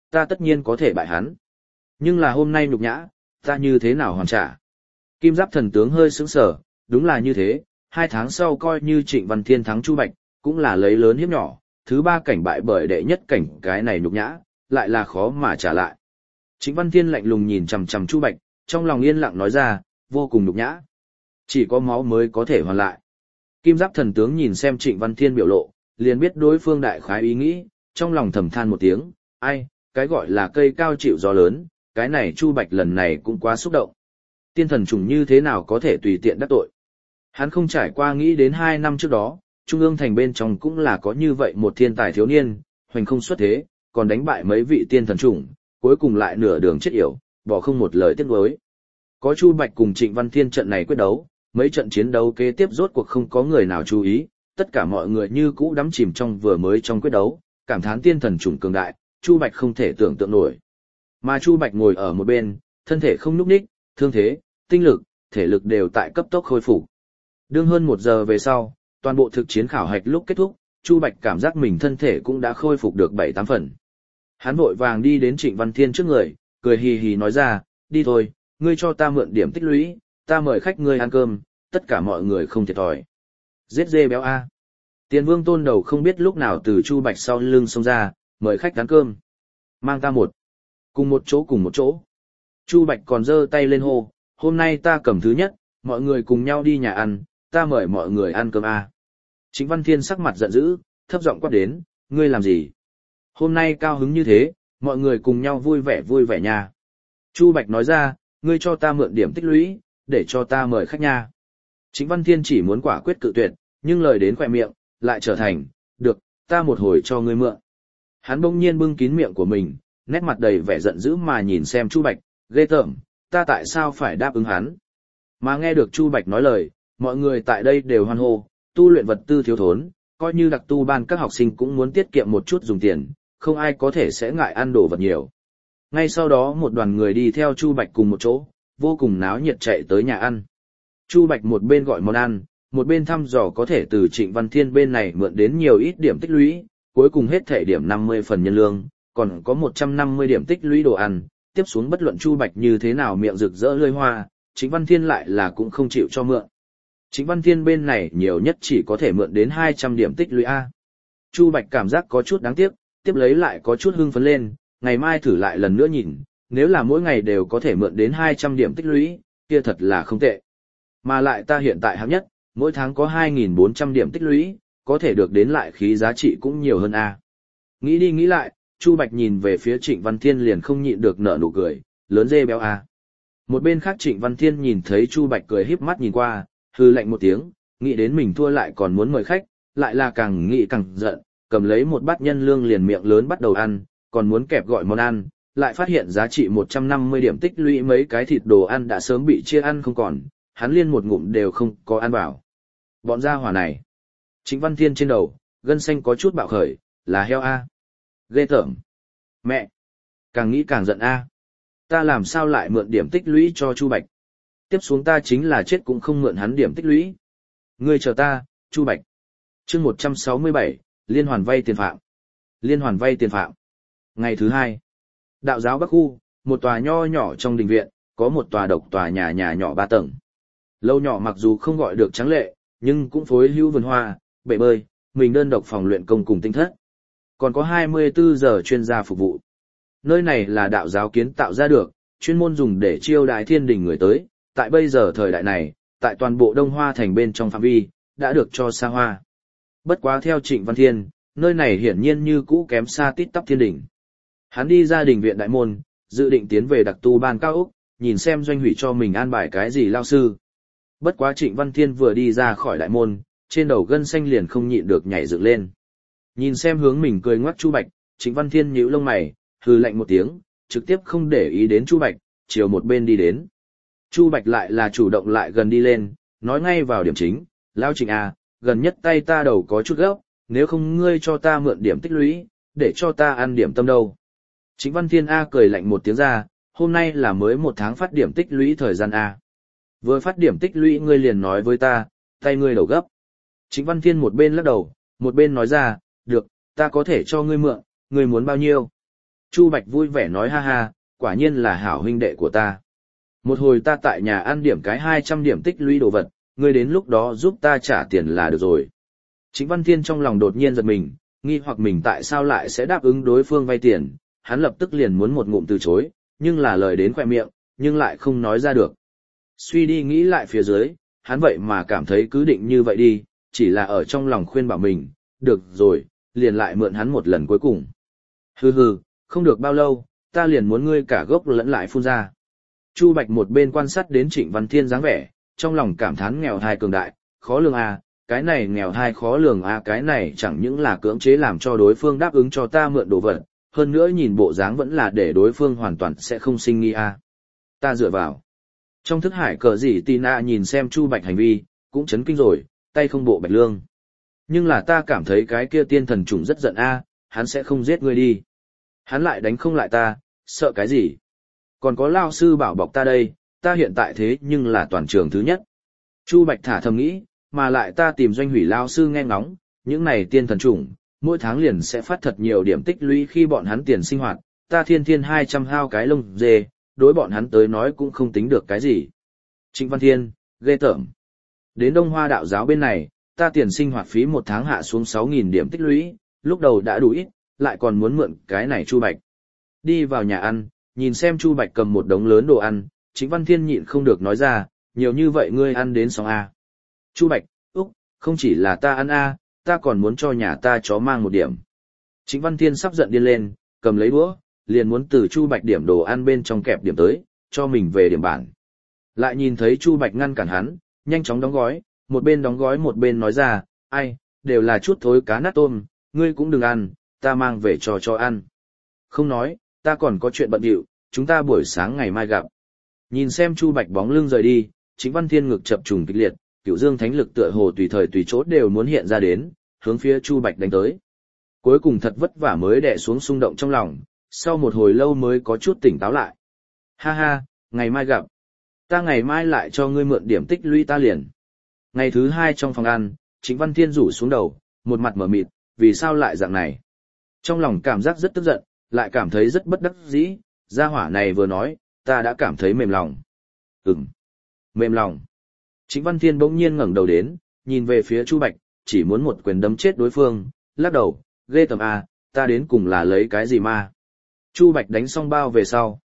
ta tất nhiên có thể bại hắn. Nhưng là hôm nay nhục nhã, ta như thế nào hoàn trả? Kim Giáp thần tướng hơi sững sờ, đúng là như thế, hai tháng sau coi như Trịnh Văn Thiên thắng Chu Bạch, cũng là lấy lớn hiếp nhỏ, thứ ba cảnh bại bởi đệ nhất cảnh cái này nhục nhã, lại là khó mà trả lại. Trịnh Văn Thiên lạnh lùng nhìn chằm chằm Chu Bạch, trong lòng yên lặng nói ra, vô cùng nhục nhã. Chỉ có máu mới có thể hoàn lại. Kim Giáp thần tướng nhìn xem Trịnh Văn Thiên biểu lộ, liền biết đối phương đại khái ý nghĩ, trong lòng thầm than một tiếng, ai, cái gọi là cây cao chịu gió lớn, cái này Chu Bạch lần này cũng quá xúc động. Tiên thần trùng như thế nào có thể tùy tiện đắc tội. Hắn không trải qua nghĩ đến hai năm trước đó, Trung ương thành bên trong cũng là có như vậy một thiên tài thiếu niên, hoành không xuất thế, còn đánh bại mấy vị tiên thần trùng, cuối cùng lại nửa đường chết yểu, bỏ không một lời tiếc nuối. Có Chu Bạch cùng Trịnh Văn Thiên trận này quyết đấu, mấy trận chiến đấu kế tiếp rốt cuộc không có người nào chú ý, tất cả mọi người như cũ đắm chìm trong vừa mới trong quyết đấu, cảm thán tiên thần trùng cường đại, Chu Bạch không thể tưởng tượng nổi. Mà Chu Bạch ngồi ở một bên, thân thể không nhúc nhích, thương thế, tinh lực, thể lực đều tại cấp tốc khôi phục. Đương hơn một giờ về sau, toàn bộ thực chiến khảo hạch lúc kết thúc, Chu Bạch cảm giác mình thân thể cũng đã khôi phục được bảy tám phần. Hắn vội vàng đi đến Trịnh Văn Thiên trước người, cười hì hì nói ra, đi thôi, ngươi cho ta mượn điểm tích lũy, ta mời khách ngươi ăn cơm, tất cả mọi người không thiệt thòi. Giết dê béo a. Tiền Vương Tôn Đầu không biết lúc nào từ Chu Bạch sau lưng xông ra, mời khách ăn cơm. Mang ta một. Cùng một chỗ cùng một chỗ. Chu Bạch còn giơ tay lên hô, hôm nay ta cầm thứ nhất, mọi người cùng nhau đi nhà ăn, ta mời mọi người ăn cơm a. Trịnh Văn Thiên sắc mặt giận dữ, thấp giọng quát đến, ngươi làm gì? Hôm nay cao hứng như thế, mọi người cùng nhau vui vẻ vui vẻ nha. Chu Bạch nói ra, ngươi cho ta mượn điểm tích lũy, để cho ta mời khách nha. Trịnh Văn Thiên chỉ muốn quả quyết cự tuyệt, nhưng lời đến khỏe miệng, lại trở thành, được, ta một hồi cho ngươi mượn. Hắn bỗng nhiên bưng kín miệng của mình, nét mặt đầy vẻ giận dữ mà nhìn xem Chu Bạch, ghê tởm, ta tại sao phải đáp ứng hắn. Mà nghe được Chu Bạch nói lời, mọi người tại đây đều hoan hô, tu luyện vật tư thiếu thốn, coi như đặc tu ban các học sinh cũng muốn tiết kiệm một chút dùng tiền, không ai có thể sẽ ngại ăn đồ vật nhiều. Ngay sau đó một đoàn người đi theo Chu Bạch cùng một chỗ, vô cùng náo nhiệt chạy tới nhà ăn. Chu Bạch một bên gọi món ăn, một bên thăm dò có thể từ Trịnh Văn Thiên bên này mượn đến nhiều ít điểm tích lũy, cuối cùng hết thể điểm năm mươi phần nhân lương, còn có một trăm năm mươi điểm tích lũy đồ ăn, tiếp xuống bất luận Chu Bạch như thế nào miệng rực rỡ lơi hoa, Trịnh Văn Thiên lại là cũng không chịu cho mượn. Trịnh Văn Thiên bên này nhiều nhất chỉ có thể mượn đến hai trăm điểm tích lũy A. Chu Bạch cảm giác có chút đáng tiếc, tiếp lấy lại có chút hưng phấn lên, ngày mai thử lại lần nữa nhìn, nếu là mỗi ngày đều có thể mượn đến hai trăm điểm tích lũy, kia thật là không tệ. Mà lại ta hiện tại hạng nhất, mỗi tháng có hai nghìn bốn trăm điểm tích lũy, có thể được đến lại khí giá trị cũng nhiều hơn A. Nghĩ đi nghĩ lại, Chu Bạch nhìn về phía Trịnh Văn Thiên liền không nhịn được nở nụ cười, lớn dê béo A. Một bên khác Trịnh Văn Thiên nhìn thấy Chu Bạch cười híp mắt nhìn qua, hư lạnh một tiếng, nghĩ đến mình thua lại còn muốn mời khách, lại là càng nghĩ càng giận, cầm lấy một bát nhân lương liền miệng lớn bắt đầu ăn, còn muốn kẹp gọi món ăn, lại phát hiện giá trị một trăm năm mươi điểm tích lũy mấy cái thịt đồ ăn đã sớm bị chia ăn không còn, hắn liên một ngụm đều không có ăn vào. Bọn gia hỏa này. Trịnh Văn Thiên trên đầu, gân xanh có chút bạo khởi, là heo A. Ghê tởm. Mẹ. Càng nghĩ càng giận A. Ta làm sao lại mượn điểm tích lũy cho Chu Bạch. Tiếp xuống ta chính là chết cũng không mượn hắn điểm tích lũy. Ngươi chờ ta, Chu Bạch. Chương một trăm sáu mươi bảy, liên hoàn vay tiền phạm. Liên hoàn vay tiền phạm. Ngày thứ hai, đạo giáo Bắc Khu, một tòa nho nhỏ trong đình viện, có một tòa độc tòa nhà nhà nhỏ ba tầng. Lâu nhỏ mặc dù không gọi được tráng lệ, nhưng cũng phối hữu vườn hoa, bể bơi, mình đơn độc phòng luyện công cùng tinh thất. Còn có hai mươi bốn giờ chuyên gia phục vụ. Nơi này là đạo giáo kiến tạo ra được, chuyên môn dùng để chiêu đái thiên đình người tới, tại bây giờ thời đại này, tại toàn bộ Đông Hoa thành bên trong phạm vi, đã được cho xa hoa. Bất quá theo Trịnh Văn Thiên, nơi này hiển nhiên như cũ kém xa tít tắp thiên đình. Hắn đi ra đình viện đại môn, dự định tiến về đặc tu ban cao ốc, nhìn xem doanh hủy cho mình an bài cái gì lao sư. Bất quá Trịnh Văn Thiên vừa đi ra khỏi đại môn, trên đầu gân xanh liền không nhịn được nhảy dựng lên. Nhìn xem hướng mình cười ngoắc Chu Bạch, Trịnh Văn Thiên nhíu lông mày, hừ lạnh một tiếng, trực tiếp không để ý đến Chu Bạch, chiều một bên đi đến. Chu Bạch lại là chủ động lại gần đi lên, nói ngay vào điểm chính, lao Trịnh à, gần nhất tay ta đầu có chút gấp, nếu không ngươi cho ta mượn điểm tích lũy, để cho ta ăn điểm tâm đâu. Trịnh Văn Thiên A cười lạnh một tiếng ra, hôm nay là mới một tháng phát điểm tích lũy thời gian A. Vừa phát điểm tích lũy ngươi liền nói với ta, tay ngươi đầu gấp. Trịnh Văn Thiên một bên lắc đầu, một bên nói ra, được, ta có thể cho ngươi mượn, ngươi muốn bao nhiêu? Chu Bạch vui vẻ nói ha ha, quả nhiên là hảo huynh đệ của ta. Một hồi ta tại nhà ăn điểm cái hai trăm điểm tích lũy đồ vật, ngươi đến lúc đó giúp ta trả tiền là được rồi. Trịnh Văn Thiên trong lòng đột nhiên giật mình, nghi hoặc mình tại sao lại sẽ đáp ứng đối phương vay tiền, hắn lập tức liền muốn một ngụm từ chối, nhưng là lời đến khoe miệng, nhưng lại không nói ra được. Suy đi nghĩ lại phía dưới, hắn vậy mà cảm thấy cứ định như vậy đi, chỉ là ở trong lòng khuyên bảo mình, được rồi, liền lại mượn hắn một lần cuối cùng. Hừ hừ, không được bao lâu, ta liền muốn ngươi cả gốc lẫn lại phun ra. Chu Bạch một bên quan sát đến Trịnh Văn Thiên dáng vẻ, trong lòng cảm thán nghèo thai cường đại, khó lường à, cái này nghèo thai khó lường à, cái này chẳng những là cưỡng chế làm cho đối phương đáp ứng cho ta mượn đồ vật, hơn nữa nhìn bộ dáng vẫn là để đối phương hoàn toàn sẽ không sinh nghi à. Ta dựa vào. Trong thức hải cờ gì Tina nhìn xem Chu Bạch hành vi, cũng chấn kinh rồi, tay không bộ bạch lương. Nhưng là ta cảm thấy cái kia tiên thần trùng rất giận a, hắn sẽ không giết ngươi đi. Hắn lại đánh không lại ta, sợ cái gì? Còn có lao sư bảo bọc ta đây, ta hiện tại thế nhưng là toàn trường thứ nhất. Chu Bạch thả thầm nghĩ, mà lại ta tìm doanh hủy lao sư nghe ngóng, những này tiên thần trùng, mỗi tháng liền sẽ phát thật nhiều điểm tích lũy khi bọn hắn tiền sinh hoạt, ta thiên thiên hai trăm hao cái lông dê, đối bọn hắn tới nói cũng không tính được cái gì. Trịnh Văn Thiên, ghê tởm. Đến Đông Hoa đạo giáo bên này, ta tiền sinh hoạt phí một tháng hạ xuống sáu nghìn điểm tích lũy, lúc đầu đã đủ ít, lại còn muốn mượn cái này Chu Bạch. Đi vào nhà ăn, nhìn xem Chu Bạch cầm một đống lớn đồ ăn, Trịnh Văn Thiên nhịn không được nói ra, nhiều như vậy ngươi ăn đến xong a. Chu Bạch, úc, không chỉ là ta ăn a, ta còn muốn cho nhà ta chó mang một điểm. Trịnh Văn Thiên sắp giận điên lên, cầm lấy đũa, liền muốn từ Chu Bạch điểm đồ ăn bên trong kẹp điểm tới, cho mình về điểm bản. Lại nhìn thấy Chu Bạch ngăn cản hắn, nhanh chóng đóng gói, một bên đóng gói một bên nói ra, ai, đều là chút thối cá nát tôm, ngươi cũng đừng ăn, ta mang về cho cho ăn. Không nói, ta còn có chuyện bận điệu, chúng ta buổi sáng ngày mai gặp. Nhìn xem Chu Bạch bóng lưng rời đi, Trịnh Văn Thiên ngực chập trùng kịch liệt, Cửu Dương Thánh lực tựa hồ tùy thời tùy chỗ đều muốn hiện ra đến, hướng phía Chu Bạch đánh tới. Cuối cùng thật vất vả mới đè xuống xung động trong lòng, sau một hồi lâu mới có chút tỉnh táo lại. Ha ha, ngày mai gặp. Ta ngày mai lại cho ngươi mượn điểm tích lũy ta liền. Ngày thứ hai trong phòng ăn, Trịnh Văn Thiên rủ xuống đầu, một mặt mở mịt, vì sao lại dạng này. Trong lòng cảm giác rất tức giận, lại cảm thấy rất bất đắc dĩ, gia hỏa này vừa nói, ta đã cảm thấy mềm lòng. Ừm, mềm lòng. Trịnh Văn Thiên bỗng nhiên ngẩng đầu đến, nhìn về phía Chu Bạch, chỉ muốn một quyền đấm chết đối phương, lắc đầu, ghê tởm à, ta đến cùng là lấy cái gì mà. Chu Bạch đánh xong bao về sau,